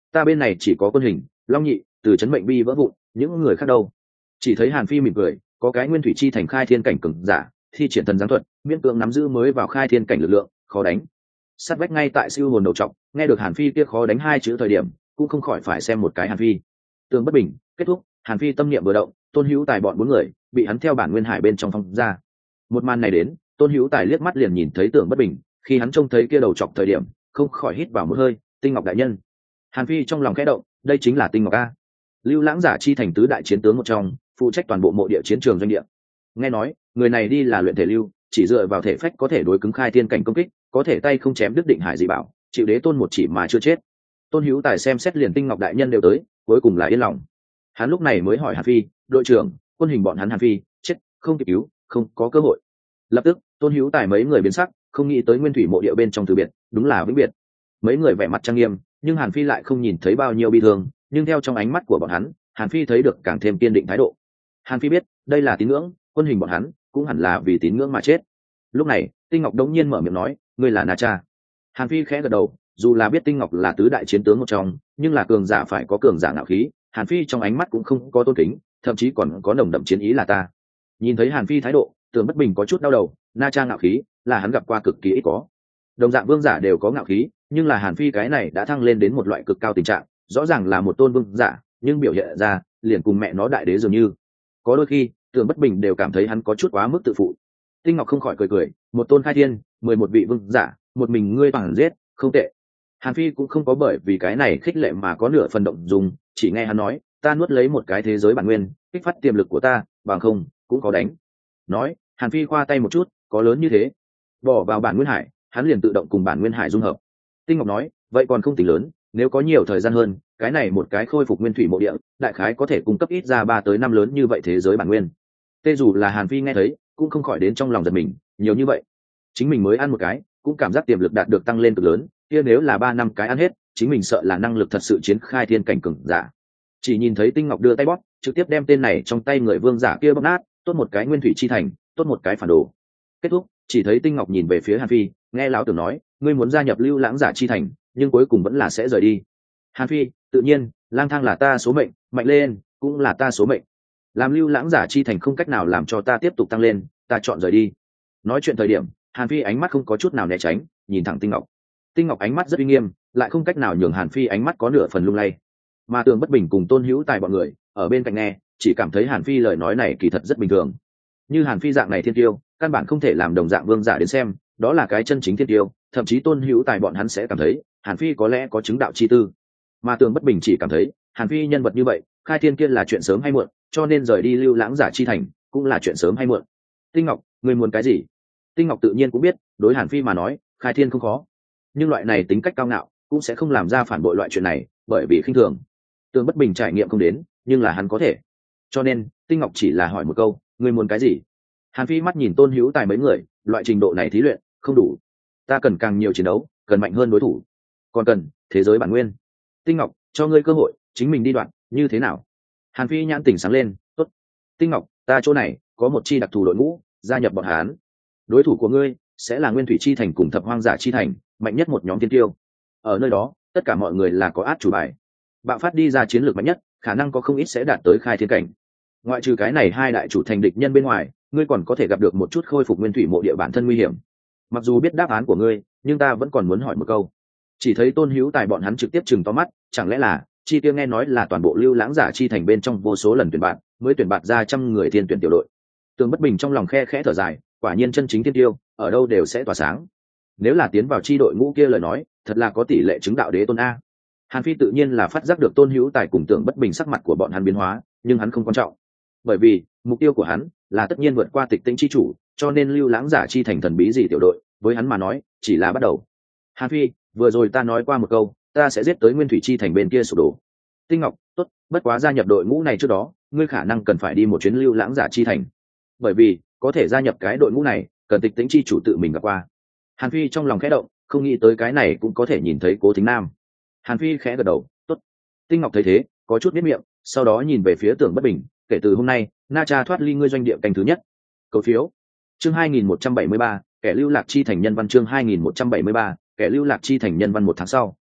[SPEAKER 1] ta bên này chỉ có quân hình, Long Nhị, từ chấn mệnh bi vỡ vụn, những người khác đâu? Chỉ thấy Hàn Phi mỉm cười, có cái nguyên thủy chi thành khai thiên cảnh cường giả, thi triển thần giáng thuật, miễn cưỡng nắm giữ mới vào khai thiên cảnh lực lượng, khó đánh. Sát vách ngay tại siêu hồn đầu trọng, nghe được Hàn Phi kia khó đánh hai chữ thời điểm, cũng không khỏi phải xem một cái Hàn Phi. Tường bất bình, kết thúc, Hàn Phi tâm niệm vừa động, Tôn Hữu Tài bọn bốn người bị hắn theo bản nguyên hải bên trong phong ra. Một màn này đến, Tôn Hữu Tài liếc mắt liền nhìn thấy Tường bất bình, khi hắn trông thấy kia đầu trọc thời điểm, không khỏi hít vào một hơi, Tinh Ngọc đại nhân. Hàn Phi trong lòng khẽ động, đây chính là Tinh Ngọc a. Lưu Lãng giả chi thành tứ đại chiến tướng một trong, phụ trách toàn bộ mộ địa chiến trường doanh địa. Nghe nói, người này đi là luyện thể lưu, chỉ dựa vào thể phách có thể đối cứng khai thiên cảnh công kích, có thể tay không chém đứt định hải dị bảo, chịu đế tôn một chỉ mà chưa chết. Tôn Hữu Tài xem xét liền Tinh Ngọc đại nhân đều tới, cuối cùng là yên lòng. Hắn lúc này mới hỏi Hàn Phi, đội trưởng, quân hình bọn hắn Hàn Phi chết, không kịp cứu, không có cơ hội. Lập tức, Tôn Hữu Tài mấy người biến sắc, không nghĩ tới nguyên thủy mộ địa bên trong từ biệt, đúng là vĩnh biệt. Mấy người vẻ mặt trang nghiêm, nhưng Hàn Phi lại không nhìn thấy bao nhiêu bi thương, nhưng theo trong ánh mắt của bọn hắn, Hàn Phi thấy được càng thêm kiên định thái độ. Hàn Phi biết, đây là tín ngưỡng, quân hình bọn hắn cũng hẳn là vì tín ngưỡng mà chết. Lúc này, Tinh Ngọc đống nhiên mở miệng nói, ngươi là Na Cha. Hàn Phi khẽ gật đầu, dù là biết Tinh Ngọc là tứ đại chiến tướng một trong, nhưng là cường giả phải có cường giả ngạo khí, Hàn Phi trong ánh mắt cũng không có tôn kính, thậm chí còn có nồng đậm chiến ý là ta. Nhìn thấy Hàn Phi thái độ, Tường bất bình có chút đau đầu, Na Cha ngạo khí là hắn gặp qua cực kỳ ít có. Đồng dạng vương giả đều có ngạo khí, nhưng là Hàn Phi cái này đã thăng lên đến một loại cực cao tình trạng, rõ ràng là một tôn vương giả, nhưng biểu hiện ra liền cùng mẹ nó đại đế dường như. Có đôi khi, Tường bất bình đều cảm thấy hắn có chút quá mức tự phụ. Tinh Ngọc không khỏi cười cười, một tôn khai thiên, mười một vị vương giả, một mình ngươi bằng giết, không tệ. Hàn Phi cũng không có bởi vì cái này khích lệ mà có nửa phần động dùng, chỉ nghe hắn nói, ta nuốt lấy một cái thế giới bản nguyên, kích phát tiềm lực của ta, bằng không cũng có đánh. Nói, Hàn Phi khoa tay một chút, có lớn như thế, bỏ vào bản nguyên hải, hắn liền tự động cùng bản nguyên hải dung hợp. Tinh Ngọc nói, vậy còn không tính lớn, nếu có nhiều thời gian hơn, cái này một cái khôi phục nguyên thủy mộ địa, đại khái có thể cung cấp ít ra ba tới năm lớn như vậy thế giới bản nguyên. Tê dù là Hàn Phi nghe thấy, cũng không khỏi đến trong lòng giật mình, nhiều như vậy, chính mình mới ăn một cái, cũng cảm giác tiềm lực đạt được tăng lên cực lớn, kia nếu là ba năm cái ăn hết, chính mình sợ là năng lực thật sự chiến khai thiên cảnh cường giả. Chỉ nhìn thấy Tinh Ngọc đưa tay bóp, trực tiếp đem tên này trong tay người vương giả kia bóp nát, tốt một cái nguyên thủy chi thành, tốt một cái phản đồ. Kết thúc, chỉ thấy Tinh Ngọc nhìn về phía Hàn Phi, nghe lão tử nói, ngươi muốn gia nhập Lưu Lãng giả chi thành, nhưng cuối cùng vẫn là sẽ rời đi. Hàn Phi, tự nhiên, lang thang là ta số mệnh, mạnh lên cũng là ta số mệnh. Làm Lưu Lãng giả chi thành không cách nào làm cho ta tiếp tục tăng lên, ta chọn rời đi. Nói chuyện thời điểm, Hàn Phi ánh mắt không có chút nào né tránh, nhìn thẳng Tinh Ngọc. Tinh Ngọc ánh mắt rất uy nghiêm, lại không cách nào nhường Hàn Phi ánh mắt có nửa phần lung lay. Mà Tường bất bình cùng Tôn Hữu Tài bọn người ở bên cạnh nghe, chỉ cảm thấy Hàn Phi lời nói này kỳ thật rất bình thường. Như Hàn Phi dạng này thiên tiêu, căn bản không thể làm đồng dạng vương giả đến xem, đó là cái chân chính thiên tiêu, thậm chí Tôn Hữu Tài bọn hắn sẽ cảm thấy, Hàn Phi có lẽ có chứng đạo chi tư. Mà Tường bất bình chỉ cảm thấy, Hàn Phi nhân vật như vậy, khai thiên kia là chuyện sớm hay muộn, cho nên rời đi Lưu Lãng giả chi thành cũng là chuyện sớm hay muộn. Tinh Ngọc, ngươi muốn cái gì? Tinh Ngọc tự nhiên cũng biết, đối Hàn Phi mà nói, khai thiên không khó, nhưng loại này tính cách cao ngạo cũng sẽ không làm ra phản bội loại chuyện này, bởi vì khinh thường. Tường bất bình trải nghiệm không đến, nhưng là hắn có thể. Cho nên, Tinh Ngọc chỉ là hỏi một câu, ngươi muốn cái gì? Hàn Phi mắt nhìn Tôn Hữu Tài mấy người, loại trình độ này thí luyện không đủ, ta cần càng nhiều chiến đấu, cần mạnh hơn đối thủ, còn cần thế giới bản nguyên. Tinh Ngọc, cho ngươi cơ hội, chính mình đi đoạn, như thế nào? Hàn Phi nhãn tỉnh sáng lên, tốt. Tinh Ngọc, ta chỗ này có một chi đặc thù đội ngũ, gia nhập bọn hắn. Đối thủ của ngươi sẽ là Nguyên Thủy chi thành cùng Thập Hoang giả chi thành, mạnh nhất một nhóm tiên tiêu. Ở nơi đó, tất cả mọi người là có át chủ bài, bạo phát đi ra chiến lược mạnh nhất, khả năng có không ít sẽ đạt tới khai thiên cảnh. Ngoại trừ cái này hai đại chủ thành địch nhân bên ngoài, ngươi còn có thể gặp được một chút khôi phục nguyên thủy mộ địa bản thân nguy hiểm. Mặc dù biết đáp án của ngươi, nhưng ta vẫn còn muốn hỏi một câu. Chỉ thấy Tôn Hữu Tài bọn hắn trực tiếp chừng to mắt, chẳng lẽ là chi tiêu nghe nói là toàn bộ Lưu Lãng giả chi thành bên trong vô số lần tuyển bạn, mới tuyển bạn ra trăm người thiên tuyển tiểu đội. Tường bất bình trong lòng khe khẽ thở dài, quả nhiên chân chính thiên tiêu ở đâu đều sẽ tỏa sáng. Nếu là tiến vào chi đội ngũ kia lời nói, thật là có tỷ lệ chứng đạo đế tôn a. Hàn Phi tự nhiên là phát giác được Tôn Hữu Tài cùng Tường bất bình sắc mặt của bọn hắn biến hóa, nhưng hắn không quan trọng, bởi vì mục tiêu của hắn là tất nhiên vượt qua Tịch Tĩnh chi chủ, cho nên Lưu Lãng giả chi thành thần bí gì tiểu đội, với hắn mà nói chỉ là bắt đầu. Hàn Phi, vừa rồi ta nói qua một câu, ta sẽ giết tới Nguyên Thủy chi thành bên kia sụp đổ. Tinh Ngọc, tốt, bất quá gia nhập đội ngũ này trước đó, ngươi khả năng cần phải đi một chuyến Lưu Lãng giả chi thành, bởi vì có thể gia nhập cái đội ngũ này, cần Tịch Tĩnh chi chủ tự mình gặp qua. Hàn Phi trong lòng khẽ động, không nghĩ tới cái này cũng có thể nhìn thấy Cố Thính Nam. Hàn Phi khẽ gật đầu, tốt. Tinh Ngọc thấy thế, có chút biết miệng, sau đó nhìn về phía Tưởng bất bình, kể từ hôm nay, Na Cha thoát ly ngươi doanh địa canh thứ nhất. Cầu phiếu. Chương hai nghìn một trăm bảy mươi ba, kẻ lưu lạc chi thành nhân văn chương hai nghìn một trăm bảy mươi ba, kẻ lưu lạc chi thành nhân văn một tháng sau.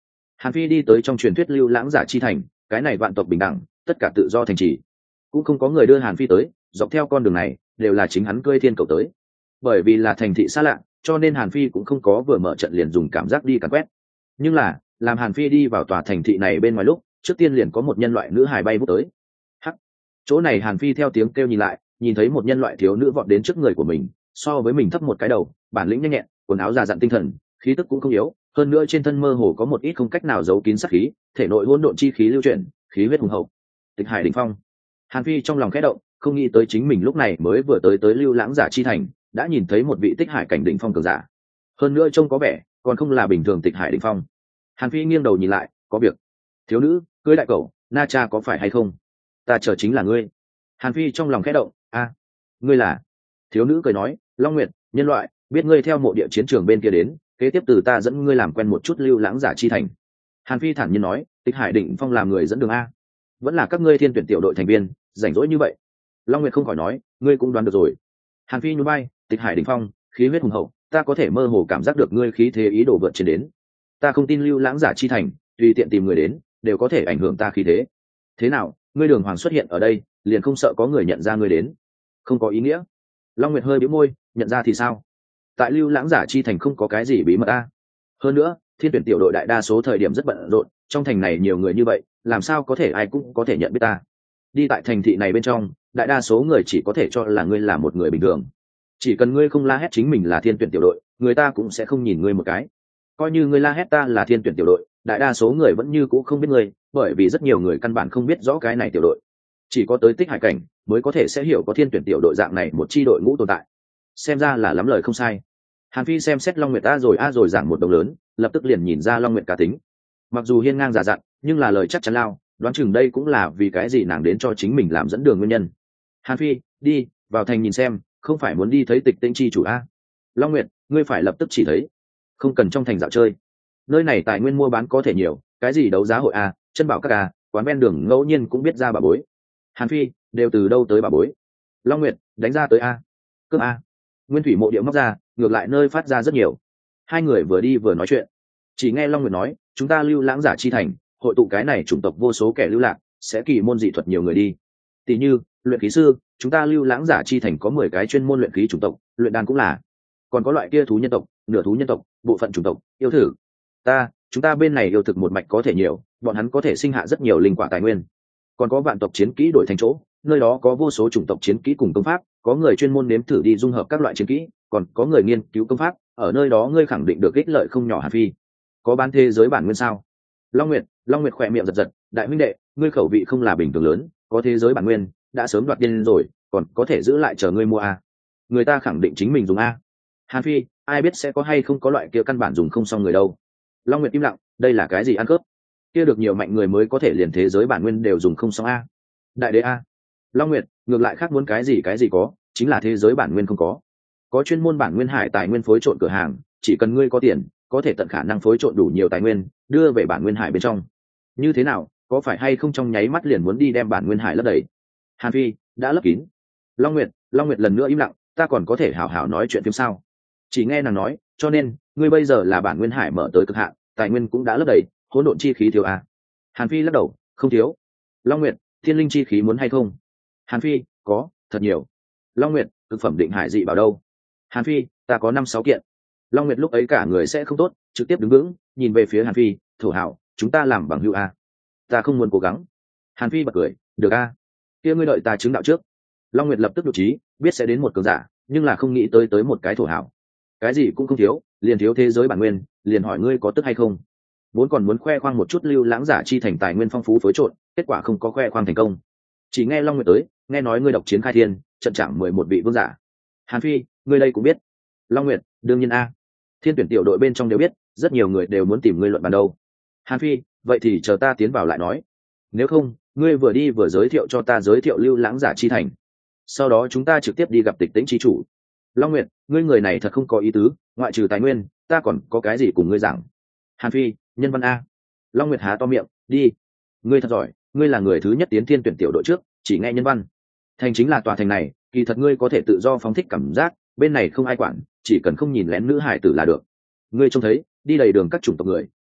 [SPEAKER 1] Hàn Phi đi tới trong truyền thuyết lưu lãng giả chi thành, cái này vạn tộc bình đẳng, tất cả tự do thành trì, cũng không có người đưa Hàn Phi tới, dọc theo con đường này đều là chính hắn cưỡi thiên cầu tới. Bởi vì là thành thị xa lạ, cho nên Hàn Phi cũng không có vừa mở trận liền dùng cảm giác đi càn quét. Nhưng là, làm Hàn Phi đi vào tòa thành thị này bên ngoài lúc, trước tiên liền có một nhân loại nữ hài bay vút tới. Hắc. Chỗ này Hàn Phi theo tiếng kêu nhìn lại, nhìn thấy một nhân loại thiếu nữ vọt đến trước người của mình, so với mình thấp một cái đầu, bản lĩnh nhanh nhẹn, quần áo già dặn tinh thần, khí tức cũng không yếu, hơn nữa trên thân mơ hồ có một ít không cách nào giấu kín sát khí, thể nội hỗn độn chi khí lưu chuyển, khí huyết hùng hậu. Tịch Hải đỉnh phong. Hàn Phi trong lòng khẽ động, không nghĩ tới chính mình lúc này mới vừa tới tới lưu lãng giả chi thành, đã nhìn thấy một vị Tích Hải cảnh đỉnh phong cường giả. Hơn nữa trông có vẻ còn không là bình thường Tịch Hải đỉnh phong. Hàn Phi nghiêng đầu nhìn lại, có việc. Thiếu nữ, cưới đại cẩu, na cha có phải hay không? Ta chờ chính là ngươi. Hàn Phi trong lòng khẽ động, a, ngươi là? Thiếu nữ cười nói, Long Nguyệt, nhân loại, biết ngươi theo mộ địa chiến trường bên kia đến, kế tiếp từ ta dẫn ngươi làm quen một chút lưu lãng giả chi thành. Hàn Phi thản nhiên nói, Tịch Hải đỉnh phong làm người dẫn đường a, vẫn là các ngươi thiên tuyển tiểu đội thành viên, rảnh rỗi như vậy. Long Nguyệt không khỏi nói, ngươi cũng đoán được rồi. Hàn Phi nhún vai, Tịch Hải đỉnh phong, khí huyết hùng hậu, ta có thể mơ hồ cảm giác được ngươi khí thế ý đồ vượt trên đến. Ta không tin lưu lãng giả chi thành, tùy tiện tìm người đến, đều có thể ảnh hưởng ta khí thế. Thế nào, ngươi Đường Hoàng xuất hiện ở đây, liền không sợ có người nhận ra ngươi đến? Không có ý nghĩa. Long Nguyệt hơi bĩu môi, nhận ra thì sao? Tại lưu lãng giả chi thành không có cái gì bí mật a. Hơn nữa, thiên tuyển tiểu đội đại đa số thời điểm rất bận rộn, trong thành này nhiều người như vậy, làm sao có thể ai cũng có thể nhận biết ta? Đi tại thành thị này bên trong, đại đa số người chỉ có thể cho là ngươi là một người bình thường. Chỉ cần ngươi không la hét chính mình là thiên tuyển tiểu đội, người ta cũng sẽ không nhìn ngươi một cái. Coi như ngươi la hét ta là thiên tuyển tiểu đội, đại đa số người vẫn như cũ không biết ngươi, bởi vì rất nhiều người căn bản không biết rõ cái này tiểu đội. Chỉ có tới Tích Hải cảnh mới có thể sẽ hiểu có thiên tuyển tiểu đội dạng này một chi đội ngũ tồn tại. Xem ra là lắm lời không sai. Hàn Phi xem xét Long Nguyệt a rồi a rồi giảng một đồng lớn, lập tức liền nhìn ra Long Nguyệt cá tính. Mặc dù hiên ngang giả dặn, nhưng là lời chắc chắn lao, đoán chừng đây cũng là vì cái gì nàng đến cho chính mình làm dẫn đường nguyên nhân. Hàn Phi, đi vào thành nhìn xem, không phải muốn đi thấy Tịch Tĩnh chi chủ a? Long Nguyệt, ngươi phải lập tức chỉ thấy, không cần trong thành dạo chơi. Nơi này tài nguyên mua bán có thể nhiều, cái gì đấu giá hội a, chân bảo các a, quán ven đường ngẫu nhiên cũng biết ra bà bối. Hàn Phi, đều từ đâu tới bà bối? Long Nguyệt, đánh ra tới a. Cướp a. Nguyên thủy mộ địa móc ra, ngược lại nơi phát ra rất nhiều. Hai người vừa đi vừa nói chuyện, chỉ nghe Long Nguyệt nói, chúng ta lưu lãng giả chi thành, hội tụ cái này chủng tộc vô số kẻ lưu lạc, sẽ kỳ môn dị thuật nhiều người đi. Tỷ như luyện khí sư, chúng ta lưu lãng giả chi thành có mười cái chuyên môn luyện khí chủng tộc, luyện đan cũng là. Còn có loại kia thú nhân tộc, nửa thú nhân tộc, bộ phận chủng tộc, yêu thử. Ta, chúng ta bên này yêu thực một mạch có thể nhiều, bọn hắn có thể sinh hạ rất nhiều linh quả tài nguyên. Còn có vạn tộc chiến kỹ đổi thành chỗ, nơi đó có vô số chủng tộc chiến kỹ cùng công pháp, có người chuyên môn nếm thử đi dung hợp các loại chiến kỹ, còn có người nghiên cứu công pháp, ở nơi đó ngươi khẳng định được ích lợi không nhỏ. Hàn Phi, có bán thế giới bản nguyên sao? Long Nguyệt, Long Nguyệt khỏe miệng giật giật, đại huynh đệ, ngươi khẩu vị không là bình thường lớn, có thế giới bản nguyên, đã sớm đoạt điên rồi, còn có thể giữ lại chờ ngươi mua a? Người ta khẳng định chính mình dùng a. Hàn Phi, ai biết sẽ có hay không có loại kia căn bản dùng không xong người đâu. Long Nguyệt im lặng, đây là cái gì ăn cướp? Kia được nhiều mạnh người mới có thể liền thế giới bản nguyên đều dùng không xong a. Đại đế a. Long Nguyệt, ngược lại khác muốn cái gì cái gì có, chính là thế giới bản nguyên không có. Có chuyên môn bản nguyên hải tài nguyên phối trộn cửa hàng, chỉ cần ngươi có tiền, có thể tận khả năng phối trộn đủ nhiều tài nguyên, đưa về bản nguyên hải bên trong. Như thế nào, có phải hay không trong nháy mắt liền muốn đi đem bản nguyên hải lấp đầy? Hàn Phi, đã lấp kín. Long Nguyệt, Long Nguyệt lần nữa im lặng, ta còn có thể hảo hảo nói chuyện phim sao? Chỉ nghe nàng nói, cho nên, ngươi bây giờ là bản nguyên hải mở tới cực hạn, tài nguyên cũng đã lấp đầy, hỗn độn chi khí thiếu à? Hàn Phi lắc đầu, không thiếu. Long Nguyệt, thiên linh chi khí muốn hay không? Hàn Phi, có, thật nhiều. Long Nguyệt, thực phẩm định hải dị bảo đâu? Hàn Phi, ta có năm sáu kiện. Long Nguyệt lúc ấy cả người sẽ không tốt, trực tiếp đứng vững, nhìn về phía Hàn Phi, thổ hảo, chúng ta làm bằng hữu a. Ta không muốn cố gắng. Hàn Phi bật cười, được a. Kia ngươi đợi ta chứng đạo trước. Long Nguyệt lập tức đột trí, biết sẽ đến một cường giả, nhưng là không nghĩ tới tới một cái thổ hảo. Cái gì cũng không thiếu, liền thiếu thế giới bản nguyên, liền hỏi ngươi có tức hay không. Vốn còn muốn khoe khoang một chút lưu lãng giả chi thành tài nguyên phong phú phối trộn, kết quả không có khoe khoang thành công. Chỉ nghe Long Nguyệt tới, nghe nói ngươi độc chiến khai thiên, trận chẳng mười một vị vương giả. Hàn Phi, ngươi đây cũng biết. Long Nguyệt, đương nhiên a. Thiên tuyển tiểu đội bên trong đều biết, rất nhiều người đều muốn tìm ngươi luận bàn đâu. Hàn Phi, vậy thì chờ ta tiến vào lại nói. Nếu không, ngươi vừa đi vừa giới thiệu cho ta giới thiệu lưu lãng giả chi thành. Sau đó chúng ta trực tiếp đi gặp Tịch Tĩnh chi chủ. Long Nguyệt, ngươi người này thật không có ý tứ, ngoại trừ tài nguyên, ta còn có cái gì cùng ngươi giảng? Hàn Phi, nhân văn a. Long Nguyệt há to miệng, đi. Ngươi thật giỏi, ngươi là người thứ nhất tiến thiên tuyển tiểu đội trước, chỉ nghe nhân văn. Thành chính là tòa thành này, kỳ thật ngươi có thể tự do phóng thích cảm giác, bên này không ai quản, chỉ cần không nhìn lén nữ hải tử là được. Ngươi trông thấy, đi đầy đường các chủng tộc người, ta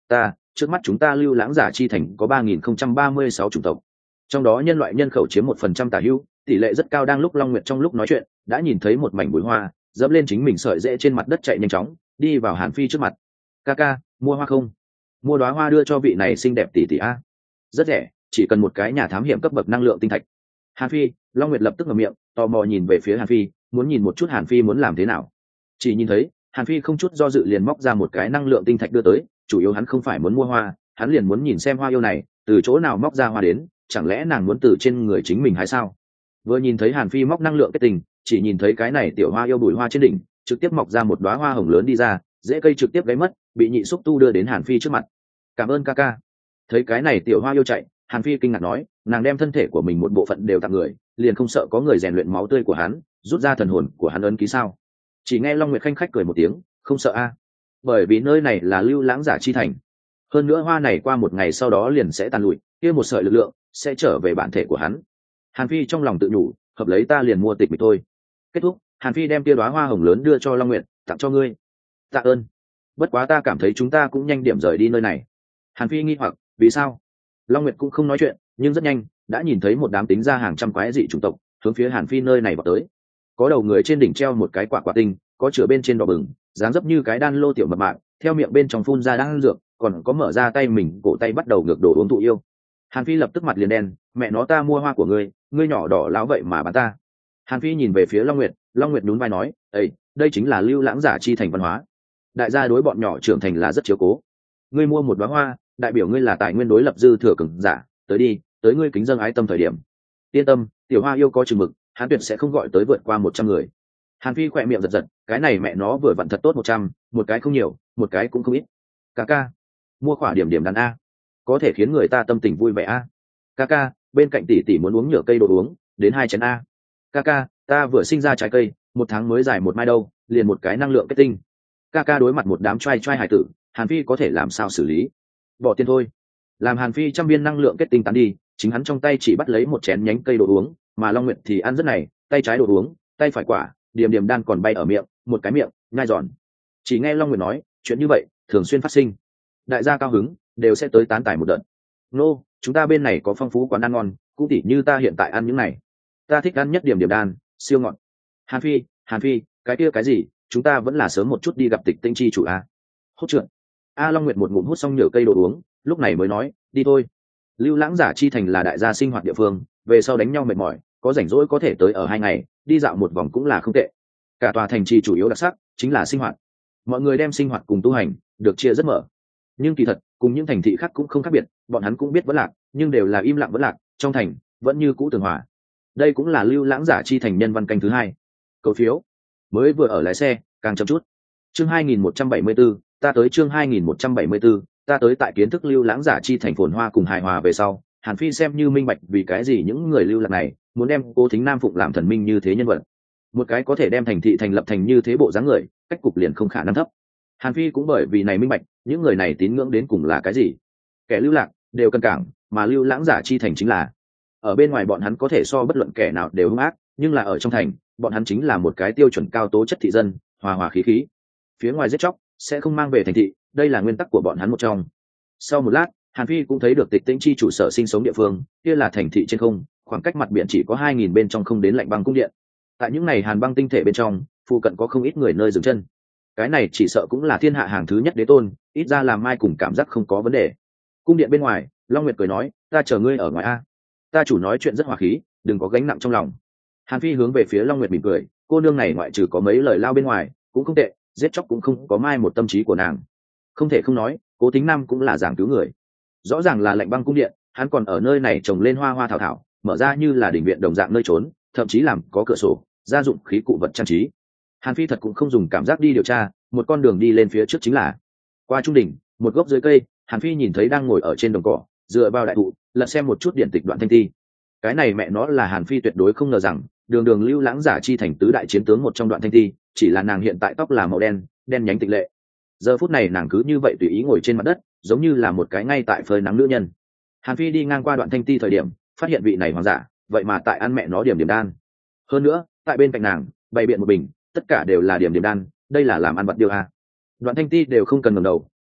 [SPEAKER 1] trước mắt chúng ta lưu lãng giả chi thành có ba nghìn không trăm ba mươi sáu chủng tộc, trong đó nhân loại nhân khẩu chiếm một phần trăm tả hữu, tỷ lệ rất cao. Đang lúc Long Nguyệt trong lúc nói chuyện đã nhìn thấy một mảnh bụi hoa dẫm lên chính mình sợi rễ trên mặt đất, chạy nhanh chóng đi vào Hàn Phi trước mặt. Ca ca, mua hoa không? Mua đóa hoa đưa cho vị này xinh đẹp tỷ tỷ a. Rất rẻ, chỉ cần một cái nhà thám hiểm cấp bậc năng lượng tinh thạch. Hàn Phi, Long Nguyệt lập tức ngậm miệng, tò mò nhìn về phía Hàn Phi, muốn nhìn một chút Hàn Phi muốn làm thế nào. Chỉ nhìn thấy Hàn Phi không chút do dự liền móc ra một cái năng lượng tinh thạch đưa tới, chủ yếu hắn không phải muốn mua hoa, hắn liền muốn nhìn xem hoa yêu này từ chỗ nào móc ra hoa đến, chẳng lẽ nàng muốn từ trên người chính mình hay sao? Vừa nhìn thấy Hàn Phi móc năng lượng kết tình, chỉ nhìn thấy cái này tiểu hoa yêu bụi hoa trên đỉnh trực tiếp mọc ra một đóa hoa hồng lớn đi ra, rễ cây trực tiếp gáy mất, bị nhị xúc tu đưa đến Hàn Phi trước mặt. Cảm ơn ca ca. Thấy cái này tiểu hoa yêu chạy, Hàn Phi kinh ngạc nói, nàng đem thân thể của mình một bộ phận đều tặng người, liền không sợ có người rèn luyện máu tươi của hắn, rút ra thần hồn của hắn ấn ký sao? Chỉ nghe Long Nguyệt khanh khách cười một tiếng, không sợ a, bởi vì nơi này là lưu lãng giả chi thành. Hơn nữa hoa này qua một ngày sau đó liền sẽ tàn lụi, kia một sợi lực lượng sẽ trở về bản thể của hắn. Hàn Phi trong lòng tự nhủ, hợp lấy ta liền mua tịch mịch thôi. Kết thúc, Hàn Phi đem tia đóa hoa hồng lớn đưa cho Long Nguyệt, tặng cho ngươi. Tạ ơn. Bất quá ta cảm thấy chúng ta cũng nhanh điểm rời đi nơi này. Hàn Phi nghi hoặc, vì sao? Long Nguyệt cũng không nói chuyện, nhưng rất nhanh đã nhìn thấy một đám tính ra hàng trăm quái dị chủng tộc hướng phía Hàn Phi nơi này vào tới. Có đầu người trên đỉnh treo một cái quả quả tinh, có chửa bên trên đỏ bừng, dáng dấp như cái đan lô tiểu mập mạp, theo miệng bên trong phun ra đan dược, còn có mở ra tay mình, cổ tay bắt đầu ngược đổ uống thụ yêu. Hàn Phi lập tức mặt liền đen, mẹ nó, ta mua hoa của ngươi, ngươi nhỏ đỏ láo vậy mà bán ta. Hàn Phi nhìn về phía Long Nguyệt, Long Nguyệt nhún vai nói, ây, đây chính là lưu lãng giả chi thành văn hóa, đại gia đối bọn nhỏ trưởng thành là rất chiếu cố. Ngươi mua một đóa hoa, đại biểu ngươi là tài nguyên đối lập dư thừa cường giả, tới đi, tới ngươi kính dâng ái tâm thời điểm. Yên tâm, tiểu hoa yêu có chừng mực, hắn tuyệt sẽ không gọi tới vượt qua một trăm người. Hàn Phi khỏe miệng giật giật, cái này mẹ nó vừa vặn thật tốt một trăm, một cái không nhiều, một cái cũng không ít. Ca ca, mua khỏa điểm điểm đàn a, có thể khiến người ta tâm tình vui vẻ a. Ca ca, bên cạnh tỷ tỷ muốn uống nhựa cây đồ uống, đến hai chén a. Ca ca, ta vừa sinh ra trái cây, một tháng mới dài một mai đâu, liền một cái năng lượng kết tinh. Ca ca đối mặt một đám trai trai hải tử, Hàn Phi có thể làm sao xử lý? Bỏ tiền thôi. Làm Hàn Phi trăm viên năng lượng kết tinh tán đi, chính hắn trong tay chỉ bắt lấy một chén nhánh cây đồ uống, mà Long Nguyệt thì ăn rất này, tay trái đồ uống, tay phải quả, điểm điểm đan còn bay ở miệng, một cái miệng nhai giòn. Chỉ nghe Long Nguyệt nói, chuyện như vậy thường xuyên phát sinh, đại gia cao hứng đều sẽ tới tán tải một đợt. Nô, chúng ta bên này có phong phú quán ăn ngon, cũng tỉ như ta hiện tại ăn những này, ta thích ăn nhất điểm điểm đan, siêu ngọt. Hàn Phi, Hàn Phi, cái kia cái gì, chúng ta vẫn là sớm một chút đi gặp Tịch Tinh chi chủ a. Hốt trượt. A Long Nguyệt một ngụm hút xong nhựa cây đồ uống, lúc này mới nói, đi thôi. Lưu lãng giả chi thành là đại gia sinh hoạt địa phương, về sau đánh nhau mệt mỏi, có rảnh rỗi có thể tới ở hai ngày, đi dạo một vòng cũng là không tệ. Cả tòa thành trì chủ yếu đặc sắc chính là sinh hoạt, mọi người đem sinh hoạt cùng tu hành được chia rất mở. Nhưng kỳ thật cùng những thành thị khác cũng không khác biệt, bọn hắn cũng biết vẫn lạc, nhưng đều là im lặng vẫn lạc, trong thành vẫn như cũ tường hòa. Đây cũng là lưu lãng giả chi thành nhân văn canh thứ hai. Cầu phiếu mới vừa ở lái xe càng chậm chút. Chương hai nghìn một trăm bảy mươi 174, ta tới chương hai nghìn một trăm bảy mươi 174, ta tới. Tại kiến thức lưu lãng giả chi thành phồn hoa cùng hài hòa về sau, Hàn Phi xem như minh bạch vì cái gì những người lưu lạc này muốn đem Cố Thính Nam Phụng làm thần minh như thế nhân vật. Một cái có thể đem thành thị thành lập thành như thế bộ dáng người, cách cục liền không khả năng thấp. Hàn Phi cũng bởi vì này minh bạch, những người này tín ngưỡng đến cùng là cái gì. Kẻ lưu lạc đều cần cảng, mà lưu lãng giả chi thành chính là, ở bên ngoài bọn hắn có thể so bất luận kẻ nào đều hung ác, nhưng là ở trong thành, bọn hắn chính là một cái tiêu chuẩn cao tố chất thị dân, hòa hòa khí khí. Phía ngoài giết chóc sẽ không mang về thành thị, đây là nguyên tắc của bọn hắn một trong. Sau một lát, Hàn Phi cũng thấy được Tịch Tĩnh chi chủ sở sinh sống địa phương, kia là thành thị trên không, khoảng cách mặt biển chỉ có hai nghìn bên trong không đến Lạnh Băng cung điện. Tại những này hàn băng tinh thể bên trong, phụ cận có không ít người nơi dừng chân. Cái này chỉ sợ cũng là thiên hạ hàng thứ nhất đế tôn, ít ra làm mai cùng cảm giác không có vấn đề. Cung điện bên ngoài, Long Nguyệt cười nói, ta chờ ngươi ở ngoài a. Ta chủ nói chuyện rất hòa khí, đừng có gánh nặng trong lòng. Hàn Phi hướng về phía Long Nguyệt mỉm cười, cô nương này ngoại trừ có mấy lời lao bên ngoài, cũng không tệ, giết chóc cũng không có mai một tâm trí của nàng. Không thể không nói, Cố Thính Nam cũng là giảng cứu người. Rõ ràng là Lạnh Băng cung điện, hắn còn ở nơi này trồng lên hoa hoa thảo thảo, mở ra như là đình viện đồng dạng nơi trốn, thậm chí làm có cửa sổ, gia dụng khí cụ vật trang trí. Hàn Phi thật cũng không dùng cảm giác đi điều tra, một con đường đi lên phía trước chính là. Qua trung đỉnh, một gốc dưới cây, Hàn Phi nhìn thấy đang ngồi ở trên đồng cỏ, dựa vào đại thụ, lật xem một chút điện tịch Đoạn Thanh Ti. Cái này mẹ nó là Hàn Phi tuyệt đối không ngờ rằng, đường đường lưu lãng giả chi thành tứ đại chiến tướng một trong Đoạn Thanh Ti, chỉ là nàng hiện tại tóc là màu đen, đen nhánh tịch lệ. Giờ phút này nàng cứ như vậy tùy ý ngồi trên mặt đất, giống như là một cái ngay tại phơi nắng nữ nhân. Hàn Phi đi ngang qua Đoạn Thanh Ti thời điểm, phát hiện vị này hoàng giả, vậy mà tại ăn mẹ nó điểm điểm đan. Hơn nữa, tại bên cạnh nàng, bày biện một bình, tất cả đều là điểm điểm đan, đây là làm ăn vật điều a. Đoạn Thanh Ti đều không cần ngẩng đầu,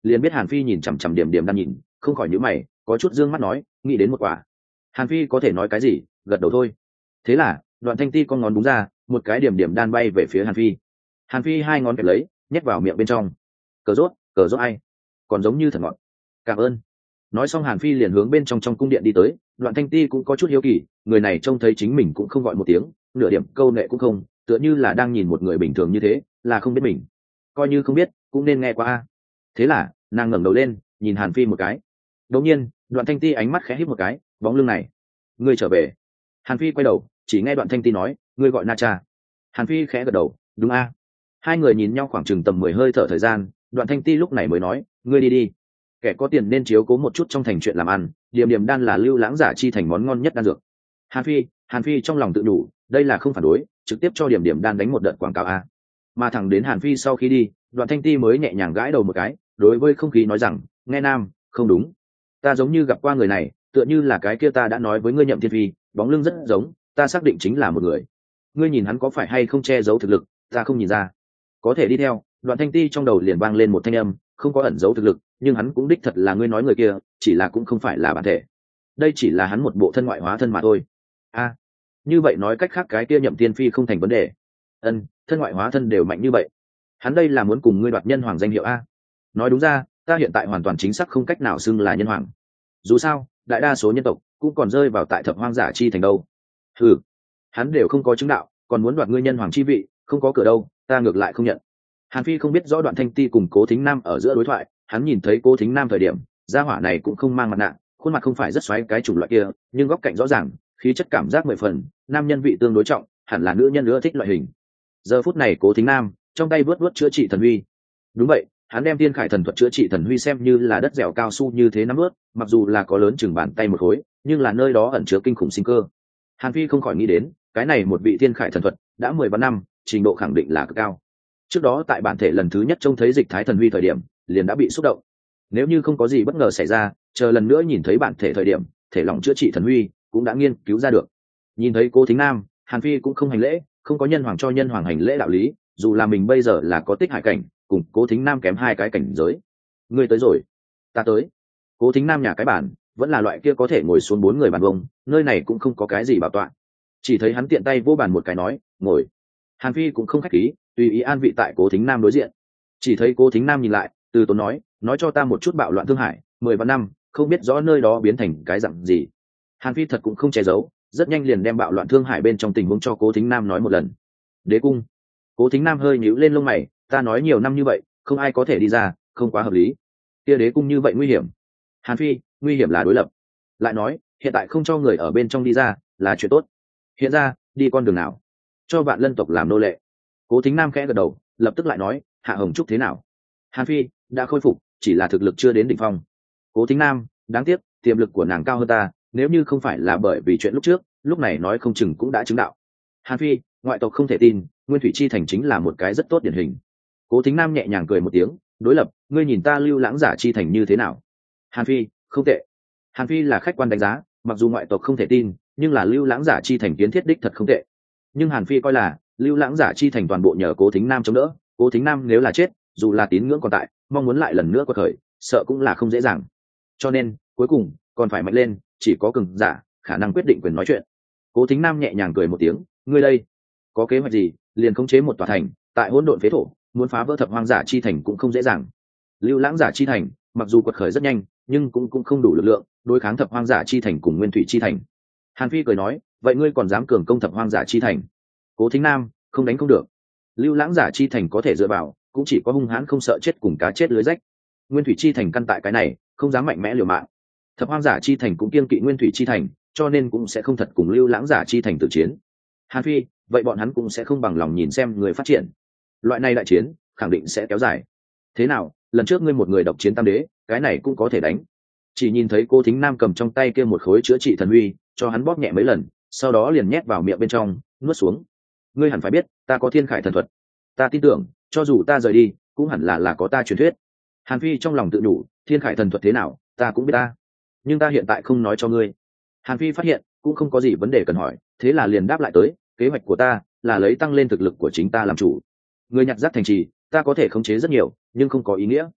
[SPEAKER 1] liền biết Hàn Phi nhìn chằm chằm điểm điểm đang nhìn, không khỏi nhíu mày, có chút dương mắt nói, nghĩ đến một quả. Hàn Phi có thể nói cái gì, gật đầu thôi. Thế là Đoạn Thanh Ti con ngón búng ra, một cái điểm điểm đan bay về phía Hàn Phi. Hàn Phi hai ngón kẹp lấy, nhét vào miệng bên trong. Cờ rốt, cờ rốt ai, còn giống như thật ngọt. Cảm ơn. Nói xong Hàn Phi liền hướng bên trong trong cung điện đi tới. Đoạn Thanh Ti cũng có chút hiếu kỳ, người này trông thấy chính mình cũng không gọi một tiếng, nửa điểm câu nệ cũng không, tựa như là đang nhìn một người bình thường như thế, là không biết mình. Coi như không biết, cũng nên nghe qua a. Thế là nàng ngẩng đầu lên, nhìn Hàn Phi một cái. Đột nhiên, Đoạn Thanh Ti ánh mắt khẽ híp một cái, bóng lưng này, ngươi trở về. Hàn Phi quay đầu, chỉ nghe Đoạn Thanh Ti nói, ngươi gọi Na Cha. Hàn Phi khẽ gật đầu, đúng a. Hai người nhìn nhau khoảng chừng tầm mười hơi thở thời gian, Đoạn Thanh Ti lúc này mới nói, ngươi đi đi. Kẻ có tiền nên chiếu cố một chút trong thành chuyện làm ăn, điểm điểm đan là lưu lãng giả chi thành món ngon nhất đan dược. Hàn Phi, Hàn Phi trong lòng tự đủ, đây là không phản đối, trực tiếp cho điểm điểm đan đánh một đợt quảng cáo a. Mà thẳng đến Hàn Phi sau khi đi, Đoạn Thanh Ti mới nhẹ nhàng gãi đầu một cái, đối với không khí nói rằng, nghe nam, không đúng, ta giống như gặp qua người này, tựa như là cái kia ta đã nói với ngươi Nhậm Thiên Phi, bóng lưng rất giống, ta xác định chính là một người. Ngươi nhìn hắn có phải hay không che giấu thực lực, ta không nhìn ra. Có thể đi theo. Đoạn Thanh Ti trong đầu liền vang lên một thanh âm, không có ẩn giấu thực lực, nhưng hắn cũng đích thật là ngươi nói người kia, chỉ là cũng không phải là bản thể. Đây chỉ là hắn một bộ thân ngoại hóa thân mà thôi. A, như vậy nói cách khác cái kia Nhậm Thiên Phi không thành vấn đề. Ân, thân ngoại hóa thân đều mạnh như vậy. Hắn đây là muốn cùng ngươi đoạt nhân hoàng danh hiệu a. Nói đúng ra, ta hiện tại hoàn toàn chính xác không cách nào xưng là nhân hoàng. Dù sao, đại đa số nhân tộc cũng còn rơi vào tại thập hoang giả chi thành đâu. Ừ, hắn đều không có chứng đạo, còn muốn đoạt ngươi nhân hoàng chi vị, không có cửa đâu, ta ngược lại không nhận. Hàn Phi không biết rõ Đoạn Thanh Ti cùng Cố Thính Nam ở giữa đối thoại, hắn nhìn thấy Cố Thính Nam thời điểm, gia hỏa này cũng không mang mặt nạ, khuôn mặt không phải rất xoáy cái chủng loại kia, nhưng góc cạnh rõ ràng, khí chất cảm giác mười phần, nam nhân vị tương đối trọng, hẳn là nữ nhân nữa thích loại hình. Giờ phút này Cố Thính Nam trong tay vớt vớt chữa trị thần huy. Đúng vậy, hắn đem Tiên Khải thần thuật chữa trị thần huy xem như là đất dẻo cao su như thế nắm ướt, mặc dù là có lớn chừng bàn tay một khối, nhưng là nơi đó ẩn chứa kinh khủng sinh cơ. Hàn Phi không khỏi nghĩ đến, cái này một vị Tiên Khải thần thuật đã mười ba năm, trình độ khẳng định là cực cao. Trước đó tại bản thể lần thứ nhất trông thấy dịch thái thần huy thời điểm, liền đã bị xúc động. Nếu như không có gì bất ngờ xảy ra, chờ lần nữa nhìn thấy bản thể thời điểm, thể lòng chữa trị thần huy cũng đã nghiên cứu ra được. Nhìn thấy Cố Thính Nam, Hàn Phi cũng không hành lễ, không có nhân hoàng cho nhân hoàng hành lễ đạo lý, dù là mình bây giờ là có tích hải cảnh, cùng Cố Thính Nam kém hai cái cảnh giới. Ngươi tới rồi, ta tới. Cố Thính Nam nhà cái bản vẫn là loại kia có thể ngồi xuống bốn người bàn bông, nơi này cũng không có cái gì bảo tọa. Chỉ thấy hắn tiện tay vô bàn một cái nói, ngồi. Hàn Phi cũng không khách khí, tùy ý an vị tại Cố Thính Nam đối diện. Chỉ thấy Cố Thính Nam nhìn lại, từ tốn nói, nói cho ta một chút bạo loạn Thương Hải, mười vạn năm, không biết rõ nơi đó biến thành cái dạng gì. Hàn Phi thật cũng không che giấu, rất nhanh liền đem bạo loạn Thương Hải bên trong tình huống cho Cố Thính Nam nói một lần. Đế cung. Cố Thính Nam hơi nhíu lên lông mày, ta nói nhiều năm như vậy, không ai có thể đi ra, không quá hợp lý. Kia đế cung như vậy nguy hiểm. Hàn Phi, nguy hiểm là đối lập. Lại nói, hiện tại không cho người ở bên trong đi ra, là chuyện tốt. Hiện ra, đi con đường nào? Cho Vạn Lân tộc làm nô lệ. Cố Thính Nam khẽ gật đầu, lập tức lại nói, Hạ Hồng Trúc thế nào? Hàn Phi đã khôi phục, chỉ là thực lực chưa đến đỉnh phong. Cố Thính Nam, đáng tiếc, tiềm lực của nàng cao hơn ta, nếu như không phải là bởi vì chuyện lúc trước, lúc này nói không chừng cũng đã chứng đạo. Hàn Phi, ngoại tộc không thể tin, Nguyên Thủy Chi Thành chính là một cái rất tốt điển hình. Cố Thính Nam nhẹ nhàng cười một tiếng, đối lập, ngươi nhìn ta Lưu Lãng Giả Chi Thành như thế nào? Hàn Phi, không tệ. Hàn Phi là khách quan đánh giá, mặc dù ngoại tộc không thể tin, nhưng là Lưu Lãng Giả Chi Thành kiến thiết đích thật không tệ. Nhưng Hàn Phi coi là Lưu Lãng Giả Chi Thành toàn bộ nhờ Cố Thính Nam chống đỡ, Cố Thính Nam nếu là chết, dù là tín ngưỡng còn tại, mong muốn lại lần nữa quật khởi, sợ cũng là không dễ dàng. Cho nên, cuối cùng còn phải mạnh lên, chỉ có cường giả khả năng quyết định quyền nói chuyện. Cố Thính Nam nhẹ nhàng cười một tiếng, ngươi đây, có kế hoạch gì? Liền khống chế một tòa thành, tại hỗn độn phế thổ, muốn phá vỡ thập hoang giả chi thành cũng không dễ dàng. Lưu Lãng Giả Chi Thành, mặc dù quật khởi rất nhanh, nhưng cũng cũng không đủ lực lượng đối kháng thập hoang giả chi thành cùng Nguyên Thủy Chi Thành. Hàn Phi cười nói, vậy ngươi còn dám cường công thập hoang giả chi thành? Cố Thính Nam, không đánh không được. Lưu Lãng Giả Chi Thành có thể dựa vào, cũng chỉ có hung hãn không sợ chết cùng cá chết lưới rách. Nguyên Thủy Chi Thành căn tại cái này, không dám mạnh mẽ liều mạng. Thập hoang giả chi thành cũng kiên kỵ Nguyên Thủy Chi Thành, cho nên cũng sẽ không thật cùng Lưu Lãng Giả Chi Thành tự chiến. Hàn Phi, vậy bọn hắn cũng sẽ không bằng lòng nhìn xem người phát triển. Loại này đại chiến khẳng định sẽ kéo dài. Thế nào, lần trước ngươi một người độc chiến tam đế, cái này cũng có thể đánh. Chỉ nhìn thấy Cố Thính Nam cầm trong tay kia một khối chữa trị thần huy, cho hắn bóp nhẹ mấy lần, sau đó liền nhét vào miệng bên trong, nuốt xuống. Ngươi hẳn phải biết, ta có Thiên Khải thần thuật. Ta tin tưởng, cho dù ta rời đi, cũng hẳn là là có ta truyền thuyết. Hàn Phi trong lòng tự nhủ, Thiên Khải thần thuật thế nào, ta cũng biết ta, nhưng ta hiện tại không nói cho ngươi. Hàn Phi phát hiện, cũng không có gì vấn đề cần hỏi, thế là liền đáp lại tới, kế hoạch của ta là lấy tăng lên thực lực của chính ta làm chủ. Người nhặt rác thành trì, ta có thể khống chế rất nhiều, nhưng không có ý nghĩa.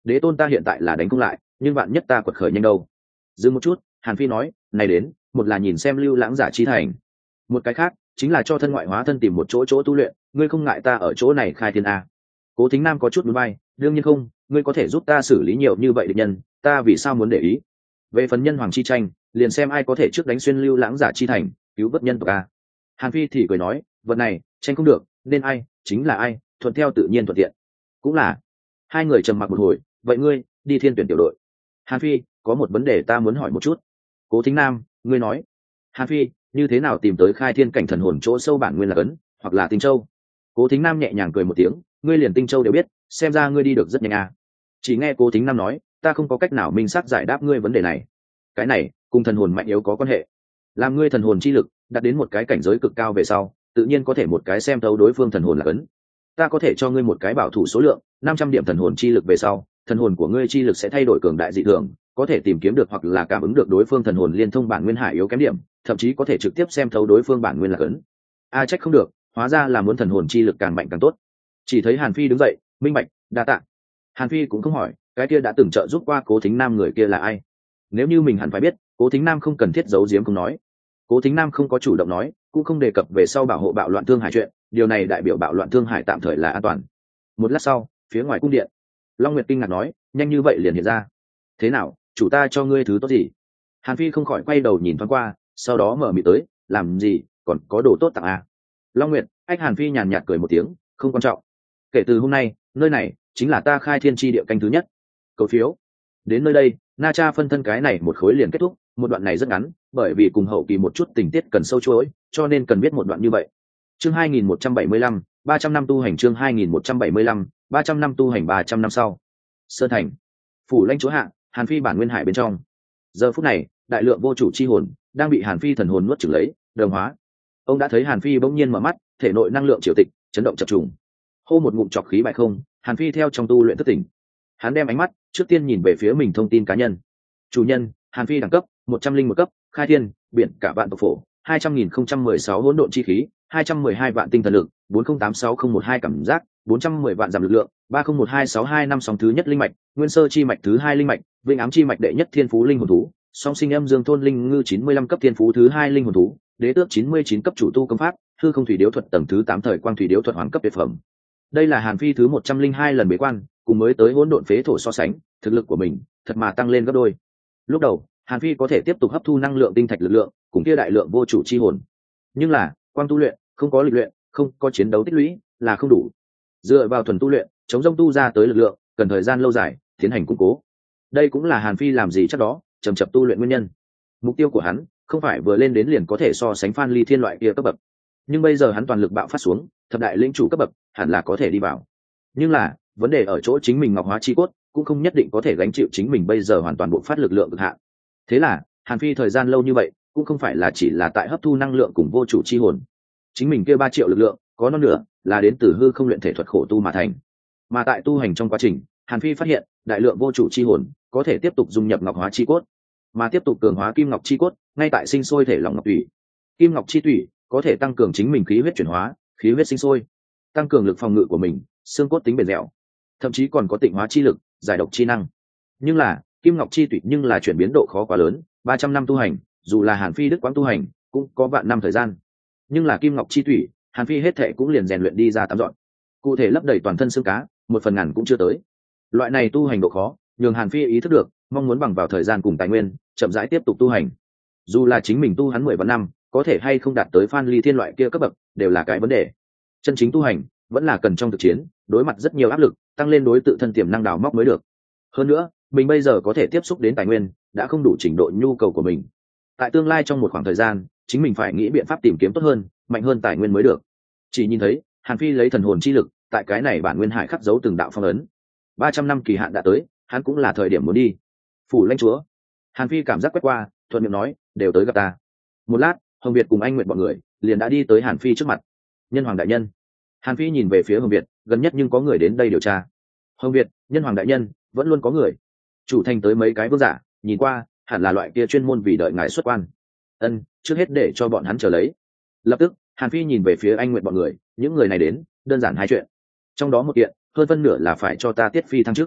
[SPEAKER 1] đế tôn ta hiện tại là đánh không lại, nhưng bạn nhất ta quật khởi nhanh đâu. Dừng một chút, Hàn Phi nói, này đến, một là nhìn xem lưu lãng giả chi thành, một cái khác chính là cho thân ngoại hóa thân tìm một chỗ chỗ tu luyện, ngươi không ngại ta ở chỗ này khai thiên a? Cố Thính Nam có chút núi bay, đương nhiên không, ngươi có thể giúp ta xử lý nhiều như vậy địch nhân, ta vì sao muốn để ý? Về phần nhân hoàng chi tranh, liền xem ai có thể trước đánh xuyên lưu lãng giả chi thành, cứu vớt nhân tộc a. Hàn Phi thì cười nói, vật này tranh không được, nên ai chính là ai, thuận theo tự nhiên thuận tiện. Cũng là. Hai người trầm mặc một hồi, vậy ngươi đi thiên tuyển tiểu đội. Hàn Phi, có một vấn đề ta muốn hỏi một chút. Cố Thính Nam, ngươi nói. Hàn Phi, như thế nào tìm tới khai thiên cảnh thần hồn chỗ sâu bản nguyên là cấn, hoặc là Tinh Châu? Cố Thính Nam nhẹ nhàng cười một tiếng, ngươi liền Tinh Châu đều biết, xem ra ngươi đi được rất nhanh à. Chỉ nghe Cố Thính Nam nói, ta không có cách nào minh xác giải đáp ngươi vấn đề này. Cái này cùng thần hồn mạnh yếu có quan hệ. Làm ngươi thần hồn chi lực đạt đến một cái cảnh giới cực cao về sau, tự nhiên có thể một cái xem thấu đối phương thần hồn là cấn. Ta có thể cho ngươi một cái bảo thủ số lượng năm trăm điểm thần hồn chi lực về sau, thần hồn của ngươi chi lực sẽ thay đổi cường đại dị thường, có thể tìm kiếm được hoặc là cảm ứng được đối phương thần hồn liên thông bản nguyên hải yếu kém điểm, thậm chí có thể trực tiếp xem thấu đối phương bản nguyên là cấn. A trách không được, hóa ra là muốn thần hồn chi lực càng mạnh càng tốt. Chỉ thấy Hàn Phi đứng dậy, minh bạch, đa tạ. Hàn Phi cũng không hỏi, cái kia đã từng trợ giúp qua Cố Thính Nam người kia là ai? Nếu như mình hẳn phải biết, Cố Thính Nam không cần thiết giấu giếm không nói. Cố Thính Nam không có chủ động nói, cũng không đề cập về sau bảo hộ bạo loạn thương hải chuyện, điều này đại biểu bạo loạn thương hải tạm thời là an toàn. Một lát sau, phía ngoài cung điện, Long Nguyệt kinh ngạc nói, nhanh như vậy liền hiện ra. Thế nào, chủ ta cho ngươi thứ tốt gì? Hàn Phi không khỏi quay đầu nhìn thoáng qua, sau đó mở miệng tới, làm gì, còn có đồ tốt tặng à? Long Nguyệt, ách. Hàn Phi nhàn nhạt cười một tiếng, không quan trọng. Kể từ hôm nay, nơi này chính là ta khai thiên tri địa canh thứ nhất. Cầu phiếu. Đến nơi đây, Na Cha phân thân cái này một khối liền kết thúc, một đoạn này rất ngắn, bởi vì cùng hậu kỳ một chút tình tiết cần sâu chuỗi, cho nên cần biết một đoạn như vậy. Chương hai nghìn một trăm bảy mươi lăm, ba trăm năm tu hành. Chương hai nghìn một trăm bảy mươi lăm, ba trăm năm tu hành. Ba trăm năm sau, Sơn Thành, phủ lãnh chúa hạ, Hàn Phi bản nguyên hải bên trong. Giờ phút này, đại lượng vô chủ chi hồn đang bị Hàn Phi thần hồn nuốt chửng lấy, đồng hóa. Ông đã thấy Hàn Phi bỗng nhiên mở mắt, thể nội năng lượng triều tịch chấn động chập trùng. Hô một ngụm trọc khí bại không, Hàn Phi theo trong tu luyện thức tỉnh. Hắn đem ánh mắt trước tiên nhìn về phía mình thông tin cá nhân. Chủ nhân, Hàn Phi đẳng cấp một trăm linh một cấp, khai thiên, biển cả vạn tộc phổ, hai trăm nghìn không trăm mười sáu hỗn độn chi khí, hai trăm mười hai vạn tinh thần lực, bốn không tám sáu không một hai cảm giác, bốn trăm mười vạn giảm lực lượng, ba không một hai sáu hai năm sóng thứ nhất linh mạch, nguyên sơ chi mạch thứ hai linh mạch, vĩnh ám chi mạch đệ nhất thiên phú linh hồn thú, song sinh âm dương thôn linh ngư chín mươi lăm cấp thiên phú thứ hai linh hồn thú, đế tước chín mươi chín cấp chủ tu công pháp, hư không thủy điếu thuật tầng thứ tám thời quang thủy điếu thuật hoàng cấp tuyệt phẩm. Đây là Hàn Phi thứ một trăm linh hai lần bế quan, cùng mới tới hỗn độn phế thổ so sánh, thực lực của mình thật mà tăng lên gấp đôi. Lúc đầu, Hàn Phi có thể tiếp tục hấp thu năng lượng tinh thạch lực lượng, cùng kia đại lượng vô chủ chi hồn. Nhưng là, quang tu luyện, không có lịch luyện, không có chiến đấu tích lũy, là không đủ. Dựa vào thuần tu luyện, chống rông tu ra tới lực lượng, cần thời gian lâu dài, tiến hành củng cố. Đây cũng là Hàn Phi làm gì chắc đó, chậm chậm tu luyện nguyên nhân. Mục tiêu của hắn, không phải vừa lên đến liền có thể so sánh Phan Ly Thiên loại kia cấp bậc. Nhưng bây giờ hắn toàn lực bạo phát xuống, thập đại lĩnh chủ cấp bậc, hẳn là có thể đi vào. Nhưng là, vấn đề ở chỗ chính mình ngọc hóa chi cốt, cũng không nhất định có thể gánh chịu chính mình bây giờ hoàn toàn bộ phát lực lượng cực hạn. Thế là, Hàn Phi thời gian lâu như vậy, cũng không phải là chỉ là tại hấp thu năng lượng cùng vô chủ chi hồn. Chính mình kia ba triệu lực lượng, có non nửa là đến từ hư không luyện thể thuật khổ tu mà thành. Mà tại tu hành trong quá trình, Hàn Phi phát hiện, đại lượng vô chủ chi hồn có thể tiếp tục dung nhập ngọc hóa chi cốt, mà tiếp tục cường hóa kim ngọc chi cốt, ngay tại sinh sôi thể lòng ngọc tủy. Kim ngọc chi tủy có thể tăng cường chính mình khí huyết chuyển hóa, khí huyết sinh sôi, tăng cường lực phòng ngự của mình, xương cốt tính bền dẻo, thậm chí còn có tịnh hóa chi lực, giải độc chi năng. Nhưng là, kim ngọc chi tủy nhưng là chuyển biến độ khó quá lớn, ba trăm năm tu hành, dù là Hàn Phi đức quãng tu hành, cũng có vạn năm thời gian. Nhưng là kim ngọc chi tủy, Hàn Phi hết thệ cũng liền rèn luyện đi ra tám dọn. Cụ thể lấp đầy toàn thân xương cá, một phần ngàn cũng chưa tới. Loại này tu hành độ khó, nhường Hàn Phi ý thức được, mong muốn bằng vào thời gian cùng tài nguyên, chậm rãi tiếp tục tu hành. Dù là chính mình tu hắn mười vạn năm, có thể hay không đạt tới Phan Ly Thiên loại kia cấp bậc, đều là cái vấn đề. Chân chính tu hành, vẫn là cần trong thực chiến, đối mặt rất nhiều áp lực, tăng lên đối tự thân tiềm năng đào móc mới được. Hơn nữa, mình bây giờ có thể tiếp xúc đến tài nguyên, đã không đủ trình độ nhu cầu của mình. Tại tương lai trong một khoảng thời gian, chính mình phải nghĩ biện pháp tìm kiếm tốt hơn, mạnh hơn tài nguyên mới được. Chỉ nhìn thấy, Hàn Phi lấy thần hồn chi lực, tại cái này bản nguyên hải khắc dấu từng đạo phong ấn. ba trăm năm kỳ hạn đã tới, hắn cũng là thời điểm muốn đi. Phủ lãnh chúa. Hàn Phi cảm giác quét qua, thuận miệng nói, đều tới gặp ta. Một lát, Hồng Việt cùng anh Nguyệt bọn người liền đã đi tới Hàn Phi trước mặt. Nhân hoàng đại nhân. Hàn Phi nhìn về phía Hồng Việt, gần nhất nhưng có người đến đây điều tra. Hồng Việt, nhân hoàng đại nhân, vẫn luôn có người. Chủ thành tới mấy cái vương giả, nhìn qua, hẳn là loại kia chuyên môn vì đợi ngài xuất quan. Ân, trước hết để cho bọn hắn chờ lấy. Lập tức, Hàn Phi nhìn về phía anh Nguyệt bọn người, những người này đến, đơn giản hai chuyện. Trong đó một kiện, hơn phân nửa là phải cho ta tiết phi thăng chức.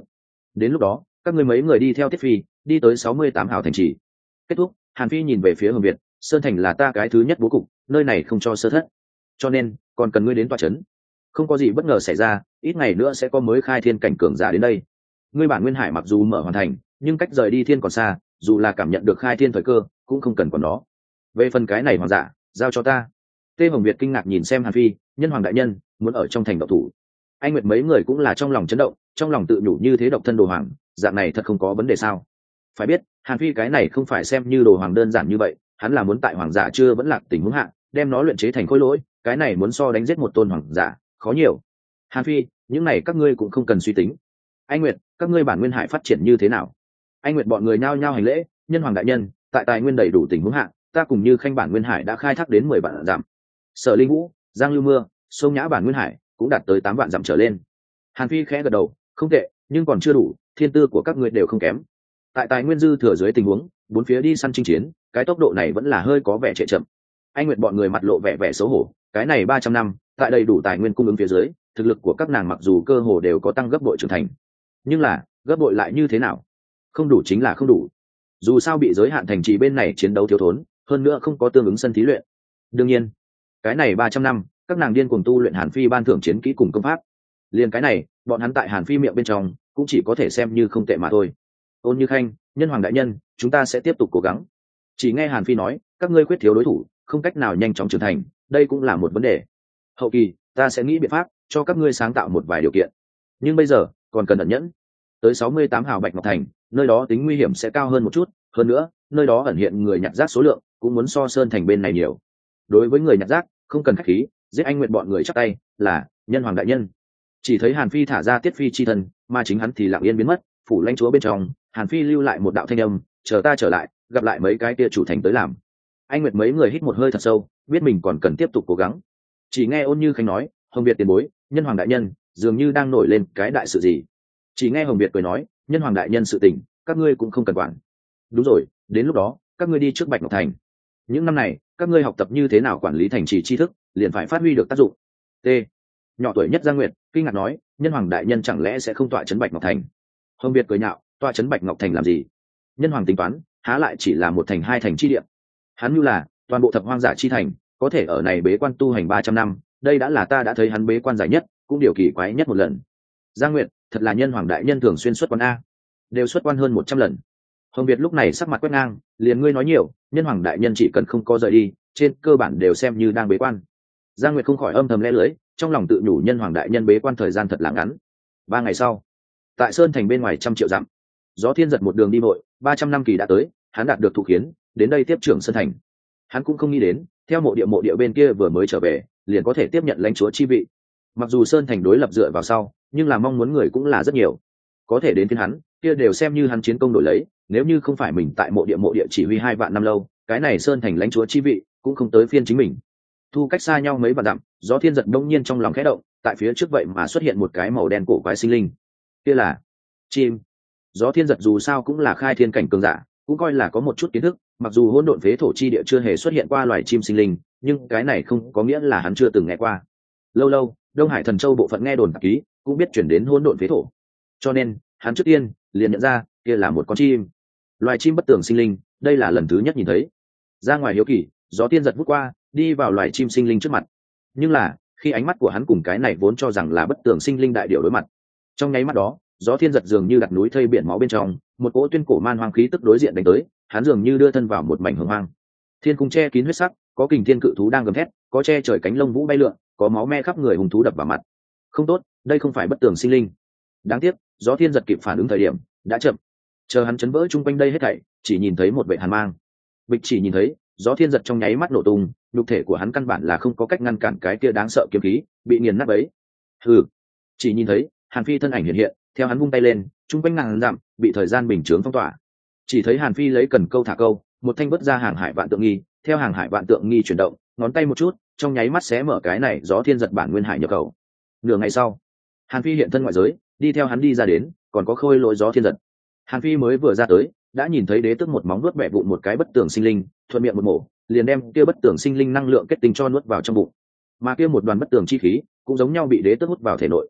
[SPEAKER 1] đến lúc đó các ngươi mấy người đi theo tiết phi đi tới sáu mươi tám hào thành trì. Kết thúc. Hàn Phi nhìn về phía Hồng Việt, sơn thành là ta cái thứ nhất bố cục, nơi này không cho sơ thất, cho nên còn cần ngươi đến tọa trấn. Không có gì bất ngờ xảy ra, ít ngày nữa sẽ có mới khai thiên cảnh cường giả đến đây. Ngươi bản nguyên hải mặc dù mở hoàn thành, nhưng cách rời đi thiên còn xa, dù là cảm nhận được khai thiên thời cơ cũng không cần còn nó. Về phần cái này hoàng giả, giao cho ta. Tê Hồng Việt kinh ngạc nhìn xem Hàn Phi, nhân hoàng đại nhân muốn ở trong thành độc thủ. Anh Nguyệt mấy người cũng là trong lòng chấn động, trong lòng tự nhủ như thế độc thân đồ hoàng, dạng này thật không có vấn đề sao? Phải biết, Hàn Phi cái này không phải xem như đồ hoàng đơn giản như vậy, hắn là muốn tại hoàng giả chưa vẫn lạc tình huống hạ, đem nó luyện chế thành khối lỗi, cái này muốn so đánh giết một tôn hoàng giả, khó nhiều. Hàn Phi, những này các ngươi cũng không cần suy tính. Anh Nguyệt, các ngươi bản nguyên hải phát triển như thế nào? Anh Nguyệt bọn người nhao nhao hành lễ, nhân hoàng đại nhân, tại tài nguyên đầy đủ tình huống hạ, ta cùng như khanh bản nguyên hải đã khai thác đến mười vạn dặm. Sở Linh Vũ, Giang Lưu Mưa, sông Nhã bản nguyên hải cũng đạt tới tám vạn dặm trở lên. Hàn Phi khẽ gật đầu, không tệ, nhưng còn chưa đủ, thiên tư của các ngươi đều không kém. Tại tài nguyên dư thừa dưới tình huống, bốn phía đi săn chinh chiến, cái tốc độ này vẫn là hơi có vẻ trễ chậm. Anh Nguyệt bọn người mặt lộ vẻ vẻ xấu hổ, cái này ba trăm năm, tại đầy đủ tài nguyên cung ứng phía dưới, thực lực của các nàng mặc dù cơ hồ đều có tăng gấp bội trưởng thành, nhưng là gấp bội lại như thế nào? Không đủ chính là không đủ. Dù sao bị giới hạn thành trì bên này chiến đấu thiếu thốn, hơn nữa không có tương ứng sân thí luyện. Đương nhiên, cái này ba trăm năm, các nàng điên cuồng tu luyện Hàn Phi ban thưởng chiến kỹ cùng công pháp. Liên cái này, bọn hắn tại Hàn Phi miệng bên trong, cũng chỉ có thể xem như không tệ mà thôi. Ôn Như Khanh, nhân hoàng đại nhân, chúng ta sẽ tiếp tục cố gắng. Chỉ nghe Hàn Phi nói, các ngươi khuyết thiếu đối thủ, không cách nào nhanh chóng trưởng thành, đây cũng là một vấn đề. Hậu kỳ, ta sẽ nghĩ biện pháp cho các ngươi sáng tạo một vài điều kiện. Nhưng bây giờ, còn cần ẩn nhẫn. Tới sáu mươi tám hào Bạch Ngọc Thành, nơi đó tính nguy hiểm sẽ cao hơn một chút, hơn nữa, nơi đó ẩn hiện người nhặt rác số lượng cũng muốn so sơn thành bên này nhiều. Đối với người nhặt rác, không cần khách khí, giết anh Nguyệt bọn người chắp tay, là nhân hoàng đại nhân. Chỉ thấy Hàn Phi thả ra Tiết Phi chi thân, mà chính hắn thì lặng yên biến mất, phủ lãnh chúa bên trong, Hàn Phi lưu lại một đạo thanh âm, chờ ta trở lại, gặp lại mấy cái kia chủ thành tới làm. Anh Nguyệt mấy người hít một hơi thật sâu, biết mình còn cần tiếp tục cố gắng. Chỉ nghe Ôn Như Khanh nói, Hồng Việt tiền bối, nhân hoàng đại nhân dường như đang nổi lên cái đại sự gì. Chỉ nghe Hồng Việt cười nói, nhân hoàng đại nhân sự tình, các ngươi cũng không cần quản. Đúng rồi, đến lúc đó, các ngươi đi trước Bạch Ngọc Thành. Những năm này, các ngươi học tập như thế nào quản lý thành trì tri thức, liền phải phát huy được tác dụng. T. Nhỏ tuổi nhất Giang Nguyệt kinh ngạc nói, nhân hoàng đại nhân chẳng lẽ sẽ không tọa trấn Bạch Ngọc Thành? Hồng Việt cười nhạo, tọa trấn Bạch Ngọc Thành làm gì? Nhân hoàng tính toán, há lại chỉ là một thành hai thành chi địa. Hắn như là toàn bộ thập hoang giả chi thành, có thể ở này bế quan tu hành ba trăm năm, đây đã là ta đã thấy hắn bế quan dài nhất, cũng điều kỳ quái nhất một lần. Giang Nguyệt, thật là nhân hoàng đại nhân thường xuyên xuất quan a, đều xuất quan hơn một trăm lần. Hồng Việt lúc này sắc mặt quét ngang, liền ngươi nói nhiều, nhân hoàng đại nhân chỉ cần không có rời đi, trên cơ bản đều xem như đang bế quan. Giang Nguyệt không khỏi âm thầm lẽ lưỡi, trong lòng tự nhủ nhân hoàng đại nhân bế quan thời gian thật là ngắn. Ba ngày sau, tại sơn thành bên ngoài trăm triệu dặm, Gió Thiên Giật một đường đi vội, ba trăm năm kỳ đã tới, hắn đạt được thụ kiến, đến đây tiếp trưởng sơn thành. Hắn cũng không nghĩ đến, theo mộ địa mộ địa bên kia vừa mới trở về, liền có thể tiếp nhận lãnh chúa chi vị. Mặc dù sơn thành đối lập dựa vào sau, nhưng là mong muốn người cũng là rất nhiều. Có thể đến phiên hắn, kia đều xem như hắn chiến công đổi lấy, nếu như không phải mình tại mộ địa mộ địa chỉ huy hai vạn năm lâu, cái này sơn thành lãnh chúa chi vị cũng không tới phiên chính mình. Thu cách xa nhau mấy vạn dặm, Gió Thiên Giật đông nhiên trong lòng khẽ động, tại phía trước vậy mà xuất hiện một cái màu đen cổ quái sinh linh. Kia là chim. Gió Thiên Giật dù sao cũng là khai thiên cảnh cường giả, cũng coi là có một chút kiến thức, mặc dù hỗn độn phế thổ chi địa chưa hề xuất hiện qua loài chim sinh linh, nhưng cái này không có nghĩa là hắn chưa từng nghe qua. Lâu lâu, Đông Hải Thần Châu bộ phận nghe đồn tạp ký cũng biết chuyển đến hỗn độn phế thổ, cho nên hắn trước tiên liền nhận ra kia là một con chim, loài chim bất tường sinh linh, đây là lần thứ nhất nhìn thấy. Ra ngoài hiếu kỳ, Gió Thiên Giật vút qua, đi vào loài chim sinh linh trước mặt. Nhưng là khi ánh mắt của hắn cùng cái này vốn cho rằng là bất tường sinh linh đại điệu đối mặt, trong nháy mắt đó, Gió Thiên Giật dường như đặt núi thây biển máu bên trong, một cỗ tuyên cổ man hoang khí tức đối diện đánh tới, hắn dường như đưa thân vào một mảnh hồng hoang. Thiên cung che kín huyết sắc, có kình thiên cự thú đang gầm thét, có che trời cánh lông vũ bay lượn, có máu me khắp người hung thú đập vào mặt. Không tốt, đây không phải bất tường sinh linh. Đáng tiếc, Gió Thiên Giật kịp phản ứng thời điểm đã chậm. Chờ hắn chấn vỡ chung quanh đây hết thảy, chỉ nhìn thấy một vệ hàn mang. Bịch chỉ nhìn thấy, Gió Thiên Giật trong nháy mắt nổ tung, nhục thể của hắn căn bản là không có cách ngăn cản cái kia đáng sợ kiếm khí, bị nghiền nát bấy. Hừ. Chỉ nhìn thấy, Hàn Phi thân ảnh hiện hiện, theo hắn vung tay lên, chung quanh ngàn dặm bị thời gian bình chướng phong tỏa. Chỉ thấy Hàn Phi lấy cần câu thả câu, một thanh vứt ra hàng hải vạn tượng nghi, theo hàng hải vạn tượng nghi chuyển động, ngón tay một chút, trong nháy mắt xé mở cái này Gió Thiên Giật bản nguyên hải nhập khẩu. Nửa ngày sau, Hàn Phi hiện thân ngoại giới, đi theo hắn đi ra đến, còn có khôi lỗi Gió Thiên Giật. Hàn Phi mới vừa ra tới, đã nhìn thấy đế tước một móng nuốt bẻ vụn một cái bất tường sinh linh, thuận miệng một mổ, liền đem kia bất tường sinh linh năng lượng kết tinh cho nuốt vào trong bụng. Mà kia một đoàn bất tường chi khí, cũng giống nhau bị đế tước hút vào thể nội.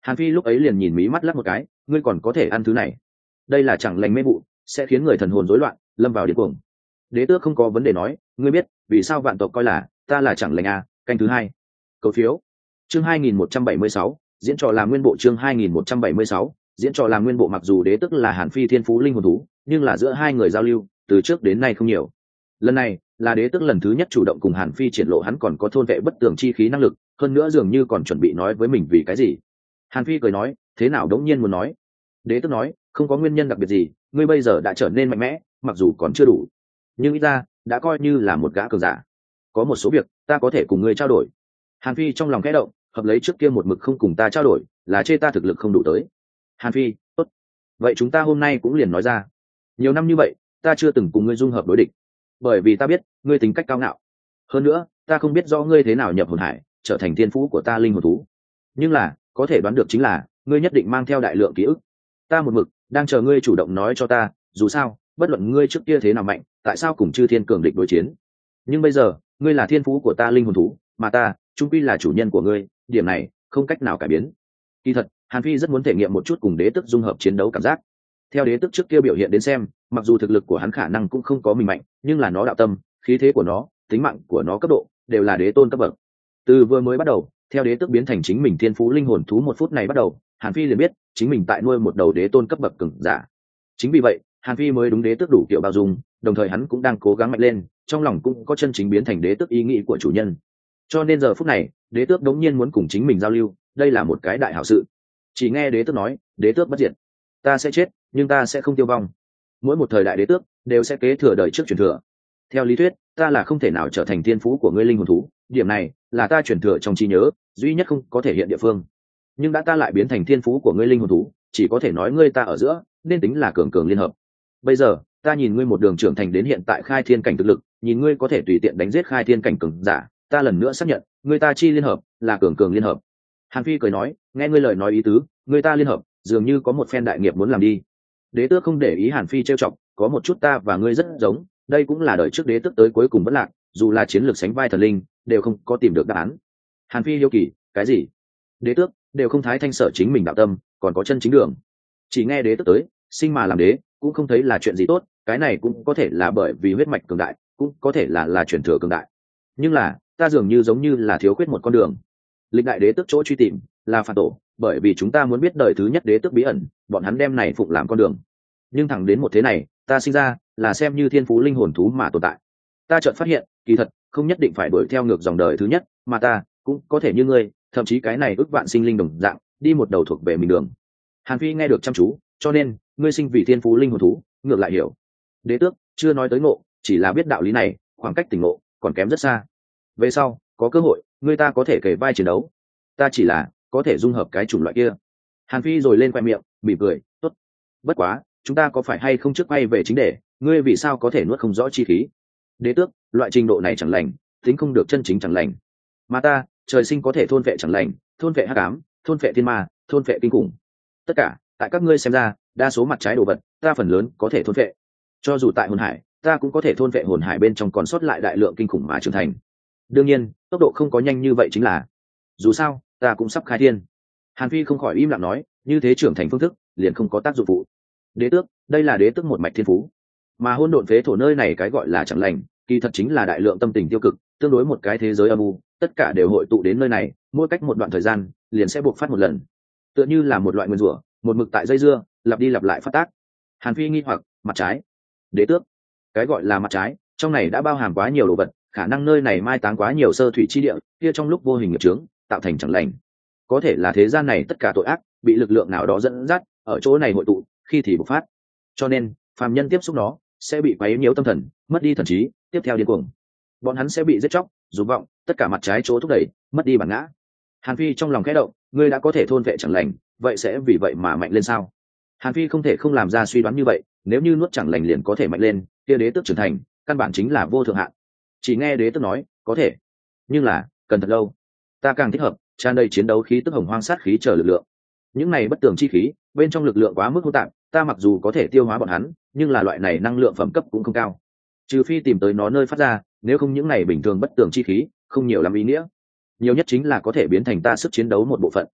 [SPEAKER 1] Hàn Phi lúc ấy liền nhìn mí mắt lắc một cái, ngươi còn có thể ăn thứ này? Đây là chẳng lành mê vụ, sẽ khiến người thần hồn rối loạn, lâm vào điên cuồng. Đế tước không có vấn đề nói, ngươi biết vì sao vạn tộc coi là ta là chẳng lành à? Canh thứ hai. Cầu phiếu. Chương hai nghìn một trăm bảy mươi sáu, diễn trò làm nguyên bộ. Chương hai nghìn một trăm bảy mươi sáu, diễn trò làm nguyên bộ. Mặc dù đế tước là Hàn Phi thiên phú linh hồn thú, nhưng là giữa hai người giao lưu từ trước đến nay không nhiều. Lần này là đế tước lần thứ nhất chủ động cùng Hàn Phi triển lộ hắn còn có thôn vệ bất tường chi khí năng lực, hơn nữa dường như còn chuẩn bị nói với mình vì cái gì. Hàn Phi cười nói, thế nào đống nhiên muốn nói. Đế tước nói, không có nguyên nhân đặc biệt gì, ngươi bây giờ đã trở nên mạnh mẽ, mặc dù còn chưa đủ, nhưng ít ra đã coi như là một gã cường giả. Có một số việc ta có thể cùng ngươi trao đổi. Hàn Phi trong lòng khẽ động, hợp lấy trước kia một mực không cùng ta trao đổi, là chê ta thực lực không đủ tới. Hàn Phi, tốt, vậy chúng ta hôm nay cũng liền nói ra. Nhiều năm như vậy ta chưa từng cùng ngươi dung hợp đối địch, bởi vì ta biết ngươi tính cách cao ngạo. Hơn nữa ta không biết do ngươi thế nào nhập hồn hải trở thành thiên phú của ta linh hồn thú, nhưng là có thể đoán được chính là ngươi nhất định mang theo đại lượng ký ức. Ta một mực đang chờ ngươi chủ động nói cho ta, dù sao bất luận ngươi trước kia thế nào mạnh, tại sao cùng chư thiên cường địch đối chiến, nhưng bây giờ ngươi là thiên phú của ta linh hồn thú, mà ta trung quy là chủ nhân của ngươi, điểm này không cách nào cải biến. Kỳ thật Hàn Phi rất muốn thể nghiệm một chút cùng đế tức dung hợp chiến đấu cảm giác. Theo đế tức trước kia biểu hiện đến xem, mặc dù thực lực của hắn khả năng cũng không có mình mạnh, nhưng là nó đạo tâm, khí thế của nó, tính mạng của nó cấp độ đều là đế tôn cấp bậc. Từ vừa mới bắt đầu, theo đế tức biến thành chính mình thiên phú linh hồn thú một phút này bắt đầu, Hàn Phi liền biết chính mình tại nuôi một đầu đế tôn cấp bậc cường giả. Chính vì vậy Hàn Phi mới đúng đế tức đủ kiểu bao dung, đồng thời hắn cũng đang cố gắng mạnh lên, trong lòng cũng có chân chính biến thành đế tước ý nghĩ của chủ nhân. Cho nên giờ phút này đế tước đống nhiên muốn cùng chính mình giao lưu, đây là một cái đại hảo sự. Chỉ nghe đế tước nói, đế tước bất diệt, ta sẽ chết nhưng ta sẽ không tiêu vong. Mỗi một thời đại đế tước đều sẽ kế thừa đời trước truyền thừa. Theo lý thuyết ta là không thể nào trở thành thiên phú của ngươi linh hồn thú, điểm này là ta truyền thừa trong trí nhớ duy nhất không có thể hiện địa phương. Nhưng đã ta lại biến thành thiên phú của ngươi linh hồn thú, chỉ có thể nói ngươi ta ở giữa nên tính là cường cường liên hợp. Bây giờ ta nhìn ngươi một đường trưởng thành đến hiện tại khai thiên cảnh thực lực, nhìn ngươi có thể tùy tiện đánh giết khai thiên cảnh cường giả, ta lần nữa xác nhận ngươi ta chi liên hợp là cường cường liên hợp. Hàn Phi cười nói, nghe ngươi lời nói ý tứ, ngươi ta liên hợp dường như có một phen đại nghiệp muốn làm đi. Đế tước không để ý Hàn Phi trêu chọc, có một chút ta và ngươi rất giống, đây cũng là đời trước đế tước tới cuối cùng vẫn lạc, dù là chiến lược sánh vai thần linh đều không có tìm được đáp án. Hàn Phi hiếu kỳ, cái gì? Đế tước đều không thái thanh sở chính mình đạo tâm, còn có chân chính đường. Chỉ nghe đế tước tới, sinh mà làm đế cũng không thấy là chuyện gì tốt, cái này cũng có thể là bởi vì huyết mạch cường đại, cũng có thể là là truyền thừa cường đại. Nhưng là ta dường như giống như là thiếu khuyết một con đường. Lịch đại đế tước chỗ truy tìm là phản tổ, bởi vì chúng ta muốn biết đời thứ nhất đế tước bí ẩn, bọn hắn đem này phụng làm con đường. Nhưng thẳng đến một thế này ta sinh ra là xem như thiên phú linh hồn thú mà tồn tại, ta chợt phát hiện kỳ thật không nhất định phải đuổi theo ngược dòng đời thứ nhất, mà ta cũng có thể như ngươi, thậm chí cái này ước vạn sinh linh đồng dạng đi một đầu thuộc về mình đường. Hàn Phi nghe được chăm chú, cho nên ngươi sinh vì thiên phú linh hồn thú, ngược lại hiểu. Đế tước chưa nói tới ngộ, chỉ là biết đạo lý này, khoảng cách tỉnh ngộ còn kém rất xa. Về sau có cơ hội ngươi ta có thể kề vai chiến đấu, ta chỉ là có thể dung hợp cái chủng loại kia. Hàn Phi rồi lên khoe miệng mỉm cười, tốt, bất quá chúng ta có phải hay không trước quay về chính đề, ngươi vì sao có thể nuốt không rõ chi khí? Đế tước, loại trình độ này chẳng lành, tính không được chân chính chẳng lành, mà ta trời sinh có thể thôn vệ chẳng lành, thôn vệ hắc ám, thôn vệ thiên ma, thôn vệ kinh khủng. Tất cả tại các ngươi xem ra đa số mặt trái đồ vật ta phần lớn có thể thôn vệ. Cho dù tại hồn hải ta cũng có thể thôn vệ hồn hải bên trong còn sót lại đại lượng kinh khủng mà trưởng thành. Đương nhiên tốc độ không có nhanh như vậy chính là dù sao ta cũng sắp khai thiên. Hàn Phi không khỏi im lặng nói, như thế trưởng thành phương thức liền không có tác dụng phụ. Đế tước, đây là đế tước một mạch thiên phú, mà hôn độn phế thổ nơi này cái gọi là chẳng lành kỳ thật chính là đại lượng tâm tình tiêu cực, tương đối một cái thế giới âm u, tất cả đều hội tụ đến nơi này, mỗi cách một đoạn thời gian liền sẽ buộc phát một lần, tựa như là một loại nguyên rủa, một mực tại dây dưa lặp đi lặp lại phát tác. Hàn Phi nghi hoặc, mặt trái? Đế tước, cái gọi là mặt trái trong này đã bao hàm quá nhiều đồ vật, khả năng nơi này mai táng quá nhiều sơ thủy chi địa kia trong lúc vô hình nghiệp chướng tạo thành chẳng lành, có thể là thế gian này tất cả tội ác bị lực lượng nào đó dẫn dắt ở chỗ này hội tụ, khi thì bộc phát, cho nên phàm nhân tiếp xúc nó sẽ bị quấy nhiễu tâm thần, mất đi thần trí, tiếp theo điên cuồng, bọn hắn sẽ bị giết chóc, dục vọng, tất cả mặt trái chỗ thúc đẩy, mất đi bản ngã. Hàn Phi trong lòng khẽ động, ngươi đã có thể thôn vệ chẳng lành, vậy sẽ vì vậy mà mạnh lên sao? Hàn Phi không thể không làm ra suy đoán như vậy, nếu như nuốt chẳng lành liền có thể mạnh lên, kia đế tước trưởng thành căn bản chính là vô thượng hạn. Chỉ nghe đế tước nói, có thể, nhưng là cần thật lâu, ta càng thích hợp tràn đầy chiến đấu khí tức hồng hoang sát khí chờ lực lượng. Những này bất tường chi khí bên trong lực lượng quá mức hỗn tạp, ta mặc dù có thể tiêu hóa bọn hắn, nhưng là loại này năng lượng phẩm cấp cũng không cao, trừ phi tìm tới nó nơi phát ra, nếu không những này bình thường bất tường chi khí không nhiều lắm ý nghĩa, nhiều nhất chính là có thể biến thành ta sức chiến đấu một bộ phận.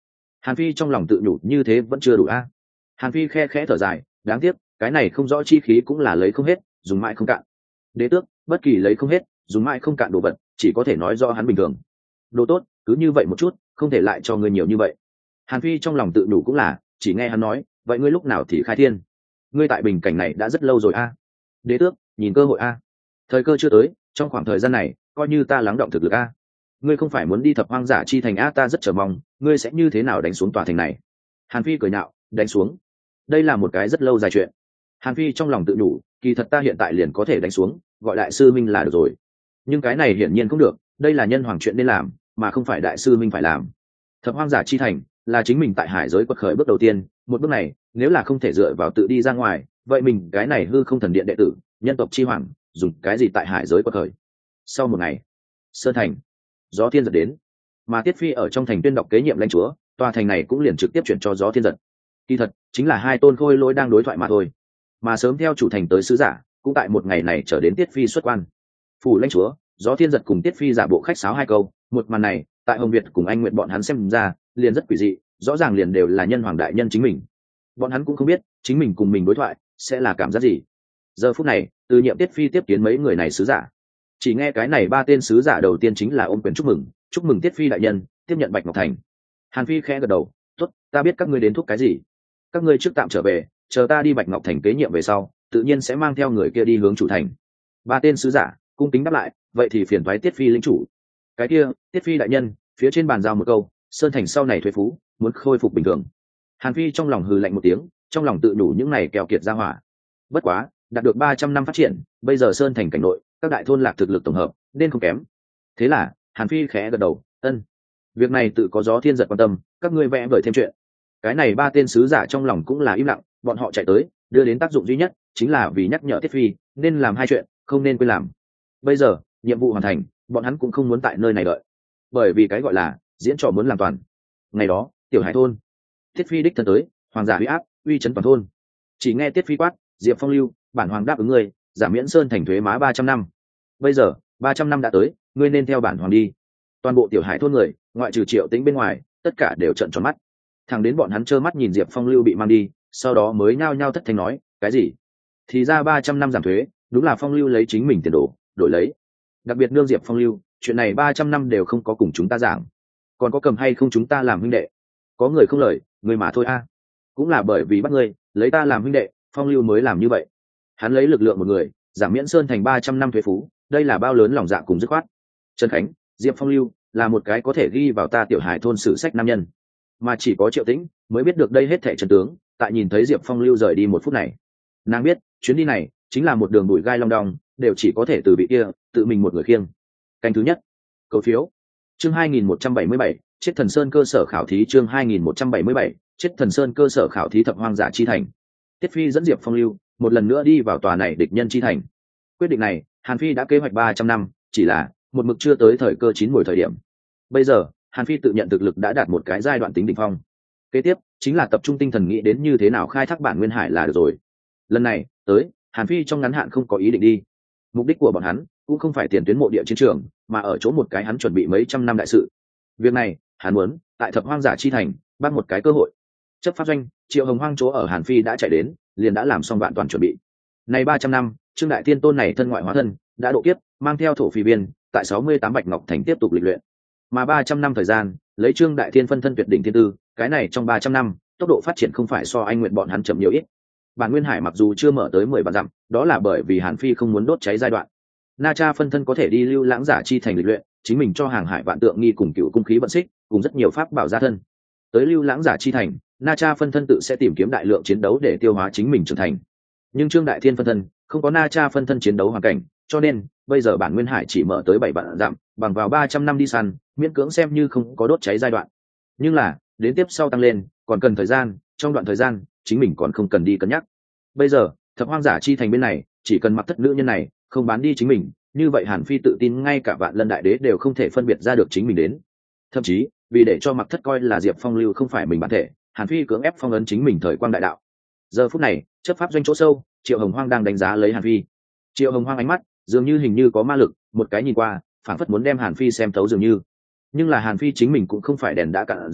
[SPEAKER 1] Hàn Phi trong lòng tự nhủ như thế vẫn chưa đủ a. Hàn Phi khe khẽ thở dài, đáng tiếc cái này không rõ chi khí cũng là lấy không hết, dùng mãi không cạn. Đế tước, bất kỳ lấy không hết dùng mãi không cạn đồ vật chỉ có thể nói do hắn bình thường. Đồ tốt cứ như vậy một chút, không thể lại cho người nhiều như vậy. Hàn Phi trong lòng tự đủ cũng là, chỉ nghe hắn nói, vậy ngươi lúc nào thì khai thiên? Ngươi tại bình cảnh này đã rất lâu rồi a. Đế tước, nhìn cơ hội a. Thời cơ chưa tới, trong khoảng thời gian này coi như ta lắng động thực lực a. Ngươi không phải muốn đi thập hoang giả chi thành a, ta rất chờ mong ngươi sẽ như thế nào đánh xuống tòa thành này. Hàn Phi cười nhạo, đánh xuống? Đây là một cái rất lâu dài chuyện. Hàn Phi trong lòng tự đủ, kỳ thật ta hiện tại liền có thể đánh xuống, gọi đại sư minh là được rồi. Nhưng cái này hiển nhiên không được, đây là nhân hoàng chuyện nên làm, mà không phải đại sư minh phải làm. Thập hoang giả chi thành là chính mình tại hải giới quật khởi bước đầu tiên, một bước này nếu là không thể dựa vào tự đi ra ngoài, vậy mình cái này hư không thần điện đệ tử, nhân tộc chi hoàng, dùng cái gì tại hải giới quật khởi? Sau một ngày, sơn thành, gió thiên giật đến, mà Tiết Phi ở trong thành tuyên đọc kế nhiệm lãnh chúa, tòa thành này cũng liền trực tiếp chuyển cho gió thiên giật. Kỳ thật chính là hai tôn khôi lỗi đang đối thoại mà thôi, mà sớm theo chủ thành tới sứ giả cũng tại một ngày này trở đến Tiết Phi xuất quan. Phủ lãnh chúa, gió thiên giật cùng Tiết Phi giả bộ khách sáo hai câu, một màn này tại Hồng Việt cùng anh Nguyện bọn hắn xem ra liền rất quỷ dị, rõ ràng liền đều là nhân hoàng đại nhân chính mình. Bọn hắn cũng không biết chính mình cùng mình đối thoại sẽ là cảm giác gì. Giờ phút này, từ nhiệm Tiết Phi tiếp kiến mấy người này sứ giả, chỉ nghe cái này ba tên sứ giả đầu tiên chính là ôm quyền chúc mừng, chúc mừng Tiết Phi đại nhân tiếp nhận Bạch Ngọc Thành. Hàn Phi khẽ gật đầu, tốt, ta biết các ngươi đến thúc cái gì, các ngươi trước tạm trở về, chờ ta đi Bạch Ngọc Thành kế nhiệm về sau tự nhiên sẽ mang theo người kia đi hướng chủ thành. Ba tên sứ giả cung kính đáp lại, vậy thì phiền thoái Tiết Phi lĩnh chủ. Cái kia, Tiết Phi đại nhân, phía trên bàn giao một câu, sơn thành sau này thuế phú muốn khôi phục bình thường. Hàn Phi trong lòng hừ lạnh một tiếng, trong lòng tự đủ những này kèo kiệt ra hỏa. Bất quá đạt được ba trăm năm phát triển, bây giờ sơn thành cảnh nội các đại thôn lạc thực lực tổng hợp nên không kém. Thế là Hàn Phi khẽ gật đầu, ân, việc này tự có gió thiên giật quan tâm, các ngươi vẽ vời thêm chuyện. Cái này ba tên sứ giả trong lòng cũng là im lặng, bọn họ chạy tới đưa đến tác dụng duy nhất chính là vì nhắc nhở Tiết Phi nên làm hai chuyện, không nên quên làm. Bây giờ nhiệm vụ hoàn thành, bọn hắn cũng không muốn tại nơi này đợi, bởi vì cái gọi là diễn trò muốn làm toàn. Ngày đó tiểu hải thôn, Tiết Phi đích thân tới, hoàng giả uy áp uy chấn toàn thôn. Chỉ nghe Tiết Phi quát, Diệp Phong lưu, bản hoàng đáp ứng ngươi giảm miễn sơn thành thuế má ba trăm năm. Bây giờ ba trăm năm đã tới, ngươi nên theo bản hoàng đi. Toàn bộ tiểu hải thôn người ngoại trừ Triệu Tĩnh bên ngoài tất cả đều trợn tròn mắt, thẳng đến bọn hắn trơ mắt nhìn Diệp Phong lưu bị mang đi, sau đó mới nhao nhao thất thanh nói, cái gì? Thì ra ba trăm năm giảm thuế, đúng là Phong lưu lấy chính mình tiền đồ đổi lấy. Đặc biệt nương Diệp Phong lưu, chuyện này ba trăm năm đều không có cùng chúng ta giảng, còn có cầm hay không chúng ta làm huynh đệ? Có người không lời, người mà thôi a. Cũng là bởi vì bắt ngươi lấy ta làm huynh đệ, Phong lưu mới làm như vậy. Hắn lấy lực lượng một người giảm miễn sơn thành ba trăm năm thuế phú, đây là bao lớn lòng dạ cùng dứt khoát. Trần Khánh, Diệp Phong lưu là một cái có thể ghi vào ta tiểu hải thôn sử sách nam nhân, mà chỉ có Triệu Tĩnh mới biết được đây hết thảy chân tướng. Tại nhìn thấy Diệp Phong lưu rời đi một phút này, nàng biết chuyến đi này chính là một đường bụi gai long đong, đều chỉ có thể từ vị kia tự mình một người khiêng. Canh thứ nhất, cầu phiếu. Chương hai nghìn một trăm bảy mươi bảy, chết thần sơn cơ sở khảo thí. Chương hai nghìn một trăm bảy mươi bảy, chết thần sơn cơ sở khảo thí thập hoang giả chi thành. Tiết Phi dẫn Diệp Phong lưu một lần nữa đi vào tòa này địch nhân chi thành. Quyết định này Hàn Phi đã kế hoạch ba trăm năm, chỉ là một mực chưa tới thời cơ chín mùi thời điểm. Bây giờ Hàn Phi tự nhận thực lực đã đạt một cái giai đoạn tính đỉnh phong, kế tiếp chính là tập trung tinh thần nghĩ đến như thế nào khai thác bản nguyên hải là được rồi. Lần này tới, Hàn Phi trong ngắn hạn không có ý định đi. Mục đích của bọn hắn cũng không phải tiền tuyến mộ địa chiến trường, mà ở chỗ một cái hắn chuẩn bị mấy trăm năm đại sự. Việc này hắn muốn tại thập hoang giả chi thành bắt một cái cơ hội. Chấp pháp doanh Triệu Hồng Hoang chỗ ở Hàn Phi đã chạy đến, liền đã làm xong vạn toàn chuẩn bị. Này ba trăm năm, Trương Đại Tiên tôn này thân ngoại hóa thân đã độ kiếp, mang theo thổ phi biên tại sáu mươi tám Bạch Ngọc Thành tiếp tục lịch luyện. Mà ba trăm năm thời gian, lấy Trương Đại Thiên phân thân tuyệt đỉnh thiên tư, cái này trong ba trăm năm, tốc độ phát triển không phải so anh nguyện bọn hắn chậm nhiều ít. Bản nguyên hải mặc dù chưa mở tới mười vạn dặm, đó là bởi vì Hàn Phi không muốn đốt cháy giai đoạn. Na Cha phân thân có thể đi lưu lãng giả chi thành lịch luyện, chính mình cho hàng hải vạn tượng nghi cùng cựu cung khí vận xích, cùng rất nhiều pháp bảo gia thân. Tới lưu lãng giả chi thành, Na Cha phân thân tự sẽ tìm kiếm đại lượng chiến đấu để tiêu hóa chính mình trưởng thành. Nhưng Trương Đại Thiên phân thân không có Na Cha phân thân chiến đấu hoàn cảnh, cho nên bây giờ bản nguyên hải chỉ mở tới bảy vạn dặm, bằng vào ba trăm năm đi săn, miễn cưỡng xem như không có đốt cháy giai đoạn. Nhưng là đến tiếp sau tăng lên còn cần thời gian, trong đoạn thời gian chính mình còn không cần đi cân nhắc. Bây giờ thập hoang giả chi thành bên này chỉ cần mặc thất nữ nhân này không bán đi chính mình, như vậy Hàn Phi tự tin ngay cả vạn lân đại đế đều không thể phân biệt ra được chính mình đến. Thậm chí vì để cho mặc thất coi là Diệp Phong lưu không phải mình bản thể, Hàn Phi cưỡng ép phong ấn chính mình thời quang đại đạo. Giờ phút này chấp pháp doanh chỗ sâu, Triệu Hồng Hoang đang đánh giá lấy Hàn Phi. Triệu Hồng Hoang ánh mắt dường như hình như có ma lực, một cái nhìn qua phản phất muốn đem Hàn Phi xem thấu dường như. Nhưng là Hàn Phi chính mình cũng không phải đèn đã cạn dầu,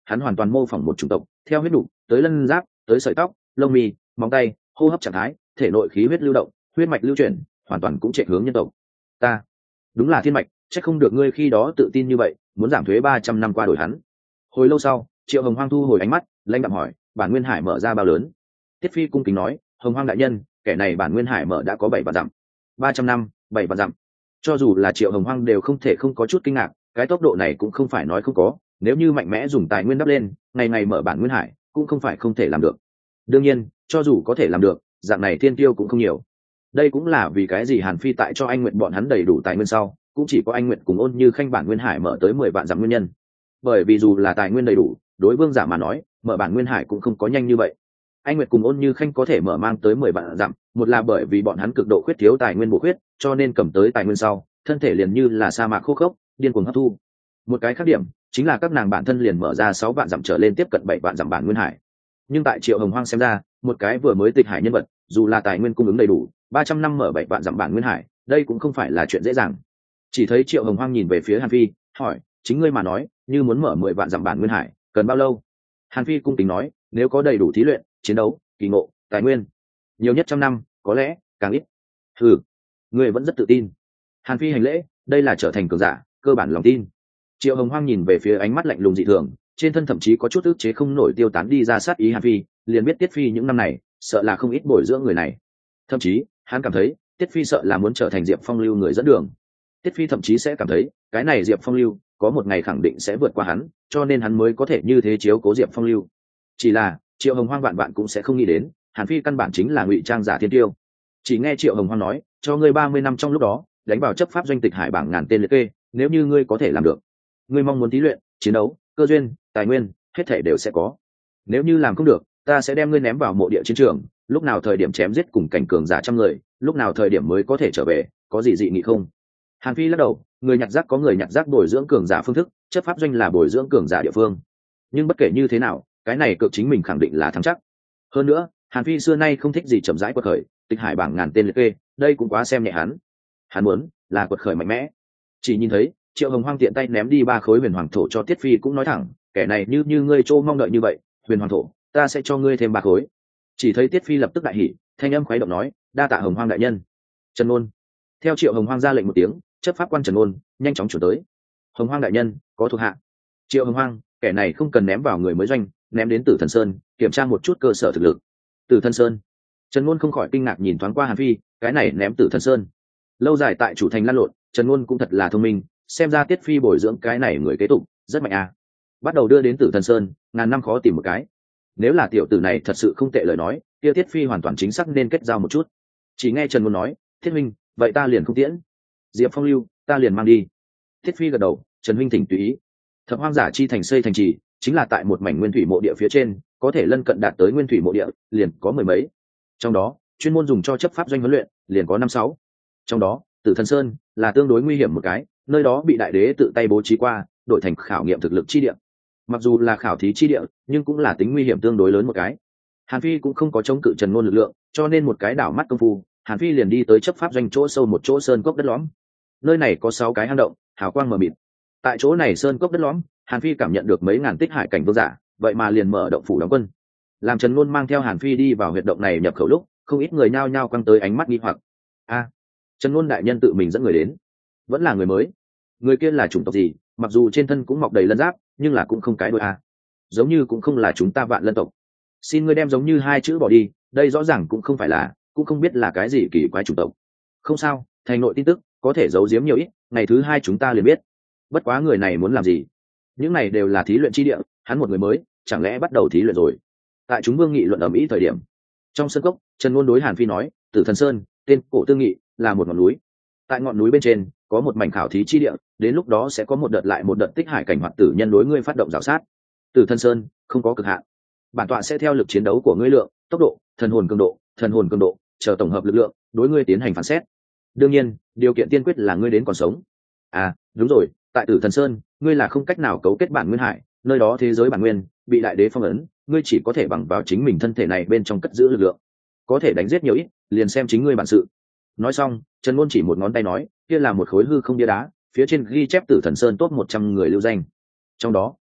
[SPEAKER 1] hắn hoàn toàn mô phỏng một chủng tộc, theo huyết đủ tới lân giáp tới sợi tóc lông mi móng tay hô hấp trạng thái thể nội khí huyết lưu động huyết mạch lưu chuyển hoàn toàn cũng chạy hướng nhân tộc. Ta đúng là thiên mạch, chắc không được ngươi khi đó tự tin như vậy, muốn giảm thuế ba trăm năm qua đổi hắn. Hồi lâu sau, Triệu Hồng Hoang thu hồi ánh mắt, lãnh đạm hỏi, bản nguyên hải mở ra bao lớn? Tiết Phi cung kính nói, Hồng Hoang đại nhân, kẻ này bản nguyên hải mở đã có bảy vạn dặm. Ba trăm năm, bảy vạn dặm. Cho dù là Triệu Hồng Hoang đều không thể không có chút kinh ngạc, cái tốc độ này cũng không phải nói không có, nếu như mạnh mẽ dùng tài nguyên đắp lên, ngày ngày mở bản nguyên hải, cũng không phải không thể làm được. Đương nhiên, cho dù có thể làm được, dạng này thiên tiêu cũng không nhiều. Đây cũng là vì cái gì Hàn Phi tại cho anh Nguyện bọn hắn đầy đủ tài nguyên sau, cũng chỉ có anh Nguyện cùng Ôn Như Khanh bản nguyên hải mở tới mười vạn dặm nguyên nhân. Bởi vì dù là tài nguyên đầy đủ, đối vương giả mà nói, mở bản nguyên hải cũng không có nhanh như vậy. Anh Nguyệt cùng Ôn Như Khanh có thể mở mang tới mười vạn dặm, một là bởi vì bọn hắn cực độ khuyết thiếu tài nguyên bổ khuyết, cho nên cầm tới tài nguyên sau, thân thể liền như là sa mạc khô khốc, điên cuồng hấp thu. Một cái khác điểm, chính là các nàng bản thân liền mở ra sáu vạn dặm trở lên tiếp cận bảy vạn dặm bản nguyên hải. Nhưng tại Triệu Hồng Hoang xem ra, một cái vừa mới tịch hải nhân vật, dù là tài nguyên cung ứng đầy đủ, ba trăm năm mở bảy vạn dặm bản nguyên hải, đây cũng không phải là chuyện dễ dàng. Chỉ thấy Triệu Hồng Hoang nhìn về phía Hàn Phi, hỏi, chính ngươi mà nói, như muốn mở mười vạn dặm bản nguyên hải, cần bao lâu? Hàn Phi cung kính nói, nếu có đầy đủ thí luyện, chiến đấu, kỳ ngộ, tài nguyên, nhiều nhất trăm năm, có lẽ càng ít. Ừ, ngươi vẫn rất tự tin. Hàn Phi hành lễ, đây là trở thành cường giả, cơ bản lòng tin. Triệu Hồng Hoang nhìn về phía ánh mắt lạnh lùng dị thường, trên thân thậm chí có chút ức chế không nổi tiêu tán đi ra sát ý Hàn Phi, liền biết Tiết Phi những năm này, sợ là không ít bồi dưỡng người này. Thậm chí, hắn cảm thấy, Tiết Phi sợ là muốn trở thành Diệp Phong lưu người dẫn đường. Tiết Phi thậm chí sẽ cảm thấy, cái này Diệp Phong lưu có một ngày khẳng định sẽ vượt qua hắn, cho nên hắn mới có thể như thế chiếu cố Diệp Phong lưu. Chỉ là, Triệu Hồng Hoang vạn vạn cũng sẽ không nghĩ đến, Hàn Phi căn bản chính là ngụy trang giả thiên tiêu. Chỉ nghe Triệu Hồng Hoang nói, cho ngươi ba mươi năm trong lúc đó, đánh vào chấp pháp doanh tịch hải bảng ngàn tên liệt kê, nếu như ngươi có thể làm được, ngươi mong muốn thí luyện, chiến đấu, cơ duyên, tài nguyên, hết thảy đều sẽ có. Nếu như làm không được, ta sẽ đem ngươi ném vào mộ địa chiến trường, lúc nào thời điểm chém giết cùng cảnh cường giả trăm người, lúc nào thời điểm mới có thể trở về, có gì dị nghị không? Hàn Phi lắc đầu, người nhặt rác có người nhặt rác bồi dưỡng cường giả phương thức, chấp pháp doanh là bồi dưỡng cường giả địa phương. Nhưng bất kể như thế nào, cái này cực chính mình khẳng định là thắng chắc. Hơn nữa, Hàn Phi xưa nay không thích gì chậm rãi quật khởi, tịch hải bảng ngàn tên liệt kê, đây cũng quá xem nhẹ hắn. Hắn muốn là quật khởi mạnh mẽ. Chỉ nhìn thấy, Triệu Hồng Hoang tiện tay ném đi ba khối huyền hoàng thổ cho Tiết Phi cũng nói thẳng, kẻ này như như ngươi trô mong đợi như vậy, huyền hoàng thổ, ta sẽ cho ngươi thêm ba khối. Chỉ thấy Tiết Phi lập tức đại hỉ, thanh âm khuấy động nói, đa tạ Hồng Hoang đại nhân. Trần Ôn. Theo Triệu Hồng Hoang ra lệnh một tiếng, chấp pháp quan Trần Ôn nhanh chóng chuyển tới. Hồng Hoang đại nhân, có thuộc hạ. Triệu Hồng Hoang, kẻ này không cần ném vào người mới doanh, ném đến Tử Thần Sơn, kiểm tra một chút cơ sở thực lực. Tử Thần Sơn. Trần Ôn không khỏi kinh ngạc nhìn thoáng qua Hàn Phi, cái này ném Tử Thần Sơn. Lâu dài tại chủ thành lăn lộn, Trần Ôn cũng thật là thông minh, xem ra Tiết Phi bồi dưỡng cái này người kế tục rất mạnh à. Bắt đầu đưa đến Tử Thần Sơn, ngàn năm khó tìm một cái. Nếu là tiểu tử này thật sự không tệ lời nói, kia Tiết Phi hoàn toàn chính xác nên kết giao một chút. Chỉ nghe Trần Ôn nói, Thiết huynh, vậy ta liền không tiễn. Diệp Phong lưu, ta liền mang đi. Thiết Phi gật đầu, Trần huynh thỉnh tùy ý. Thập Hoang giả chi thành xây thành trì, chính là tại một mảnh nguyên thủy mộ địa phía trên, có thể lân cận đạt tới nguyên thủy mộ địa, liền có mười mấy. Trong đó, chuyên môn dùng cho chấp pháp doanh huấn luyện, liền có năm sáu. Trong đó, Tử Thần Sơn là tương đối nguy hiểm một cái, nơi đó bị đại đế tự tay bố trí qua, đổi thành khảo nghiệm thực lực chi địa. Mặc dù là khảo thí chi địa, nhưng cũng là tính nguy hiểm tương đối lớn một cái. Hàn Phi cũng không có chống cự Trần Ngôn lực lượng, cho nên một cái đảo mắt công phu, Hàn Phi liền đi tới chấp pháp doanh chỗ sâu một chỗ sơn cốc đất lõm. Nơi này có sáu cái hang động, hào quang mờ mịt. Tại chỗ này sơn cốc đất lõm, Hàn Phi cảm nhận được mấy ngàn tích hải cảnh vương giả, vậy mà liền mở động phủ đóng quân. Làm Trần Ngôn mang theo Hàn Phi đi vào huyệt động này nhập khẩu lúc, không ít người nhao nhao quăng tới ánh mắt nghi hoặc. A, Trần Ngôn đại nhân tự mình dẫn người đến, vẫn là người mới. Người kia là chủng tộc gì? Mặc dù trên thân cũng mọc đầy lân giáp, nhưng là cũng không cái đuôi a. Giống như cũng không là chúng ta Vạn Lân tộc. Xin ngươi đem giống như hai chữ bỏ đi, đây rõ ràng cũng không phải là, cũng không biết là cái gì kỳ quái chủng tộc. Không sao, thành nội tin tức có thể giấu giếm nhiều ít, ngày thứ hai chúng ta liền biết. Bất quá người này muốn làm gì? Những này đều là thí luyện chi địa, hắn một người mới, chẳng lẽ bắt đầu thí luyện rồi? Tại chúng vương nghị luận ầm ĩ thời điểm, trong sân cốc, Trần Ngôn đối Hàn Phi nói, Tử Thần Sơn, tên cổ tương nghị, là một ngọn núi. Tại ngọn núi bên trên có một mảnh khảo thí chi địa, đến lúc đó sẽ có một đợt lại một đợt tích hải cảnh hoạt tử nhân đối ngươi phát động rào sát. Tử Thần Sơn không có cực hạn, bản tọa sẽ theo lực chiến đấu của ngươi lượng, tốc độ, thần hồn cường độ, thần hồn cường độ, chờ tổng hợp lực lượng, đối ngươi tiến hành phán xét. Đương nhiên, điều kiện tiên quyết là ngươi đến còn sống. À, đúng rồi, tại Tử Thần Sơn, ngươi là không cách nào cấu kết bản nguyên hải, nơi đó thế giới bản nguyên bị đại đế phong ấn, ngươi chỉ có thể bằng vào chính mình thân thể này bên trong cất giữ lực lượng, có thể đánh giết nhiều ít, liền xem chính ngươi bản sự. Nói xong, Trần Ngôn chỉ một ngón tay nói, kia là một khối hư không bia đá, phía trên ghi chép Tử Thần Sơn top một trăm người lưu danh. Trong đó,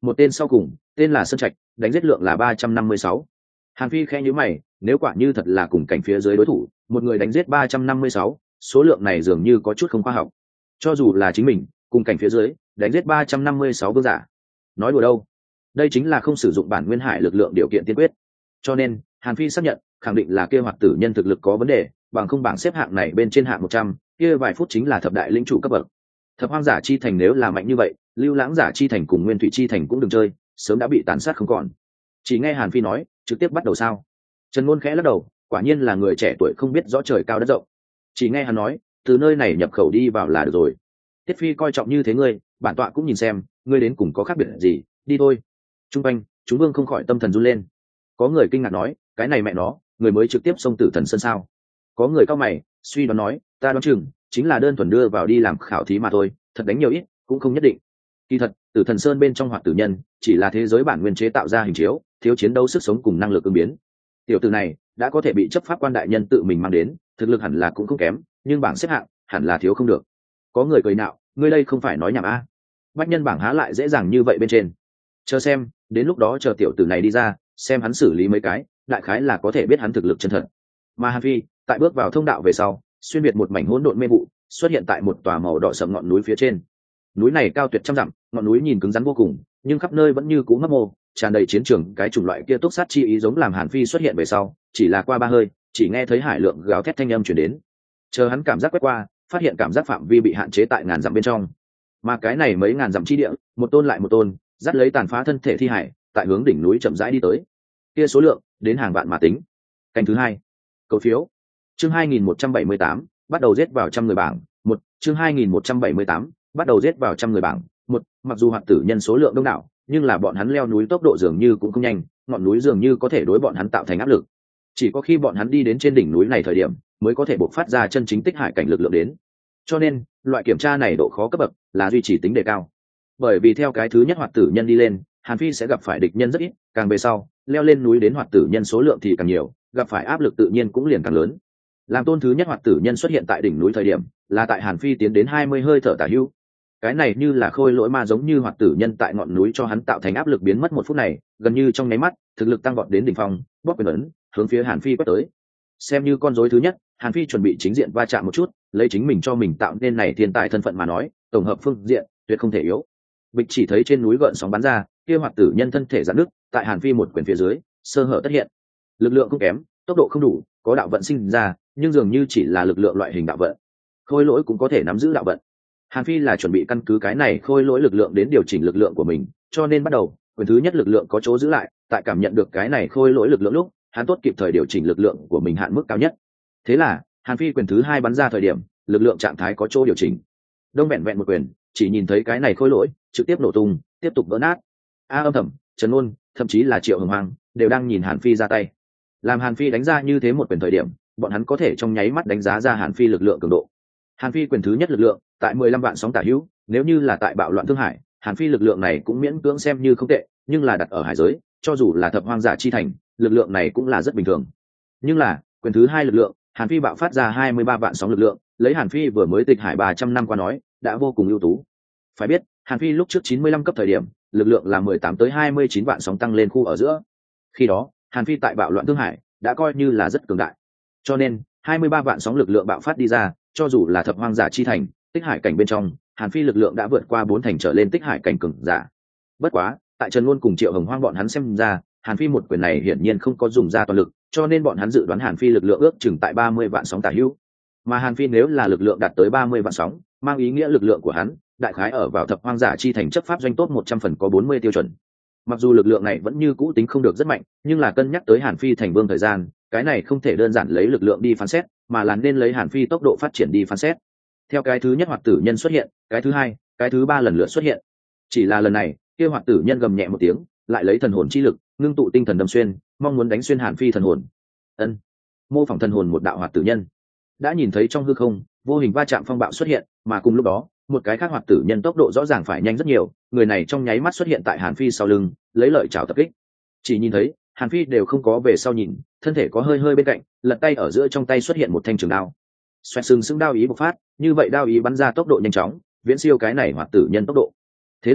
[SPEAKER 1] một tên sau cùng tên là Sơn Trạch, đánh giết lượng là ba trăm năm mươi sáu. Hàn Phi khẽ nhíu mày, nếu quả như thật là cùng cảnh phía dưới đối thủ, một người đánh giết ba trăm năm mươi sáu, số lượng này dường như có chút không khoa học. Cho dù là chính mình, cùng cảnh phía dưới, đánh giết ba trăm năm mươi sáu vương giả. Nói đùa đâu? Đây chính là không sử dụng bản nguyên hải lực lượng điều kiện tiên quyết. Cho nên, Hàn Phi xác nhận, khẳng định là kia hoạt tử nhân thực lực có vấn đề, bằng không bảng xếp hạng này bên trên hạng một trăm, kia vài phút chính là thập đại lĩnh chủ cấp bậc. Thập hoang giả chi thành nếu là mạnh như vậy, lưu lãng giả chi thành cùng nguyên thủy chi thành cũng đừng chơi, sớm đã bị tàn sát không còn. Chỉ nghe Hàn Phi nói, trực tiếp bắt đầu sao? Trần Ngôn khẽ lắc đầu, quả nhiên là người trẻ tuổi không biết rõ trời cao đất rộng. Chỉ nghe hắn nói, từ nơi này nhập khẩu đi vào là được rồi. Tiết Phi coi trọng như thế ngươi, bản tọa cũng nhìn xem, ngươi đến cùng có khác biệt gì, đi thôi. Trung quanh, chúng vương không khỏi tâm thần run lên. Có người kinh ngạc nói, cái này mẹ nó, người mới trực tiếp xông Tử Thần Sơn sao? Có người cao mày, suy đoán nói, ta đoán chừng chính là đơn thuần đưa vào đi làm khảo thí mà thôi, thật đánh nhiều ít cũng không nhất định. Kỳ thật, Tử Thần Sơn bên trong hoạt tử nhân chỉ là thế giới bản nguyên chế tạo ra hình chiếu, thiếu chiến đấu sức sống cùng năng lực ứng biến. Tiểu tử này đã có thể bị chấp pháp quan đại nhân tự mình mang đến, thực lực hẳn là cũng không kém, nhưng bảng xếp hạng hẳn là thiếu không được. Có người cười nạo, ngươi đây không phải nói nhảm a? Bách nhân bảng há lại dễ dàng như vậy bên trên. Chờ xem, đến lúc đó chờ tiểu tử này đi ra, xem hắn xử lý mấy cái, đại khái là có thể biết hắn thực lực chân thật. Mà Hàn Phi tại bước vào thông đạo về sau, xuyên biệt một mảnh hỗn độn mê vụ, xuất hiện tại một tòa màu đỏ sẫm ngọn núi phía trên. Núi này cao tuyệt trăm dặm, ngọn núi nhìn cứng rắn vô cùng, nhưng khắp nơi vẫn như cũ mấp mô, tràn đầy chiến trường, cái chủng loại kia túc sát chi ý giống làm Hàn Phi xuất hiện về sau, chỉ là qua ba hơi, chỉ nghe thấy hải lượng gào thét thanh âm truyền đến. Chờ hắn cảm giác quét qua, phát hiện cảm giác phạm vi bị hạn chế tại ngàn dặm bên trong. Mà cái này mấy ngàn dặm chi địa, một tôn lại một tôn, dắt lấy tàn phá thân thể thi hải, tại hướng đỉnh núi chậm rãi đi tới. Kia số lượng đến hàng vạn mà tính. Canh thứ hai. Cầu phiếu. Chương hai nghìn một trăm bảy mươi tám, bắt đầu giết vào trăm người bảng. Một, chương hai nghìn một trăm bảy mươi tám, bắt đầu giết vào trăm người bảng. Một, mặc dù hoạt tử nhân số lượng đông đảo, nhưng là bọn hắn leo núi tốc độ dường như cũng không nhanh, ngọn núi dường như có thể đối bọn hắn tạo thành áp lực. Chỉ có khi bọn hắn đi đến trên đỉnh núi này thời điểm, mới có thể bộc phát ra chân chính tích hải cảnh lực lượng đến. Cho nên, loại kiểm tra này độ khó cấp bậc là duy trì tính đề cao. Bởi vì theo cái thứ nhất hoạt tử nhân đi lên, Hàn Phi sẽ gặp phải địch nhân rất ít, càng về sau, leo lên núi đến hoạt tử nhân số lượng thì càng nhiều, gặp phải áp lực tự nhiên cũng liền càng lớn. Làm tôn thứ nhất hoạt tử nhân xuất hiện tại đỉnh núi thời điểm, là tại Hàn Phi tiến đến hai mươi hơi thở tả hữu. Cái này như là khôi lỗi ma giống như hoạt tử nhân tại ngọn núi cho hắn tạo thành áp lực biến mất một phút này, gần như trong nháy mắt, thực lực tăng vọt đến đỉnh phong, bóp quyền ấn, hướng phía Hàn Phi quét tới. Xem như con rối thứ nhất, Hàn Phi chuẩn bị chính diện va chạm một chút, lấy chính mình cho mình tạo nên này thiên tài thân phận mà nói, tổng hợp phương diện tuyệt không thể yếu. Bịch chỉ thấy trên núi gợn sóng bắn ra, kia hoạt tử nhân thân thể giãn nước, tại Hàn Phi một quyền phía dưới, sơ hở tất hiện. Lực lượng không kém, tốc độ không đủ, có đạo vận sinh ra, nhưng dường như chỉ là lực lượng loại hình đạo vận. Khôi lỗi cũng có thể nắm giữ đạo vận. Hàn Phi là chuẩn bị căn cứ cái này khôi lỗi lực lượng đến điều chỉnh lực lượng của mình, cho nên bắt đầu, quyền thứ nhất lực lượng có chỗ giữ lại, tại cảm nhận được cái này khôi lỗi lực lượng lúc, hắn tốt kịp thời điều chỉnh lực lượng của mình hạn mức cao nhất. Thế là, Hàn Phi quyền thứ hai bắn ra thời điểm, lực lượng trạng thái có chỗ điều chỉnh. Đông vẹn vẹn một quyền, chỉ nhìn thấy cái này khôi lỗi, trực tiếp nổ tung, tiếp tục vỡ nát. A Âm Thầm, Trần Ôn, thậm chí là Triệu Hồng Hoàng, đều đang nhìn Hàn Phi ra tay. Làm Hàn Phi đánh ra như thế một quyền thời điểm, bọn hắn có thể trong nháy mắt đánh giá ra Hàn Phi lực lượng cường độ. Hàn Phi quyền thứ nhất lực lượng, tại mười lăm vạn sóng tả hữu, nếu như là tại bạo loạn thương hải, Hàn Phi lực lượng này cũng miễn cưỡng xem như không tệ, nhưng là đặt ở hải giới, cho dù là thập hoang giả chi thành, lực lượng này cũng là rất bình thường. Nhưng là, quyền thứ hai lực lượng, Hàn Phi bạo phát ra hai mươi ba vạn sóng lực lượng, lấy Hàn Phi vừa mới tịch hải ba trăm năm qua nói, đã vô cùng ưu tú. Phải biết, Hàn Phi lúc trước chín mươi lăm cấp thời điểm, lực lượng là mười tám tới hai mươi chín vạn sóng tăng lên khu ở giữa. Khi đó, Hàn Phi tại bạo loạn thương hải đã coi như là rất cường đại. Cho nên, hai mươi ba vạn sóng lực lượng bạo phát đi ra, cho dù là thập hoang giả chi thành, tích hải cảnh bên trong, Hàn Phi lực lượng đã vượt qua bốn thành trở lên tích hải cảnh cường giả. Bất quá, tại Trần Luân cùng Triệu Hồng Hoang bọn hắn xem ra, Hàn Phi một quyền này hiển nhiên không có dùng ra toàn lực, cho nên bọn hắn dự đoán Hàn Phi lực lượng ước chừng tại ba mươi vạn sóng tả hữu. Mà Hàn Phi nếu là lực lượng đạt tới ba mươi vạn sóng, mang ý nghĩa lực lượng của hắn, đại khái ở vào thập hoang giả chi thành chấp pháp doanh tốt một trăm phần có bốn mươi tiêu chuẩn. Mặc dù lực lượng này vẫn như cũ tính không được rất mạnh, nhưng là cân nhắc tới Hàn Phi thành vương thời gian, cái này không thể đơn giản lấy lực lượng đi phán xét, mà là nên lấy Hàn Phi tốc độ phát triển đi phán xét. Theo cái thứ nhất hoạt tử nhân xuất hiện, cái thứ hai, cái thứ ba lần lượt xuất hiện. Chỉ là lần này, kia hoạt tử nhân gầm nhẹ một tiếng, lại lấy thần hồn chi lực, ngưng tụ tinh thần đâm xuyên, mong muốn đánh xuyên Hàn Phi thần hồn. Ân, mô phỏng thần hồn một đạo hoạt tử nhân. Đã nhìn thấy trong hư không, vô hình va chạm phong bạo xuất hiện, mà cùng lúc đó, một cái khác hoạt tử nhân tốc độ rõ ràng phải nhanh rất nhiều, người này trong nháy mắt xuất hiện tại Hàn Phi sau lưng, lấy lợi chảo tập kích. Chỉ nhìn thấy, Hàn Phi đều không có về sau nhìn, thân thể có hơi hơi bên cạnh, lật tay ở giữa trong tay xuất hiện một thanh trường đao. Xoẹt sừng sững đao ý bộc phát, như vậy đao ý bắn ra tốc độ nhanh chóng, viễn siêu cái này hoạt tử nhân tốc độ. Thế là,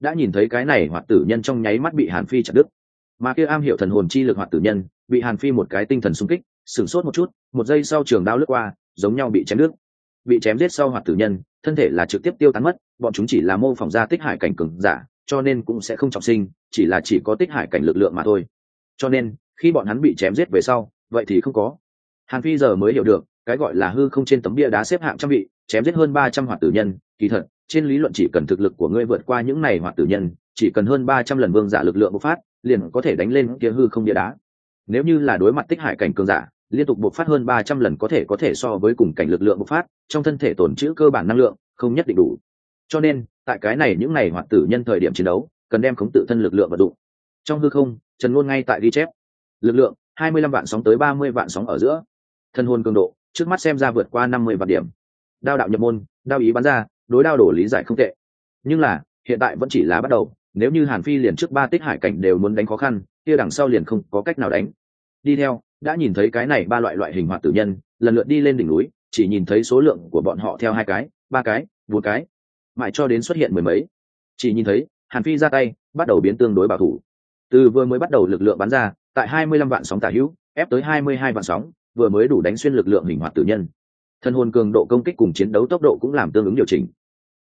[SPEAKER 1] đã nhìn thấy cái này hoạt tử nhân trong nháy mắt bị Hàn Phi chặt đứt, mà kia am hiểu thần hồn chi lực hoạt tử nhân bị Hàn Phi một cái tinh thần xung kích, sửng sốt một chút, một giây sau trường đao lướt qua, giống nhau bị chém đứt. Bị chém giết sau hoạt tử nhân, thân thể là trực tiếp tiêu tán mất, bọn chúng chỉ là mô phỏng ra tích hải cảnh cường giả, cho nên cũng sẽ không trọng sinh, chỉ là chỉ có tích hải cảnh lực lượng mà thôi. Cho nên, khi bọn hắn bị chém giết về sau, vậy thì không có. Hàn Phi giờ mới hiểu được, cái gọi là hư không trên tấm bia đá xếp hạng trăm vị, chém giết hơn ba trăm hoạt tử nhân, kỳ thật, trên lý luận chỉ cần thực lực của ngươi vượt qua những này hoạt tử nhân, chỉ cần hơn ba trăm lần vương giả lực lượng bộc phát, liền có thể đánh lên kia hư không bia đá. Nếu như là đối mặt tích hải cảnh cường giả, liên tục bộc phát hơn ba trăm lần có thể có thể so với cùng cảnh lực lượng bộc phát, trong thân thể tổn trữ cơ bản năng lượng, không nhất định đủ. Cho nên, tại cái này những này hoạt tử nhân thời điểm chiến đấu, cần đem khống tự thân lực lượng vận dụng. Trong hư không, Trần Ngôn ngay tại ghi chép. Lực lượng hai mươi lăm vạn sóng tới ba mươi vạn sóng ở giữa. Thân hồn cường độ, trước mắt xem ra vượt qua năm mươi vạn điểm. Đao đạo nhập môn, đao ý bắn ra, đối đao đổ lý giải không tệ. Nhưng là, hiện tại vẫn chỉ là bắt đầu, nếu như Hàn Phi liền trước ba tích hải cảnh đều muốn đánh khó khăn, kia đằng sau liền không có cách nào đánh. Đi theo, đã nhìn thấy cái này ba loại loại hình hoạt tử nhân, lần lượt đi lên đỉnh núi, chỉ nhìn thấy số lượng của bọn họ theo hai cái, ba cái, bốn cái, mãi cho đến xuất hiện mười mấy. Chỉ nhìn thấy, Hàn Phi ra tay, bắt đầu biến tương đối bảo thủ. Từ vừa mới bắt đầu lực lượng bắn ra, tại hai mươi lăm vạn sóng tả hữu, ép tới hai mươi hai vạn sóng, vừa mới đủ đánh xuyên lực lượng hình hoạt tử nhân. Thân hồn cường độ công kích cùng chiến đấu tốc độ cũng làm tương ứng điều chỉnh.